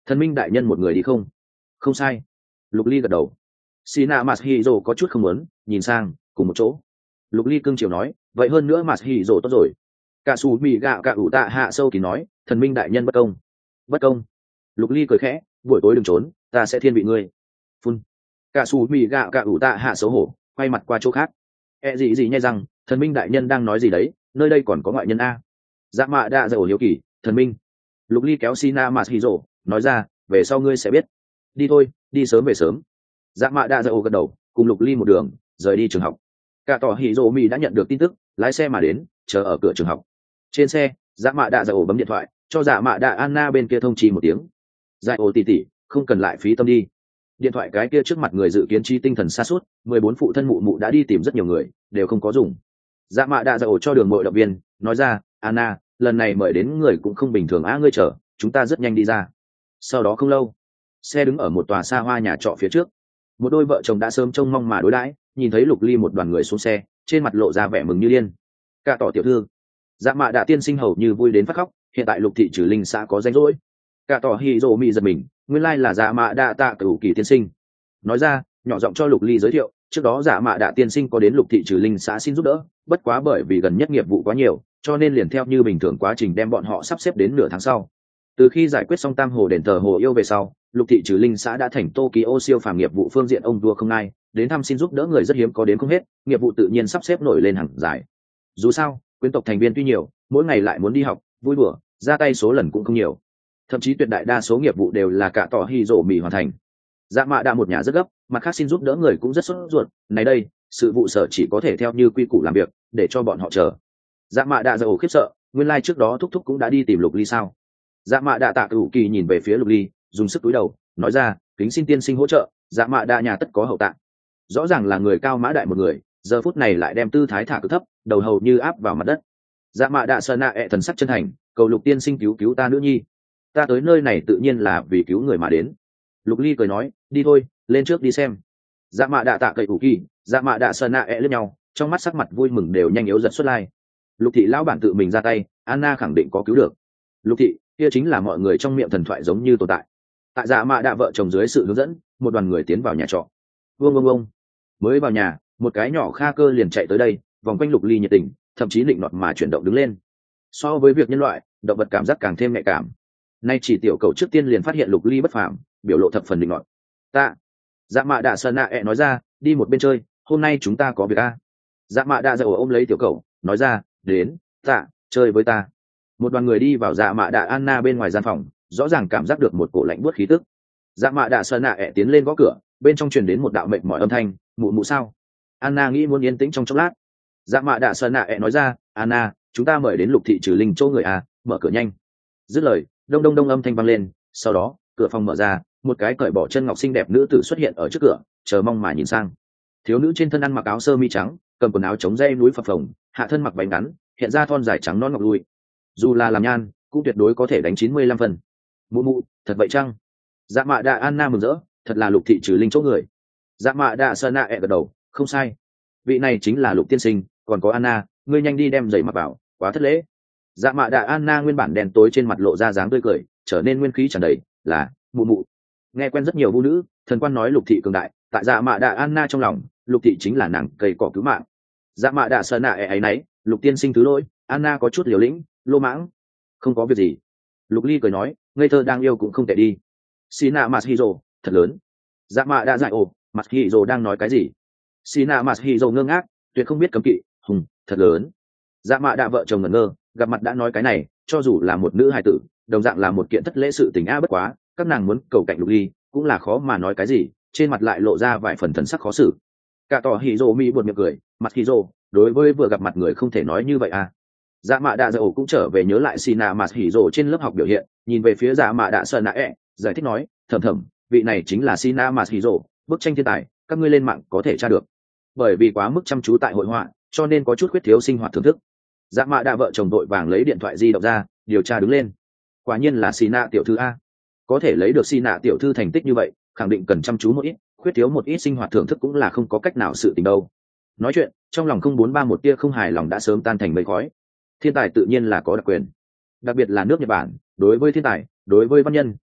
Thần minh đại nhân một người đi không? Không sai. Lục ly gật đầu. Sina Masahiro có chút không muốn nhìn sang cùng một chỗ. Lục ly cương chiều nói, vậy hơn nữa Masahiro tốt rồi. Cả sủ mì gạo cả ủ tạ hạ sâu thì nói, thần minh đại nhân bất công. Bất công. Lục ly cười khẽ, buổi tối đừng trốn, ta sẽ thiên vị ngươi. Phun. Cả sủ mì gạo cả ủ tạ hạ xấu hổ, quay mặt qua chỗ khác. E gì gì nhai rằng, thần minh đại nhân đang nói gì đấy, nơi đây còn có ngoại nhân a. Dạ mạ đa dầu hiếu kỳ, thần minh. Lục ly kéo Sina Masahiro, nói ra, về sau ngươi sẽ biết. Đi thôi, đi sớm về sớm. Dạ mạ đa dầu gật đầu, cùng Lục ly một đường rời đi trường học. Cả tỏ hỉ rồ mì đã nhận được tin tức, lái xe mà đến, chờ ở cửa trường học. Trên xe, dạ mạ đa dầu bấm điện thoại cho dạ mạ đa Anna bên kia thông trì một tiếng. Dạ ồ tỉ tỉ, không cần lại phí tâm đi. Điện thoại cái kia trước mặt người dự kiến chi tinh thần xa suốt, mười bốn phụ thân mụ mụ đã đi tìm rất nhiều người, đều không có dùng. Dạ mạ đa dầu cho đường mội động viên, nói ra, Anna, lần này mời đến người cũng không bình thường á, ngươi chờ, chúng ta rất nhanh đi ra. Sau đó không lâu, xe đứng ở một tòa xa hoa nhà trọ phía trước. Một đôi vợ chồng đã sớm trông mong mà đối đãi, nhìn thấy Lục ly một đoàn người xuống xe, trên mặt lộ ra vẻ mừng như điên. Cả tỏ tiểu thư, dạ mạ đạ tiên sinh hầu như vui đến phát khóc, hiện tại Lục thị trừ linh xã có danh rỗi. Cả tỏ hì rồ mị giật mình, nguyên lai là dạ mạ đạ tạ cửu kỳ tiên sinh. Nói ra, nhỏ giọng cho Lục ly giới thiệu, trước đó dạ mạ đạ tiên sinh có đến Lục thị trừ linh xã xin giúp đỡ, bất quá bởi vì gần nhất nghiệp vụ quá nhiều, cho nên liền theo như bình thường quá trình đem bọn họ sắp xếp đến nửa tháng sau. Từ khi giải quyết xong tam hồ đền thờ hồ yêu về sau, Lục thị trừ linh xã đã thành Tokyo siêu phàm nghiệp vụ phương diện ông vua không ai, đến thăm xin giúp đỡ người rất hiếm có đến không hết, nghiệp vụ tự nhiên sắp xếp nổi lên hàng giải. Dù sao, quyến tộc thành viên tuy nhiều, mỗi ngày lại muốn đi học, vui đùa, ra tay số lần cũng không nhiều. Thậm chí tuyệt đại đa số nghiệp vụ đều là cả tỏ hy rổ mì hoàn thành. Dạ mạ đã một nhà rất gấp, mặt khác xin giúp đỡ người cũng rất sốt ruột, này đây, sự vụ sở chỉ có thể theo như quy củ làm việc, để cho bọn họ chờ. Dạ mạ đã giàu khiếp sợ, nguyên lai like trước đó thúc thúc cũng đã đi tìm Lục ly sao? Dạ mạ đã tạ cửu kỳ nhìn về phía Lục ly, dùng sức cúi đầu, nói ra, kính xin tiên sinh hỗ trợ, dạ mạ đã nhà tất có hậu tạng. Rõ ràng là người cao mã đại một người, giờ phút này lại đem tư thái thả cực thấp, đầu hầu như áp vào mặt đất. Dạ mạ đạ sơn nạ ẹ thần sắc chân thành, cầu Lục tiên sinh cứu cứu ta nữ nhi. Ta tới nơi này tự nhiên là vì cứu người mà đến. Lục ly cười nói, đi thôi, lên trước đi xem. Dạ mạ đạ tạ cậy ủ kỳ, dạ mạ đạ sơn nạ ẹ lướt nhau, trong mắt sắc mặt vui mừng đều nhanh yếu giật xuất lai. Lục thị lão bản tự mình ra tay, Anna khẳng định có cứu được. Lục thị, kia chính là mọi người trong miệng thần thoại giống như tồn tại. Tại dạ mạ đạ vợ chồng dưới sự hướng dẫn, một đoàn người tiến vào nhà trọ. Vương vương vương. Mới vào nhà, một cái nhỏ kha cơ liền chạy tới đây, vòng quanh Lục ly nhiệt tình, thậm chí định nọt mà chuyển động đứng lên. So với việc nhân loại, động vật cảm giác càng thêm nhạy cảm. Nay chỉ tiểu cầu trước tiên liền phát hiện Lục ly bất phàm, biểu lộ thập phần định nọt. Ta, dạ mạ đạ sơn nạ ẹ nói ra, đi một bên chơi, hôm nay chúng ta có việc a. Dạ mạ đạ dậu ôm lấy tiểu cầu, nói ra, đến, tạ, chơi với ta. Một đoàn người đi vào dạ mạ đạ Anna bên ngoài gian phòng, rõ ràng cảm giác được một cổ lạnh buốt khí tức. Dạ mạ đạ sơn nạ ẹ tiến lên gõ cửa, bên trong truyền đến một đạo mệt mỏi âm thanh, mụ mụ sao? Anna nghĩ muốn yên tĩnh trong chốc lát. Dạ mạ đạ sơn nạ ẹ nói ra, Anna, chúng ta mời đến Lục thị trừ linh chỗ người à, mở cửa nhanh. Dứt lời, đông đông đông âm thanh vang lên, sau đó, cửa phòng mở ra, một cái cởi bỏ chân ngọc xinh đẹp nữ tử xuất hiện ở trước cửa, chờ mong mà nhìn sang. Thiếu nữ trên thân ăn mặc áo sơ mi trắng, cầm quần áo chống dây núi phập phồng, hạ thân mặc bánh ngắn, hiện ra thon dài trắng non ngọc lui. Dù là làm nhan, cũng tuyệt đối có thể đánh chín mươi lăm phần. Mụ mụ, thật vậy chăng? Dạ mạ đạ Anna mừng rỡ, thật là Lục thị trừ linh chỗ người. Dạ mạ đạ sơn nạ ẹ gật đầu, không sai. Vị này chính là Lục tiên sinh, còn có Anna, ngươi nhanh đi đem giày mặc vào, quá thất lễ. Dạ mạ đạ Anna nguyên bản đen tối trên mặt lộ ra dáng tươi cười, trở nên nguyên khí tràn đầy, là mụ mụ. Nghe quen rất nhiều vũ nữ, thần quan nói Lục thị cường đại, tại dạ mạ đạ Anna trong lòng, Lục thị chính là nàng cây cỏ cứu mạng. Dạ mạ đạ sơn nạ ẹ ấy nấy, Lục tiên sinh thứ lỗi, Anna có chút liều lĩnh, lô mãng. Không có việc gì. Lục ly cười nói, ngây thơ đang yêu cũng không tệ đi. Sina Masahiro, thật lớn. Dạ mạ đã dại ồ, Masahiro đang nói cái gì? Sina Masahiro ngơ ngác, tuyệt không biết cấm kỵ, hùng, thật lớn. Dạ mạ đã vợ chồng ngẩn ngơ, gặp mặt đã nói cái này, cho dù là một nữ hài tử, đồng dạng là một kiện thất lễ sự tình a bất quá, các nàng muốn cầu cạnh Lục ly, cũng là khó mà nói cái gì, trên mặt lại lộ ra vài phần thần sắc khó xử. Cả tỏ Hiro mi buồn miệng cười, Masahiro, đối với vừa gặp mặt người không thể nói như vậy à? Dạ mạ đạ dậu cũng trở về nhớ lại Sina Masahiro trên lớp học biểu hiện, nhìn về phía dạ mạ đạ sơn nạ ẹ, giải thích nói, thầm thầm, vị này chính là Sina Masahiro, bức tranh thiên tài, các ngươi lên mạng có thể tra được. Bởi vì quá mức chăm chú tại hội họa, cho nên có chút khuyết thiếu sinh hoạt thưởng thức. Dạ mạ đạ vợ chồng đội vàng lấy điện thoại di động ra, điều tra đứng lên. Quả nhiên là Sina tiểu thư a. Có thể lấy được Sina tiểu thư thành tích như vậy, khẳng định cần chăm chú một ít, khuyết thiếu một ít sinh hoạt thưởng thức cũng là không có cách nào sự tình đâu. Nói chuyện, trong lòng không bốn ba một tia không hài lòng đã sớm tan thành mây khói. Thiên tài tự nhiên là có đặc quyền, đặc biệt là nước Nhật Bản, đối với thiên tài, đối với văn nhân,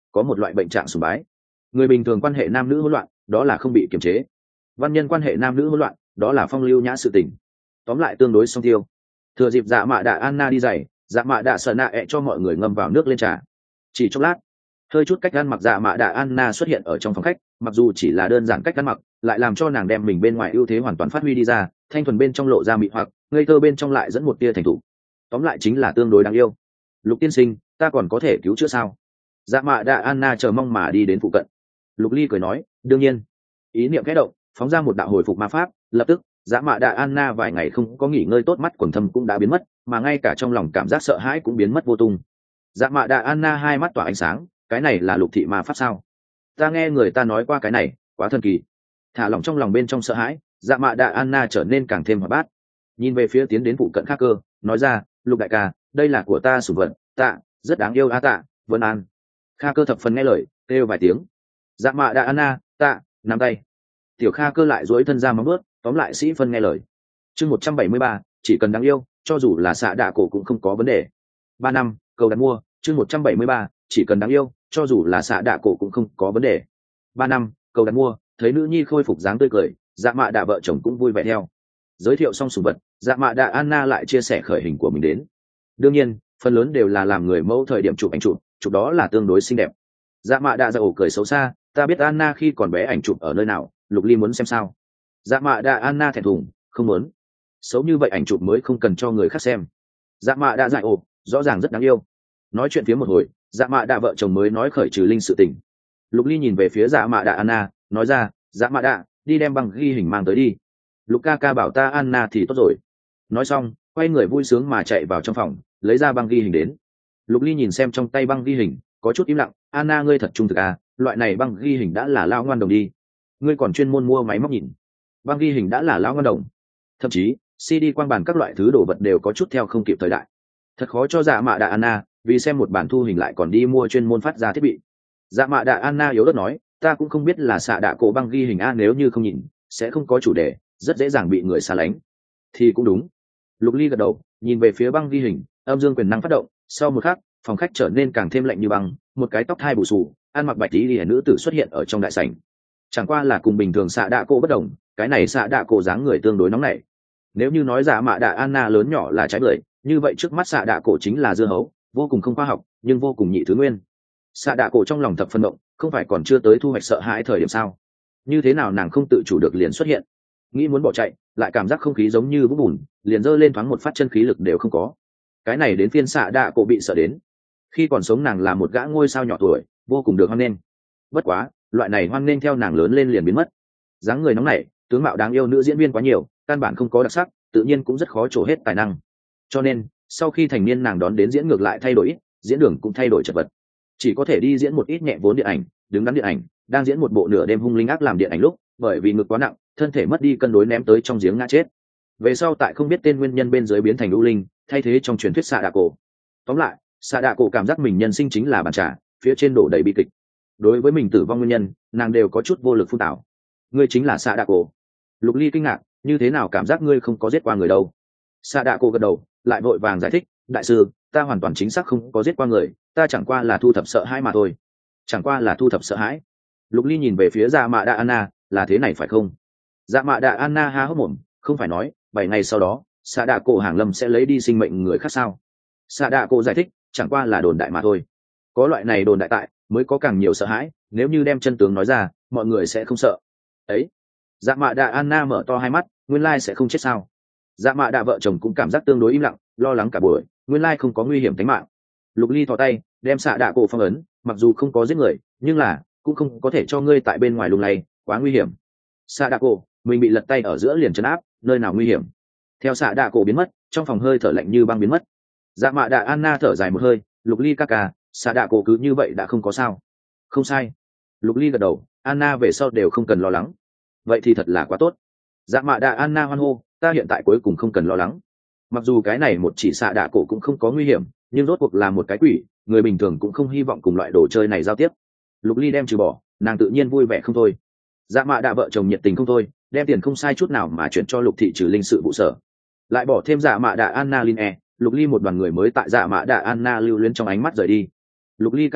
có một loại bệnh trạng sùng bái. Người bình thường quan hệ nam nữ hỗn loạn, đó là không bị kiềm chế. Văn nhân quan hệ nam nữ hỗn loạn, đó là phong lưu nhã sự tình. Tóm lại tương đối song tiêu. Thừa dịp dạ mạ đạ Anna đi giày, dạ mạ đạ sợ nạ ẹ cho mọi người ngâm vào nước lên trà. Chỉ chốc lát, hơi chút cách ăn mặc dạ mạ đạ Anna xuất hiện ở trong phòng khách, mặc dù chỉ là đơn giản cách ăn mặc, lại làm cho nàng đem mình bên ngoài ưu thế hoàn toàn phát huy đi ra, thanh thuần bên trong lộ ra mị hoặc, ngây thơ bên trong lại dẫn một tia thành thục. Tóm lại chính là tương đối đáng yêu. Lục tiên sinh, ta còn có thể cứu chữa sao? Dạ mạ đạ Anna chờ mong mà đi đến phụ cận. Lục Ly cười nói, đương nhiên. Ý niệm khẽ động, phóng ra một đạo hồi phục ma pháp, lập tức dạ mạ đạ Anna vài ngày không có nghỉ ngơi tốt, mắt quầng thâm cũng đã biến mất, mà ngay cả trong lòng cảm giác sợ hãi cũng biến mất vô tung. Dạ mạ đạ Anna hai mắt tỏa ánh sáng, cái này là lục thị ma pháp sao? Ta nghe người ta nói qua cái này, quá thần kỳ. Thả lỏng trong lòng bên trong sợ hãi, dạ mạ đạ Anna trở nên càng thêm hoạt bát. Nhìn về phía tiến đến phụ cận khác cơ, nói ra, lục đại ca, đây là của ta sủng vật, tạ, rất đáng yêu a tạ, vân an. Kha cơ thập phần nghe lời, kêu vài tiếng. Dạ mạ đạ Anna, tạ, nắm tay. Tiểu Kha cơ lại duỗi thân ra móng bước, tóm lại sĩ phân nghe lời. Chương một trăm bảy mươi ba, chỉ cần đáng yêu, cho dù là xạ đạ cổ cũng không có vấn đề. Ba năm, cầu đặt mua. Chương một trăm bảy mươi ba, chỉ cần đáng yêu, cho dù là xạ đạ cổ cũng không có vấn đề. Ba năm, cầu đặt mua. Thấy nữ nhi khôi phục dáng tươi cười, dạ mạ đạ vợ chồng cũng vui vẻ theo. Giới thiệu xong sủng vật, dạ mạ đạ Anna lại chia sẻ khởi hình của mình đến. Đương nhiên, phần lớn đều là làm người mẫu thời điểm chụp ảnh chụp, chụp đó là tương đối xinh đẹp. Dạ mạ đạ ra ổ cười xấu xa, ta biết Anna khi còn bé ảnh chụp ở nơi nào, Lục Ly muốn xem sao? Dạ mạ đạ Anna thẹn thùng, không muốn. Xấu như vậy ảnh chụp mới không cần cho người khác xem. Dạ mạ đạ dại ổ, rõ ràng rất đáng yêu. Nói chuyện phía một hồi, dạ mạ đạ vợ chồng mới nói khởi trừ linh sự tình. Lục Ly nhìn về phía dạ mạ đạ Anna, nói ra, dạ mạ đạ, đi đem băng ghi hình mang tới đi. Lục ca ca bảo ta Anna thì tốt rồi. Nói xong, quay người vui sướng mà chạy vào trong phòng, lấy ra băng ghi hình đến. Lục Ly nhìn xem trong tay băng ghi hình, có chút im lặng. Anna ngươi thật trung thực à, loại này băng ghi hình đã là lao ngoan đồng đi. Ngươi còn chuyên môn mua máy móc nhìn. Băng ghi hình đã là lao ngoan đồng. Thậm chí xê đê quang bản các loại thứ đồ vật đều có chút theo không kịp thời đại. Thật khó cho dạ mạ đạ Anna, vì xem một bản thu hình lại còn đi mua chuyên môn phát ra thiết bị. Dạ mạ đạ Anna yếu ớt nói, ta cũng không biết là xạ đạ cổ băng ghi hình a, nếu như không nhìn sẽ không có chủ đề, rất dễ dàng bị người xa lánh. Thì cũng đúng. Lục Ly gật đầu, nhìn về phía băng ghi hình, âm dương quyền năng phát động. Sau một khắc, phòng khách trở nên càng thêm lạnh như băng, một cái tóc thai bù xù, ăn mặc bạch tí lìa nữ tử xuất hiện ở trong đại sảnh. Chẳng qua là cùng bình thường xạ đạ cổ bất đồng, cái này xạ đạ cổ dáng người tương đối nóng nảy. Nếu như nói dạ mạ đạ Anna lớn nhỏ là trái bưởi, như vậy trước mắt xạ đạ cổ chính là dưa hấu, vô cùng không khoa học, nhưng vô cùng nhị thứ nguyên. Xạ đạ cổ trong lòng thập phân động, không phải còn chưa tới thu hoạch sợ hãi thời điểm sao? Như thế nào nàng không tự chủ được liền xuất hiện? Nghĩ muốn bỏ chạy, lại cảm giác không khí giống như vũng bùn, liền giơ lên thoáng một phát chân khí lực đều không có. Cái này đến phiên xạ đạ cổ bị sợ đến. Khi còn sống nàng là một gã ngôi sao nhỏ tuổi, vô cùng được hoan nghênh. Bất quá, loại này hoan nghênh theo nàng lớn lên liền biến mất. Dáng người nóng nảy, tướng mạo đáng yêu nữ diễn viên quá nhiều, căn bản không có đặc sắc, tự nhiên cũng rất khó trổ hết tài năng. Cho nên, sau khi thành niên nàng đón đến diễn ngược lại thay đổi, diễn đường cũng thay đổi chật vật. Chỉ có thể đi diễn một ít nhẹ vốn điện ảnh, đứng đắn điện ảnh, đang diễn một bộ nửa đêm hung linh ác làm điện ảnh lúc, bởi vì ngực quá nặng, thân thể mất đi cân đối ném tới trong giếng ngã chết. Về sau tại không biết tên nguyên nhân bên dưới biến thành u linh, thay thế trong truyền thuyết xạ đạ cổ. Tóm lại, xạ đạ cổ cảm giác mình nhân sinh chính là bàn trà, phía trên đổ đầy bi kịch. Đối với mình tử vong nguyên nhân, nàng đều có chút vô lực phun tảo. Ngươi chính là xạ đạ cổ. Lục Ly kinh ngạc, như thế nào cảm giác ngươi không có giết qua người đâu? Xạ đạ cổ gật đầu, lại vội vàng giải thích, đại sư, ta hoàn toàn chính xác không có giết qua người, ta chẳng qua là thu thập sợ hãi mà thôi. Chẳng qua là thu thập sợ hãi. Lục Ly nhìn về phía dạ mạ đạ Anna, là thế này phải không? Dạ mạ đạ Anna há hốc mồm, không phải nói bảy ngày sau đó xạ đạ cổ hàng lâm sẽ lấy đi sinh mệnh người khác sao? Xạ đạ cổ giải thích, chẳng qua là đồn đại mà thôi. Có loại này đồn đại tại, mới có càng nhiều sợ hãi, nếu như đem chân tướng nói ra, mọi người sẽ không sợ. Ấy. Dạ mạ đạ Anna mở to hai mắt, nguyên lai sẽ không chết sao? Dạ mạ đạ vợ chồng cũng cảm giác tương đối im lặng, lo lắng cả buổi, nguyên lai không có nguy hiểm tính mạng. Lục Ly thò tay, đem xạ đạ cổ phong ấn, mặc dù không có giết người, nhưng là cũng không có thể cho ngươi tại bên ngoài lùng này, quá nguy hiểm. Xạ đạ cổ, mình bị lật tay ở giữa liền trấn áp, nơi nào nguy hiểm? Theo xạ đạ cổ biến mất, trong phòng hơi thở lạnh như băng biến mất. Dạ mạ đạ Anna thở dài một hơi, Lục Ly ca ca, xạ đạ cổ cứ như vậy đã không có sao? Không sai. Lục Ly gật đầu, Anna về sau đều không cần lo lắng. Vậy thì thật là quá tốt. Dạ mạ đạ Anna hoan hô, ta hiện tại cuối cùng không cần lo lắng. Mặc dù cái này một chỉ xạ đạ cổ cũng không có nguy hiểm, nhưng rốt cuộc là một cái quỷ, người bình thường cũng không hy vọng cùng loại đồ chơi này giao tiếp. Lục Ly đem trừ bỏ, nàng tự nhiên vui vẻ không thôi. Dạ mạ đạ vợ chồng nhiệt tình không thôi, đem tiền không sai chút nào mà chuyển cho Lục thị trừ linh sự vụ sở, lại bỏ thêm dạ mạ đạ Anna Linh e. Lục Ly một đoàn người mới tại dạ mạ đạ Anna lưu luyến trong ánh mắt rời đi. Lục Ly ca ca,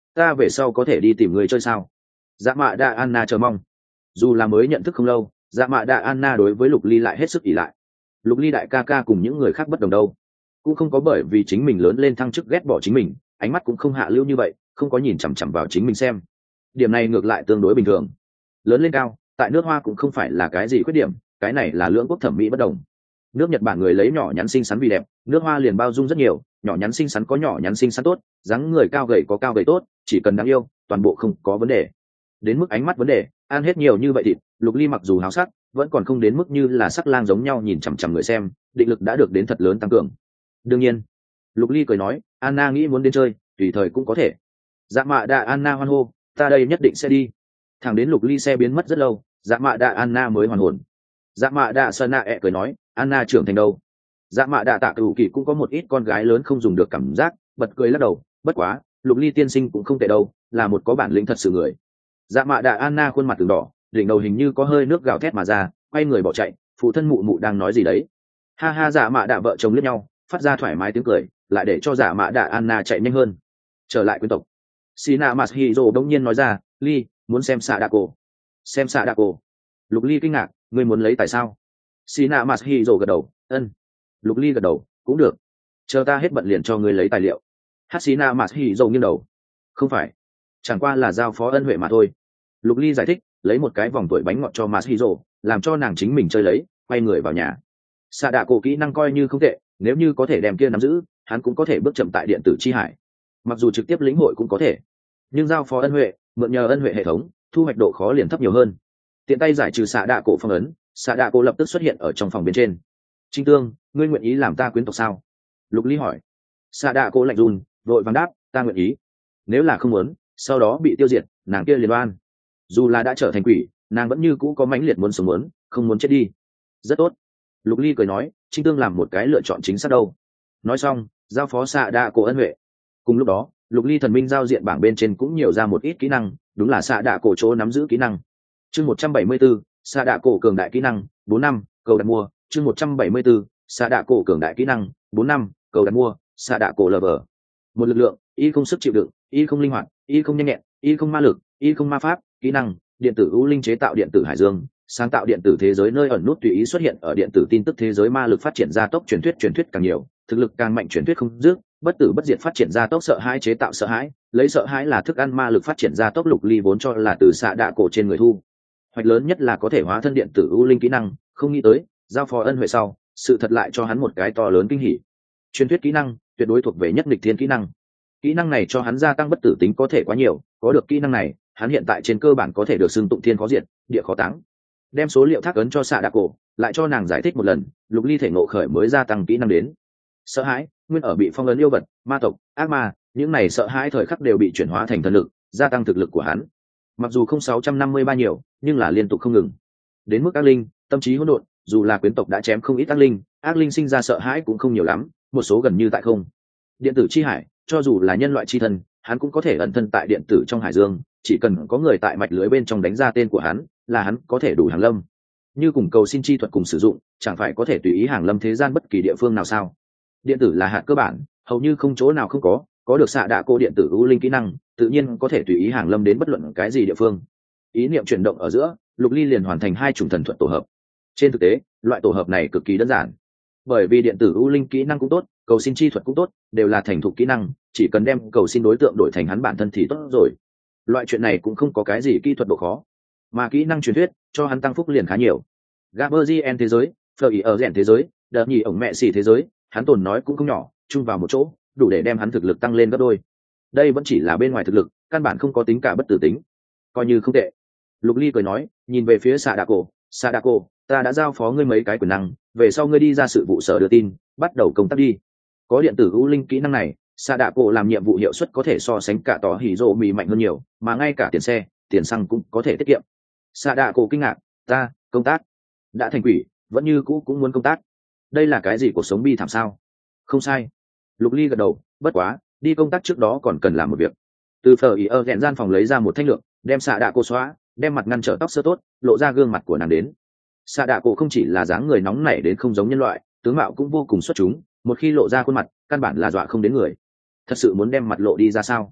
ta về sau có thể đi tìm người chơi sao? Dạ mạ đa Anna chờ mong. Dù là mới nhận thức không lâu, dạ mạ đa Anna đối với Lục Ly lại hết sức ỷ lại. Lục Ly đại ca ca cùng những người khác bất đồng đâu, cũng không có bởi vì chính mình lớn lên thăng chức ghét bỏ chính mình, ánh mắt cũng không hạ lưu như vậy, không có nhìn chằm chằm vào chính mình xem. Điểm này ngược lại tương đối bình thường. Lớn lên cao, tại nước Hoa cũng không phải là cái gì khuyết điểm, cái này là lưỡng quốc thẩm mỹ bất đồng. Nước Nhật Bản người lấy nhỏ nhắn xinh xắn vì đẹp, nước Hoa liền bao dung rất nhiều, nhỏ nhắn xinh xắn có nhỏ nhắn xinh xắn tốt, dáng người cao gầy có cao gầy tốt, chỉ cần đáng yêu, toàn bộ không có vấn đề. Đến mức ánh mắt vấn đề, ăn hết nhiều như vậy thịt, Lục Ly mặc dù háo sắc, vẫn còn không đến mức như là sắc lang giống nhau nhìn chằm chằm người xem, định lực đã được đến thật lớn tăng cường. Đương nhiên, Lục Ly cười nói, Anna nghĩ muốn đến chơi, tùy thời cũng có thể. Dạ mạ đa Anna hoan hô, ta đây nhất định sẽ đi. Thẳng đến Lục Ly xe biến mất rất lâu, dạ mạ đa Anna mới hoàn hồn. Dạ mạ đa Sơn ẹ cười nói, Anna trưởng thành đâu? Dạ mạ đa Tạ Cửu Kỳ cũng có một ít con gái lớn không dùng được cảm giác, bật cười lắc đầu, bất quá, Lục Ly tiên sinh cũng không tệ đâu, là một có bản lĩnh thật sự người. Dạ mạ đa Anna khuôn mặt từng đỏ, đỉnh đầu hình như có hơi nước gào thét mà ra, quay người bỏ chạy, phụ thân mụ mụ đang nói gì đấy. Ha ha, dạ mạ đa vợ chồng liếc nhau, phát ra thoải mái tiếng cười, lại để cho dạ mạ đa Anna chạy nhanh hơn. Trở lại quyến tộc, Sina Mashiro đống nhiên nói ra, Ly, muốn xem xạ đạ cổ. Xem xạ đạ cổ. Lục Ly kinh ngạc, ngươi muốn lấy tại sao? Sina Mashiro gật đầu, ân. Lục Ly gật đầu, cũng được. Chờ ta hết bận liền cho ngươi lấy tài liệu. Hasina Mashiro nghiêng đầu. Không phải, chẳng qua là giao phó ân huệ mà thôi. Lục Ly giải thích, lấy một cái vòng tuổi bánh ngọt cho Mashiro, làm cho nàng chính mình chơi lấy, quay người vào nhà. Xạ đạ cổ kỹ năng coi như không tệ, nếu như có thể đem kia nắm giữ, hắn cũng có thể bước chậm tại điện tử chi hải. Mặc dù trực tiếp lĩnh hội cũng có thể, nhưng giao phó ân huệ, mượn nhờ ân huệ hệ thống, thu hoạch độ khó liền thấp nhiều hơn. Tiện tay giải trừ xạ đạ cổ phong ấn, xạ đạ cổ lập tức xuất hiện ở trong phòng bên trên. Trinh Tương, ngươi nguyện ý làm ta quyến tộc sao? Lục Ly hỏi. Xạ đạ cổ lạnh run, vội vàng đáp, ta nguyện ý. Nếu là không muốn, sau đó bị tiêu diệt, nàng kia liền oan. Dù là đã trở thành quỷ, nàng vẫn như cũ có mãnh liệt muốn sống muốn, không muốn chết đi. Rất tốt. Lục Ly cười nói, Trinh Tương làm một cái lựa chọn chính xác đâu. Nói xong, giao phó xạ đạ cổ ân huệ. Cùng lúc đó, Lục Ly thần minh giao diện bảng bên trên cũng nhiều ra một ít kỹ năng, đúng là xạ đạ cổ chỗ nắm giữ kỹ năng. Chương một trăm bảy mươi 174, xạ đạ cổ cường đại kỹ năng, bốn năm, cầu đặt mua. Chương một trăm bảy mươi 174, xạ đạ cổ cường đại kỹ năng, bốn năm, cầu đặt mua. Xạ đạ cổ lờ vờ. Một lực lượng, y không sức chịu đựng, y không linh hoạt, y không nhanh nhẹn, y không ma lực, y không ma pháp. Kỹ năng, điện tử ưu linh chế tạo điện tử hải dương, sáng tạo điện tử thế giới nơi ẩn nút tùy ý xuất hiện ở điện tử tin tức thế giới ma lực phát triển gia tốc truyền thuyết truyền thuyết càng nhiều, thực lực càng mạnh truyền thuyết không dứt, bất tử bất diệt phát triển gia tốc sợ hãi chế tạo sợ hãi, lấy sợ hãi là thức ăn ma lực phát triển gia tốc. Lục Ly vốn cho là từ xạ đạ cổ trên người thu hoạch lớn nhất là có thể hóa thân điện tử ưu linh kỹ năng, không nghĩ tới giao phó ân huệ sau, sự thật lại cho hắn một cái to lớn kinh hỉ. Truyền thuyết kỹ năng tuyệt đối thuộc về nhất nghịch thiên kỹ năng. Kỹ năng này cho hắn gia tăng bất tử tính có thể quá nhiều, có được kỹ năng này, hắn hiện tại trên cơ bản có thể được xưng tụng thiên khó diệt, địa khó táng. Đem số liệu thác ấn cho xạ đạ cổ, lại cho nàng giải thích một lần, Lục Ly thể ngộ khởi mới gia tăng kỹ năng đến. Sợ hãi, nguyên ở bị phong ấn yêu vật, ma tộc, ác ma, những này sợ hãi thời khắc đều bị chuyển hóa thành thần lực, gia tăng thực lực của hắn. Mặc dù không sáu trăm năm mươi ba nhiều, nhưng là liên tục không ngừng. Đến mức ác linh, tâm trí hỗn độn, dù là quyến tộc đã chém không ít ác linh, ác linh sinh ra sợ hãi cũng không nhiều lắm, một số gần như tại không. Điện tử chi hải, cho dù là nhân loại chi thân, hắn cũng có thể ẩn thân tại điện tử trong hải dương, chỉ cần có người tại mạch lưới bên trong đánh ra tên của hắn, là hắn có thể đủ hàng lâm. Như cùng cầu xin chi thuật cùng sử dụng, chẳng phải có thể tùy ý hàng lâm thế gian bất kỳ địa phương nào sao? Điện tử là hạt cơ bản, hầu như không chỗ nào không có, có được xạ đạ cổ điện tử ưu linh kỹ năng, tự nhiên có thể tùy ý hàng lâm đến bất luận cái gì địa phương. Ý niệm chuyển động ở giữa, Lục Ly liền hoàn thành hai chủng thần thuật tổ hợp. Trên thực tế, loại tổ hợp này cực kỳ đơn giản, bởi vì điện tử ưu linh kỹ năng cũng tốt, cầu xin chi thuật cũng tốt, đều là thành thục kỹ năng, chỉ cần đem cầu xin đối tượng đổi thành hắn bản thân thì tốt rồi. Loại chuyện này cũng không có cái gì kỹ thuật độ khó, mà kỹ năng truyền thuyết cho hắn tăng phúc liền khá nhiều. Gaberzien thế giới, Fleur ở rèn thế giới, đợt nhì ổng mẹ xì thế giới, hắn tồn nói cũng không nhỏ, chung vào một chỗ, đủ để đem hắn thực lực tăng lên gấp đôi. Đây vẫn chỉ là bên ngoài thực lực, căn bản không có tính cả bất tử tính, coi như không tệ. Lục Ly cười nói, nhìn về phía xạ đạ cổ, xạ đạ cổ, ta đã giao phó ngươi mấy cái quyền năng, về sau ngươi đi ra sự vụ sở đưa tin, bắt đầu công tác đi. Có điện tử ưu linh kỹ năng này, xạ đạ cổ làm nhiệm vụ hiệu suất có thể so sánh cả tỏ hỉ rộ mì mạnh hơn nhiều, mà ngay cả tiền xe, tiền xăng cũng có thể tiết kiệm. Xạ đạ cổ kinh ngạc, ta công tác đã thành quỷ, vẫn như cũ cũng muốn công tác, đây là cái gì cuộc sống bi thảm sao? Không sai. Lục Ly gật đầu, bất quá đi công tác trước đó còn cần làm một việc. Từ phở ý ở rèn gian phòng lấy ra một thanh lượng, đem xạ đạ cổ xóa, đem mặt ngăn trở tóc sơ tốt, lộ ra gương mặt của nàng đến. Xạ đạ cổ không chỉ là dáng người nóng nảy đến không giống nhân loại, tướng mạo cũng vô cùng xuất chúng, một khi lộ ra khuôn mặt, căn bản là dọa không đến người. Thật sự muốn đem mặt lộ đi ra sao?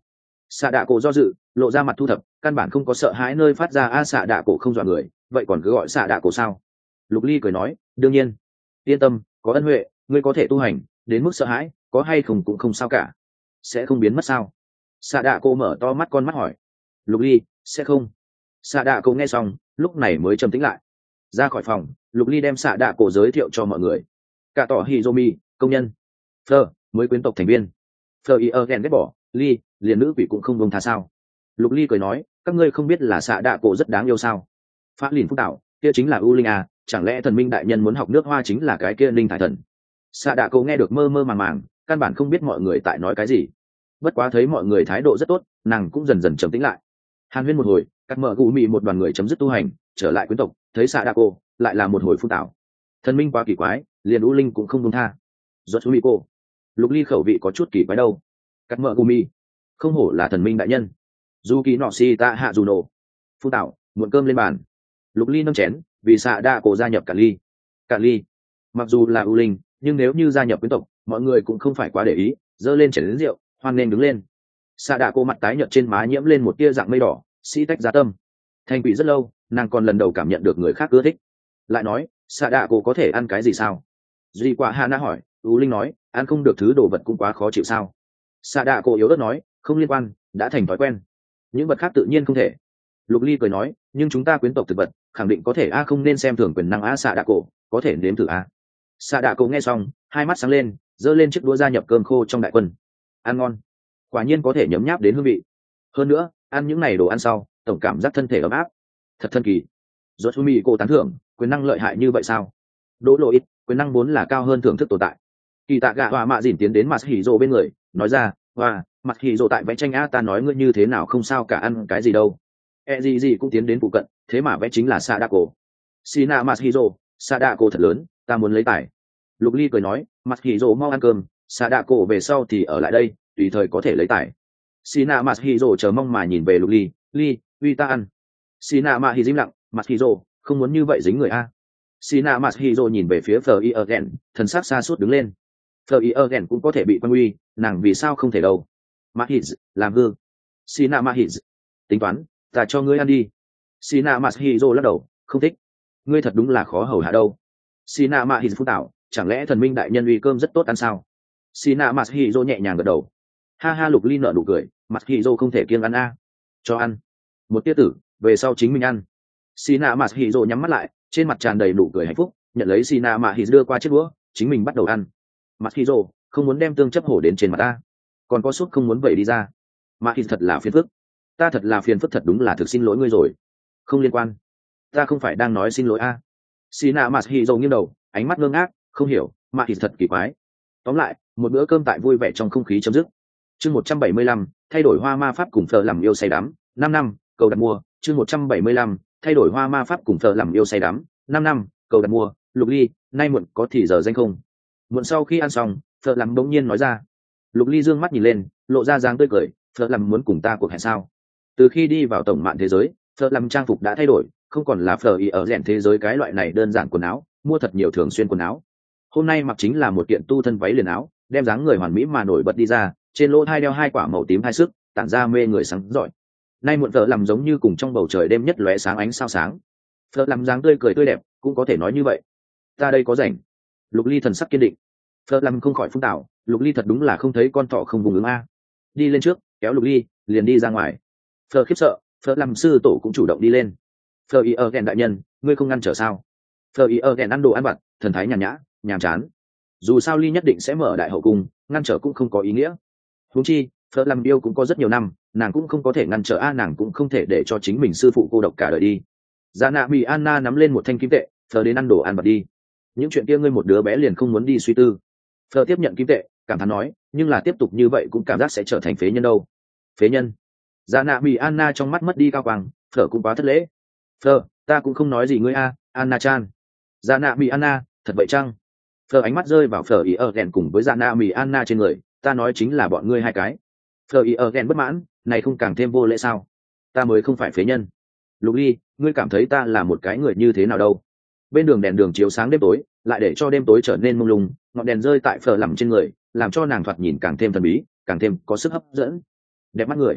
xạ đạ cổ do dự, lộ ra mặt thu thập, căn bản không có sợ hãi nơi phát ra a xạ đạ cổ không dọa người, vậy còn cứ gọi xạ đạ cổ sao? Lục Ly cười nói, đương nhiên, yên tâm, có ân huệ, ngươi có thể tu hành, đến mức sợ hãi, có hay không cũng không sao cả. Sẽ không biến mất sao? Xạ đạ cổ mở to mắt con mắt hỏi. Lục Ly, sẽ không. Xạ đạ cổ nghe xong, lúc này mới trầm tĩnh lại. Ra khỏi phòng, Lục Ly đem xạ đạ cổ giới thiệu cho mọi người. Cả tỏ Hizomi, công nhân. Fleur, mới quyến tộc thành viên. Fleur y ơ ghen ghét bỏ, Ly, liền nữ quỷ cũng không bông tha sao? Lục Ly cười nói, các ngươi không biết là xạ đạ cổ rất đáng yêu sao? Pháp lìn phúc tạo, kia chính là U Linh à, chẳng lẽ thần minh đại nhân muốn học nước hoa chính là cái kia linh thải thần? Xạ đạ cổ nghe được mơ mơ màng màng, căn bản không biết mọi người tại nói cái gì. Bất quá thấy mọi người thái độ rất tốt, nàng cũng dần dần trầm tĩnh lại. Hàn huyên một hồi, cắt mở gù mị một đoàn người chấm dứt tu hành, trở lại quyến tộc, thấy xạ đạ cổ, lại là một hồi phúc tạo. Thần minh quá kỳ quái, liền U Linh cũng không buông tha. Giọt chú mị cô. Lục Ly khẩu vị có chút kỳ quái đâu. Cắt mở gù mị, không hổ là thần minh đại nhân. Dù kỳ nọ si ta hạ dù nổ. Phúc tạo, muộn cơm lên bàn. Lục Ly nâng chén, vì xạ đạ cổ gia nhập cả ly. Cả ly. Mặc dù là U Linh, nhưng nếu như gia nhập quyến tộc, mọi người cũng không phải quá để ý, dơ lên chén đến rượu, hoan nên đứng lên. Xạ đạ cổ mặt tái nhợt trên má nhiễm lên một tia dạng mây đỏ, sĩ tách giá tâm. Thành quỷ rất lâu, nàng còn lần đầu cảm nhận được người khác ưa thích. Lại nói, xạ đạ cổ có thể ăn cái gì sao? Duy quả hạ na hỏi, U Linh nói, ăn không được thứ đồ vật cũng quá khó chịu sao? Xạ đạ cổ yếu ớt nói, không liên quan, đã thành thói quen. Những vật khác tự nhiên không thể. Lục Ly cười nói, nhưng chúng ta quyến tộc thực vật khẳng định có thể a, không nên xem thường quyền năng a. Xạ đạ cổ, có thể nếm thử a. Xạ đạ cổ nghe xong, hai mắt sáng lên, giơ lên chiếc đũa gia nhập cơm khô trong đại quân. Ăn ngon, quả nhiên có thể nhấm nháp đến hương vị. Hơn nữa, ăn những này đồ ăn sau, tổng cảm giác thân thể ấm áp, thật thần kỳ. Rốt chú mì cô tán thưởng, quyền năng lợi hại như vậy sao? Đỗ lộ ít, quyền năng vốn là cao hơn thưởng thức tồn tại. Kỳ tạ gạ hòa mạ dỉn tiến đến mặt hỉ rồ bên người, nói ra, và mặt hỉ rồ tại vẽ tranh a, ta nói ngươi như thế nào không sao cả, ăn cái gì đâu. E gì gì cũng tiến đến phụ cận, thế mà vẽ chính là Sadako. Sina Masahiro, Sadako thật lớn, ta muốn lấy tài. Lục Ly cười nói, Masahiro mau ăn cơm, Sadako về sau thì ở lại đây, tùy thời có thể lấy tài. Sina Masahiro chờ mong mà nhìn về Lục Ly, Ly, uy ta ăn. Sina Masahiro im lặng, Masahiro, không muốn như vậy dính người a. Sina Masahiro nhìn về phía Fleur Iergen, thần sắc xa suốt đứng lên. Fleur Iergen cũng có thể bị quan uy, nàng vì sao không thể đâu? Masahiro, làm hư. Sina Masahiro, tính toán, ta cho ngươi ăn đi. Sina Masahiro lắc đầu, không thích. Ngươi thật đúng là khó hầu hạ đâu. Sina Masahiro phun tạo, chẳng lẽ thần minh đại nhân uy cơm rất tốt ăn sao? Sina Masahiro nhẹ nhàng gật đầu. Ha ha. Lục Ly nở nụ cười, Masahiro không thể kiêng ăn a. Cho ăn. Một tia tử, về sau chính mình ăn. Sina Masahiro nhắm mắt lại, trên mặt tràn đầy nụ cười hạnh phúc, nhận lấy Sina Masahiro đưa qua chiếc đũa, chính mình bắt đầu ăn. Masahiro, không muốn đem tương chấp hổ đến trên mặt ta. Còn có sốt không muốn vậy đi ra. Masahiro thật là phiền phức. Ta thật là phiền phức, thật đúng là thực xin lỗi ngươi rồi. Không liên quan, ta không phải đang nói xin lỗi a. Sina Masahiro nghiêng đầu, ánh mắt ngơ ngác, không hiểu, mà thì thật kỳ quái. Tóm lại, một bữa cơm tại vui vẻ trong không khí chấm dứt. Chương một trăm bảy mươi lăm, thay đổi hoa ma pháp cùng Fleur làm yêu say đắm, năm năm, cầu đặt mua. Chương một trăm bảy mươi lăm, thay đổi hoa ma pháp cùng Fleur làm yêu say đắm, năm năm, cầu đặt mua. Lục Ly, nay muộn có thì giờ danh không? Muộn sau khi ăn xong, Fleur làm bỗng nhiên nói ra. Lục Ly dương mắt nhìn lên, lộ ra dáng tươi cười, Fleur làm muốn cùng ta cuộc hẹn sao? Từ khi đi vào tổng mạng thế giới, Fleur làm trang phục đã thay đổi, không còn là Fleur ý ở rèn thế giới cái loại này đơn giản quần áo, mua thật nhiều thường xuyên quần áo. Hôm nay mặc chính là một kiện tu thân váy liền áo, đem dáng người hoàn mỹ mà nổi bật đi ra, trên lỗ tai đeo hai quả màu tím hai sức, tản ra mê người sáng rọi. Nay muộn Fleur làm giống như cùng trong bầu trời đêm nhất lóe sáng ánh sao sáng. Fleur làm dáng tươi cười tươi đẹp, cũng có thể nói như vậy. Ta đây có rảnh. Lục Ly thần sắc kiên định. Fleur làm không khỏi phun tảo, Lục Ly thật đúng là không thấy con thỏ không vùng ứng a. Đi lên trước, kéo Lục Ly, liền đi ra ngoài. Fleur khiếp sợ, Fleur làm sư tổ cũng chủ động đi lên. Fleur ý ở ghen đại nhân, ngươi không ngăn trở sao? Fleur ý ở ghen ăn đồ ăn vặt, thần thái nhàn nhã, nhàm chán. Dù sao Ly nhất định sẽ mở đại hậu cung, ngăn trở cũng không có ý nghĩa. Huống chi, Fleur làm yêu cũng có rất nhiều năm, nàng cũng không có thể ngăn trở a, nàng cũng không thể để cho chính mình sư phụ cô độc cả đời đi. Dạ nạ Mì Anna nắm lên một thanh kim tệ, Fleur đến ăn đồ ăn vặt đi. Những chuyện kia ngươi một đứa bé liền không muốn đi suy tư. Fleur tiếp nhận kim tệ, cảm thán nói, nhưng là tiếp tục như vậy cũng cảm giác sẽ trở thành phế nhân đâu. Phế nhân? Dạ nạ Mì Anna trong mắt mất đi cao quang, Fleur cũng quá thất lễ. Fleur, ta cũng không nói gì ngươi a, Anna chan. Dạ nạ Mì Anna, thật vậy chăng? Fleur ánh mắt rơi vào Fleur ý ở ghen cùng với Dạ nạ Mì Anna trên người, ta nói chính là bọn ngươi hai cái. Fleur ý ở ghen bất mãn, này không càng thêm vô lễ sao? Ta mới không phải phế nhân. Lục Ly, ngươi cảm thấy ta là một cái người như thế nào đâu? Bên đường đèn đường chiếu sáng đêm tối, lại để cho đêm tối trở nên mông lung, ngọn đèn rơi tại Fleur làm trên người, làm cho nàng thoạt nhìn càng thêm thần bí, càng thêm có sức hấp dẫn. Đẹp mắt người.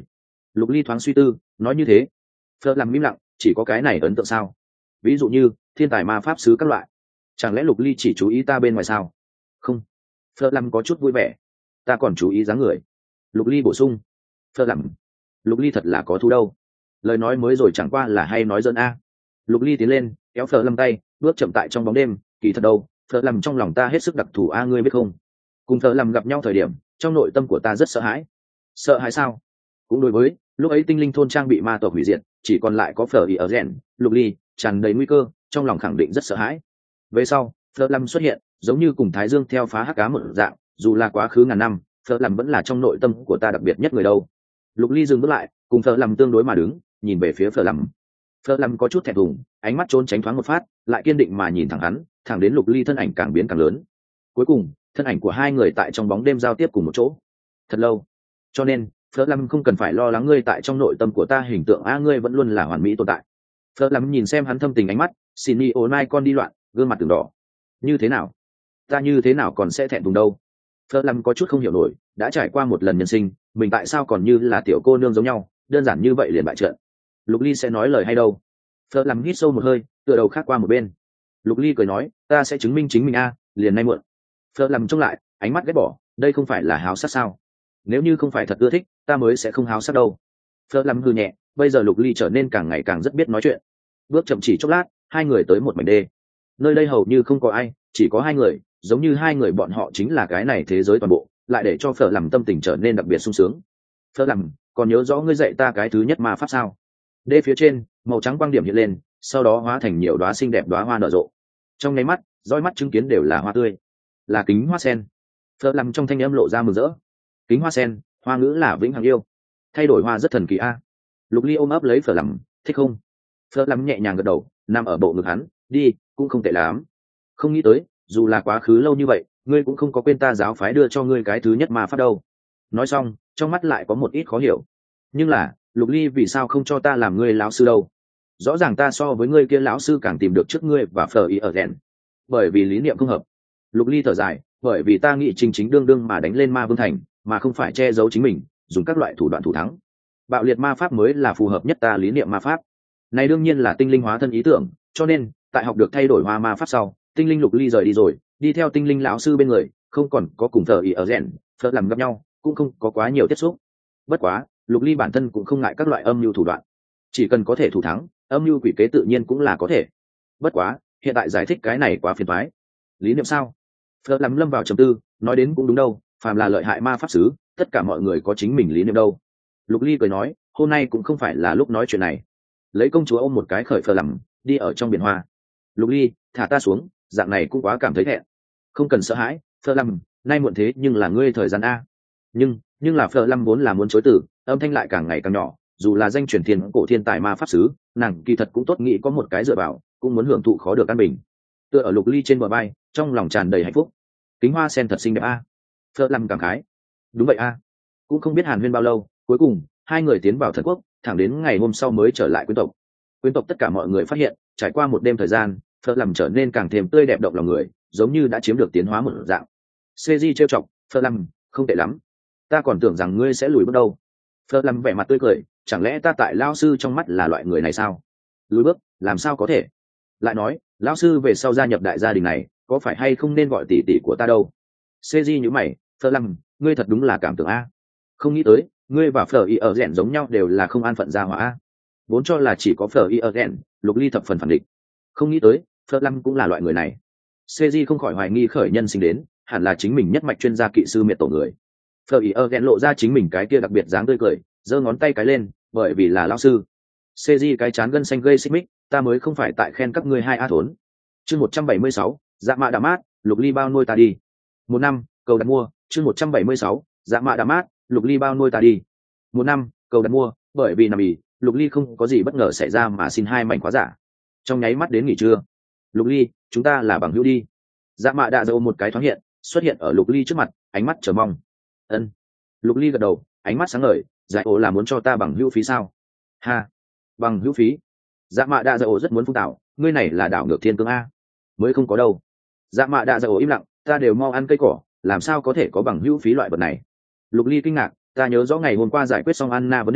Lục Ly thoáng suy tư, nói như thế. Phở làm im lặng, chỉ có cái này ấn tượng sao? Ví dụ như thiên tài ma pháp sứ các loại. Chẳng lẽ Lục Ly chỉ chú ý ta bên ngoài sao? Không. Phở làm có chút vui vẻ. Ta còn chú ý dáng người. Lục Ly bổ sung. Phở làm. Lục Ly thật là có thú đâu. Lời nói mới rồi chẳng qua là hay nói dân a. Lục Ly tiến lên, kéo Phở lâm tay, bước chậm tại trong bóng đêm. Kỳ thật đâu, Phở làm trong lòng ta hết sức đặc thù a, ngươi biết không? Cùng Phở làm gặp nhau thời điểm, trong nội tâm của ta rất sợ hãi. Sợ hãi sao? Cũng đối với lúc ấy tinh linh thôn trang bị ma tộc hủy diệt, chỉ còn lại có Phở ý ở rèn, Lục Ly tràn đầy nguy cơ, trong lòng khẳng định rất sợ hãi. Về sau, Phở lâm xuất hiện, giống như cùng Thái Dương theo phá hắc cá một dạng, dù là quá khứ ngàn năm, Phở lâm vẫn là trong nội tâm của ta đặc biệt nhất người đâu. Lục Ly dừng bước lại, cùng Phở lâm tương đối mà đứng, nhìn về phía Phở lâm. Phở lâm có chút thẹn thùng, ánh mắt trốn tránh thoáng một phát, lại kiên định mà nhìn thẳng hắn, thẳng đến Lục Ly thân ảnh càng biến càng lớn. Cuối cùng, thân ảnh của hai người tại trong bóng đêm giao tiếp cùng một chỗ. Thật lâu. Cho nên, Phở lâm không cần phải lo lắng ngươi tại trong nội tâm của ta hình tượng a, ngươi vẫn luôn là hoàn mỹ tồn tại. Phở lâm nhìn xem hắn thâm tình ánh mắt, xin đi ồn mai con đi loạn, gương mặt từng đỏ. Như thế nào? Ta như thế nào còn sẽ thẹn thùng đâu? Phở lâm có chút không hiểu nổi, đã trải qua một lần nhân sinh, mình tại sao còn như là tiểu cô nương giống nhau, đơn giản như vậy liền bại trận. Lục Ly sẽ nói lời hay đâu? Phở lâm hít sâu một hơi, tựa đầu khác qua một bên. Lục Ly cười nói, ta sẽ chứng minh chính mình a, liền nay muộn. Phở lâm trông lại, ánh mắt ghét bỏ, đây không phải là háo sắc sao? Nếu như không phải thật ưa thích, ta mới sẽ không háo sắc đâu. Phở lâm hừ nhẹ, bây giờ Lục Ly trở nên càng ngày càng rất biết nói chuyện. Bước chậm chỉ chốc lát, hai người tới một mảnh đê. Nơi đây hầu như không có ai, chỉ có hai người, giống như hai người bọn họ chính là cái này thế giới toàn bộ, lại để cho Phở lâm tâm tình trở nên đặc biệt sung sướng. Phở lâm, còn nhớ rõ ngươi dạy ta cái thứ nhất ma pháp sao? Đê phía trên, màu trắng quang điểm hiện lên, sau đó hóa thành nhiều đóa xinh đẹp đóa hoa nở rộ. Trong nháy mắt, dõi mắt chứng kiến đều là hoa tươi, là kính hoa sen. Phở lâm trong thanh âm lộ ra mừng rỡ. Kính hoa sen, hoa ngữ là vĩnh hằng yêu, thay đổi hoa rất thần kỳ a. Lục Ly ôm ấp lấy Phở lâm, thích không? Phở lâm nhẹ nhàng gật đầu, nằm ở bộ ngực hắn, đi, cũng không tệ lắm. Không nghĩ tới, dù là quá khứ lâu như vậy, ngươi cũng không có quên ta giáo phái đưa cho ngươi cái thứ nhất ma pháp đâu. Nói xong, trong mắt lại có một ít khó hiểu. Nhưng là, Lục Ly vì sao không cho ta làm ngươi lão sư đâu? Rõ ràng ta so với ngươi kia lão sư càng tìm được trước ngươi và Phở ý ở rèn. Bởi vì lý niệm không hợp. Lục Ly thở dài, bởi vì ta nghĩ chính chính đương đương mà đánh lên ma vương thành, mà không phải che giấu chính mình, dùng các loại thủ đoạn thủ thắng. Bạo liệt ma pháp mới là phù hợp nhất ta lý niệm ma pháp. Này đương nhiên là tinh linh hóa thân ý tưởng, cho nên tại học được thay đổi hoa ma pháp sau, tinh linh Lục Ly rời đi rồi, đi theo tinh linh lão sư bên người, không còn có cùng Phở ý ở rèn, Phở làm gặp nhau, cũng không có quá nhiều tiếp xúc. Bất quá, Lục Ly bản thân cũng không ngại các loại âm mưu thủ đoạn, chỉ cần có thể thủ thắng, âm mưu quỷ kế tự nhiên cũng là có thể. Bất quá, hiện tại giải thích cái này quá phiền toái. Lý niệm sao? Phở làm lâm vào trầm tư, nói đến cũng đúng đâu, phàm là lợi hại ma pháp sứ, tất cả mọi người có chính mình lý niệm đâu. Lục Ly cười nói, hôm nay cũng không phải là lúc nói chuyện này. Lấy công chúa ôm một cái khởi Phở làm, đi ở trong biển hoa. Lục Ly, thả ta xuống, dạng này cũng quá cảm thấy thẹn. Không cần sợ hãi, Phở làm, nay muộn thế nhưng là ngươi thời gian a. Nhưng, nhưng là Phở làm vốn là muốn chối từ, âm thanh lại càng ngày càng nhỏ, dù là danh truyền thiên cổ thiên tài ma pháp sứ, nàng kỳ thật cũng tốt nghĩ có một cái dựa vào, cũng muốn hưởng thụ khó được an bình. Tựa ở Lục Ly trên bờ bay, trong lòng tràn đầy hạnh phúc. Kính hoa sen thật xinh đẹp a. Phở làm cảm khái. Đúng vậy a. Cũng không biết hàn huyên bao lâu, cuối cùng hai người tiến vào thần quốc, thẳng đến ngày hôm sau mới trở lại quyến tộc. Quyến tộc tất cả mọi người phát hiện, trải qua một đêm thời gian, Phở làm trở nên càng thêm tươi đẹp động lòng người, giống như đã chiếm được tiến hóa một dạng. Cezi trêu chọc, Phở làm, không tệ lắm. Ta còn tưởng rằng ngươi sẽ lùi bước đâu. Phở làm vẻ mặt tươi cười, chẳng lẽ ta tại lao sư trong mắt là loại người này sao? Lùi bước, làm sao có thể? Lại nói, lão sư về sau gia nhập đại gia đình này, có phải hay không nên gọi tỷ tỷ của ta đâu? Cezi nhíu mày, Phở làm, ngươi thật đúng là cảm tưởng a. Không nghĩ tới, ngươi và Phở ý ở rèn giống nhau đều là không an phận gia hỏa a. Vốn cho là chỉ có Phở ý ở rèn, Lục Ly thập phần phản địch. Không nghĩ tới, Phở làm cũng là loại người này. Cezi không khỏi hoài nghi khởi nhân sinh đến, hẳn là chính mình nhất mạch chuyên gia kỵ sư miệt tổ người. Phở ý ở rèn lộ ra chính mình cái kia đặc biệt dáng tươi cười, giơ ngón tay cái lên, bởi vì là lão sư. Cezi cái chán gân xanh gây xích mích, ta mới không phải tại khen các ngươi hai a thốn. Chương một trăm bảy mươi sáu, dạ mạ đã mát, Lục Ly bao nuôi ta đi. Một năm, cầu đặt mua, chương một trăm bảy mươi sáu, dạ mạ đã mát, Lục Ly bao nuôi ta đi. Một năm, cầu đặt mua, bởi vì nằm ỉ, Lục Ly không có gì bất ngờ xảy ra mà xin hai mảnh khóa giả. Trong nháy mắt đến nghỉ trưa. Lục Ly, chúng ta là bằng hữu đi. Dạ mạ đã dâu một cái thoáng hiện, xuất hiện ở Lục Ly trước mặt, ánh mắt chờ mong. Ân. Lục Ly gật đầu, ánh mắt sáng ngời, giải ổ là muốn cho ta bằng hữu phí sao? Ha, bằng hữu phí. Dạ mạ đa dạ ổ rất muốn phung tạo, ngươi này là đảo ngược thiên cương a. Mới không có đâu. Dạ mạ đa dạ ổ im lặng, ta đều mau ăn cây cỏ, làm sao có thể có bằng hữu phí loại vật này? Lục Ly kinh ngạc, ta nhớ rõ ngày hôm qua giải quyết xong Anna vấn đề,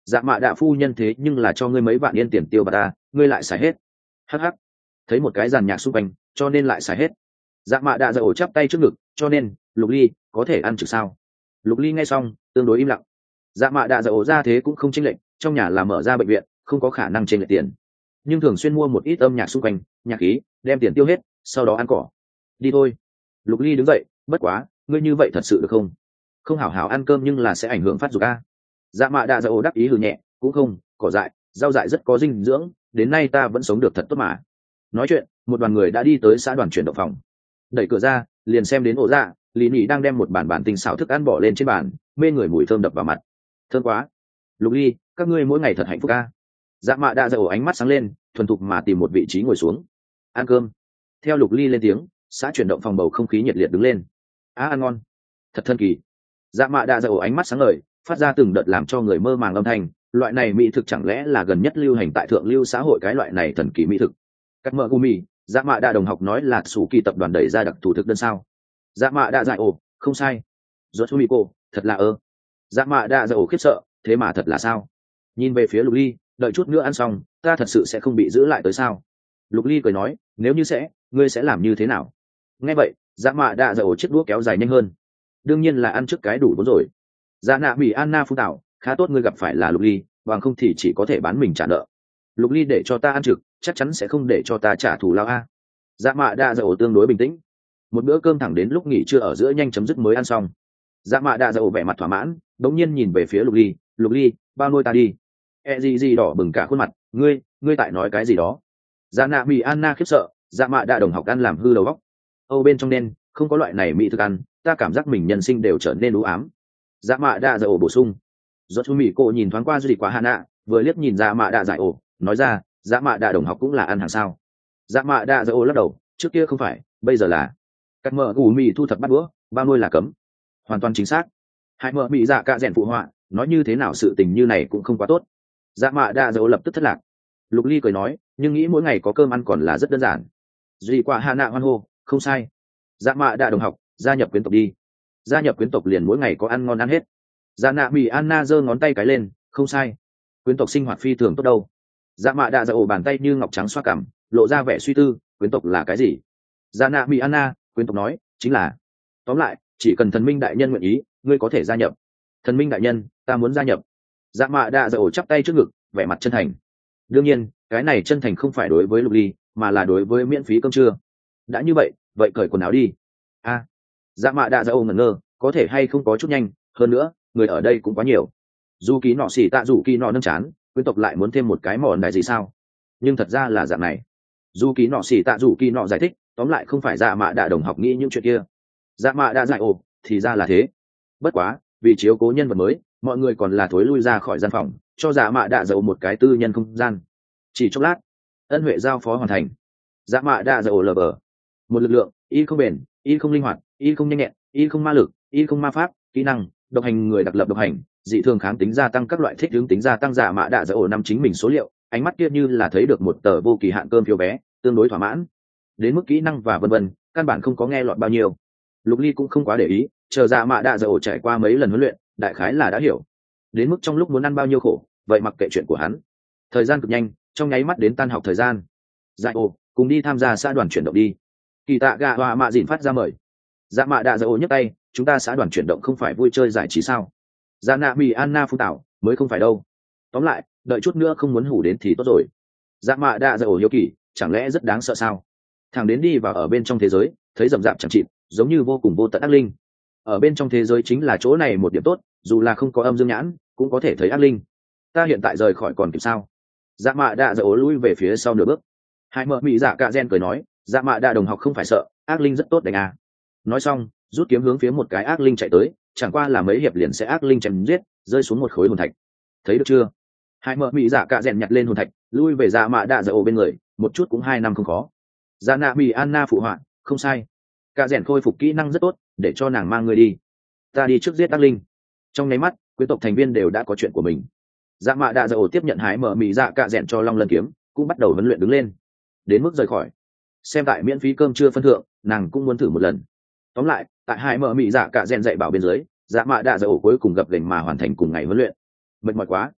dạ mạ đạ phu nhân thế nhưng là cho ngươi mấy vạn yên tiền tiêu bà ta, ngươi lại xài hết. Hắc hắc, thấy một cái giàn nhạc xung quanh cho nên lại xài hết. Dạ mạ đạ dạ ổ chắp tay trước ngực, cho nên Lục Ly có thể ăn trực sao? Lục Ly nghe xong tương đối im lặng. Dạ mạ đạ dạ ổ ra thế cũng không chênh lệch, trong nhà là mở ra bệnh viện, không có khả năng chênh lệch tiền, nhưng thường xuyên mua một ít âm nhạc xung quanh, nhạc khí, đem tiền tiêu hết, sau đó ăn cỏ. Đi thôi. Lục Ly đứng dậy, bất quá, ngươi như vậy thật sự được không? Không hảo hảo ăn cơm nhưng là sẽ ảnh hưởng phát dục a. Dạ mạ đạ dạ ổ đắc ý hừ nhẹ, cũng không, cỏ dại, rau dại rất có dinh dưỡng, đến nay ta vẫn sống được thật tốt mà. Nói chuyện, một đoàn người đã đi tới xã đoàn chuyển động phòng. Đẩy cửa ra, liền xem đến ổ dạ, lý nhị đang đem một bản bản tinh xảo thức ăn bỏ lên trên bàn, mê người mùi thơm đập vào mặt. Thơm quá. Lục Ly, các ngươi mỗi ngày thật hạnh phúc a. Dạ mạ đạ dạ ổ ánh mắt sáng lên, thuần thục mà tìm một vị trí ngồi xuống. Ăn cơm. Theo Lục Ly lên tiếng, xã chuyển động phòng bầu không khí nhiệt liệt đứng lên. Á ăn ngon, thật thân kỳ. Dạ mạ đạ dạ ổ ánh mắt sáng ngời, phát ra từng đợt làm cho người mơ màng âm thanh. Loại này mỹ thực chẳng lẽ là gần nhất lưu hành tại thượng lưu xã hội cái loại này thần kỳ mỹ thực? Cắt mỡ gumi, dạ mạ đạ đồng học nói là sủ kỳ tập đoàn đẩy ra đặc thù thực đơn sao? Dạ mạ đạ dạ ổ, không sai. Rốt mi cô, thật là ơ. Dạ mạ đạ dạ ổ khiếp sợ, thế mà thật là sao? Nhìn về phía Lục Ly, đợi chút nữa ăn xong, ta thật sự sẽ không bị giữ lại tới sao? Lục Ly cười nói, nếu như sẽ, ngươi sẽ làm như thế nào? Nghe vậy, dạ mạ đạ dạ ổ chiếc đũa kéo dài nhanh hơn. Đương nhiên là ăn trước cái đủ vốn rồi. Dạ nạ bị Anna phú tạo, khá tốt ngươi gặp phải là Lục Ly, bằng không thì chỉ có thể bán mình trả nợ. Lục Ly để cho ta ăn trực, chắc chắn sẽ không để cho ta trả thù lao a. Dạ mạ đạ dạ ổ tương đối bình tĩnh. Một bữa cơm thẳng đến lúc nghỉ trưa ở giữa nhanh chấm dứt mới ăn xong. Dạ mạ đạ dạ ổ vẻ mặt thỏa mãn, đống nhiên nhìn về phía Lục Ly, Lục Ly, bao nuôi ta đi. E gì gì đỏ bừng cả khuôn mặt, ngươi, ngươi tại nói cái gì đó? Dạ nạ bị Anna khiếp sợ, dạ mạ đạ đồng học ăn làm hư đầu óc. Âu bên trong nên không có loại này mỹ thực ăn, ta cảm giác mình nhân sinh đều trở nên u ám. Dạ mạ đạ dạ ổ bổ sung. Do chú mỹ cô nhìn thoáng qua du lịch quá hà nạ, vừa liếc nhìn dạ mạ đạ dạ ổ, nói ra, dạ mạ đạ đồng học cũng là ăn hàng sao? Dạ mạ đạ dạ ổ lắc đầu, trước kia không phải, bây giờ là. Cắt mỡ gù mì thu thập bắt đũa, bao nuôi là cấm. Hoàn toàn chính xác. Hai mỡ bị dạ cạ rèn phụ họa, nói như thế nào sự tình như này cũng không quá tốt. Dạ mạ đạ dạ ổ lập tức thất lạc. Lục Ly cười nói, nhưng nghĩ mỗi ngày có cơm ăn còn là rất đơn giản. Duy qua hà nạ hoan hô, không sai. Dạ mạ đạ đồng học, gia nhập quyến tộc đi. Gia nhập quyến tộc liền mỗi ngày có ăn ngon ăn hết. Dạ nạ bị Anna giơ ngón tay cái lên, không sai. Quyến tộc sinh hoạt phi thường tốt đâu. Dạ mạ đạ dạ ổ bàn tay như ngọc trắng xoa cằm, lộ ra vẻ suy tư, quyến tộc là cái gì? Dạ nạ bị Anna, quyến tộc nói, chính là. Tóm lại, chỉ cần thần minh đại nhân nguyện ý, ngươi có thể gia nhập. Thần minh đại nhân, ta muốn gia nhập. Dạ mạ đạ dạ ổ chắp tay trước ngực, vẻ mặt chân thành. Đương nhiên, cái này chân thành không phải đối với Lục Ly, mà là đối với miễn phí cơm trưa. Đã như vậy, vậy cởi quần áo đi. A, à, dạ mạ đạ dạ ổ ngẩn ngơ, có thể hay không có chút nhanh, hơn nữa, người ở đây cũng quá nhiều. Dù ký nọ xỉ tạ dù ký nọ nâng chán, quyến tộc lại muốn thêm một cái mòn đại gì sao? Nhưng thật ra là dạng này. Dù ký nọ xỉ tạ dù ký nọ giải thích, tóm lại không phải dạ mạ đạ đồng học nghĩ những chuyện kia. Dạ mạ đạ dại ồ, thì ra là thế. Bất quá, vì chiếu cố nhân vật mới, mọi người còn là thối lui ra khỏi gian phòng, cho dạ mạ đạ dậu một cái tư nhân không gian. Chỉ chốc lát, ân huệ giao phó hoàn thành. Dạ mạ đạ dậu lờ bờ. Một lực lượng, y không bền, y không linh hoạt, y không nhanh nhẹn, y không ma lực, y không ma pháp, kỹ năng, độc hành người đặc lập độc hành, dị thường kháng tính gia tăng các loại thích ứng tính gia tăng dạ mạ đạ dậu năm chính mình số liệu, ánh mắt kia như là thấy được một tờ vô kỳ hạn cơm phiếu bé, tương đối thỏa mãn. Đến mức kỹ năng và vân vân, căn bản không có nghe lọt bao nhiêu. Lục Ly cũng không quá để ý, chờ dạ mạ đạ dậu trải qua mấy lần huấn luyện, đại khái là đã hiểu. Đến mức trong lúc muốn ăn bao nhiêu khổ, vậy mặc kệ chuyện của hắn. Thời gian cực nhanh, trong nháy mắt đến tan học thời gian. Dạ ồ, cùng đi tham gia xã đoàn chuyển động đi. Kỳ tạ gạ hòa mạ dịn phát ra mời. Dạ mạ đạ dậu nhấc tay, chúng ta xã đoàn chuyển động không phải vui chơi giải trí sao? Dạ nạ mì Anna phu tảo, mới không phải đâu. Tóm lại, đợi chút nữa không muốn hủ đến thì tốt rồi. Dạ mạ đạ dậu hiếu kỳ, chẳng lẽ rất đáng sợ sao? Thằng đến đi vào ở bên trong thế giới, thấy rậm rạp chẳng chịt, giống như vô cùng vô tận ác linh. Ở bên trong thế giới chính là chỗ này một điểm tốt, dù là không có âm dương nhãn, cũng có thể thấy ác linh. Ta hiện tại rời khỏi còn kịp sao? Dạ mạ đạ dậu lui về phía sau nửa bước. Hai mợ mỹ dạ cạ gen cười nói, dạ mạ đạ đồng học không phải sợ, ác linh rất tốt đánh à. Nói xong, rút kiếm hướng phía một cái ác linh chạy tới, chẳng qua là mấy hiệp liền sẽ ác linh chém giết, rơi xuống một khối hồn thạch. Thấy được chưa? Hai mợ mỹ dạ cạ rèn nhặt lên hồn thạch, lui về dạ mạ đạ dậu bên người, một chút cũng hai năm không khó. Dạ nạ mỹ Anna phụ họa, không sai. Cạ rèn khôi phục kỹ năng rất tốt, để cho nàng mang người đi. Ta đi trước giết ác linh. Trong nháy mắt, quyến tộc thành viên đều đã có chuyện của mình. Dạ mạ đạ dậu tiếp nhận hái mở mỹ dạ cạ rèn cho long lân kiếm, cũng bắt đầu huấn luyện đứng lên. Đến mức rời khỏi, xem tại miễn phí cơm trưa phân thượng, nàng cũng muốn thử một lần. Tóm lại, tại hai mở mỹ dạ cạ rèn dạy bảo bên dưới, dạ mạ đạ dậu cuối cùng gặp gành mà hoàn thành cùng ngày huấn luyện. Mệt mỏi quá.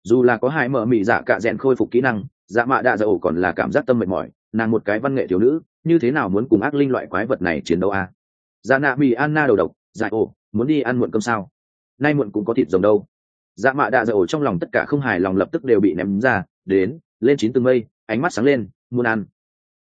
dù là có hai mở mị dạ cạ rẽn khôi phục kỹ năng, dạ mạ đạ dạ ổ còn là cảm giác tâm mệt mỏi, nàng một cái văn nghệ thiếu nữ như thế nào muốn cùng ác linh loại quái vật này chiến đấu à? Dạ nạ mì Anna đầu độc, dạ ổ muốn đi ăn muộn cơm sao? Nay muộn cũng có thịt rồng đâu. Dạ mạ đạ dạ ổ trong lòng tất cả không hài lòng lập tức đều bị ném ra đến lên chín tầng mây, ánh mắt sáng lên, muốn ăn.